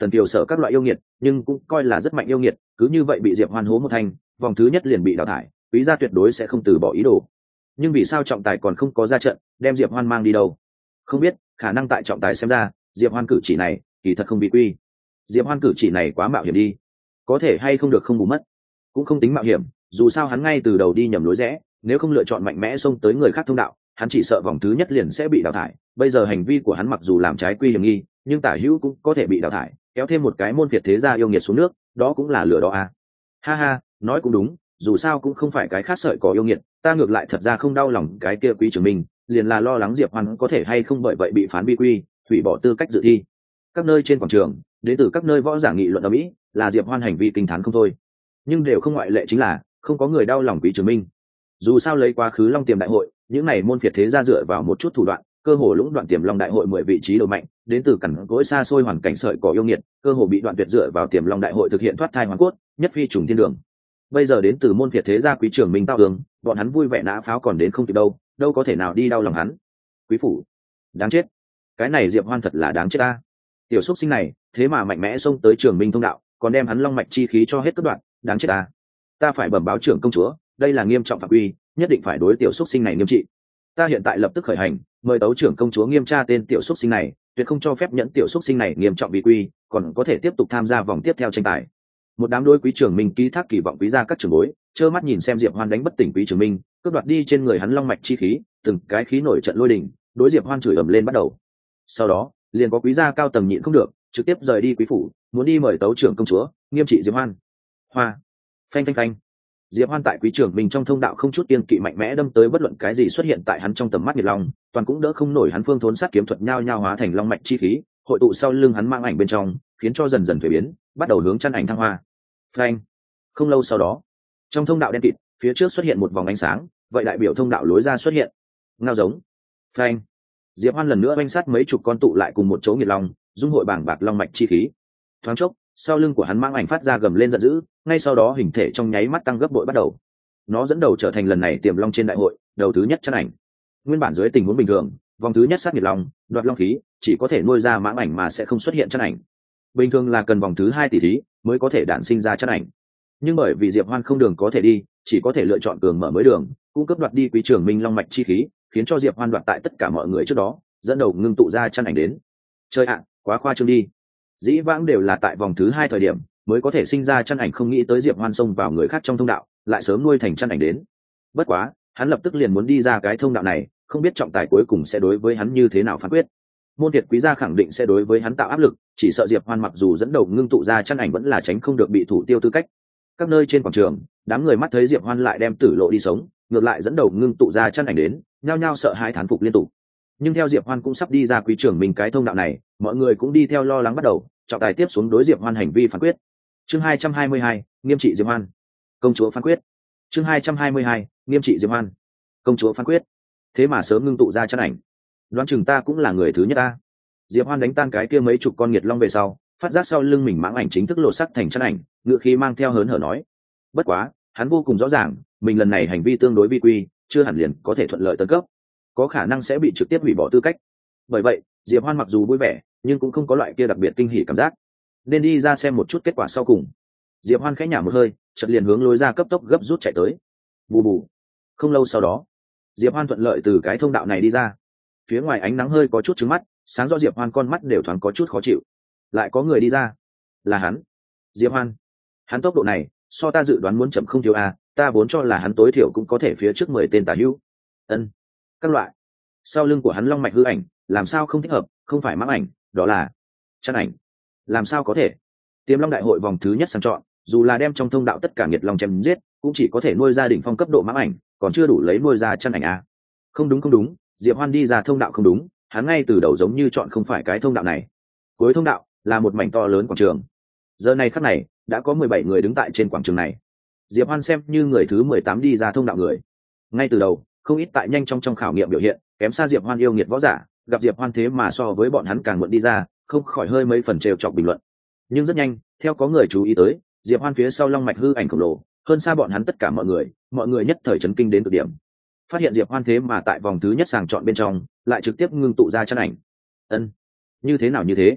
Tần Kiều Sở các loại yêu nghiệt, nhưng cũng coi là rất mạnh yêu nghiệt, cứ như vậy bị Diệp Hoan hố một thanh, vòng thứ nhất liền bị đào thải, Quý gia tuyệt đối sẽ không từ bỏ ý đồ. Nhưng vì sao trọng tài còn không có ra trận, đem Diệp Hoan mang đi đâu? Không biết, khả năng tại trọng tài xem ra, Diệp Hoan cử chỉ này, kỳ thật không bị quy. Diệp Hoan cử chỉ này quá mạo hiểm đi, có thể hay không được không bù mất, cũng không tính mạo hiểm, dù sao hắn ngay từ đầu đi nhầm lối rẽ, nếu không lựa chọn mạnh mẽ xông tới người khác thông đạo, hắn chỉ sợ vòng thứ nhất liền sẽ bị đào thải. Bây giờ hành vi của hắn mặc dù làm trái quy hiểm nghi, nhưng tả hữu cũng có thể bị đào thải, kéo thêm một cái môn phiệt thế gia yêu nghiệt xuống nước, đó cũng là lửa đó à. Ha ha, nói cũng đúng, dù sao cũng không phải cái khác sợi có yêu nghiệt, ta ngược lại thật ra không đau lòng cái kia Quý Trường Minh, liền là lo lắng Diệp Hoan có thể hay không bởi vậy bị phán bi quy, hủy bỏ tư cách dự thi. Các nơi trên quảng trường, đến từ các nơi võ giả nghị luận ở Mỹ, là Diệp Hoan hành vi kinh thán không thôi, nhưng đều không ngoại lệ chính là không có người đau lòng Quý Trường Minh. Dù sao lấy quá khứ Long Tiềm đại hội, những này môn phiệt thế gia dựa vào một chút thủ đoạn, cơ hồ lũng đoạn Tiềm Long đại hội 10 vị trí đầu mạnh, đến từ cẩn cỗi xa xôi hoàn cảnh sợi cỏ yêu nghiệt, cơ hồ bị đoạn tuyệt dựa vào Tiềm Long đại hội thực hiện thoát thai hoàn cốt, nhất phi trùng thiên đường. Bây giờ đến từ môn phiệt thế gia Quý Trường Minh tao hướng, bọn hắn vui vẻ nã pháo còn đến không kịp đâu có thể nào đi đau lòng hắn. Quý phủ, đáng chết, cái này Diệp Hoan thật là đáng chết ta. Tiểu xúc sinh này, thế mà mạnh mẽ xông tới Trường Minh thông đạo, còn đem hắn long mạch chi khí cho hết cắt đoạn, đáng chết ta. Ta phải bẩm báo trưởng công chúa, đây là nghiêm trọng phạm quy, nhất định phải đối tiểu xúc sinh này nghiêm trị. Ta hiện tại lập tức khởi hành, mời tấu trưởng công chúa nghiêm tra tên tiểu xúc sinh này, tuyệt không cho phép nhẫn tiểu xúc sinh này nghiêm trọng vi quy, còn có thể tiếp tục tham gia vòng tiếp theo tranh tài. Một đám đối Quý Trường Minh ký thác kỳ vọng quý gia các trưởng bối, trơ mắt nhìn xem Diệp Hoan đánh bất tỉnh Quý Trường Minh, cướp đoạt đi trên người hắn long mạch chi khí, từng cái khí nổi trận lôi đình, đối Diệp Hoan chửi ầm lên bắt đầu. Sau đó, liền có quý gia cao tầng nhịn không được, trực tiếp rời đi quý phủ, muốn đi mời tấu trưởng công chúa nghiêm trị Diệp Hoan. Hoa, phanh phanh phanh. Diệp Hoan tại Quý Trường Minh trong thông đạo không chút kiêng kỵ mạnh mẽ đâm tới bất luận cái gì xuất hiện tại hắn trong tầm mắt nghiệt long, toàn cũng đỡ không nổi hắn phương thốn sát kiếm thuật nhao nhao hóa thành long mạch chi khí, hội tụ sau lưng hắn mang ảnh bên trong, khiến cho dần dần thuế biến, bắt đầu hướng chân ảnh thăng hoa. Phanh. Không lâu sau đó, trong thông đạo đen kịt, phía trước xuất hiện một vòng ánh sáng, vậy đại biểu thông đạo lối ra xuất hiện. Ngao giống. Phanh. Diệp Hoan lần nữa oanh sát mấy chục con tụ lại cùng một chỗ nghiệt long, dung hội bảng bạc long mạch chi khí. Thoáng chốc, sau lưng của hắn mang ảnh phát ra gầm lên giận dữ, ngay sau đó hình thể trong nháy mắt tăng gấp bội bắt đầu. Nó dẫn đầu trở thành lần này Tiềm Long trên đại hội đầu thứ nhất chân ảnh. Nguyên bản dưới tình huống bình thường, vòng thứ nhất sát nghiệt long, đoạt long khí, chỉ có thể nuôi ra mãng ảnh mà sẽ không xuất hiện chân ảnh. Bình thường là cần vòng thứ hai tỷ thí mới có thể đản sinh ra chân ảnh. Nhưng bởi vì Diệp Hoan không đường có thể đi, chỉ có thể lựa chọn cường mở mới đường, cung cấp đoạt đi Quý Trường Minh long mạch chi khí, khiến cho Diệp Hoan đoạt tại tất cả mọi người trước đó, dẫn đầu ngưng tụ ra chân ảnh đến. Chơi ạ, quá khoa trương đi. Dĩ vãng đều là tại vòng thứ hai thời điểm mới có thể sinh ra chân ảnh, không nghĩ tới Diệp Hoan xông vào người khác trong thông đạo, lại sớm nuôi thành chân ảnh đến. Bất quá, hắn lập tức liền muốn đi ra cái thông đạo này, không biết trọng tài cuối cùng sẽ đối với hắn như thế nào phán quyết. Môn Việt quý gia khẳng định sẽ đối với hắn tạo áp lực, chỉ sợ Diệp Hoan mặc dù dẫn đầu ngưng tụ ra chân ảnh vẫn là tránh không được bị thủ tiêu tư cách. Các nơi trên quảng trường, đám người mắt thấy Diệp Hoan lại đem tử lộ đi sống, ngược lại dẫn đầu ngưng tụ ra chân ảnh đến, nhao nhao sợ hãi thán phục liên tục. Nhưng theo Diệp Hoan cũng sắp đi ra Quý Trường Minh cái thông đạo này, mọi người cũng đi theo lo lắng bắt đầu, trọng tài tiếp xuống đối Diệp Hoan hành vi phán quyết. Chương 222, nghiêm trị Diệp Hoan. Công chúa phán quyết. Chương 222, nghiêm trị Diệp Hoan. Công chúa phán quyết. Thế mà sớm ngưng tụ ra chân ảnh, đoán chừng ta cũng là người thứ nhất ta. Diệp Hoan đánh tan cái kia mấy chục con nghiệt long về sau, phát giác sau lưng mình mãng ảnh chính thức lột sắc thành chân ảnh, ngựa khí mang theo hớn hở nói. Bất quá, hắn vô cùng rõ ràng, mình lần này hành vi tương đối vi quy, chưa hẳn liền có thể thuận lợi tấn cấp, có khả năng sẽ bị trực tiếp hủy bỏ tư cách. Bởi vậy, Diệp Hoan mặc dù vui vẻ, nhưng cũng không có loại kia đặc biệt kinh hỉ cảm giác. Nên đi ra xem một chút kết quả sau cùng. Diệp Hoan khẽ nhả một hơi, chợt liền hướng lối ra cấp tốc gấp rút chạy tới. Bù bù. Không lâu sau đó, Diệp Hoan thuận lợi từ cái thông đạo này đi ra. Phía ngoài ánh nắng hơi có chút trứng mắt, sáng rõ Diệp Hoan con mắt đều thoáng có chút khó chịu. Lại có người đi ra, là hắn. Diệp Hoan. Hắn tốc độ này, so ta dự đoán muốn chậm không thiếu a, ta vốn cho là hắn tối thiểu cũng có thể phía trước 10 tên tả hữu. Ân. Các loại. Sau lưng của hắn long mạch hư ảnh, làm sao không thích hợp, không phải mãng ảnh, đó là chân ảnh. Làm sao có thể? Tiềm Long đại hội vòng thứ nhất sang chọn, dù là đem trong thông đạo tất cả nghiệt long chém giết, cũng chỉ có thể nuôi ra đỉnh phong cấp độ mãng ảnh, còn chưa đủ lấy nuôi ra chân ảnh a. Không đúng, Diệp Hoan đi ra thông đạo không đúng, hắn ngay từ đầu giống như chọn không phải cái thông đạo này. Cuối thông đạo là một mảnh to lớn quảng trường. Giờ này khắc này, đã có 17 người đứng tại trên quảng trường này. Diệp Hoan xem như người thứ 18 đi ra thông đạo người. Ngay từ đầu, không ít tại nhanh trong khảo nghiệm biểu hiện, kém xa Diệp Hoan yêu nghiệt võ giả, gặp Diệp Hoan thế mà so với bọn hắn càng muộn đi ra, không khỏi hơi mấy phần trêu chọc bình luận. Nhưng rất nhanh, theo có người chú ý tới, Diệp Hoan phía sau long mạch hư ảnh khổng lồ, hơn xa bọn hắn tất cả mọi người nhất thời chấn kinh đến cực điểm. Phát hiện Diệp Hoan thế mà tại vòng thứ nhất sàng chọn bên trong, lại trực tiếp ngưng tụ ra chân ảnh. Ân, như thế nào như thế?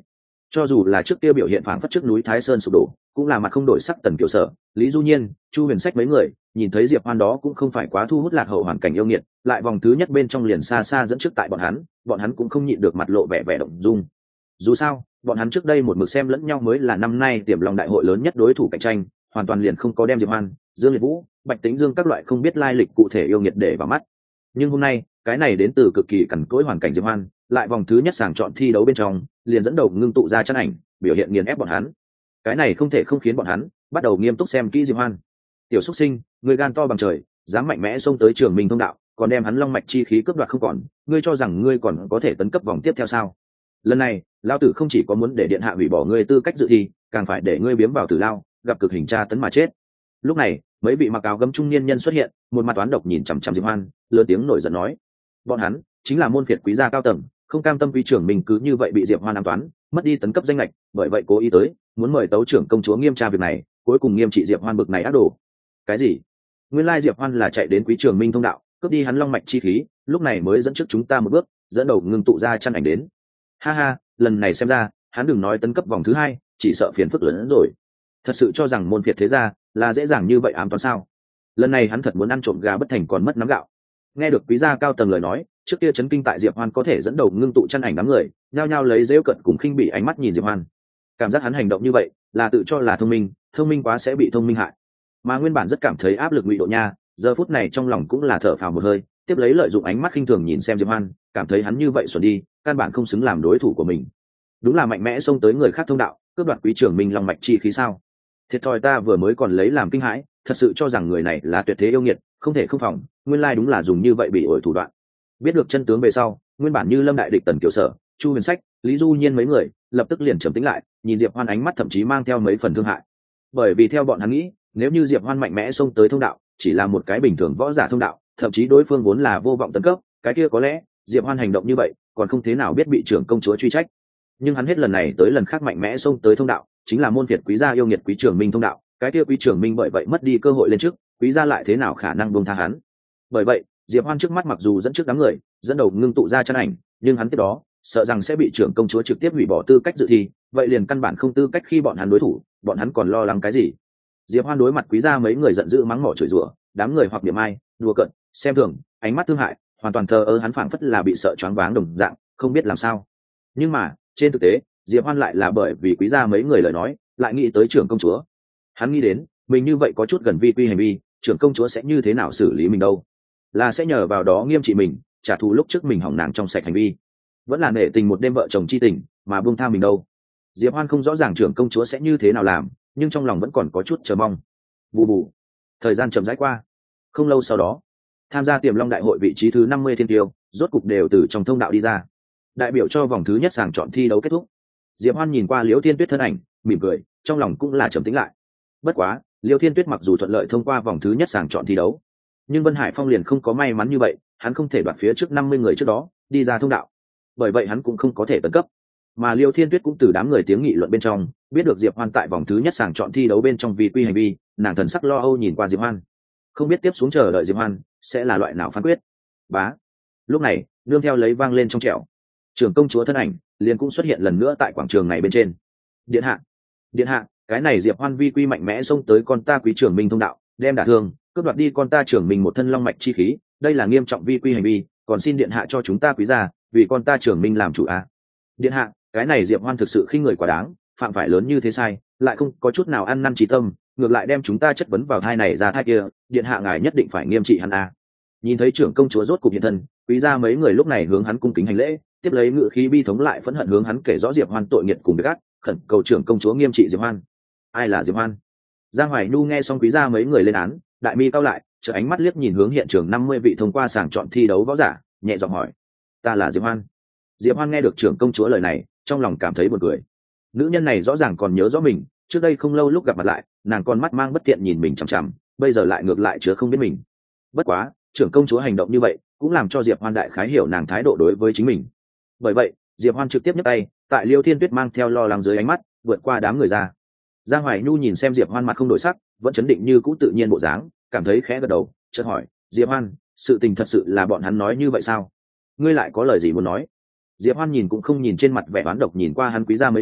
Cho dù là trước kia biểu hiện phảng phất trước núi Thái Sơn sụp đổ, cũng là mặt không đổi sắc Tần Kiều Sở, Lý Du Nhiên, Chu Huyền Sách mấy người, nhìn thấy Diệp Hoan đó cũng không phải quá thu hút lạc hậu hoàn cảnh yêu nghiệt, lại vòng thứ nhất bên trong liền xa xa dẫn trước tại bọn hắn cũng không nhịn được mặt lộ vẻ vẻ động dung. Dù sao, bọn hắn trước đây một mực xem lẫn nhau mới là năm nay Tiềm Long đại hội lớn nhất đối thủ cạnh tranh, hoàn toàn liền không có đem Diệp Hoan, Dương Liệt Vũ, Bạch Tĩnh Dương các loại không biết lai lịch cụ thể yêu nghiệt để vào mắt. Nhưng hôm nay, cái này đến từ cực kỳ cằn cỗi hoàn cảnh Diệp Hoan, lại vòng thứ nhất sàng chọn thi đấu bên trong, liền dẫn đầu ngưng tụ ra chân ảnh, biểu hiện nghiền ép bọn hắn. Cái này không thể không khiến bọn hắn bắt đầu nghiêm túc xem kỹ Diệp Hoan. Tiểu xuất sinh, người gan to bằng trời, dám mạnh mẽ xông tới Trường Minh thông đạo, còn đem hắn long mạch chi khí cướp đoạt không còn, ngươi cho rằng ngươi còn có thể tấn cấp vòng tiếp theo sao? Lần này, lão tử không chỉ có muốn để điện hạ hủy bỏ ngươi tư cách dự thi, càng phải để ngươi biếm vào tử lao, gặp cực hình tra tấn mà chết. Lúc này, mấy vị mặc áo gấm trung niên nhân xuất hiện, một mặt toán độc nhìn chằm chằm Diệp Hoan, lớn tiếng nổi giận nói: bọn hắn chính là môn phiệt quý gia cao tầng, không cam tâm quý trưởng mình cứ như vậy bị Diệp Hoan ám toán, mất đi tấn cấp danh lệch, bởi vậy cố ý tới, muốn mời tấu trưởng công chúa nghiêm tra việc này, cuối cùng nghiêm trị Diệp Hoan bực này ác đồ. Cái gì? Nguyên lai Diệp Hoan là chạy đến quý trường minh thông đạo, cướp đi hắn long mạch chi khí, lúc này mới dẫn trước chúng ta một bước, dẫn đầu ngưng tụ ra chân ảnh đến. Ha ha, lần này xem ra, hắn đừng nói tấn cấp vòng thứ hai, chỉ sợ phiền phức lớn hơn rồi. Thật sự cho rằng môn phiệt thế gia là dễ dàng như vậy ám toán sao? Lần này hắn thật muốn ăn trộm gà bất thành còn mất nắm gạo. Nghe được quý gia cao tầng lời nói, trước kia chấn kinh tại Diệp Hoan có thể dẫn đầu ngưng tụ chân ảnh đám người, nhao nhao lấy giễu cận cùng khinh bỉ ánh mắt nhìn Diệp Hoan. Cảm giác hắn hành động như vậy là tự cho là thông minh quá sẽ bị thông minh hại. Mà nguyên bản rất cảm thấy áp lực Ngụy Độ Nha, giờ phút này trong lòng cũng là thở phào một hơi, tiếp lấy lợi dụng ánh mắt khinh thường nhìn xem Diệp Hoan, cảm thấy hắn như vậy xuẩn đi, căn bản không xứng làm đối thủ của mình. Đúng là mạnh mẽ xông tới người khác thông đạo, cướp đoạt quý trưởng minh long mạch chi khí sao? Thiệt thòi ta vừa mới còn lấy làm kinh hãi, thật sự cho rằng người này là tuyệt thế yêu nghiệt, không thể không phòng, nguyên lai đúng là dùng như vậy bị ổi thủ đoạn. Biết được chân tướng về sau, nguyên bản như lâm đại địch Tần Kiều Sở, Chu Huyền Sách, Lý Du Nhiên mấy người lập tức liền trầm tĩnh lại, nhìn Diệp Hoan ánh mắt thậm chí mang theo mấy phần thương hại. Bởi vì theo bọn hắn nghĩ, nếu như Diệp Hoan mạnh mẽ xông tới thông đạo, chỉ là một cái bình thường võ giả thông đạo, thậm chí đối phương vốn là vô vọng tấn cấp, cái kia có lẽ Diệp Hoan hành động như vậy, còn không thế nào biết bị trưởng công chúa truy trách. Nhưng hắn hết lần này tới lần khác mạnh mẽ xông tới thông đạo, chính là môn phiệt quý gia yêu nghiệt quý trưởng minh thông đạo, cái kia quý trưởng minh bởi vậy mất đi cơ hội lên trước, quý gia lại thế nào khả năng buông tha hắn. Bởi vậy, Diệp Hoan trước mắt mặc dù dẫn trước đám người, dẫn đầu ngưng tụ ra chân ảnh, nhưng hắn tiếp đó sợ rằng sẽ bị trưởng công chúa trực tiếp hủy bỏ tư cách dự thi, vậy liền căn bản không tư cách khi bọn hắn đối thủ, bọn hắn còn lo lắng cái gì? Diệp Hoan đối mặt quý gia mấy người giận dữ mắng mỏ chửi rủa, đám người hoặc niệm ai, đùa cợt, xem thường, ánh mắt thương hại, hoàn toàn thờ ơ, hắn phảng phất là bị sợ choáng váng đồng dạng, không biết làm sao. Nhưng mà, trên thực tế, Diệp Hoan lại là bởi vì quý gia mấy người lời nói, lại nghĩ tới trưởng công chúa. Hắn nghĩ đến, mình như vậy có chút gần vi quy hành vi, trưởng công chúa sẽ như thế nào xử lý mình đâu? Là sẽ nhờ vào đó nghiêm trị mình, trả thù lúc trước mình hỏng nàng trong sạch hành vi, vẫn là nể tình một đêm vợ chồng chi tình mà buông tha mình đâu? Diệp Hoan không rõ ràng trưởng công chúa sẽ như thế nào làm, nhưng trong lòng vẫn còn có chút chờ mong. Bù bù, thời gian chậm rãi qua. Không lâu sau đó, tham gia Tiềm Long đại hội vị trí thứ 50 thiên tiêu, rốt cục đều từ trong thông đạo đi ra, đại biểu cho vòng thứ nhất sàng chọn thi đấu kết thúc. Diệp Hoan nhìn qua Liễu Thiên Tuyết thân ảnh, mỉm cười, trong lòng cũng là trầm tĩnh lại. Bất quá, Liễu Thiên Tuyết mặc dù thuận lợi thông qua vòng thứ nhất sàng chọn thi đấu, nhưng Vân Hải Phong liền không có may mắn như vậy, hắn không thể đoạt phía trước 50 người trước đó đi ra thông đạo, bởi vậy hắn cũng không có thể tấn cấp. Mà Liễu Thiên Tuyết cũng từ đám người tiếng nghị luận bên trong biết được Diệp Hoan tại vòng thứ nhất sàng chọn thi đấu bên trong vì quy hành vi, nàng thần sắc lo âu nhìn qua Diệp Hoan, không biết tiếp xuống chờ đợi Diệp Hoan sẽ là loại nào phán quyết. Bá. Lúc này, nương theo lấy vang lên trong trẻo, trưởng công chúa thân ảnh liền cũng xuất hiện lần nữa tại quảng trường này bên trên. Điện hạ, điện hạ, cái này Diệp Hoan vi quy mạnh mẽ xông tới con ta quý trưởng minh thông đạo, đem đả thương, cướp đoạt đi con ta trưởng minh một thân long mạch chi khí, đây là nghiêm trọng vi quy hành vi, còn xin điện hạ cho chúng ta quý gia vì con ta trưởng minh làm chủ a. Điện hạ, cái này Diệp Hoan thực sự khinh người quá đáng, phạm phải lớn như thế sai, lại không có chút nào ăn năn trí tâm, ngược lại đem chúng ta chất vấn vào thai này ra thai kia, điện hạ ngài nhất định phải nghiêm trị hắn a. Nhìn thấy trưởng công chúa rốt cục hiện thân, quý gia mấy người lúc này hướng hắn cung kính hành lễ, tiếp lấy ngự khí bi thống lại phẫn hận hướng hắn kể rõ Diệp Hoan tội nghiệt cùng việc ác, khẩn cầu trưởng công chúa nghiêm trị Diệp Hoan. Ai là Diệp Hoan? Giang Hoài Nhu nghe xong quý gia mấy người lên án, đại mi cao lại, chợt ánh mắt liếc nhìn hướng hiện trường 50 vị thông qua sàng chọn thi đấu võ giả, nhẹ giọng hỏi: ta là Diệp Hoan. Diệp Hoan nghe được trưởng công chúa lời này, trong lòng cảm thấy buồn cười. Nữ nhân này rõ ràng còn nhớ rõ mình, trước đây không lâu lúc gặp mặt lại, nàng con mắt mang bất thiện nhìn mình chằm chằm, bây giờ lại ngược lại chứa không biết mình. Bất quá, trưởng công chúa hành động như vậy, cũng làm cho Diệp Hoan đại khái hiểu nàng thái độ đối với chính mình. Bởi vậy, Diệp Hoan trực tiếp nhấc tay, tại Liêu Thiên Tuyết mang theo lo lắng dưới ánh mắt, vượt qua đám người ra. Giang Hoài Nhu nhìn xem Diệp Hoan mặt không đổi sắc, vẫn chấn định như cũ tự nhiên bộ dáng, cảm thấy khẽ gật đầu, chợt hỏi: Diệp Hoan, sự tình thật sự là bọn hắn nói như vậy sao? Ngươi lại có lời gì muốn nói? Diệp Hoan nhìn cũng không nhìn trên mặt vẻ oán độc nhìn qua hắn quý gia mấy người,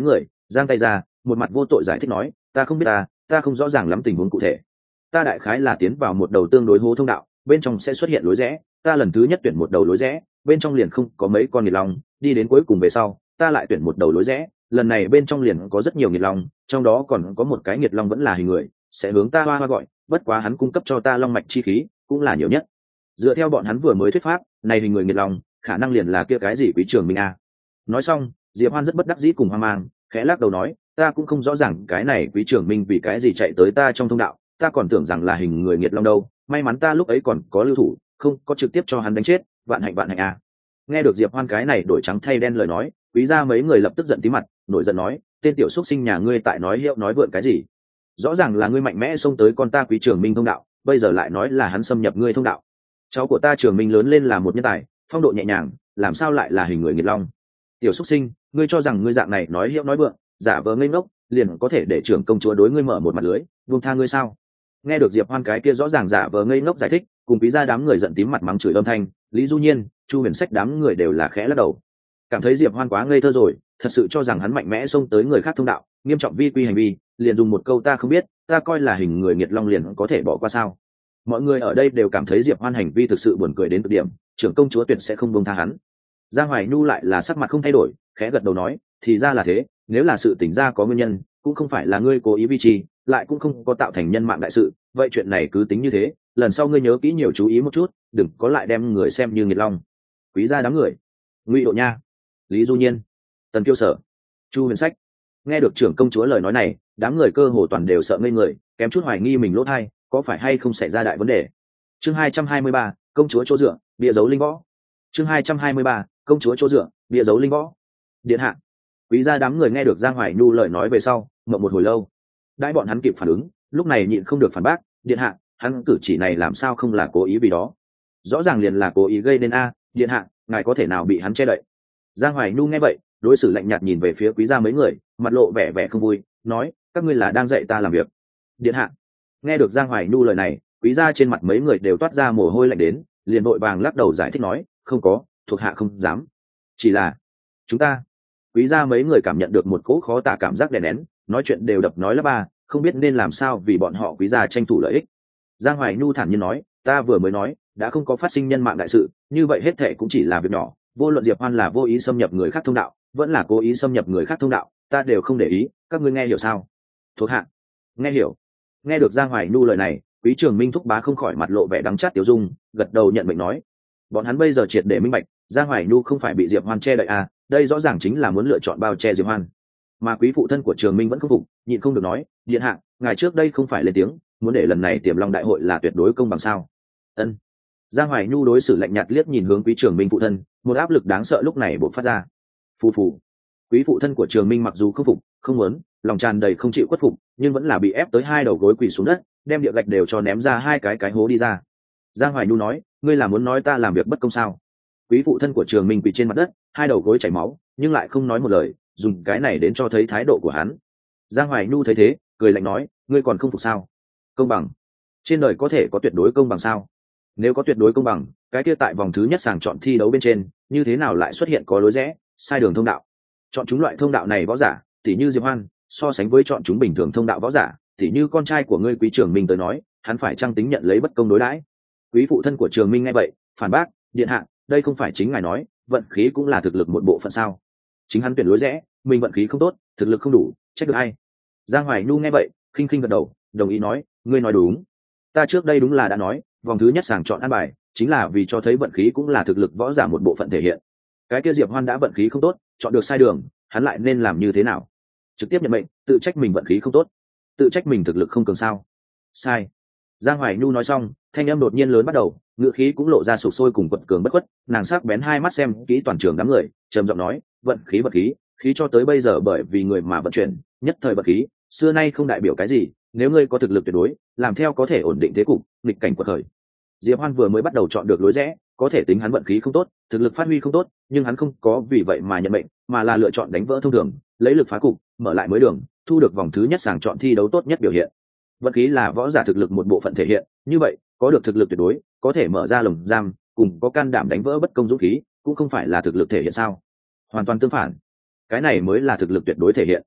giang tay ra, một mặt vô tội giải thích nói, ta không biết, ta không rõ ràng lắm tình huống cụ thể. Ta đại khái là tiến vào một đầu tương đối hố thông đạo, bên trong sẽ xuất hiện lối rẽ, ta lần thứ nhất tuyển một đầu lối rẽ, bên trong liền không có mấy con nghiệt long, đi đến cuối cùng về sau, ta lại tuyển một đầu lối rẽ, lần này bên trong liền có rất nhiều nghiệt long, trong đó còn có một cái nghiệt long vẫn là hình người, sẽ hướng ta hoa hoa gọi, bất quá hắn cung cấp cho ta long mạch chi khí cũng là nhiều nhất. Dựa theo bọn hắn vừa mới thuyết pháp, này hình người nghiệt long khả năng liền là kia cái gì Quý Trường Minh a. Nói xong, Diệp Hoan rất bất đắc dĩ cùng hoang mang, khẽ lắc đầu nói, ta cũng không rõ ràng cái này Quý Trường Minh vì cái gì chạy tới ta trong thông đạo, ta còn tưởng rằng là hình người nghiệt long đâu, may mắn ta lúc ấy còn có lưu thủ, không có trực tiếp cho hắn đánh chết, vạn hạnh a. Nghe được Diệp Hoan cái này đổi trắng thay đen lời nói, Quý gia mấy người lập tức giận tí mặt, nổi giận nói, tên tiểu xuất sinh nhà ngươi tại nói hiệu nói vượn cái gì? Rõ ràng là ngươi mạnh mẽ xông tới con ta Quý Trường Minh thông đạo, bây giờ lại nói là hắn xâm nhập ngươi thông đạo. Cháu của ta Trường Minh lớn lên là một nhân tài, phong độ nhẹ nhàng, làm sao lại là hình người nghiệt long? Tiểu xuất sinh, ngươi cho rằng ngươi dạng này nói hiệu nói vượn, giả vờ ngây ngốc, liền có thể để trưởng công chúa đối ngươi mở một mặt lưới, buông tha ngươi sao? Nghe được Diệp Hoan cái kia rõ ràng giả vờ ngây ngốc giải thích, cùng Quý gia đám người giận tím mặt mắng chửi âm thanh, Lý Du Nhiên, Chu Huyền Sách đám người đều là khẽ lắc đầu, cảm thấy Diệp Hoan quá ngây thơ rồi, thật sự cho rằng hắn mạnh mẽ xông tới người khác thông đạo, nghiêm trọng vi quy hành vi, liền dùng một câu ta không biết, ta coi là hình người nghiệt long liền có thể bỏ qua sao? Mọi người ở đây đều cảm thấy Diệp Hoan hành vi thực sự buồn cười đến cực điểm, trưởng công chúa tuyệt sẽ không buông tha hắn. Giang Hoài Nhu lại là sắc mặt không thay đổi, khẽ gật đầu nói, thì ra là thế, nếu là sự tỉnh ra có nguyên nhân, cũng không phải là ngươi cố ý vi trì, lại cũng không có tạo thành nhân mạng đại sự, vậy chuyện này cứ tính như thế, lần sau ngươi nhớ kỹ nhiều chú ý một chút, đừng có lại đem người xem như nghiệt long. Quý gia đám người, Ngụy Độ Nha, Lý Du Nhiên, Tần Kiêu Sở, Chu Huyền Sách, nghe được trưởng công chúa lời nói này, đám người cơ hồ toàn đều sợ ngây người, kém chút hoài nghi mình lỗ tai, có phải hay không xảy ra đại vấn đề. Chương 223, công chúa chỗ dựa, bia dấu linh võ. Chương 223, công chúa chỗ dựa, bia dấu linh võ. Điện hạ. Quý gia đám người nghe được Giang Hoài Nhu lời nói về sau, ngậm một hồi lâu. Đãi bọn hắn kịp phản ứng, lúc này nhịn không được phản bác, điện hạ, hắn cử chỉ này làm sao không là cố ý vì đó? Rõ ràng liền là cố ý gây nên a, điện hạ, ngài có thể nào bị hắn che đậy? Giang Hoài Nhu nghe vậy, đối xử lạnh nhạt nhìn về phía Quý gia mấy người, mặt lộ vẻ vẻ không vui, nói, các ngươi là đang dạy ta làm việc. Điện hạ. Nghe được Giang Hoài Nhu lời này, Quý gia trên mặt mấy người đều toát ra mồ hôi lạnh đến, liền vội vàng lắc đầu giải thích nói, không có, thuộc hạ không dám. Chỉ là chúng ta. Quý gia mấy người cảm nhận được một cỗ khó tả cảm giác đè nén, nói chuyện đều đập nói lắp ba, không biết nên làm sao vì bọn họ Quý gia tranh thủ lợi ích. Giang Hoài Nhu thản nhiên nói, ta vừa mới nói, đã không có phát sinh nhân mạng đại sự, như vậy hết thệ cũng chỉ là việc nhỏ, vô luận Diệp Hoan là vô ý xâm nhập người khác thông đạo, vẫn là cố ý xâm nhập người khác thông đạo, ta đều không để ý, các ngươi nghe hiểu sao? Thuộc hạ nghe hiểu. Nghe được Giang Hoài Nhu lời này, Quý Trường Minh thúc bá không khỏi mặt lộ vẻ đắng chát tiểu dung, gật đầu nhận mệnh nói, bọn hắn bây giờ triệt để minh bạch, Giang Hoài Nhu không phải bị Diệp Hoan che đậy à, đây rõ ràng chính là muốn lựa chọn bao che Diệp Hoan. Mà quý phụ thân của Trường Minh vẫn không phục, nhịn không được nói, điện hạ, ngài trước đây không phải lên tiếng, muốn để lần này Tiềm Long đại hội là tuyệt đối công bằng sao? Ân. Giang Hoài Nhu đối xử lạnh nhạt liếc nhìn hướng Quý Trường Minh phụ thân, một áp lực đáng sợ lúc này bộc phát ra. Phù phù. Quý phụ thân của Trường Minh mặc dù không phục, không muốn, lòng tràn đầy không chịu khuất phục, nhưng vẫn là bị ép tới hai đầu gối quỳ xuống đất, đem địa gạch đều cho ném ra hai cái hố đi ra. Giang Hoài Nhu nói, ngươi là muốn nói ta làm việc bất công sao? Quý phụ thân của Trường Minh quỳ trên mặt đất, hai đầu gối chảy máu, nhưng lại không nói một lời, dùng cái này đến cho thấy thái độ của hắn. Giang Hoài Nhu thấy thế, cười lạnh nói, ngươi còn không phục sao? Công bằng? Trên đời có thể có tuyệt đối công bằng sao? Nếu có tuyệt đối công bằng, cái kia tại vòng thứ nhất sàng chọn thi đấu bên trên, như thế nào lại xuất hiện có lối rẽ, sai đường thông đạo? Chọn chúng loại thông đạo này võ giả, tỉ như Diệp Hoan, so sánh với chọn chúng bình thường thông đạo võ giả, tỉ như con trai của ngươi Quý Trường Minh tới nói, hắn phải chăng tính nhận lấy bất công đối đãi? Quý phụ thân của Trường Minh nghe vậy, phản bác, điện hạ, đây không phải chính ngài nói, vận khí cũng là thực lực một bộ phận sao? Chính hắn tuyển lối rẽ, mình vận khí không tốt, thực lực không đủ, trách được ai? Giang Hoài Nhu nghe vậy, khinh khinh gật đầu, đồng ý nói, ngươi nói đúng. Ta trước đây đúng là đã nói, vòng thứ nhất sàng chọn ăn bài, chính là vì cho thấy vận khí cũng là thực lực võ giả một bộ phận thể hiện. Cái kia Diệp Hoan đã vận khí không tốt, chọn được sai đường, hắn lại nên làm như thế nào? Trực tiếp nhận mệnh, tự trách mình vận khí không tốt, tự trách mình thực lực không cường sao? Sai. Giang Hoài Nhu nói xong, thanh âm đột nhiên lớn bắt đầu, ngữ khí cũng lộ ra sục sôi cùng quật cường bất khuất, nàng sắc bén hai mắt xem kỹ toàn trường đám người, trầm giọng nói, vận khí, khí cho tới bây giờ bởi vì người mà vận chuyển, nhất thời vận khí, xưa nay không đại biểu cái gì, nếu ngươi có thực lực tuyệt đối, làm theo có thể ổn định thế cục, nghịch cảnh quật khởi. Diệp Hoan vừa mới bắt đầu chọn được lối rẽ, có thể tính hắn vận khí không tốt, thực lực phát huy không tốt, nhưng hắn không có vì vậy mà nhận mệnh, mà là lựa chọn đánh vỡ thông thường, lấy lực phá cục, mở lại mới đường, thu được vòng thứ nhất sàng chọn thi đấu tốt nhất biểu hiện. Vận khí là võ giả thực lực một bộ phận thể hiện, như vậy, có được thực lực tuyệt đối, có thể mở ra lồng giam, cùng có can đảm đánh vỡ bất công dũng khí, cũng không phải là thực lực thể hiện sao? Hoàn toàn tương phản. Cái này mới là thực lực tuyệt đối thể hiện.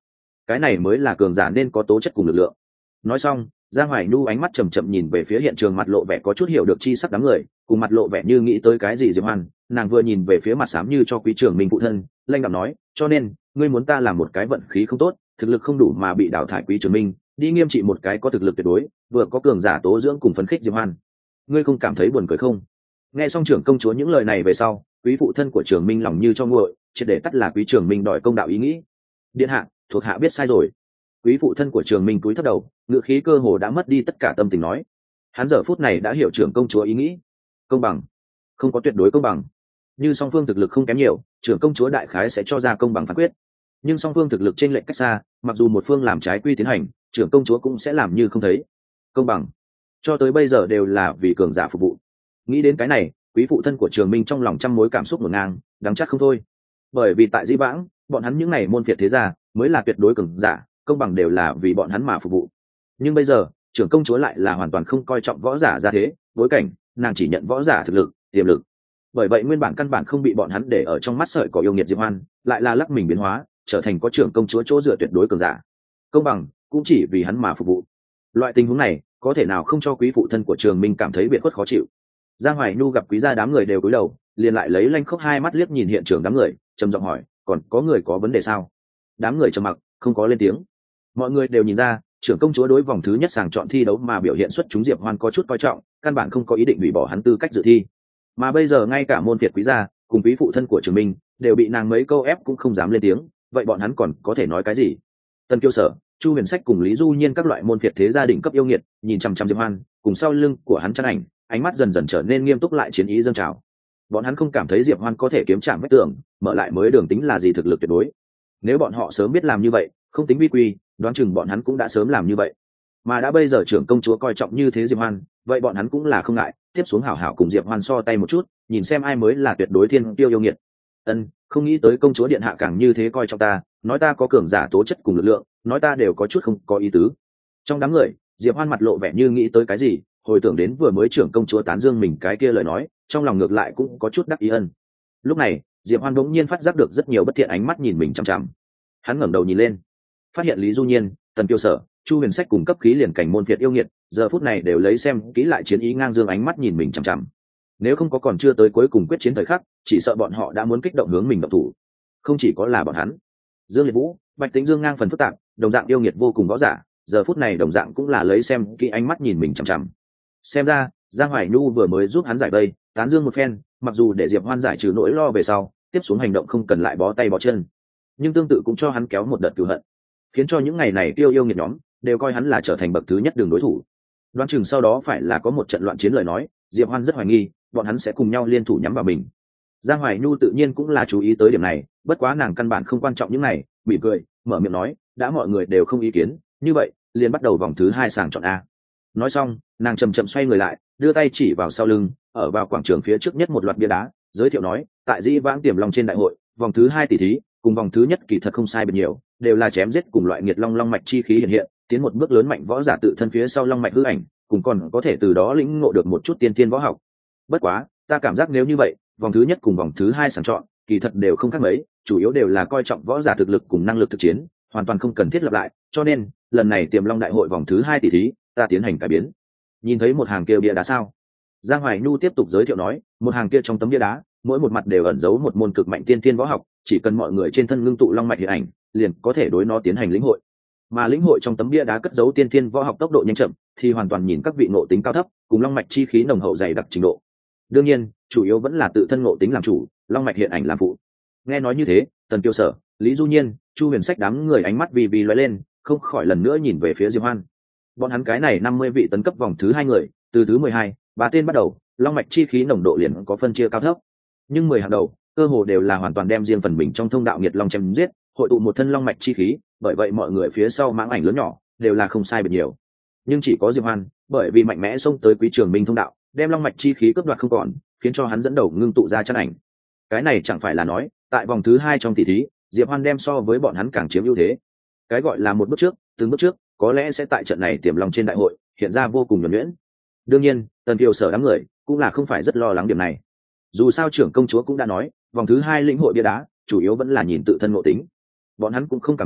cái này mới là cường giả nên có tố chất cùng lực lượng. Nói xong, Giang Hoài Nhu ánh mắt chầm chậm nhìn về phía hiện trường, mặt lộ vẻ có chút hiểu được chi sắc đám người, cùng mặt lộ vẻ như nghĩ tới cái gì Diệp Hoan. Nàng vừa nhìn về phía mặt xám như cho Quý Trường Minh phụ thân, lanh đạm nói, cho nên ngươi muốn ta làm một cái vận khí không tốt, thực lực không đủ mà bị đào thải Quý Trường Minh, đi nghiêm trị một cái có thực lực tuyệt đối, vừa có cường giả tố dưỡng cùng phấn khích Diệp Hoan. Ngươi không cảm thấy buồn cười không? Nghe xong trưởng công chúa những lời này về sau, quý phụ thân của Trường Minh lòng như cho nguội, triệt để tắt là Quý Trường Minh đòi công đạo ý nghĩ. Điện hạ, thuộc hạ biết sai rồi. Quý phụ thân của Trường Minh cúi thấp đầu, ngữ khí cơ hồ đã mất đi tất cả tâm tình nói. Hắn giờ phút này đã hiểu trưởng công chúa ý nghĩ. Công bằng, không có tuyệt đối công bằng. Như song phương thực lực không kém nhiều, trưởng công chúa đại khái sẽ cho ra công bằng phán quyết. Nhưng song phương thực lực chênh lệch cách xa, mặc dù một phương làm trái quy tiến hành, trưởng công chúa cũng sẽ làm như không thấy. Công bằng, cho tới bây giờ đều là vì cường giả phục vụ. Nghĩ đến cái này, quý phụ thân của Trường Minh trong lòng trăm mối cảm xúc ngổn ngang, đắng chát không thôi. Bởi vì tại Dĩ Vãng, bọn hắn những này môn phiệt thế gia mới là tuyệt đối cường giả, công bằng đều là vì bọn hắn mà phục vụ. Nhưng bây giờ, trưởng công chúa lại là hoàn toàn không coi trọng võ giả ra thế, bối cảnh, nàng chỉ nhận võ giả thực lực, tiềm lực. Bởi vậy nguyên bản căn bản không bị bọn hắn để ở trong mắt sợi cỏ yêu nghiệt Diệp Hoan, lại là lắc mình biến hóa, trở thành có trưởng công chúa chỗ dựa tuyệt đối cường giả. Công bằng cũng chỉ vì hắn mà phục vụ. Loại tình huống này, có thể nào không cho quý phụ thân của Trường Minh cảm thấy biệt khuất khó chịu. Giang Hoài Nhu gặp quý gia đám người đều cúi đầu, liền lại lấy lanh khốc hai mắt liếc nhìn hiện trường đám người, trầm giọng hỏi, còn có người có vấn đề sao? Đám người trầm mặc, không có lên tiếng. Mọi người đều nhìn ra, trưởng công chúa đối vòng thứ nhất sàng chọn thi đấu mà biểu hiện xuất chúng Diệp Hoan có chút coi trọng, căn bản không có ý định hủy bỏ hắn tư cách dự thi. Mà bây giờ ngay cả môn phiệt quý gia cùng quý phụ thân của Trường Minh đều bị nàng mấy câu ép cũng không dám lên tiếng, vậy bọn hắn còn có thể nói cái gì? Tân Kiêu Sở, Chu Huyền Sách cùng Lý Du Nhiên các loại môn phiệt thế gia đình cấp yêu nghiệt, nhìn chằm chằm Diệp Hoan, cùng sau lưng của hắn chân ảnh, ánh mắt dần dần trở nên nghiêm túc lại chiến ý dâng trào. Bọn hắn không cảm thấy Diệp Hoan có thể kiếm trạm vết tường, mở lại mới đường tính là gì thực lực tuyệt đối. Nếu bọn họ sớm biết làm như vậy, không tính vi quy, đoán chừng bọn hắn cũng đã sớm làm như vậy. Mà đã bây giờ trưởng công chúa coi trọng như thế Diệp Hoan, vậy bọn hắn cũng là không ngại, tiếp xuống hảo hảo cùng Diệp Hoan so tay một chút, nhìn xem ai mới là tuyệt đối thiên tiêu yêu nghiệt. Không nghĩ tới công chúa điện hạ càng như thế coi trọng ta, nói ta có cường giả tố chất cùng lực lượng, nói ta đều có chút không có ý tứ. Trong đám người, Diệp Hoan mặt lộ vẻ như nghĩ tới cái gì, hồi tưởng đến vừa mới trưởng công chúa tán dương mình cái kia lời nói, trong lòng ngược lại cũng có chút đắc ý ân. Lúc này, Diệp Hoan bỗng nhiên phát giác được rất nhiều bất thiện ánh mắt nhìn mình chằm chằm. Hắn ngẩng đầu nhìn lên, phát hiện Lý Du Nhiên, Tần Kiêu Sở, Chu Huyền Sách cùng cấp khí liền cảnh môn phiệt yêu nghiệt, giờ phút này đều lấy xem kỹ lại chiến ý ngang dương ánh mắt nhìn mình chằm chằm. Nếu không có còn chưa tới cuối cùng quyết chiến thời khắc, chỉ sợ bọn họ đã muốn kích động hướng mình động thủ. Không chỉ có là bọn hắn, Dương Liệt Vũ, Bạch Tĩnh Dương ngang phần phức tạp, đồng dạng yêu nghiệt vô cùng võ giả, giờ phút này đồng dạng cũng là lấy xem kỹ ánh mắt nhìn mình chằm chằm. Xem ra, Giang Hoài Nhu vừa mới giúp hắn giải vây, tán dương một phen, mặc dù để Diệp Hoan giải trừ nỗi lo về sau, tiếp xuống hành động không cần lại bó tay bó chân, nhưng tương tự cũng cho hắn kéo một đợt cừu hận, khiến cho những ngày này yêu nghiệt nhóm đều coi hắn là trở thành bậc thứ nhất đường đối thủ. Đoán chừng sau đó phải là có một trận loạn chiến lời nói, Diệp Hoan rất hoài nghi, bọn hắn sẽ cùng nhau liên thủ nhắm vào mình. Giang Hoài Nhu tự nhiên cũng là chú ý tới điểm này, bất quá nàng căn bản không quan trọng những này, mỉm cười, mở miệng nói, đã mọi người đều không ý kiến, như vậy, liền bắt đầu vòng thứ 2 sàng chọn a. Nói xong, nàng chậm chậm xoay người lại, đưa tay chỉ vào sau lưng, ở vào quảng trường phía trước nhất một loạt bia đá, giới thiệu nói, tại Dĩ Vãng Tiềm Long trên đại hội, vòng thứ 2 tỷ thí, cùng vòng thứ nhất kỳ thật không sai biệt nhiều, đều là chém giết cùng loại nghiệt long mạch chi khí hiện hiện, tiến một bước lớn mạnh võ giả tự thân phía sau long mạch hư ảnh, cùng còn có thể từ đó lĩnh ngộ được một chút tiên thiên võ học. Bất quá, ta cảm giác nếu như vậy, vòng thứ nhất cùng vòng thứ 2 sàng chọn, kỳ thật đều không khác mấy, chủ yếu đều là coi trọng võ giả thực lực cùng năng lực thực chiến, hoàn toàn không cần thiết lập lại, cho nên, lần này Tiềm Long đại hội vòng thứ 2 tỷ thí, ta tiến hành cải biến. Nhìn thấy một hàng kia bia đá sao? Giang Hoài Nhu tiếp tục giới thiệu nói, một hàng kia trong tấm bia đá, mỗi một mặt đều ẩn giấu một môn cực mạnh tiên thiên võ học, chỉ cần mọi người trên thân ngưng tụ long mạch hiện ảnh, liền có thể đối nó tiến hành lĩnh hội. Mà lĩnh hội trong tấm bia đá cất giấu tiên thiên võ học tốc độ nhanh chậm, thì hoàn toàn nhìn các vị ngộ tính cao thấp, cùng long mạch chi khí nồng hậu dày đặc trình độ. Đương nhiên, chủ yếu vẫn là tự thân ngộ tính làm chủ, long mạch hiện ảnh làm phụ. Nghe nói như thế, Tần Kiêu Sở, Lý Du Nhiên, Chu Huyền Sách đám người ánh mắt vì lóe lên, không khỏi lần nữa nhìn về phía Diệp Hoan. Bọn hắn cái này 50 vị tấn cấp vòng thứ 2 người, từ thứ 12, 3 tên bắt đầu, long mạch chi khí nồng độ liền có phân chia cao thấp. Nhưng 10 hàng đầu, cơ hồ đều là hoàn toàn đem riêng phần mình trong thông đạo nghiệt long chém giết, hội tụ một thân long mạch chi khí, bởi vậy mọi người phía sau mãng ảnh lớn nhỏ đều là không sai biệt nhiều. Nhưng chỉ có Diệp Hoan, bởi vì mạnh mẽ xông tới Quý Trường Minh thông đạo, đem long mạch chi khí cướp đoạt không còn, khiến cho hắn dẫn đầu ngưng tụ ra chân ảnh. Cái này chẳng phải là nói, tại vòng thứ 2 trong tỷ thí, Diệp Hoan đem so với bọn hắn càng chiếm ưu thế. Cái gọi là một bước trước, từng bước trước, có lẽ sẽ tại trận này Tiềm Long trên đại hội hiện ra vô cùng nhuần nhuyễn. Đương nhiên, Tần Kiều Sở đám người cũng là không phải rất lo lắng điểm này. Dù sao trưởng công chúa cũng đã nói, vòng thứ 2 lĩnh hội bia đá, chủ yếu vẫn là nhìn tự thân ngộ tính. Bọn hắn cũng không cảm thấy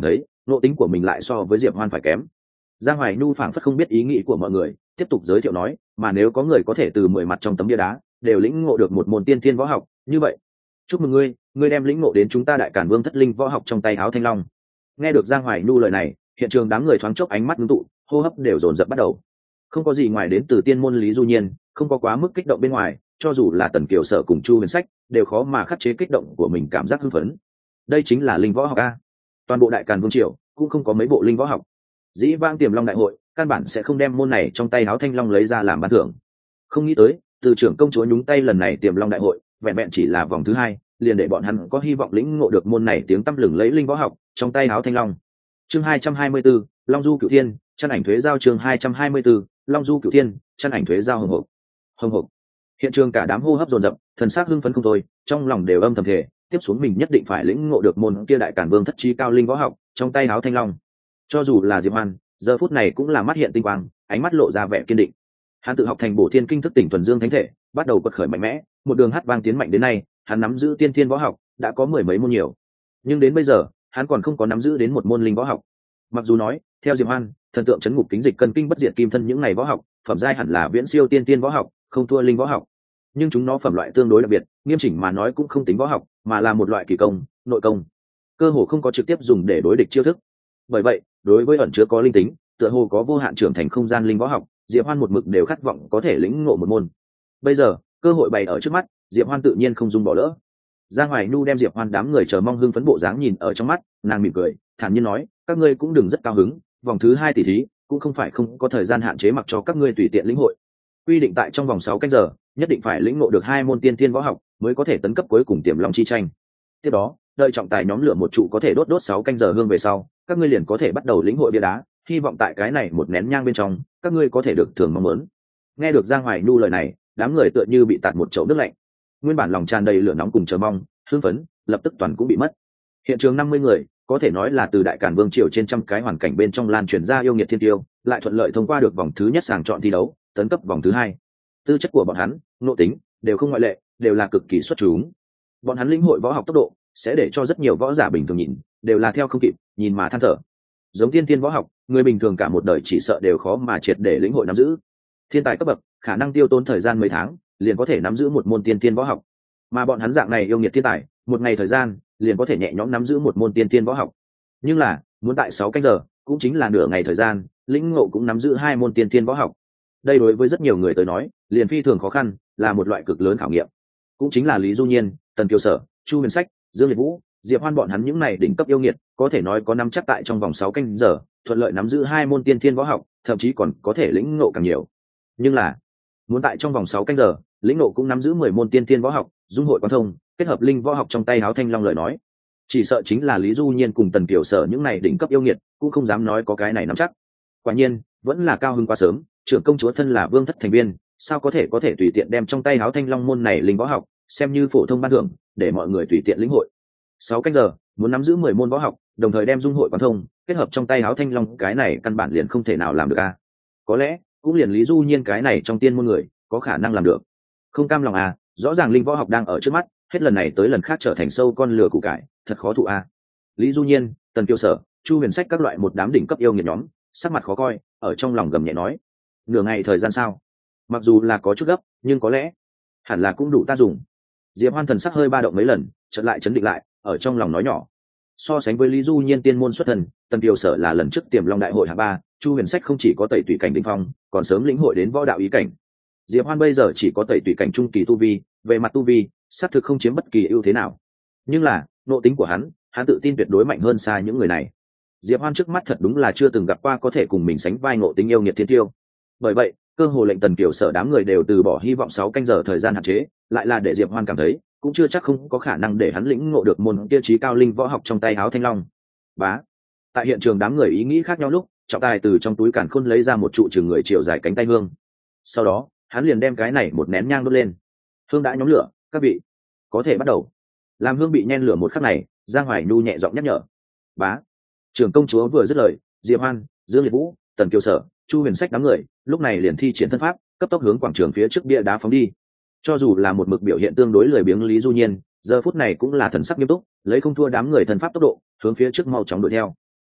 nộ tính của mình lại so với Diệp Hoan phải kém. Giang Hoài Nhu phảng phất không biết ý nghĩ của mọi người, tiếp tục giới thiệu nói, mà nếu có người có thể từ 10 mặt trong tấm bia đá đều lĩnh ngộ được một môn tiên thiên võ học, như vậy, chúc mừng ngươi, ngươi đem lĩnh ngộ đến chúng ta Đại Càn Vương thất linh võ học trong tay áo thanh long. Nghe được Giang Hoài Nhu lời này, hiện trường đám người thoáng chốc ánh mắt ngưng tụ, hô hấp đều dồn dập bắt đầu. Không có gì ngoài đến từ tiên môn Lý Du Nhiên, không có quá mức kích động bên ngoài, cho dù là Tần Kiều Sở cùng Chu Huyền Sách đều khó mà khắc chế kích động của mình cảm giác hưng phấn. Đây chính là linh võ học a. Toàn bộ Đại Càn Vương triều cũng không có mấy bộ linh võ học. Dĩ vãng Tiềm Long đại hội căn bản sẽ không đem môn này trong tay áo thanh long lấy ra làm ban thưởng. Không nghĩ tới từ trưởng công chúa nhúng tay lần này Tiềm Long đại hội vẹn vẹn chỉ là vòng thứ 2, liền để bọn hắn có hy vọng lĩnh ngộ được môn này tiếng tăm lừng lấy linh võ học trong tay áo thanh long. Chương 224, Long Du Cửu Thiên, chân ảnh thuế giao. Chương 224, Long Du Cửu Thiên, chân ảnh thuế giao. Hồng hộc, hồng hộc. Hiện trường cả đám hô hấp dồn dập, thần sắc hưng phấn không thôi, trong lòng đều âm thầm thề, tiếp xuống mình nhất định phải lĩnh ngộ được môn kia Đại Càn Vương thất chi cao linh võ học trong tay áo thanh long. Cho dù là Diệp Hoan, giờ phút này cũng là mắt hiện tinh quang, ánh mắt lộ ra vẻ kiên định. Hắn tự học thành Bổ Thiên Kinh thức tỉnh thuần dương thánh thể, bắt đầu quật khởi mạnh mẽ, một đường hát vang tiến mạnh đến nay, hắn nắm giữ tiên thiên võ học đã có 10 mấy môn nhiều, nhưng đến bây giờ hắn còn không có nắm giữ đến một môn linh võ học. Mặc dù nói theo Diệp Hoan, thần tượng chấn ngục kính dịch cân kinh bất diệt kim thân những ngày võ học phẩm giai hẳn là viễn siêu tiên thiên võ học, không thua linh võ học, nhưng chúng nó phẩm loại tương đối đặc biệt, nghiêm chỉnh mà nói cũng không tính võ học, mà là một loại kỳ công, nội công, cơ hồ không có trực tiếp dùng để đối địch chiêu thức. Bởi vậy đối với ẩn chứa có linh tính, tựa hồ có vô hạn trưởng thành không gian linh võ học, Diệp Hoan một mực đều khát vọng có thể lĩnh ngộ một môn. Bây giờ cơ hội bày ở trước mắt, Diệp Hoan tự nhiên không dung bỏ lỡ. Giang Hoài Nhu đem Diệp Hoan đám người chờ mong hưng phấn bộ dáng nhìn ở trong mắt, nàng mỉm cười, thản nhiên nói, các ngươi cũng đừng rất cao hứng, vòng thứ 2 tỷ thí cũng không phải không có thời gian hạn chế mặc cho các ngươi tùy tiện lĩnh hội. Quy định tại trong vòng 6 canh giờ, nhất định phải lĩnh ngộ được 2 môn tiên thiên võ học mới có thể tấn cấp cuối cùng Tiềm Long chi tranh. Tiếp đó, đợi trọng tài nhóm lửa một trụ có thể đốt 6 canh giờ hương về sau, các ngươi liền có thể bắt đầu lĩnh hội bia đá, hy vọng tại cái này một nén nhang bên trong, các ngươi có thể được thường mong muốn. Nghe được Giang Hoài Nhu lời này, đám người tựa như bị tạt một chậu nước lạnh. Nguyên bản lòng tràn đầy lửa nóng cùng chờ mong, hưng phấn, lập tức toàn cũng bị mất. Hiện trường 50 người, có thể nói là từ Đại Càn Vương triều trên trăm cái hoàn cảnh bên trong lan truyền ra yêu nghiệt thiên tiêu, lại thuận lợi thông qua được vòng thứ nhất sàng chọn thi đấu, tấn cấp vòng thứ 2. Tư chất của bọn hắn, nội tính đều không ngoại lệ, đều là cực kỳ xuất chúng. Bọn hắn lĩnh hội võ học tốc độ sẽ để cho rất nhiều võ giả bình thường nhìn đều là theo không kịp, nhìn mà than thở. Giống tiên thiên võ học, người bình thường cả một đời chỉ sợ đều khó mà triệt để lĩnh hội nắm giữ. Thiên tài cấp bậc, khả năng tiêu tốn thời gian mấy tháng, liền có thể nắm giữ một môn tiên thiên võ học. Mà bọn hắn dạng này yêu nghiệt thiên tài, một ngày thời gian, liền có thể nhẹ nhõm nắm giữ một môn tiên thiên võ học. Nhưng là, muốn tại 6 canh giờ, cũng chính là nửa ngày thời gian, lĩnh ngộ cũng nắm giữ 2 môn tiên thiên võ học. Đây đối với rất nhiều người tới nói, liền phi thường khó khăn, là một loại cực lớn khảo nghiệm. Cũng chính là Lý Du Nhiên, Tần Kiều Sở, Chu Huyền Sách, Dương Liệt Vũ, Diệp Hoan bọn hắn những này đỉnh cấp yêu nghiệt, có thể nói có nắm chắc tại trong vòng 6 canh giờ, thuận lợi nắm giữ 2 môn tiên thiên võ học, thậm chí còn có thể lĩnh ngộ càng nhiều. Nhưng là, muốn tại trong vòng 6 canh giờ, lĩnh ngộ cũng nắm giữ 10 môn tiên thiên võ học, dung hội quan thông, kết hợp linh võ học trong tay áo thanh long lời nói, chỉ sợ chính là Lý Du Nhiên cùng Tần Kiều Sở những này đỉnh cấp yêu nghiệt, cũng không dám nói có cái này nắm chắc. Quả nhiên, vẫn là cao hứng quá sớm, trưởng công chúa thân là vương thất thành viên, sao có thể tùy tiện đem trong tay áo thanh long môn này linh võ học xem như phổ thông ban thưởng, để mọi người tùy tiện lĩnh hội. 6 canh giờ, muốn nắm giữ 10 môn võ học, đồng thời đem dung hội quan thông, kết hợp trong tay áo thanh long, cái này căn bản liền không thể nào làm được a. Có lẽ, cũng liền Lý Du Nhiên cái này trong tiên môn người, có khả năng làm được. Không cam lòng à, rõ ràng linh võ học đang ở trước mắt, hết lần này tới lần khác trở thành sâu con lừa củ cải, thật khó thụ a. Lý Du Nhiên, Tần Kiều Sở, Chu Huyền Sách các loại một đám đỉnh cấp yêu nghiệt nhóm, sắc mặt khó coi, ở trong lòng gầm nhẹ nói, nửa ngày thời gian sao? Mặc dù là có chút gấp, nhưng có lẽ hẳn là cũng đủ ta dùng. Diệp Hoan thần sắc hơi ba động mấy lần, chợt lại chấn định lại, ở trong lòng nói nhỏ. So sánh với Lý Du Nhiên tiên môn xuất thần, Tần Kiều Sở là lần trước Tiềm Long đại hội hạng 3, Chu Huyền Sách không chỉ có tẩy tùy cảnh đỉnh phong, còn sớm lĩnh hội đến võ đạo ý cảnh. Diệp Hoan bây giờ chỉ có tẩy tùy cảnh trung kỳ tu vi, về mặt tu vi, xác thực không chiếm bất kỳ ưu thế nào. Nhưng là, nội tính của hắn tự tin tuyệt đối mạnh hơn xa những người này. Diệp Hoan trước mắt thật đúng là chưa từng gặp qua có thể cùng mình sánh vai ngộ tính yêu nghiệt thiên tiêu. Bởi vậy, cơ hồ lệnh Tần Kiều Sở đám người đều từ bỏ hy vọng 6 canh giờ thời gian hạn chế, lại là để Diệp Hoan cảm thấy, cũng chưa chắc không có khả năng để hắn lĩnh ngộ được môn tiêu chí cao linh võ học trong tay áo thanh long. Bá. Tại hiện trường đám người ý nghĩ khác nhau lúc, trọng tài từ trong túi càn khôn lấy ra một trụ chừng người chiều dài cánh tay hương. Sau đó, hắn liền đem cái này một nén nhang đốt lên. Hương đã nhóm lửa, các vị có thể bắt đầu. Làm hương bị nhen lửa một khắc này, Giang Hoài Nhu nhẹ giọng nhắc nhở. Bá. Trưởng công chúa vừa dứt lời, Diệp Hoan, Dương Liệt Vũ, Tần Kiều Sở, Chu Huyền Sách đám người lúc này liền thi triển thân pháp, cấp tốc hướng quảng trường phía trước bia đá phóng đi. Cho dù là một mực biểu hiện tương đối lười biếng Lý Du Nhiên, giờ phút này cũng là thần sắc nghiêm túc, lấy không thua đám người thần pháp tốc độ, hướng phía trước mau chóng đuổi theo.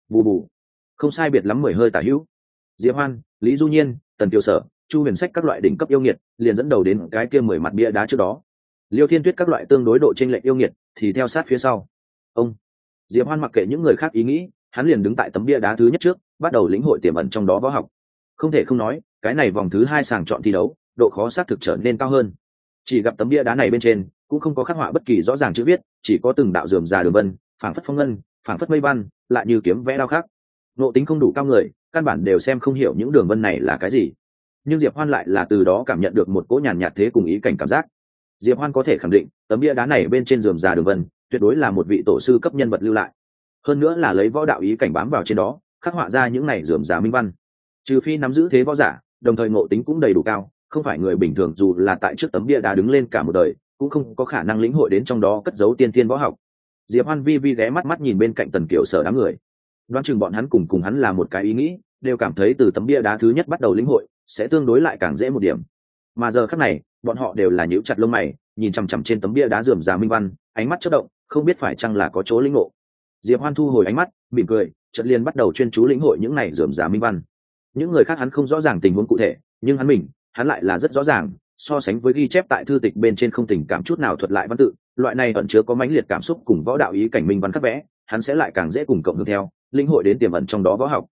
Bù bù, không sai biệt lắm 10 hơi tả hữu. Diệp Hoan, Lý Du Nhiên, Tần Kiều Sở, Chu Huyền Sách các loại đỉnh cấp yêu nghiệt liền dẫn đầu đến cái kia 10 mặt bia đá trước đó. Liêu Thiên Tuyết các loại tương đối độ chênh lệch yêu nghiệt thì theo sát phía sau. Ông Diệp Hoan mặc kệ những người khác ý nghĩ, hắn liền đứng tại tấm bia đá thứ nhất trước, bắt đầu lĩnh hội tiềm ẩn trong đó võ học. Không thể không nói, cái này vòng thứ 2 sàng chọn thi đấu, độ khó xác thực trở nên cao hơn. Chỉ gặp tấm bia đá này bên trên cũng không có khắc họa bất kỳ rõ ràng chữ viết, chỉ có từng đạo rườm rà đường vân, phảng phất phong ngân, phảng phất mây văn, lại như kiếm vẽ đao khắc. Nộ tính không đủ cao người, căn bản đều xem không hiểu những đường vân này là cái gì. Nhưng Diệp Hoan lại là từ đó cảm nhận được một cỗ nhàn nhạt thế cùng ý cảnh cảm giác. Diệp Hoan có thể khẳng định, tấm bia đá này bên trên rườm rà đường vân, tuyệt đối là một vị tổ sư cấp nhân vật lưu lại. Hơn nữa là lấy võ đạo ý cảnh bám vào trên đó, khắc họa ra những này rườm rà minh văn. Trừ phi nắm giữ thế võ giả, đồng thời ngộ tính cũng đầy đủ cao, không phải người bình thường dù là tại trước tấm bia đá đứng lên cả một đời, cũng không có khả năng lĩnh hội đến trong đó cất giấu tiên thiên võ học. Diệp Hoan vi vi ghé mắt nhìn bên cạnh Tần Kiều Sở đám người, đoán chừng bọn hắn cùng hắn là một cái ý nghĩ, đều cảm thấy từ tấm bia đá thứ nhất bắt đầu lĩnh hội sẽ tương đối lại càng dễ một điểm. Mà giờ khắc này, bọn họ đều là nhíu chặt lông mày, nhìn chằm chằm trên tấm bia đá rườm rà minh văn, ánh mắt chớp động, không biết phải chăng là có chỗ lĩnh ngộ. Diệp Hoan thu hồi ánh mắt, mỉm cười, chợt liền bắt đầu chuyên chú lĩnh hội những này rườm rà minh văn. Những người khác hắn không rõ ràng tình huống cụ thể, nhưng hắn lại là rất rõ ràng, so sánh với ghi chép tại thư tịch bên trên không tình cảm chút nào thuật lại văn tự, loại này ẩn chứa có mãnh liệt cảm xúc cùng võ đạo ý cảnh minh văn khắc vẽ, hắn sẽ lại càng dễ cùng cộng hưởng theo, lĩnh hội đến tiềm ẩn trong đó võ học.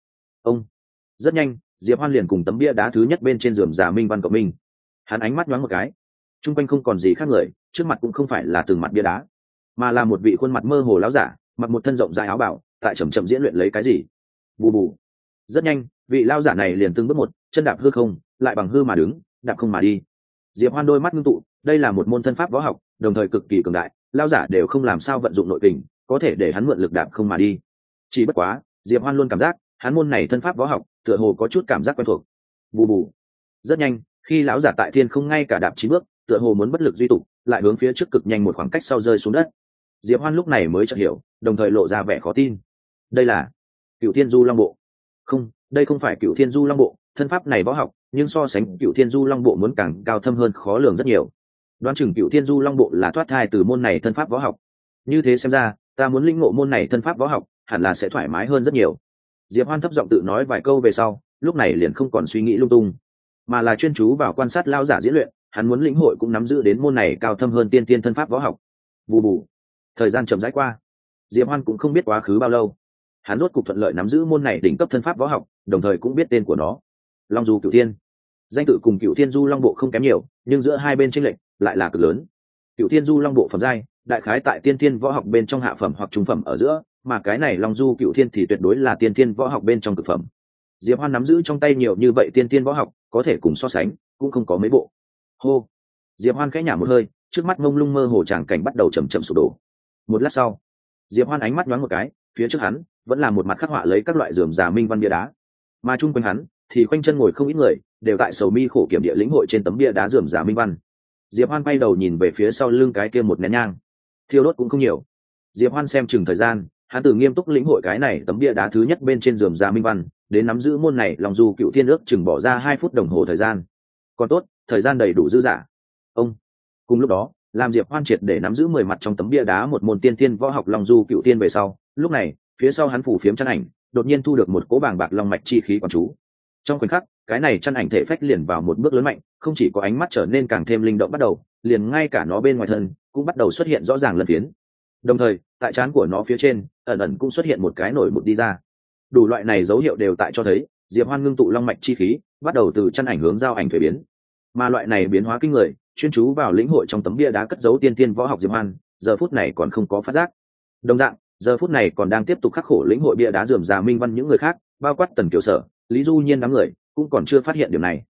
Rất nhanh, Diệp Hoan liền cùng tấm bia đá thứ nhất bên trên rườm rà minh văn cộng minh. Hắn ánh mắt nhoáng một cái, trung quanh không còn gì khác người, trước mặt cũng không phải là từng mặt bia đá, mà là một vị khuôn mặt mơ hồ lão giả, mặc một thân rộng dài áo bào, tại chậm chậm diễn luyện lấy cái gì. Bù bù. Rất nhanh, vị lão giả này liền từng bước một, chân đạp hư không, lại bằng hư mà đứng, đạp không mà đi. Diệp Hoan đôi mắt ngưng tụ, đây là một môn thân pháp võ học, đồng thời cực kỳ cường đại, lão giả đều không làm sao vận dụng nội kình, có thể để hắn mượn lực đạp không mà đi. Chỉ bất quá, Diệp Hoan luôn cảm giác, hắn môn này thân pháp võ học, tựa hồ có chút cảm giác quen thuộc. Bù bù. Rất nhanh, khi lão giả tại thiên không ngay cả đạp 9 bước, tựa hồ muốn bất lực duy tục, lại hướng phía trước cực nhanh một khoảng cách sau rơi xuống đất. Diệp Hoan lúc này mới chợt hiểu, đồng thời lộ ra vẻ khó tin. Đây là Cửu Thiên Du Long Bộ. Không, đây không phải Cửu Thiên Du Long Bộ, thân pháp này võ học, nhưng so sánh Cửu Thiên Du Long Bộ muốn càng cao thâm hơn, khó lường rất nhiều. Đoán chừng Cửu Thiên Du Long Bộ là thoát thai từ môn này thân pháp võ học. Như thế xem ra, ta muốn lĩnh ngộ môn này thân pháp võ học, hẳn là sẽ thoải mái hơn rất nhiều. Diệp Hoan thấp giọng tự nói vài câu về sau, lúc này liền không còn suy nghĩ lung tung, mà là chuyên chú vào quan sát lão giả diễn luyện, hắn muốn lĩnh hội cũng nắm giữ đến môn này cao thâm hơn tiên tiên thân pháp võ học. Bù bù. Thời gian chậm rãi qua, Diệp Hoan cũng không biết quá khứ bao lâu, hắn rốt cục thuận lợi nắm giữ môn này đỉnh cấp thân pháp võ học, đồng thời cũng biết tên của nó, Long Du Cửu Thiên. Danh tự cùng Cửu Thiên Du Long Bộ không kém nhiều, nhưng giữa hai bên chênh lệch lại là cực lớn. Cửu Thiên Du Long Bộ phẩm giai, đại khái tại tiên tiên võ học bên trong hạ phẩm hoặc trung phẩm ở giữa, mà cái này Long Du Cửu Thiên thì tuyệt đối là tiên tiên võ học bên trong cực phẩm. Diệp Hoan nắm giữ trong tay nhiều như vậy tiên tiên võ học, có thể cùng so sánh, cũng không có mấy bộ. Hô. Diệp Hoan khẽ nhả một hơi, trước mắt mông lung mơ hồ tràng cảnh bắt đầu chậm chậm sụp đổ. Một lát sau, Diệp Hoan ánh mắt nhoáng một cái, phía trước hắn vẫn là một mặt khắc họa lấy các loại rườm rà minh văn bia đá, mà chung quanh hắn thì khoanh chân ngồi không ít người, đều tại sầu mi khổ kiểm địa lĩnh hội trên tấm bia đá rườm rà minh văn. Diệp Hoan bay đầu nhìn về phía sau lưng cái kia một nén nhang, thiêu đốt cũng không nhiều. Diệp Hoan xem chừng thời gian, hắn từ nghiêm túc lĩnh hội cái này tấm bia đá thứ nhất bên trên rườm rà minh văn, đến nắm giữ môn này Long Du Cửu Thiên ước chừng bỏ ra 2 phút đồng hồ thời gian. Còn tốt, thời gian đầy đủ dư dả. Cùng lúc đó, làm Diệp Hoan triệt để nắm giữ 10 mặt trong tấm bia đá một môn tiên tiên võ học Long Du Cửu Thiên về sau, lúc này, phía sau hắn phủ phiếm chân ảnh, đột nhiên thu được một cỗ bàng bạc long mạch chi khí quán chú. Trong khoảnh khắc, cái này chân ảnh thể phách liền vào một bước lớn mạnh, không chỉ có ánh mắt trở nên càng thêm linh động bắt đầu, liền ngay cả nó bên ngoài thân cũng bắt đầu xuất hiện rõ ràng lân phiến. Đồng thời, tại trán của nó phía trên, ẩn ẩn cũng xuất hiện một cái nổi mụn đi ra. Đủ loại này dấu hiệu đều tại cho thấy, Diệp Hoan ngưng tụ long mạch chi khí, bắt đầu từ chân ảnh hướng giao ảnh thuế biến. Mà loại này biến hóa kinh người, chuyên chú vào lĩnh hội trong tấm bia đá cất giấu tiên tiên võ học Diệp Hoan, giờ phút này còn không có phát giác. Đồng dạng, giờ phút này còn đang tiếp tục khắc khổ lĩnh hội bia đá rườm rà minh văn những người khác, bao quát Tần Kiều Sở, Lý Du Nhiên đám người, cũng còn chưa phát hiện điểm này.